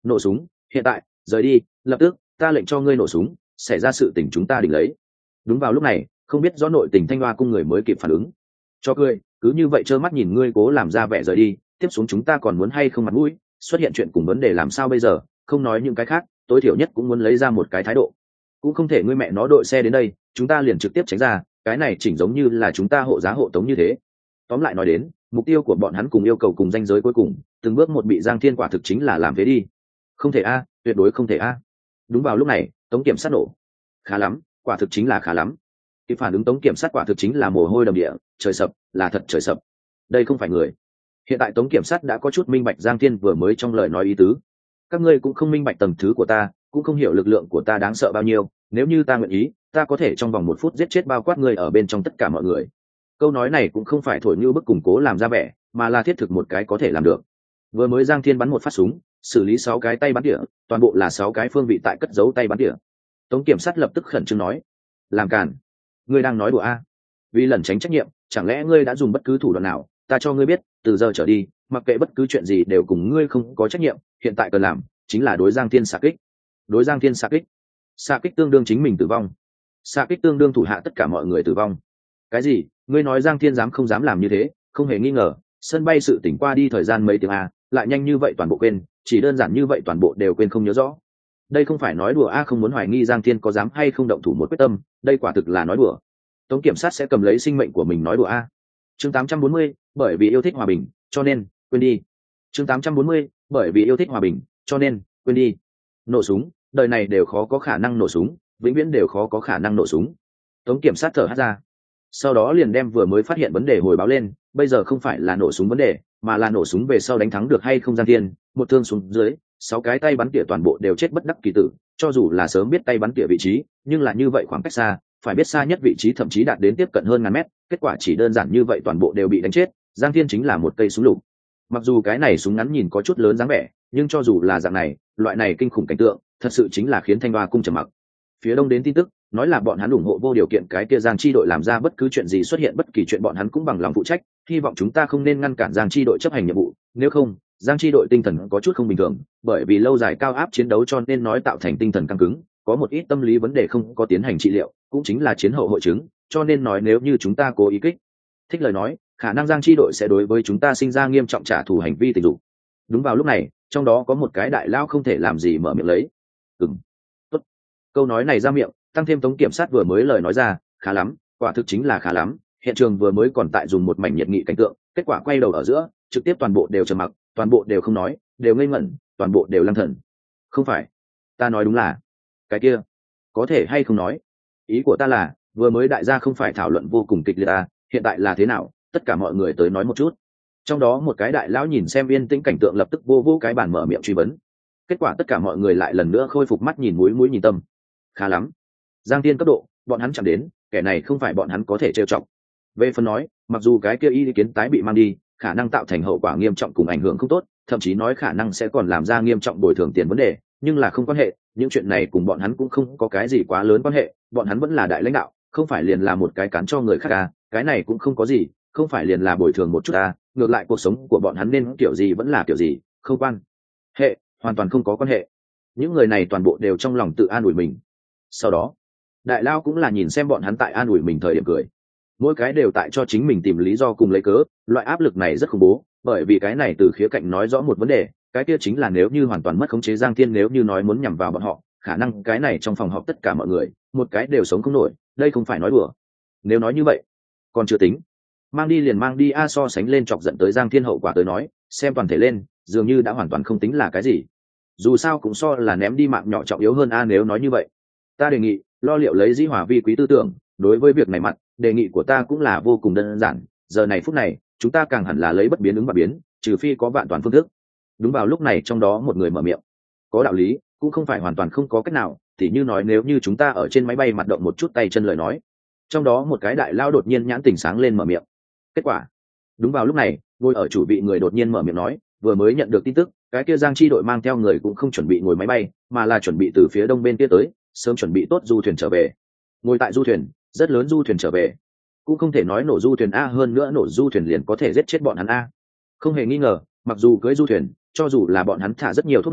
Nổ súng hiện tại, rời đi lập tức, ta lệnh cho ngươi nổ súng, xảy ra sự tình chúng ta định lấy. Đúng vào lúc này, không biết rõ nội tình Thanh Hoa cung người mới kịp phản ứng. Cho ngươi, cứ như vậy trơ mắt nhìn ngươi cố làm ra vẻ rời đi, tiếp xuống chúng ta còn muốn hay không mặt mũi, xuất hiện chuyện cùng vấn đề làm sao bây giờ, không nói những cái khác, tối thiểu nhất cũng muốn lấy ra một cái thái độ. Cũng không thể ngươi mẹ nó đội xe đến đây, chúng ta liền trực tiếp tránh ra, cái này chỉnh giống như là chúng ta hộ giá hộ tống như thế. Tóm lại nói đến, mục tiêu của bọn hắn cùng yêu cầu cùng danh giới cuối cùng, từng bước một bị Giang Thiên quả thực chính là làm thế đi. Không thể a, tuyệt đối không thể a. Đúng vào lúc này, tống kiểm sát nổ. Khá lắm, quả thực chính là khá lắm. Cái phản ứng tống kiểm sát quả thực chính là mồ hôi đầm địa, trời sập, là thật trời sập. Đây không phải người. Hiện tại tống kiểm sát đã có chút minh bạch Giang Thiên vừa mới trong lời nói ý tứ. Các ngươi cũng không minh bạch tầng thứ của ta, cũng không hiểu lực lượng của ta đáng sợ bao nhiêu, nếu như ta nguyện ý, ta có thể trong vòng một phút giết chết bao quát ngươi ở bên trong tất cả mọi người. Câu nói này cũng không phải thổi như bức củng cố làm ra vẻ, mà là thiết thực một cái có thể làm được. Vừa mới Giang Thiên bắn một phát súng, xử lý sáu cái tay bắn tỉa, toàn bộ là sáu cái phương vị tại cất giấu tay bắn tỉa. Tống kiểm sát lập tức khẩn trương nói: làm càn, ngươi đang nói đùa a? Vì lẩn tránh trách nhiệm, chẳng lẽ ngươi đã dùng bất cứ thủ đoạn nào? Ta cho ngươi biết, từ giờ trở đi, mặc kệ bất cứ chuyện gì đều cùng ngươi không có trách nhiệm. Hiện tại cần làm chính là đối Giang Thiên xạ kích. Đối Giang Thiên xạ kích, xạ kích tương đương chính mình tử vong, xạ kích tương đương thủ hạ tất cả mọi người tử vong. Cái gì? Ngươi nói Giang Thiên dám không dám làm như thế? Không hề nghi ngờ, sân bay sự tỉnh qua đi thời gian mấy tiếng a, lại nhanh như vậy toàn bộ quên, chỉ đơn giản như vậy toàn bộ đều quên không nhớ rõ. Đây không phải nói đùa a, không muốn hoài nghi Giang Thiên có dám hay không động thủ một quyết tâm, đây quả thực là nói đùa. Tống kiểm sát sẽ cầm lấy sinh mệnh của mình nói đùa a. Chương tám trăm bốn mươi, bởi vì yêu thích hòa bình, cho nên quên đi. Chương tám trăm bốn mươi, bởi vì yêu thích hòa bình, cho nên quên đi. Nổ súng, đời này đều khó có khả năng nổ súng, vĩnh viễn đều khó có khả năng nổ súng. Tống kiểm sát thở hắt ra, sau đó liền đem vừa mới phát hiện vấn đề hồi báo lên. Bây giờ không phải là nổ súng vấn đề, mà là nổ súng về sau đánh thắng được hay không Giang Thiên. Một thương xuống dưới, sáu cái tay bắn tỉa toàn bộ đều chết bất đắc kỳ tử. Cho dù là sớm biết tay bắn tỉa vị trí, nhưng là như vậy khoảng cách xa, phải biết xa nhất vị trí thậm chí đạt đến tiếp cận hơn ngàn mét, kết quả chỉ đơn giản như vậy toàn bộ đều bị đánh chết. Giang Thiên chính là một cây súng lục. Mặc dù cái này súng ngắn nhìn có chút lớn dáng vẻ, nhưng cho dù là dạng này, loại này kinh khủng cảnh tượng, thật sự chính là khiến Thanh Hoa cung trầm mặc. Phía đông đến tin tức, nói là bọn hắn ủng hộ vô điều kiện cái kia Giang chi đội làm ra bất cứ chuyện gì xuất hiện bất kỳ chuyện bọn hắn cũng bằng lòng phụ trách, hy vọng chúng ta không nên ngăn cản Giang chi đội chấp hành nhiệm vụ, nếu không, Giang chi đội tinh thần có chút không bình thường, bởi vì lâu dài cao áp chiến đấu cho nên nói tạo thành tinh thần căng cứng, có một ít tâm lý vấn đề không có tiến hành trị liệu, cũng chính là chiến hậu hội chứng, cho nên nói nếu như chúng ta cố ý kích thích lời nói, khả năng Giang chi đội sẽ đối với chúng ta sinh ra nghiêm trọng trả thù hành vi tình dục. Đúng vào lúc này, trong đó có một cái đại lao không thể làm gì mở miệng lấy. Ừm, tốt. Câu nói này ra miệng, tăng thêm tống kiểm sát vừa mới lời nói ra, khá lắm, quả thực chính là khá lắm. Hiện trường vừa mới còn tại dùng một mảnh nhiệt nghị cảnh tượng, kết quả quay đầu ở giữa, trực tiếp toàn bộ đều trầm mặc, toàn bộ đều không nói, đều ngây ngẩn, toàn bộ đều lăng thần. Không phải, ta nói đúng là cái kia, có thể hay không nói? Ý của ta là, vừa mới đại gia không phải thảo luận vô cùng kịch liệt à, hiện tại là thế nào? Tất cả mọi người tới nói một chút. Trong đó một cái đại lão nhìn xem yên tĩnh cảnh tượng lập tức vô vô cái bàn mở miệng truy vấn. Kết quả tất cả mọi người lại lần nữa khôi phục mắt nhìn mũi mũi nhìn tâm. Khá lắm. Giang Tiên cấp độ, bọn hắn chẳng đến, kẻ này không phải bọn hắn có thể trêu chọc. Về phần nói, mặc dù cái kia ý kiến tái bị mang đi, khả năng tạo thành hậu quả nghiêm trọng cùng ảnh hưởng không tốt, thậm chí nói khả năng sẽ còn làm ra nghiêm trọng bồi thường tiền vấn đề, nhưng là không quan hệ, những chuyện này cùng bọn hắn cũng không có cái gì quá lớn quan hệ, bọn hắn vẫn là đại lãnh đạo, không phải liền là một cái cán cho người khác à, cái này cũng không có gì, không phải liền là bồi thường một chút à, ngược lại cuộc sống của bọn hắn nên kiểu gì vẫn là kiểu gì, không quan hệ, hoàn toàn không có quan hệ. Những người này toàn bộ đều trong lòng tự an ủi mình. Sau đó, đại lao cũng là nhìn xem bọn hắn tại an ủi mình thời điểm cười, mỗi cái đều tại cho chính mình tìm lý do cùng lấy cớ, loại áp lực này rất khủng bố, bởi vì cái này từ khía cạnh nói rõ một vấn đề, cái kia chính là nếu như hoàn toàn mất khống chế Giang Thiên nếu như nói muốn nhằm vào bọn họ, khả năng cái này trong phòng họp tất cả mọi người, một cái đều sống không nổi, đây không phải nói đùa. Nếu nói như vậy, còn chưa tính, mang đi liền mang đi a, so sánh lên chọc giận tới Giang Thiên hậu quả tới nói, xem toàn thể lên, dường như đã hoàn toàn không tính là cái gì. Dù sao cũng so là ném đi mạng nhỏ trọng yếu hơn a, nếu nói như vậy, ta đề nghị lo liệu lấy dĩ hòa vi quý tư tưởng, đối với việc này mặt, đề nghị của ta cũng là vô cùng đơn giản, giờ này phút này, chúng ta càng hẳn là lấy bất biến ứng và biến, trừ phi có vạn toàn phương thức. Đúng vào lúc này trong đó một người mở miệng, có đạo lý, cũng không phải hoàn toàn không có cách nào, thì như nói nếu như chúng ta ở trên máy bay mặt động một chút tay chân lời nói. Trong đó một cái đại lao đột nhiên nhãn tỉnh sáng lên mở miệng. Kết quả, đúng vào lúc này, ngồi ở chủ vị người đột nhiên mở miệng nói, vừa mới nhận được tin tức, cái kia Giang chi đội mang theo người cũng không chuẩn bị ngồi máy bay, mà là chuẩn bị từ phía đông bên kia tới, sớm chuẩn bị tốt du thuyền trở về. Ngồi tại du thuyền, rất lớn du thuyền trở về, cũng không thể nói nổ du thuyền a, hơn nữa nổ du thuyền liền có thể giết chết bọn hắn a. Không hề nghi ngờ, mặc dù cưới du thuyền, cho dù là bọn hắn thả rất nhiều thuốc nổ,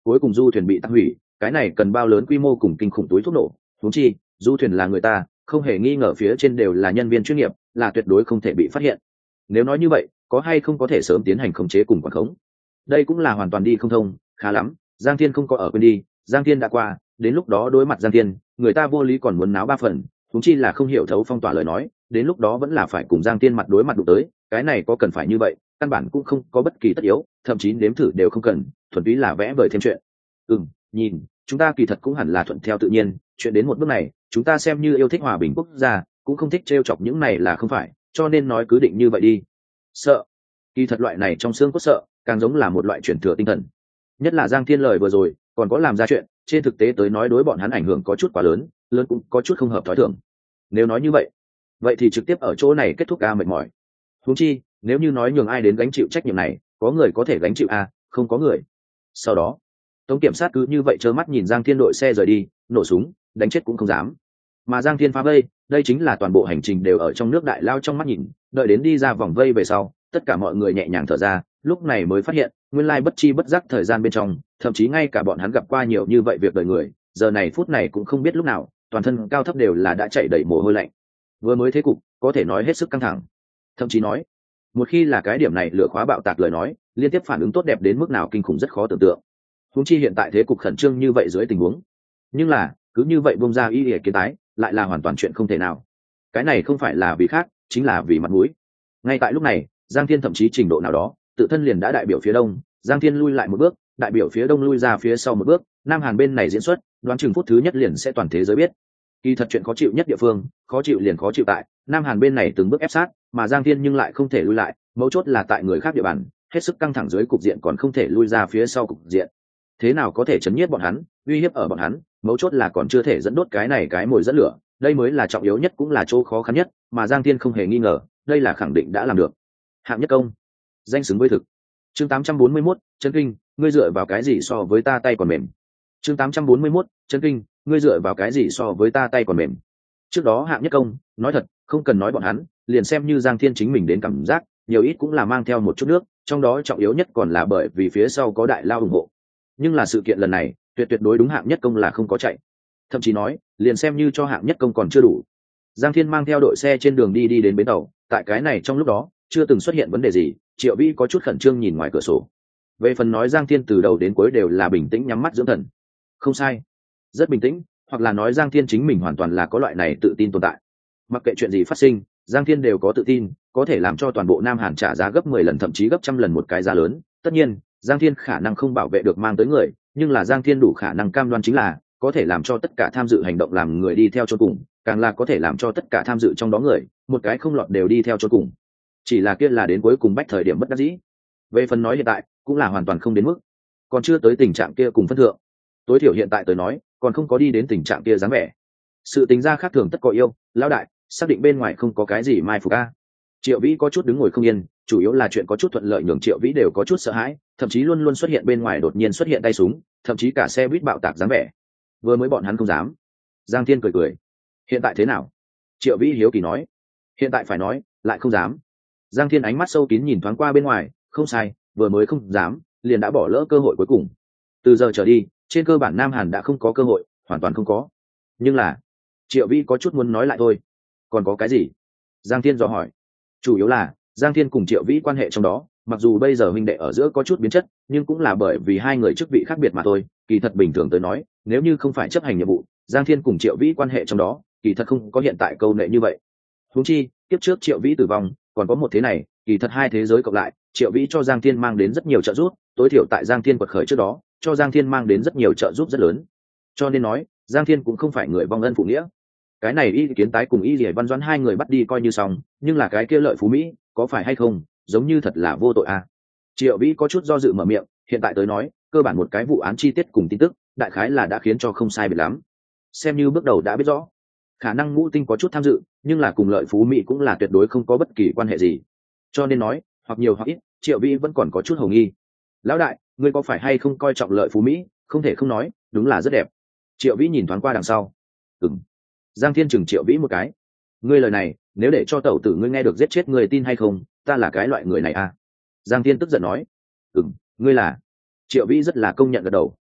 cuối cùng du thuyền bị tắc hủy, cái này cần bao lớn quy mô cùng kinh khủng túi thuốc nổ, huống chi du thuyền là người ta, không hề nghi ngờ phía trên đều là nhân viên chuyên nghiệp, là tuyệt đối không thể bị phát hiện. Nếu nói như vậy, có hay không có thể sớm tiến hành khống chế cùng quản khống? Đây cũng là hoàn toàn đi không thông. Khá lắm, Giang Thiên không có ở quên đi, Giang Thiên đã qua, đến lúc đó đối mặt Giang Thiên, người ta vô lý còn muốn náo ba phần, huống chi là không hiểu thấu phong tỏa lời nói, đến lúc đó vẫn là phải cùng Giang Thiên mặt đối mặt đụng tới, cái này có cần phải như vậy, căn bản cũng không có bất kỳ tất yếu, thậm chí nếm thử đều không cần, thuần túy là vẽ vời thêm chuyện. Ừm, nhìn, chúng ta kỳ thật cũng hẳn là thuận theo tự nhiên, chuyện đến một bước này, chúng ta xem như yêu thích hòa bình quốc gia, cũng không thích trêu chọc những này là không phải, cho nên nói cứ định như vậy đi. Sợ, kỳ thật loại này trong xương cốt sợ, càng giống là một loại truyền thừa tinh thần. Nhất là Giang Thiên lời vừa rồi, còn có làm ra chuyện, trên thực tế tới nói đối bọn hắn ảnh hưởng có chút quá lớn, lớn cũng có chút không hợp thói thường. Nếu nói như vậy, vậy thì trực tiếp ở chỗ này kết thúc ca mệt mỏi. Huống chi, nếu như nói nhường ai đến gánh chịu trách nhiệm này, có người có thể gánh chịu a, không có người. Sau đó, Tống kiểm sát cứ như vậy trơ mắt nhìn Giang Thiên đội xe rời đi, nổ súng, đánh chết cũng không dám. Mà Giang Thiên phá vây, đây chính là toàn bộ hành trình đều ở trong nước đại lao trong mắt nhìn, đợi đến đi ra vòng vây về sau, tất cả mọi người nhẹ nhàng thở ra, lúc này mới phát hiện, nguyên lai bất chi bất giác thời gian bên trong, thậm chí ngay cả bọn hắn gặp qua nhiều như vậy việc đời người, giờ này phút này cũng không biết lúc nào, toàn thân cao thấp đều là đã chạy đầy mồ hôi lạnh. Vừa mới thế cục, có thể nói hết sức căng thẳng. Thậm chí nói, một khi là cái điểm này lửa khóa bạo tạc lời nói, liên tiếp phản ứng tốt đẹp đến mức nào kinh khủng rất khó tưởng tượng. Huống chi hiện tại thế cục khẩn trương như vậy dưới tình huống, nhưng là cứ như vậy bông ra y ỉa kiến tái, lại là hoàn toàn chuyện không thể nào. Cái này không phải là vì khác, chính là vì mặt mũi. Ngay tại lúc này, Giang Thiên thậm chí trình độ nào đó, tự thân liền đã đại biểu phía đông, Giang Thiên lui lại một bước, đại biểu phía đông lui ra phía sau một bước, Nam Hàn bên này diễn xuất, đoán chừng phút thứ nhất liền sẽ toàn thế giới biết. Kỳ thật chuyện khó chịu nhất địa phương, khó chịu liền khó chịu tại Nam Hàn bên này từng bước ép sát, mà Giang Thiên nhưng lại không thể lui lại, mấu chốt là tại người khác địa bàn, hết sức căng thẳng dưới cục diện còn không thể lui ra phía sau cục diện. Thế nào có thể chấn nhiếp bọn hắn, uy hiếp ở bọn hắn, mấu chốt là còn chưa thể dẫn đốt cái này cái mồi dẫn lửa, đây mới là trọng yếu nhất cũng là chỗ khó khăn nhất, mà Giang Thiên không hề nghi ngờ, đây là khẳng định đã làm được. Hạng nhất công, danh xứng với thực. Chương tám trăm bốn mươi mốt, chân kinh, ngươi dựa vào cái gì so với ta tay còn mềm. Chương tám trăm bốn mươi mốt, chân kinh, ngươi dựa vào cái gì so với ta tay còn mềm. Trước đó hạng nhất công, nói thật, không cần nói bọn hắn, liền xem như Giang Thiên chính mình đến cảm giác, nhiều ít cũng là mang theo một chút nước, trong đó trọng yếu nhất còn là bởi vì phía sau có đại lao ủng hộ. Nhưng là sự kiện lần này, tuyệt tuyệt đối đúng hạng nhất công là không có chạy. Thậm chí nói, liền xem như cho hạng nhất công còn chưa đủ. Giang Thiên mang theo đội xe trên đường đi đi đến bến tàu, tại cái này trong lúc đó, chưa từng xuất hiện vấn đề gì, Triệu Vĩ có chút khẩn trương nhìn ngoài cửa sổ. Về phần nói Giang Thiên từ đầu đến cuối đều là bình tĩnh nhắm mắt dưỡng thần. Không sai, rất bình tĩnh, hoặc là nói Giang Thiên chính mình hoàn toàn là có loại này tự tin tồn tại. Mặc kệ chuyện gì phát sinh, Giang Thiên đều có tự tin, có thể làm cho toàn bộ Nam Hàn trả giá gấp mười lần thậm chí gấp trăm lần một cái giá lớn. Tất nhiên, Giang Thiên khả năng không bảo vệ được mang tới người, nhưng là Giang Thiên đủ khả năng cam đoan chính là có thể làm cho tất cả tham dự hành động làm người đi theo chôn cùng, càng là có thể làm cho tất cả tham dự trong đó người, một cái không lọt đều đi theo chôn cùng. Chỉ là kia là đến cuối cùng bách thời điểm bất đắc dĩ. Về phần nói hiện tại, cũng là hoàn toàn không đến mức, còn chưa tới tình trạng kia cùng phân thượng. Tối thiểu hiện tại tới nói, còn không có đi đến tình trạng kia dáng vẻ. Sự tính ra khác thường tất có yêu, lão đại, xác định bên ngoài không có cái gì mai phục a. Triệu Vĩ có chút đứng ngồi không yên, chủ yếu là chuyện có chút thuận lợi nhường Triệu Vĩ đều có chút sợ hãi, thậm chí luôn luôn xuất hiện bên ngoài đột nhiên xuất hiện tay súng, thậm chí cả xe buýt bạo tạc dáng vẻ. Vừa mới bọn hắn không dám. Giang Thiên cười cười. Hiện tại thế nào? Triệu Vĩ hiếu kỳ nói. Hiện tại phải nói, lại không dám. Giang Thiên ánh mắt sâu kín nhìn thoáng qua bên ngoài, không sai, vừa mới không dám, liền đã bỏ lỡ cơ hội cuối cùng. Từ giờ trở đi, trên cơ bản Nam Hàn đã không có cơ hội, hoàn toàn không có. Nhưng là, Triệu Vĩ có chút muốn nói lại thôi. Còn có cái gì? Giang Thiên dò hỏi. Chủ yếu là Giang Thiên cùng Triệu Vĩ quan hệ trong đó, mặc dù bây giờ huynh đệ ở giữa có chút biến chất, nhưng cũng là bởi vì hai người chức vị khác biệt mà thôi. Kỳ thật bình thường tới nói, nếu như không phải chấp hành nhiệm vụ, Giang Thiên cùng Triệu Vĩ quan hệ trong đó, kỳ thật không có hiện tại câu nệ như vậy. Huống chi, tiếp trước Triệu Vĩ tử vong, còn có một thế này, kỳ thật hai thế giới cộng lại, Triệu Vĩ cho Giang Thiên mang đến rất nhiều trợ giúp, tối thiểu tại Giang Thiên quật khởi trước đó, cho Giang Thiên mang đến rất nhiều trợ giúp rất lớn. Cho nên nói, Giang Thiên cũng không phải người vong ân phụ nghĩa. Cái này Y Kiến Tái cùng Y Liễu Văn Doãn hai người bắt đi coi như xong, nhưng là cái kia Lợi Phú Mỹ, có phải hay không, giống như thật là vô tội à. Triệu Vĩ có chút do dự mở miệng, hiện tại tới nói, cơ bản một cái vụ án chi tiết cùng tin tức, đại khái là đã khiến cho không sai biệt lắm. Xem như bước đầu đã biết rõ, khả năng Ngũ Tinh có chút tham dự, nhưng là cùng Lợi Phú Mỹ cũng là tuyệt đối không có bất kỳ quan hệ gì. Cho nên nói, hoặc nhiều hoặc ít, Triệu Vĩ vẫn còn có chút hồ nghi. Lão đại, ngươi có phải hay không coi trọng Lợi Phú Mỹ? Không thể không nói, đúng là rất đẹp. Triệu Vĩ nhìn thoáng qua đằng sau. Ừm. Giang Thiên chừng Triệu Vĩ một cái. Ngươi lời này, nếu để cho tẩu tử ngươi nghe được giết chết người tin hay không, ta là cái loại người này à? Giang Thiên tức giận nói. Ừm, ngươi là. Triệu Vĩ rất là công nhận gật đầu.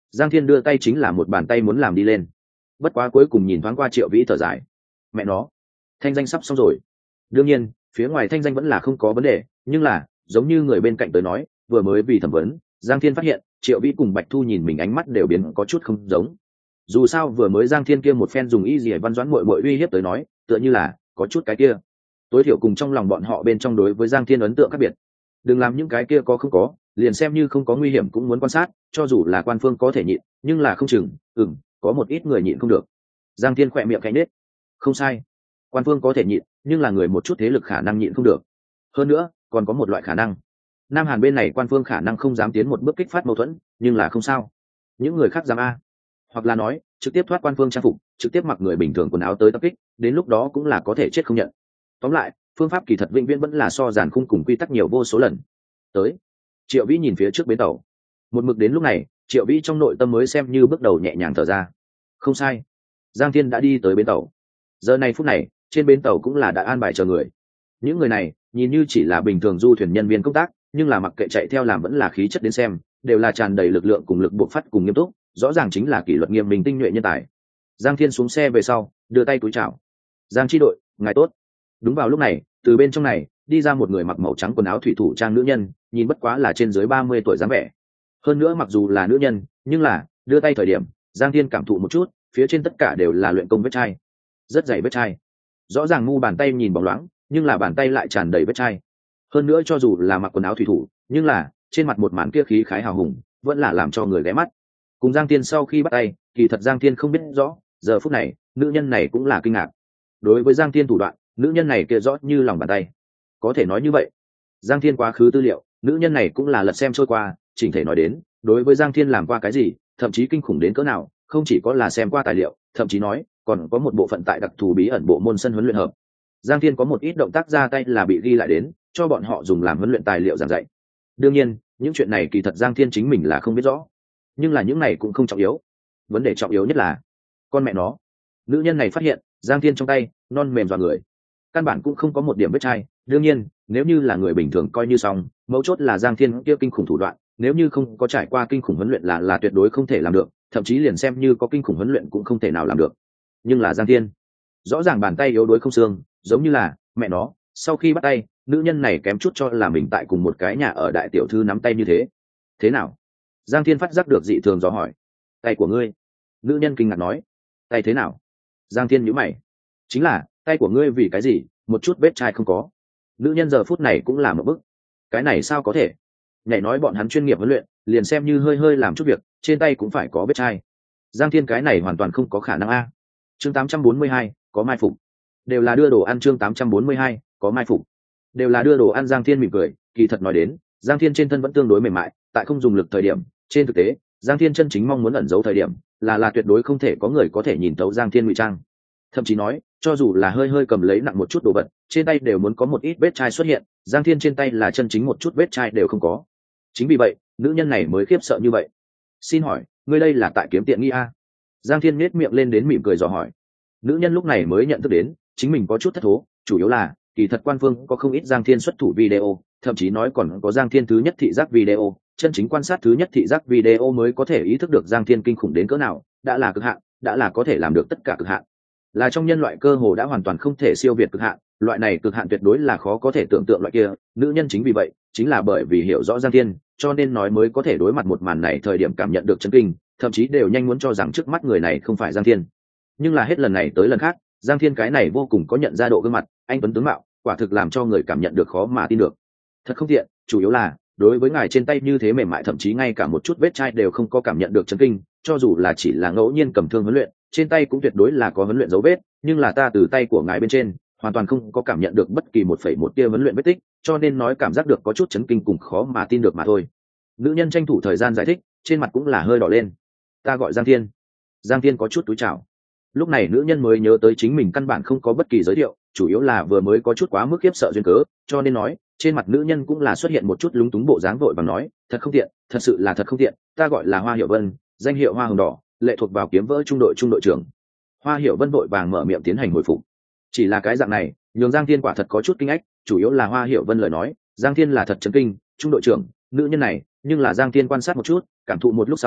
Giang Thiên đưa tay chính là một bàn tay muốn làm đi lên, bất quá cuối cùng nhìn thoáng qua Triệu Vĩ thở dài, mẹ nó, thanh danh sắp xong rồi. Đương nhiên phía ngoài thanh danh vẫn là không có vấn đề, nhưng là giống như người bên cạnh tới nói, vừa mới vì thẩm vấn, Giang Thiên phát hiện Triệu Vĩ cùng Bạch Thu nhìn mình ánh mắt đều biến có chút không giống. Dù sao vừa mới Giang Thiên kia một phen dùng y dì văn doãn muội muội uy hiếp tới nói, tựa như là có chút cái kia. Tối thiểu cùng trong lòng bọn họ bên trong đối với Giang Thiên ấn tượng khác biệt. Đừng làm những cái kia có không có, liền xem như không có nguy hiểm cũng muốn quan sát, cho dù là quan phương có thể nhịn, nhưng là không chừng, ừm, có một ít người nhịn không được. Giang Thiên khỏe miệng khẽ nhếch. Không sai, quan phương có thể nhịn, nhưng là người một chút thế lực khả năng nhịn không được. Hơn nữa, còn có một loại khả năng. Nam Hàn bên này quan phương khả năng không dám tiến một bước kích phát mâu thuẫn, nhưng là không sao. Những người khác dám a, hoặc là nói, trực tiếp thoát quan phương trang phục, trực tiếp mặc người bình thường quần áo tới tập kích, đến lúc đó cũng là có thể chết không nhận. Tóm lại, phương pháp kỳ thật vĩnh viễn vẫn là so giản khung cùng quy tắc nhiều vô số lần. Tới, Triệu Vĩ nhìn phía trước bến tàu. Một mực đến lúc này, Triệu Vĩ trong nội tâm mới xem như bước đầu nhẹ nhàng thở ra. Không sai, Giang Thiên đã đi tới bến tàu. Giờ này phút này, trên bến tàu cũng là đã an bài chờ người. Những người này nhìn như chỉ là bình thường du thuyền nhân viên công tác, nhưng là mặc kệ chạy theo làm vẫn là khí chất đến xem, đều là tràn đầy lực lượng cùng lực bộc phát cùng nghiêm túc, rõ ràng chính là kỷ luật nghiêm minh tinh nhuệ nhân tài. Giang Thiên xuống xe về sau, đưa tay cúi chào. Giang chi đội, ngài tốt. Đúng vào lúc này, từ bên trong này đi ra một người mặc màu trắng quần áo thủy thủ trang nữ nhân, nhìn bất quá là trên dưới ba mươi tuổi dáng vẻ. Hơn nữa mặc dù là nữ nhân, nhưng là đưa tay thời điểm, Giang Thiên cảm thụ một chút, phía trên tất cả đều là luyện công vết chai, rất dày vết chai. Rõ ràng mu bàn tay nhìn bóng loáng, nhưng là bàn tay lại tràn đầy vết chai. Hơn nữa cho dù là mặc quần áo thủy thủ, nhưng là trên mặt một màn kia khí khái hào hùng, vẫn là làm cho người ghé mắt. Cùng Giang Thiên sau khi bắt tay, kỳ thật Giang Thiên không biết rõ, giờ phút này, nữ nhân này cũng là kinh ngạc. Đối với Giang Thiên thủ đoạn, nữ nhân này kia rõ như lòng bàn tay. Có thể nói như vậy. Giang Thiên quá khứ tư liệu, nữ nhân này cũng là lật xem trôi qua, chỉnh thể nói đến, đối với Giang Thiên làm qua cái gì, thậm chí kinh khủng đến cỡ nào, không chỉ có là xem qua tài liệu, thậm chí nói, còn có một bộ phận tại đặc thù bí ẩn bộ môn sân huấn luyện hợp. Giang Thiên có một ít động tác ra tay là bị ghi lại đến, cho bọn họ dùng làm huấn luyện tài liệu giảng dạy. Đương nhiên, những chuyện này kỳ thật Giang Thiên chính mình là không biết rõ, nhưng là những này cũng không trọng yếu. Vấn đề trọng yếu nhất là, con mẹ nó, nữ nhân này phát hiện Giang Thiên trong tay non mềm dọa người, căn bản cũng không có một điểm vết chai. Đương nhiên, nếu như là người bình thường coi như xong, mấu chốt là Giang Thiên kia kinh khủng thủ đoạn, nếu như không có trải qua kinh khủng huấn luyện là là tuyệt đối không thể làm được, thậm chí liền xem như có kinh khủng huấn luyện cũng không thể nào làm được. Nhưng là Giang Thiên, rõ ràng bàn tay yếu đuối không xương, giống như là mẹ nó, sau khi bắt tay, nữ nhân này kém chút cho là mình tại cùng một cái nhà ở đại tiểu thư nắm tay như thế. Thế nào? Giang Thiên phát giác được dị thường dò hỏi. Tay của ngươi? Nữ nhân kinh ngạc nói. Tay thế nào? Giang Thiên nhíu mày. Chính là tay của ngươi vì cái gì một chút vết chai không có? Nữ nhân giờ phút này cũng là một bức. Cái này sao có thể? Nhảy nói bọn hắn chuyên nghiệp huấn luyện, liền xem như hơi hơi làm chút việc, trên tay cũng phải có vết chai. Giang Thiên cái này hoàn toàn không có khả năng a. Chương tám trăm bốn mươi hai, có mai phục. Đều là đưa đồ ăn. Chương tám trăm bốn mươi hai, có mai phục. Đều là đưa đồ ăn. Giang Thiên mỉm cười, kỳ thật nói đến, Giang Thiên trên thân vẫn tương đối mềm mại, tại không dùng lực thời điểm, trên thực tế, Giang Thiên chân chính mong muốn ẩn giấu thời điểm, là là tuyệt đối không thể có người có thể nhìn thấu Giang Thiên ngụy trang. Thậm chí nói, cho dù là hơi hơi cầm lấy nặng một chút đồ vật, trên tay đều muốn có một ít vết chai xuất hiện, Giang Thiên trên tay là chân chính một chút vết chai đều không có. Chính vì vậy, nữ nhân này mới khiếp sợ như vậy. Xin hỏi, ngươi đây là tại kiếm tiện nghi a? Giang Thiên nhếch miệng lên đến mỉm cười dò hỏi. Nữ nhân lúc này mới nhận thức đến, chính mình có chút thất thố, chủ yếu là kỳ thật quan phương có không ít Giang Thiên xuất thủ video, thậm chí nói còn có Giang Thiên thứ nhất thị giác video, chân chính quan sát thứ nhất thị giác video mới có thể ý thức được Giang Thiên kinh khủng đến cỡ nào, đã là cực hạn, đã là có thể làm được tất cả cực hạn. Là trong nhân loại cơ hồ đã hoàn toàn không thể siêu việt cực hạn, loại này cực hạn tuyệt đối là khó có thể tưởng tượng loại kia, nữ nhân chính vì vậy, chính là bởi vì hiểu rõ Giang Thiên, cho nên nói mới có thể đối mặt một màn này thời điểm cảm nhận được chấn kinh, thậm chí đều nhanh muốn cho rằng trước mắt người này không phải Giang Thiên. Nhưng là hết lần này tới lần khác, Giang Thiên cái này vô cùng có nhận ra độ gương mặt, anh tuấn tướng mạo, quả thực làm cho người cảm nhận được khó mà tin được. Thật không tiện, chủ yếu là đối với ngài trên tay như thế mềm mại, thậm chí ngay cả một chút vết chai đều không có cảm nhận được chấn kinh, cho dù là chỉ là ngẫu nhiên cầm thương huấn luyện, trên tay cũng tuyệt đối là có huấn luyện dấu vết, nhưng là ta từ tay của ngài bên trên hoàn toàn không có cảm nhận được bất kỳ một phẩy một tia huấn luyện vết tích, cho nên nói cảm giác được có chút chấn kinh cùng khó mà tin được mà thôi. Nữ nhân tranh thủ thời gian giải thích, trên mặt cũng là hơi đỏ lên. Ta gọi Giang Thiên. Giang Thiên có chút túi chào. Lúc này nữ nhân mới nhớ tới chính mình căn bản không có bất kỳ giới thiệu, chủ yếu là vừa mới có chút quá mức khiếp sợ duyên cớ, cho nên nói trên mặt nữ nhân cũng là xuất hiện một chút lúng túng bộ dáng, vội vàng nói, thật không tiện, thật sự là thật không tiện, ta gọi là Hoa Hiểu Vân, danh hiệu Hoa Hồng Đỏ, lệ thuộc vào kiếm vỡ trung đội trung đội trưởng. Hoa Hiểu Vân vội vàng mở miệng tiến hành hồi phục. Chỉ là cái dạng này nhường Giang Thiên quả thật có chút kinh ách, chủ yếu là Hoa Hiểu Vân lời nói, Giang Thiên là thật chấn kinh, trung đội trưởng, nữ nhân này, nhưng là Giang Thiên quan sát một chút, cảm thụ một lúc sau,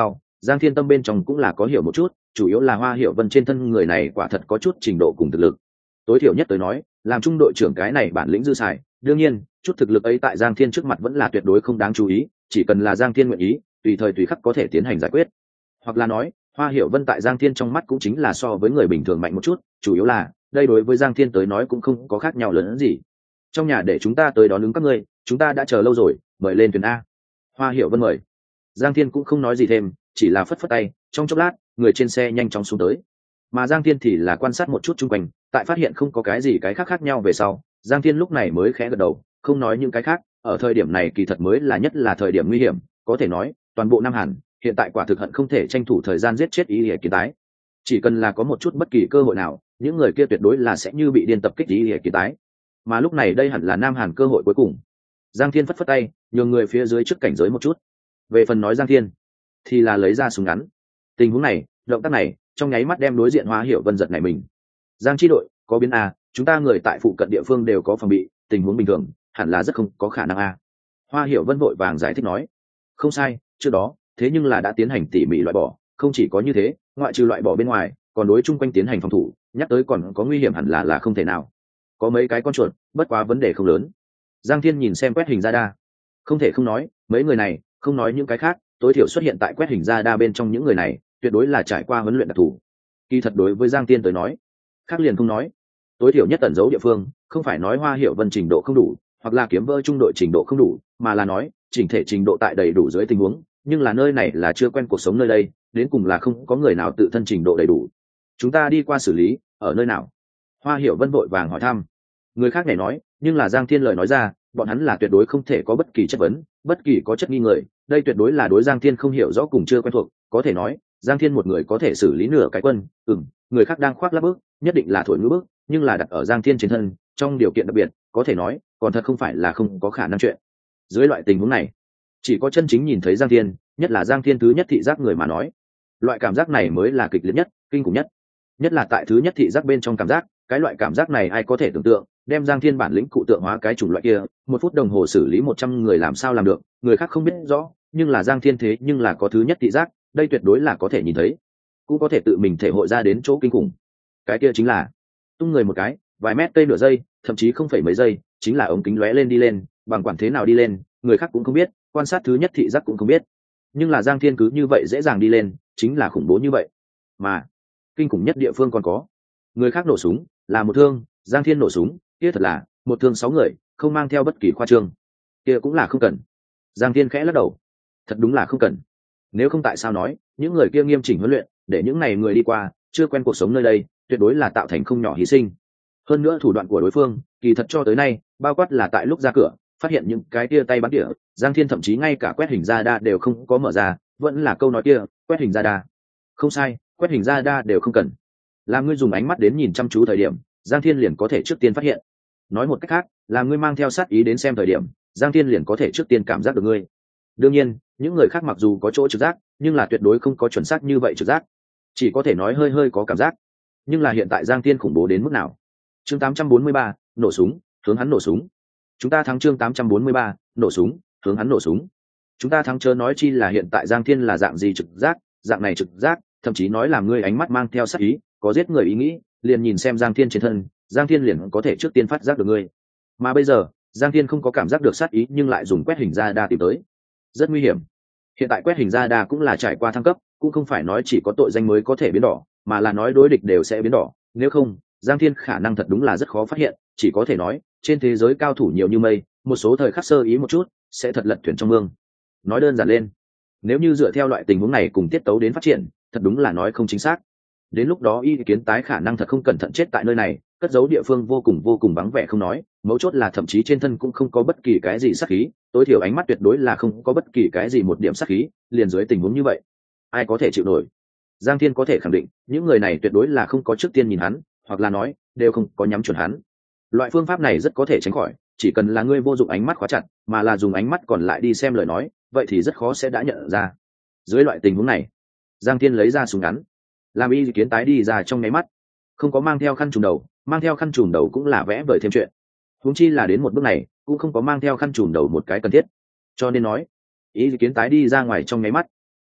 Giang Thiên tâm bên trong cũng là có hiểu một chút, chủ yếu là Hoa Hiểu Vân trên thân người này quả thật có chút trình độ cùng thực lực. Tối thiểu nhất tới nói, làm trung đội trưởng cái này bản lĩnh dư xài, đương nhiên, chút thực lực ấy tại Giang Thiên trước mặt vẫn là tuyệt đối không đáng chú ý, chỉ cần là Giang Thiên nguyện ý, tùy thời tùy khắc có thể tiến hành giải quyết. Hoặc là nói, Hoa Hiểu Vân tại Giang Thiên trong mắt cũng chính là so với người bình thường mạnh một chút, chủ yếu là, đây đối với Giang Thiên tới nói cũng không có khác nhau lớn hơn gì. Trong nhà để chúng ta tới đón ứng các ngươi, chúng ta đã chờ lâu rồi, mời lên thuyền a. Hoa Hiểu Vân mời. Giang Thiên cũng không nói gì thêm, chỉ là phất phất tay, trong chốc lát, người trên xe nhanh chóng xuống tới. Mà Giang Thiên thì là quan sát một chút xung quanh, tại phát hiện không có cái gì cái khác khác nhau về sau, Giang Thiên lúc này mới khẽ gật đầu, không nói những cái khác, ở thời điểm này kỳ thật mới là nhất là thời điểm nguy hiểm, có thể nói, toàn bộ Nam Hàn, hiện tại quả thực hận không thể tranh thủ thời gian giết chết ý Liễu Kiến Tái. Chỉ cần là có một chút bất kỳ cơ hội nào, những người kia tuyệt đối là sẽ như bị điên tập kích ý Liễu Kiến Tái. Mà lúc này đây hẳn là Nam Hàn cơ hội cuối cùng. Giang Thiên phất phất tay, nhường người phía dưới trước cảnh giới một chút. Về phần nói Giang Thiên, thì là lấy ra súng ngắn. Tình huống này, động tác này, trong nháy mắt đem đối diện Hoa Hiểu Vân giật này mình. Giang chi đội, có biến a, chúng ta người tại phụ cận địa phương đều có phòng bị, tình huống bình thường, hẳn là rất không có khả năng a. Hoa Hiểu Vân vội vàng giải thích nói, không sai, trước đó, thế nhưng là đã tiến hành tỉ mỉ loại bỏ, không chỉ có như thế, ngoại trừ loại bỏ bên ngoài, còn đối chung quanh tiến hành phòng thủ, nhắc tới còn có nguy hiểm hẳn là là không thể nào. Có mấy cái con chuột, bất quá vấn đề không lớn. Giang Thiên nhìn xem quét hình radar, không thể không nói, mấy người này, không nói những cái khác, tối thiểu xuất hiện tại quét hình radar bên trong những người này, tuyệt đối là trải qua huấn luyện đặc thù. Kỳ thật đối với Giang Thiên tới nói, khác liền không nói, tối thiểu nhất tẩn giấu địa phương, không phải nói Hoa Hiểu Vân trình độ không đủ, hoặc là kiếm vơ trung đội trình độ không đủ, mà là nói chỉnh thể trình độ tại đầy đủ dưới tình huống, nhưng là nơi này là chưa quen cuộc sống nơi đây, đến cùng là không có người nào tự thân trình độ đầy đủ. Chúng ta đi qua xử lý, ở nơi nào? Hoa Hiểu Vân vội vàng hỏi thăm. Người khác này nói, nhưng là Giang Thiên lời nói ra, bọn hắn là tuyệt đối không thể có bất kỳ chất vấn, bất kỳ có chất nghi ngờ, đây tuyệt đối là đối Giang Thiên không hiểu rõ cùng chưa quen thuộc, có thể nói, Giang Thiên một người có thể xử lý nửa cái quân, ừm, người khác đang khoác lác bước, nhất định là thổi ngữ bước, nhưng là đặt ở Giang Thiên trên thân, trong điều kiện đặc biệt, có thể nói, còn thật không phải là không có khả năng chuyện. Dưới loại tình huống này, chỉ có chân chính nhìn thấy Giang Thiên, nhất là Giang Thiên thứ nhất thị giác người mà nói, loại cảm giác này mới là kịch liệt nhất, kinh khủng nhất. Nhất là tại thứ nhất thị giác bên trong cảm giác, cái loại cảm giác này ai có thể tưởng tượng, đem Giang Thiên bản lĩnh cụ tượng hóa cái chủng loại kia, một phút đồng hồ xử lý một trăm người làm sao làm được, người khác không biết rõ, nhưng là Giang Thiên thế nhưng là có thứ nhất thị giác, đây tuyệt đối là có thể nhìn thấy, cũng có thể tự mình thể hội ra đến chỗ kinh khủng. Cái kia chính là tung người một cái, vài mét cây nửa giây, thậm chí không phải mấy giây, chính là ống kính lóe lên đi lên, bằng quản thế nào đi lên, người khác cũng không biết, quan sát thứ nhất thị giác cũng không biết. Nhưng là Giang Thiên cứ như vậy dễ dàng đi lên, chính là khủng bố như vậy. Mà kinh khủng nhất địa phương còn có, người khác nổ súng là một thương, Giang Thiên nổ súng kia thật là một thương sáu người, không mang theo bất kỳ khoa trương, kia cũng là không cần. Giang Thiên khẽ lắc đầu, thật đúng là không cần. Nếu không tại sao nói những người kia nghiêm chỉnh huấn luyện, để những này người đi qua chưa quen cuộc sống nơi đây, tuyệt đối là tạo thành không nhỏ hy sinh. Hơn nữa thủ đoạn của đối phương, kỳ thật cho tới nay, bao quát là tại lúc ra cửa, phát hiện những cái kia tay bắn tỉa, Giang Thiên thậm chí ngay cả quét hình radar đều không có mở ra, vẫn là câu nói kia, quét hình radar. Không sai, quét hình radar đều không cần. Làm ngươi dùng ánh mắt đến nhìn chăm chú thời điểm, Giang Thiên liền có thể trước tiên phát hiện. Nói một cách khác, là ngươi mang theo sát ý đến xem thời điểm, Giang Thiên liền có thể trước tiên cảm giác được ngươi. Đương nhiên, những người khác mặc dù có chỗ trực giác, nhưng là tuyệt đối không có chuẩn xác như vậy trực giác, chỉ có thể nói hơi hơi có cảm giác. Nhưng là hiện tại Giang Thiên khủng bố đến mức nào? Chương tám trăm bốn mươi ba, nổ súng, hướng hắn nổ súng. Chúng ta thắng chương tám trăm bốn mươi ba, nổ súng, hướng hắn nổ súng. Chúng ta thắng chớ nói chi là hiện tại Giang Thiên là dạng gì trực giác, dạng này trực giác, thậm chí nói là ngươi ánh mắt mang theo sát ý, có giết người ý nghĩ, liền nhìn xem Giang Thiên trên thân, Giang Thiên liền có thể trước tiên phát giác được ngươi. Mà bây giờ, Giang Thiên không có cảm giác được sát ý nhưng lại dùng quét hình radar tìm tới. Rất nguy hiểm. Hiện tại quét hình radar cũng là trải qua thăng cấp, cũng không phải nói chỉ có tội danh mới có thể biến đỏ, mà là nói đối địch đều sẽ biến đỏ, nếu không, Giang Thiên khả năng thật đúng là rất khó phát hiện, chỉ có thể nói, trên thế giới cao thủ nhiều như mây, một số thời khắc sơ ý một chút, sẽ thật lật thuyền trong mương. Nói đơn giản lên, nếu như dựa theo loại tình huống này cùng tiết tấu đến phát triển, thật đúng là nói không chính xác. Đến lúc đó Y Kiến Tái khả năng thật không cẩn thận chết tại nơi này, cất giấu địa phương vô cùng vô cùng vắng vẻ không nói, mấu chốt là thậm chí trên thân cũng không có bất kỳ cái gì sát khí, tối thiểu ánh mắt tuyệt đối là không có bất kỳ cái gì một điểm sát khí, liền dưới tình huống như vậy, ai có thể chịu nổi? Giang Thiên có thể khẳng định, những người này tuyệt đối là không có trước tiên nhìn hắn, hoặc là nói, đều không có nhắm chuẩn hắn. Loại phương pháp này rất có thể tránh khỏi, chỉ cần là ngươi vô dụng ánh mắt khóa chặt, mà là dùng ánh mắt còn lại đi xem lời nói, vậy thì rất khó sẽ đã nhận ra. Dưới loại tình huống này, Giang Thiên lấy ra súng ngắn, làm Y Kiến Tái đi ra trong nháy mắt, không có mang theo khăn trùm đầu, mang theo khăn trùm đầu cũng là vẽ vời thêm chuyện. Huống chi là đến một bước này, cũng không có mang theo khăn trùm đầu một cái cần thiết. Cho nên nói, Y Kiến Tái đi ra ngoài trong nháy mắt,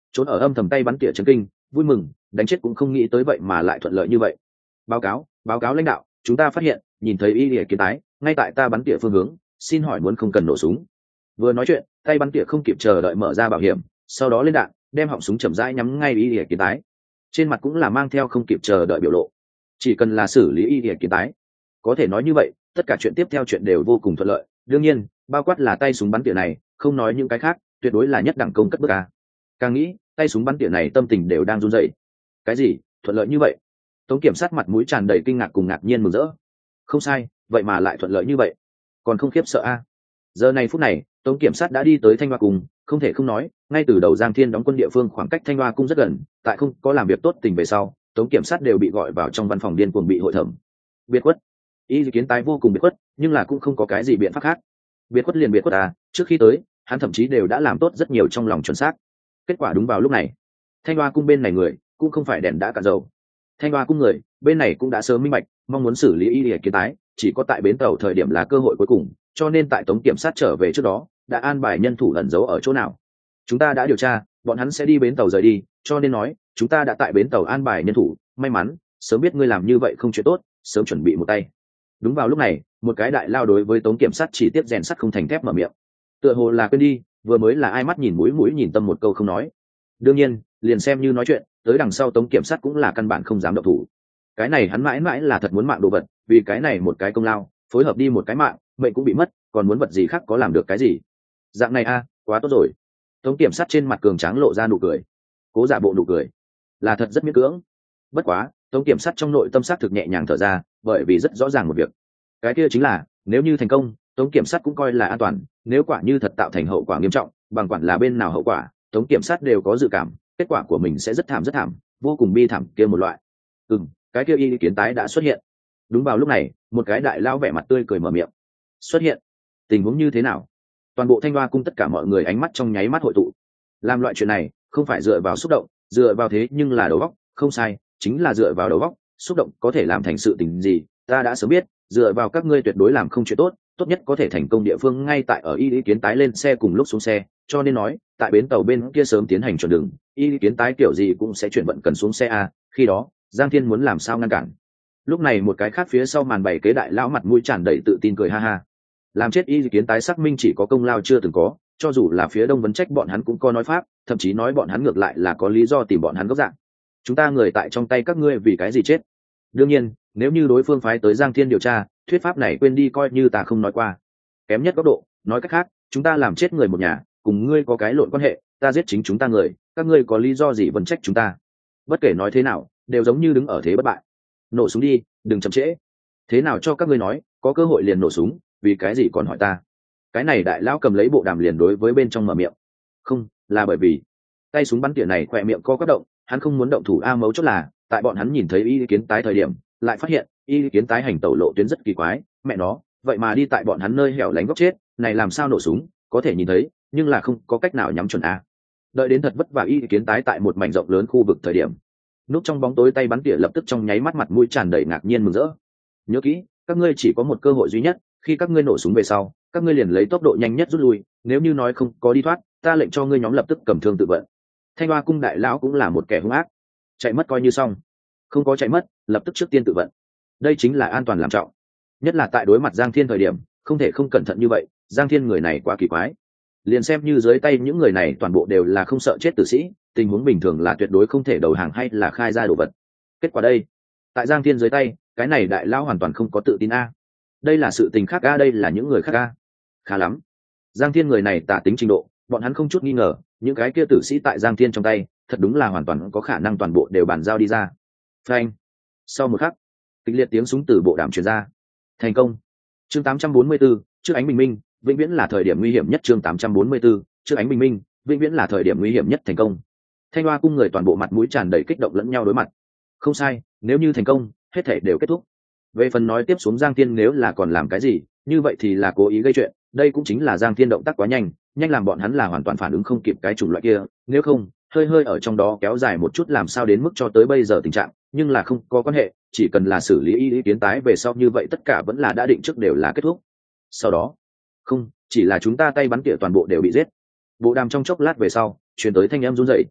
trốn ở âm thầm tay bắn tỉa chấn kinh vui mừng đánh chết cũng không nghĩ tới vậy mà lại thuận lợi như vậy. Báo cáo báo cáo lãnh đạo, chúng ta phát hiện nhìn thấy y lìa kiến tái ngay tại ta bắn tỉa phương hướng, xin hỏi muốn không cần nổ súng. Vừa nói chuyện tay bắn tỉa không kịp chờ đợi mở ra bảo hiểm, sau đó lên đạn đem họng súng chậm rãi nhắm ngay y lìa kiến tái, trên mặt cũng là mang theo không kịp chờ đợi biểu lộ. Chỉ cần là xử lý y lìa kiến tái, có thể nói như vậy tất cả chuyện tiếp theo chuyện đều vô cùng thuận lợi. Đương nhiên bao quát là tay súng bắn tỉa này, không nói những cái khác, tuyệt đối là nhất đẳng công cất bước a. Càng nghĩ tay súng bắn tỉa này tâm tình đều đang run rẩy. Cái gì thuận lợi như vậy? Tống kiểm sát mặt mũi tràn đầy kinh ngạc cùng ngạc nhiên mừng rỡ. Không sai, vậy mà lại thuận lợi như vậy, còn không khiếp sợ a. Giờ này phút này Tống kiểm sát đã đi tới Thanh Hoa cung, không thể không nói ngay từ đầu Giang Thiên đóng quân địa phương khoảng cách Thanh Hoa cung rất gần, tại không có làm việc tốt tình về sau Tống kiểm sát đều bị gọi vào trong văn phòng điên cuồng bị hội thẩm. Biệt khuất, y kiến tái vô cùng biệt khuất, nhưng là cũng không có cái gì biện pháp khác. Biệt khuất liền biệt khuất à, trước khi tới hắn thậm chí đều đã làm tốt rất nhiều trong lòng chuẩn xác. Kết quả đúng vào lúc này Thanh Hoa cung bên này người cũng không phải đèn đã cạn dầu. Thanh Hoa cung người bên này cũng đã sớm minh bạch, mong muốn xử lý y lìa kiến tái chỉ có tại bến tàu thời điểm là cơ hội cuối cùng, cho nên tại Tống kiểm sát trở về trước đó đã an bài nhân thủ ẩn giấu ở chỗ nào. Chúng ta đã điều tra bọn hắn sẽ đi bến tàu rời đi, cho nên nói chúng ta đã tại bến tàu an bài nhân thủ, may mắn sớm biết ngươi làm như vậy không chuyện tốt, sớm chuẩn bị một tay. Đúng vào lúc này một cái đại lao đối với Tống kiểm sát chỉ tiếp rèn sắt không thành thép mở miệng, tựa hồ là quên đi vừa mới là ai mắt nhìn mũi mũi nhìn tâm một câu không nói. Đương nhiên liền xem như nói chuyện tới đằng sau Tống kiểm sát cũng là căn bản không dám động thủ. Cái này hắn mãi mãi là thật muốn mạng đồ vật, vì cái này một cái công lao phối hợp đi một cái mạng mệnh cũng bị mất, còn muốn vật gì khác có làm được cái gì. Dạng này a quá tốt rồi. Tống kiểm sát trên mặt cường tráng lộ ra nụ cười, cố giả bộ nụ cười là thật rất miễn cưỡng. Bất quá Tống kiểm sát trong nội tâm sát thực nhẹ nhàng thở ra, bởi vì rất rõ ràng một việc, cái kia chính là nếu như thành công Tống kiểm sát cũng coi là an toàn, nếu quả như thật tạo thành hậu quả nghiêm trọng, bằng quản là bên nào hậu quả Tống kiểm sát đều có dự cảm kết quả của mình sẽ rất thảm rất thảm, vô cùng bi thảm kia một loại. Ừ, cái kia y kiến tái đã xuất hiện. Đúng vào lúc này một cái đại lao vẻ mặt tươi cười mở miệng. Xuất hiện? Tình huống như thế nào? Toàn bộ Thanh Hoa cung tất cả mọi người ánh mắt trong nháy mắt hội tụ. Làm loại chuyện này không phải dựa vào xúc động, dựa vào thế nhưng là đầu óc, không sai, chính là dựa vào đầu óc. Xúc động có thể làm thành sự tình gì ta đã sớm biết, dựa vào các ngươi tuyệt đối làm không chuyện tốt, tốt nhất có thể thành công địa phương ngay tại ở y lý kiến tái lên xe cùng lúc xuống xe, cho nên nói tại bến tàu bên kia sớm tiến hành chuẩn đường, y lý kiến tái kiểu gì cũng sẽ chuyển vận cần xuống xe a, khi đó Giang Thiên muốn làm sao ngăn cản. Lúc này một cái khác phía sau màn bày kế đại lão mặt mũi tràn đầy tự tin cười ha ha. Làm chết y lý kiến tái xác minh chỉ có công lao chưa từng có, cho dù là phía đông vấn trách bọn hắn cũng có nói pháp, thậm chí nói bọn hắn ngược lại là có lý do tìm bọn hắn gốc dạng. Chúng ta người tại trong tay các ngươi vì cái gì chết? Đương nhiên nếu như đối phương phái tới Giang Thiên điều tra, thuyết pháp này quên đi coi như ta không nói qua. Kém nhất góc độ nói cách khác, chúng ta làm chết người một nhà, cùng ngươi có cái lộn quan hệ, ta giết chính chúng ta người, các ngươi có lý do gì vấn trách chúng ta? Bất kể nói thế nào đều giống như đứng ở thế bất bại. Nổ súng đi, đừng chậm trễ. Thế nào cho các ngươi nói có cơ hội liền nổ súng, vì cái gì còn hỏi ta? Cái này đại lão cầm lấy bộ đàm liền đối với bên trong mở miệng. Không, là bởi vì tay súng bắn tỉa này khỏe miệng co quắp động, hắn không muốn động thủ a, mấu chốt là tại bọn hắn nhìn thấy y kiến tái thời điểm lại phát hiện y kiến tái hành tẩu lộ tuyến rất kỳ quái, mẹ nó vậy mà đi tại bọn hắn nơi hẻo lánh góc chết này, làm sao nổ súng? Có thể nhìn thấy nhưng là không có cách nào nhắm chuẩn a. Đợi đến thật vất vả y kiến tái tại một mảnh rộng lớn khu vực thời điểm, núp trong bóng tối tay bắn tỉa lập tức trong nháy mắt mặt mũi tràn đầy ngạc nhiên mừng rỡ. Nhớ kỹ, các ngươi chỉ có một cơ hội duy nhất, khi các ngươi nổ súng về sau các ngươi liền lấy tốc độ nhanh nhất rút lui, nếu như nói không có đi thoát ta lệnh cho ngươi nhóm lập tức cầm thương tự vận. Thanh Hoa cung đại lão cũng là một kẻ hung ác, chạy mất coi như xong, không có chạy mất lập tức trước tiên tự vận. Đây chính là an toàn làm trọng, nhất là tại đối mặt Giang Thiên thời điểm không thể không cẩn thận như vậy. Giang Thiên người này quá kỳ quái, liền xem như dưới tay những người này toàn bộ đều là không sợ chết tử sĩ, tình huống bình thường là tuyệt đối không thể đầu hàng hay là khai ra đồ vật. Kết quả đây, tại Giang Thiên dưới tay cái này đại lão hoàn toàn không có tự tin a. Đây là sự tình khác a, đây là những người khác a. Khá lắm, Giang Thiên người này tả tính trình độ bọn hắn không chút nghi ngờ, những cái kia tử sĩ tại Giang Thiên trong tay thật đúng là hoàn toàn có khả năng toàn bộ đều bàn giao đi ra. Phanh. Sau một khắc kịch liệt tiếng súng từ bộ đàm truyền ra. Thành công. Chương tám trăm bốn mươi 4, trước ánh bình minh vĩnh viễn là thời điểm nguy hiểm nhất. Chương tám trăm bốn mươi 4, trước ánh bình minh vĩnh viễn là thời điểm nguy hiểm nhất. Thành công. Thanh Hoa cung người toàn bộ mặt mũi tràn đầy kích động lẫn nhau đối mặt. Không sai, nếu như thành công hết thể đều kết thúc. Về phần nói tiếp xuống Giang Thiên nếu là còn làm cái gì, như vậy thì là cố ý gây chuyện, đây cũng chính là Giang Thiên động tác quá nhanh, nhanh làm bọn hắn là hoàn toàn phản ứng không kịp cái chủng loại kia, nếu không hơi hơi ở trong đó kéo dài một chút làm sao đến mức cho tới bây giờ tình trạng, nhưng là không có quan hệ, chỉ cần là xử lý y ý kiến tái về sau như vậy tất cả vẫn là đã định trước đều là kết thúc. Sau đó không chỉ là chúng ta tay bắn tỉa toàn bộ đều bị giết. Bộ đàm trong chốc lát về sau truyền tới thanh âm run rẩy.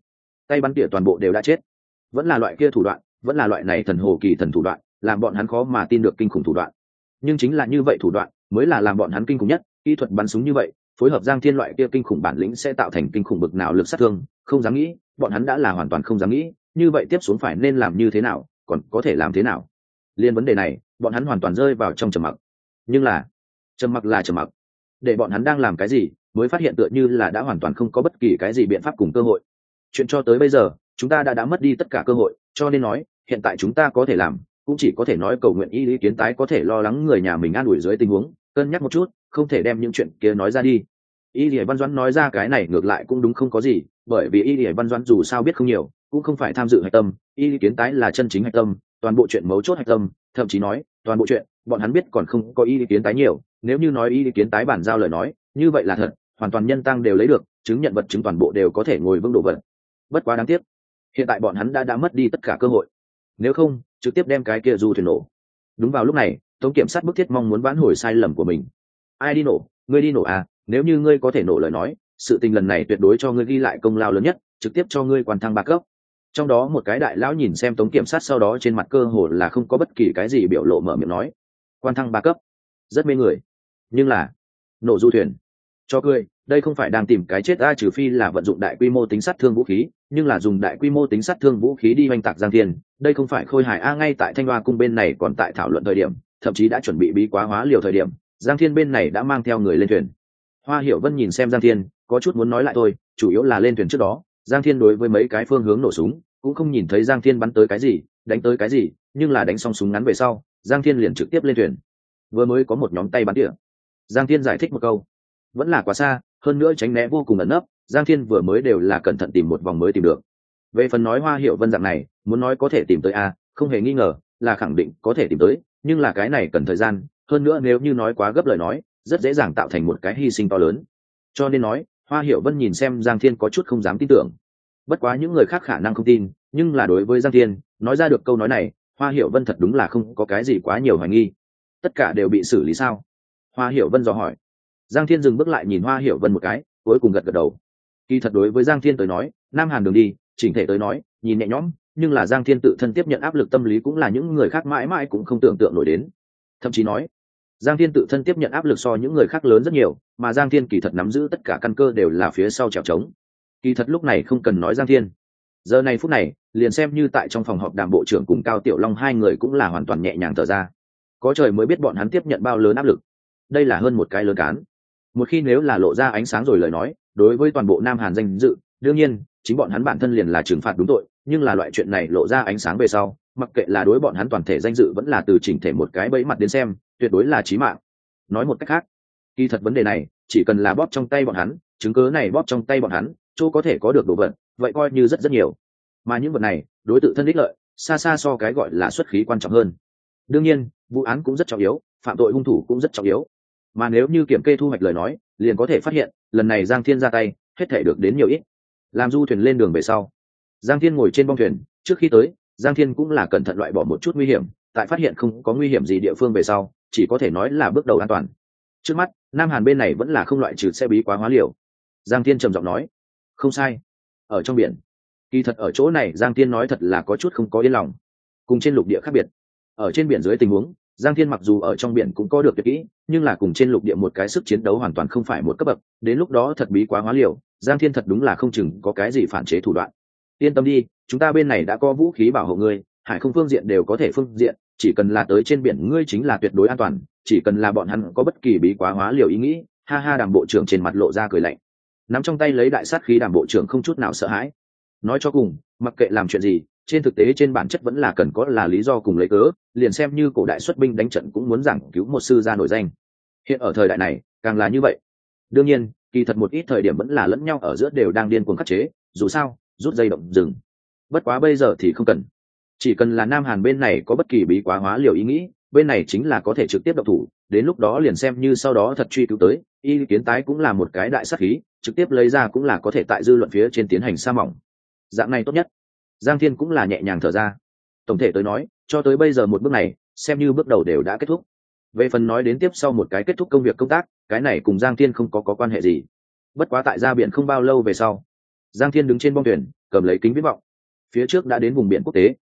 tay bắn tỉa toàn bộ đều đã chết. Vẫn là loại kia thủ đoạn, vẫn là loại này thần hồ kỳ thần thủ đoạn, làm bọn hắn khó mà tin được kinh khủng thủ đoạn. Nhưng chính là như vậy thủ đoạn mới là làm bọn hắn kinh khủng nhất. Kỹ thuật bắn súng như vậy, phối hợp Giang Thiên loại kia kinh khủng bản lĩnh sẽ tạo thành kinh khủng bực nào lực sát thương, không dám nghĩ, bọn hắn đã là hoàn toàn không dám nghĩ, như vậy tiếp xuống phải nên làm như thế nào, còn có thể làm thế nào. Liên vấn đề này, bọn hắn hoàn toàn rơi vào trong trầm mặc. Nhưng là, trầm mặc là trầm mặc. Để bọn hắn đang làm cái gì, mới phát hiện tựa như là đã hoàn toàn không có bất kỳ cái gì biện pháp cùng cơ hội. Chuyện cho tới bây giờ, chúng ta đã đã mất đi tất cả cơ hội, cho nên nói, hiện tại chúng ta có thể làm, cũng chỉ có thể nói cầu nguyện y lý kiến tái có thể lo lắng người nhà mình an ủi dưới tình huống, cân nhắc một chút, không thể đem những chuyện kia nói ra đi. Y Lệ Văn Doãn nói ra cái này ngược lại cũng đúng không có gì, bởi vì Y Lệ Văn Doãn dù sao biết không nhiều, cũng không phải tham dự hạch tâm, y lý kiến tái là chân chính hạch tâm, toàn bộ chuyện mấu chốt hạch tâm, thậm chí nói, toàn bộ chuyện, bọn hắn biết còn không có y lý kiến tái nhiều, nếu như nói y lý kiến tái bản giao lời nói, như vậy là thật, hoàn toàn nhân tăng đều lấy được, chứng nhận vật chứng toàn bộ đều có thể ngồi vững độ vật. Bất quá đáng tiếc, hiện tại bọn hắn đã đã mất đi tất cả cơ hội. Nếu không, trực tiếp đem cái kia du thuyền nổ. Đúng vào lúc này, Tống Kiểm Sát bức thiết mong muốn vãn hồi sai lầm của mình. Ai đi nổ, ngươi đi nổ à, nếu như ngươi có thể nổ lời nói, sự tình lần này tuyệt đối cho ngươi ghi lại công lao lớn nhất, trực tiếp cho ngươi quan thăng ba cấp. Trong đó một cái đại lão nhìn xem Tống Kiểm Sát sau đó trên mặt cơ hồ là không có bất kỳ cái gì biểu lộ mở miệng nói, quan thăng ba cấp, rất mê người. Nhưng là, nổ du thuyền, cho cười, đây không phải đang tìm cái chết ai, trừ phi là vận dụng đại quy mô tính sát thương vũ khí, nhưng là dùng đại quy mô tính sát thương vũ khí đi oanh tạc Giang Thiên, đây không phải khôi hài a. Ngay tại Thanh Hoa cung bên này còn tại thảo luận thời điểm, thậm chí đã chuẩn bị bí quá hóa liều thời điểm, Giang Thiên bên này đã mang theo người lên thuyền. Hoa Hiểu Vân nhìn xem Giang Thiên, có chút muốn nói lại thôi, chủ yếu là lên thuyền trước đó, Giang Thiên đối với mấy cái phương hướng nổ súng, cũng không nhìn thấy Giang Thiên bắn tới cái gì, đánh tới cái gì, nhưng là đánh xong súng ngắn về sau, Giang Thiên liền trực tiếp lên thuyền. Vừa mới có một nhóm tay bắn tỉa. Giang Thiên giải thích một câu, vẫn là quá xa, hơn nữa tránh né vô cùng ẩn nấp, Giang Thiên vừa mới đều là cẩn thận tìm một vòng mới tìm được. Về phần nói Hoa Hiểu Vân dạng này, muốn nói có thể tìm tới a, không hề nghi ngờ, là khẳng định có thể tìm tới, nhưng là cái này cần thời gian, hơn nữa nếu như nói quá gấp lời nói, rất dễ dàng tạo thành một cái hy sinh to lớn. Cho nên nói, Hoa Hiểu Vân nhìn xem Giang Thiên có chút không dám tin tưởng. Bất quá những người khác khả năng không tin, nhưng là đối với Giang Thiên, nói ra được câu nói này, Hoa Hiểu Vân thật đúng là không có cái gì quá nhiều hoài nghi. Tất cả đều bị xử lý sao? Hoa Hiểu Vân dò hỏi. Giang Thiên dừng bước lại nhìn Hoa Hiểu Vân một cái, cuối cùng gật gật đầu. Kỳ thật đối với Giang Thiên tới nói, Nam Hàn đường đi, chỉnh thể tới nói, nhìn nhẹ nhõm, nhưng là Giang Thiên tự thân tiếp nhận áp lực tâm lý cũng là những người khác mãi mãi cũng không tưởng tượng nổi đến. Thậm chí nói, Giang Thiên tự thân tiếp nhận áp lực so những người khác lớn rất nhiều, mà Giang Thiên kỳ thật nắm giữ tất cả căn cơ đều là phía sau trèo trống. Kỳ thật lúc này không cần nói Giang Thiên, giờ này phút này, liền xem như tại trong phòng họp Đàm bộ trưởng cùng Cao Tiểu Long hai người cũng là hoàn toàn nhẹ nhàng thở ra. Có trời mới biết bọn hắn tiếp nhận bao lớn áp lực. Đây là hơn một cái lớn cán. Một khi nếu là lộ ra ánh sáng rồi lời nói, đối với toàn bộ Nam Hàn danh dự, đương nhiên, chính bọn hắn bản thân liền là trừng phạt đúng tội, nhưng là loại chuyện này lộ ra ánh sáng về sau, mặc kệ là đối bọn hắn toàn thể danh dự vẫn là từ chỉnh thể một cái bẫy mặt đến xem, tuyệt đối là chí mạng. Nói một cách khác, kỳ thật vấn đề này, chỉ cần là bóp trong tay bọn hắn, chứng cứ này bóp trong tay bọn hắn, chỗ có thể có được đồ vật, vậy coi như rất rất nhiều. Mà những vật này, đối tự thân ích lợi, xa xa so cái gọi là xuất khí quan trọng hơn. Đương nhiên, vụ án cũng rất trọng yếu, phạm tội hung thủ cũng rất trọng yếu. Mà nếu như kiểm kê thu hoạch lời nói, liền có thể phát hiện, lần này Giang Thiên ra tay, hết thể được đến nhiều ít. Làm du thuyền lên đường về sau, Giang Thiên ngồi trên bong thuyền, trước khi tới, Giang Thiên cũng là cẩn thận loại bỏ một chút nguy hiểm, tại phát hiện không có nguy hiểm gì địa phương về sau, chỉ có thể nói là bước đầu an toàn. Trước mắt, Nam Hàn bên này vẫn là không loại trừ xe bí quá hóa liều. Giang Thiên trầm giọng nói, không sai, ở trong biển. Kỳ thật ở chỗ này Giang Thiên nói thật là có chút không có yên lòng. Cùng trên lục địa khác biệt, ở trên biển dưới tình huống, Giang Thiên mặc dù ở trong biển cũng có được tuyệt kỹ, nhưng là cùng trên lục địa một cái sức chiến đấu hoàn toàn không phải một cấp bậc, đến lúc đó thật bí quá hóa liều, Giang Thiên thật đúng là không chừng có cái gì phản chế thủ đoạn. Yên tâm đi, chúng ta bên này đã có vũ khí bảo hộ ngươi, hải không phương diện đều có thể phương diện, chỉ cần là tới trên biển ngươi chính là tuyệt đối an toàn, chỉ cần là bọn hắn có bất kỳ bí quá hóa liều ý nghĩ. Ha ha, Đàm bộ trưởng trên mặt lộ ra cười lạnh, nắm trong tay lấy đại sát khí. Đàm bộ trưởng không chút nào sợ hãi. Nói cho cùng, mặc kệ làm chuyện gì, trên thực tế trên bản chất vẫn là cần có là lý do cùng lấy cớ, liền xem như cổ đại xuất binh đánh trận cũng muốn giảng cứu một sư gia nổi danh. Hiện ở thời đại này, càng là như vậy. Đương nhiên, kỳ thật một ít thời điểm vẫn là lẫn nhau ở giữa đều đang điên cuồng khắc chế, dù sao, rút dây động rừng. Bất quá bây giờ thì không cần. Chỉ cần là Nam Hàn bên này có bất kỳ bí quá hóa liều ý nghĩ, bên này chính là có thể trực tiếp động thủ, đến lúc đó liền xem như sau đó thật truy cứu tới, y kiến tái cũng là một cái đại sát khí, trực tiếp lấy ra cũng là có thể tại dư luận phía trên tiến hành sa mỏng. Dạng này tốt nhất. Giang Thiên cũng là nhẹ nhàng thở ra. Tổng thể tới nói, cho tới bây giờ một bước này, xem như bước đầu đều đã kết thúc. Về phần nói đến tiếp sau một cái kết thúc công việc công tác, cái này cùng Giang Thiên không có có quan hệ gì. Bất quá tại ra biển không bao lâu về sau, Giang Thiên đứng trên bong thuyền, cầm lấy kính viễn vọng phía trước đã đến vùng biển quốc tế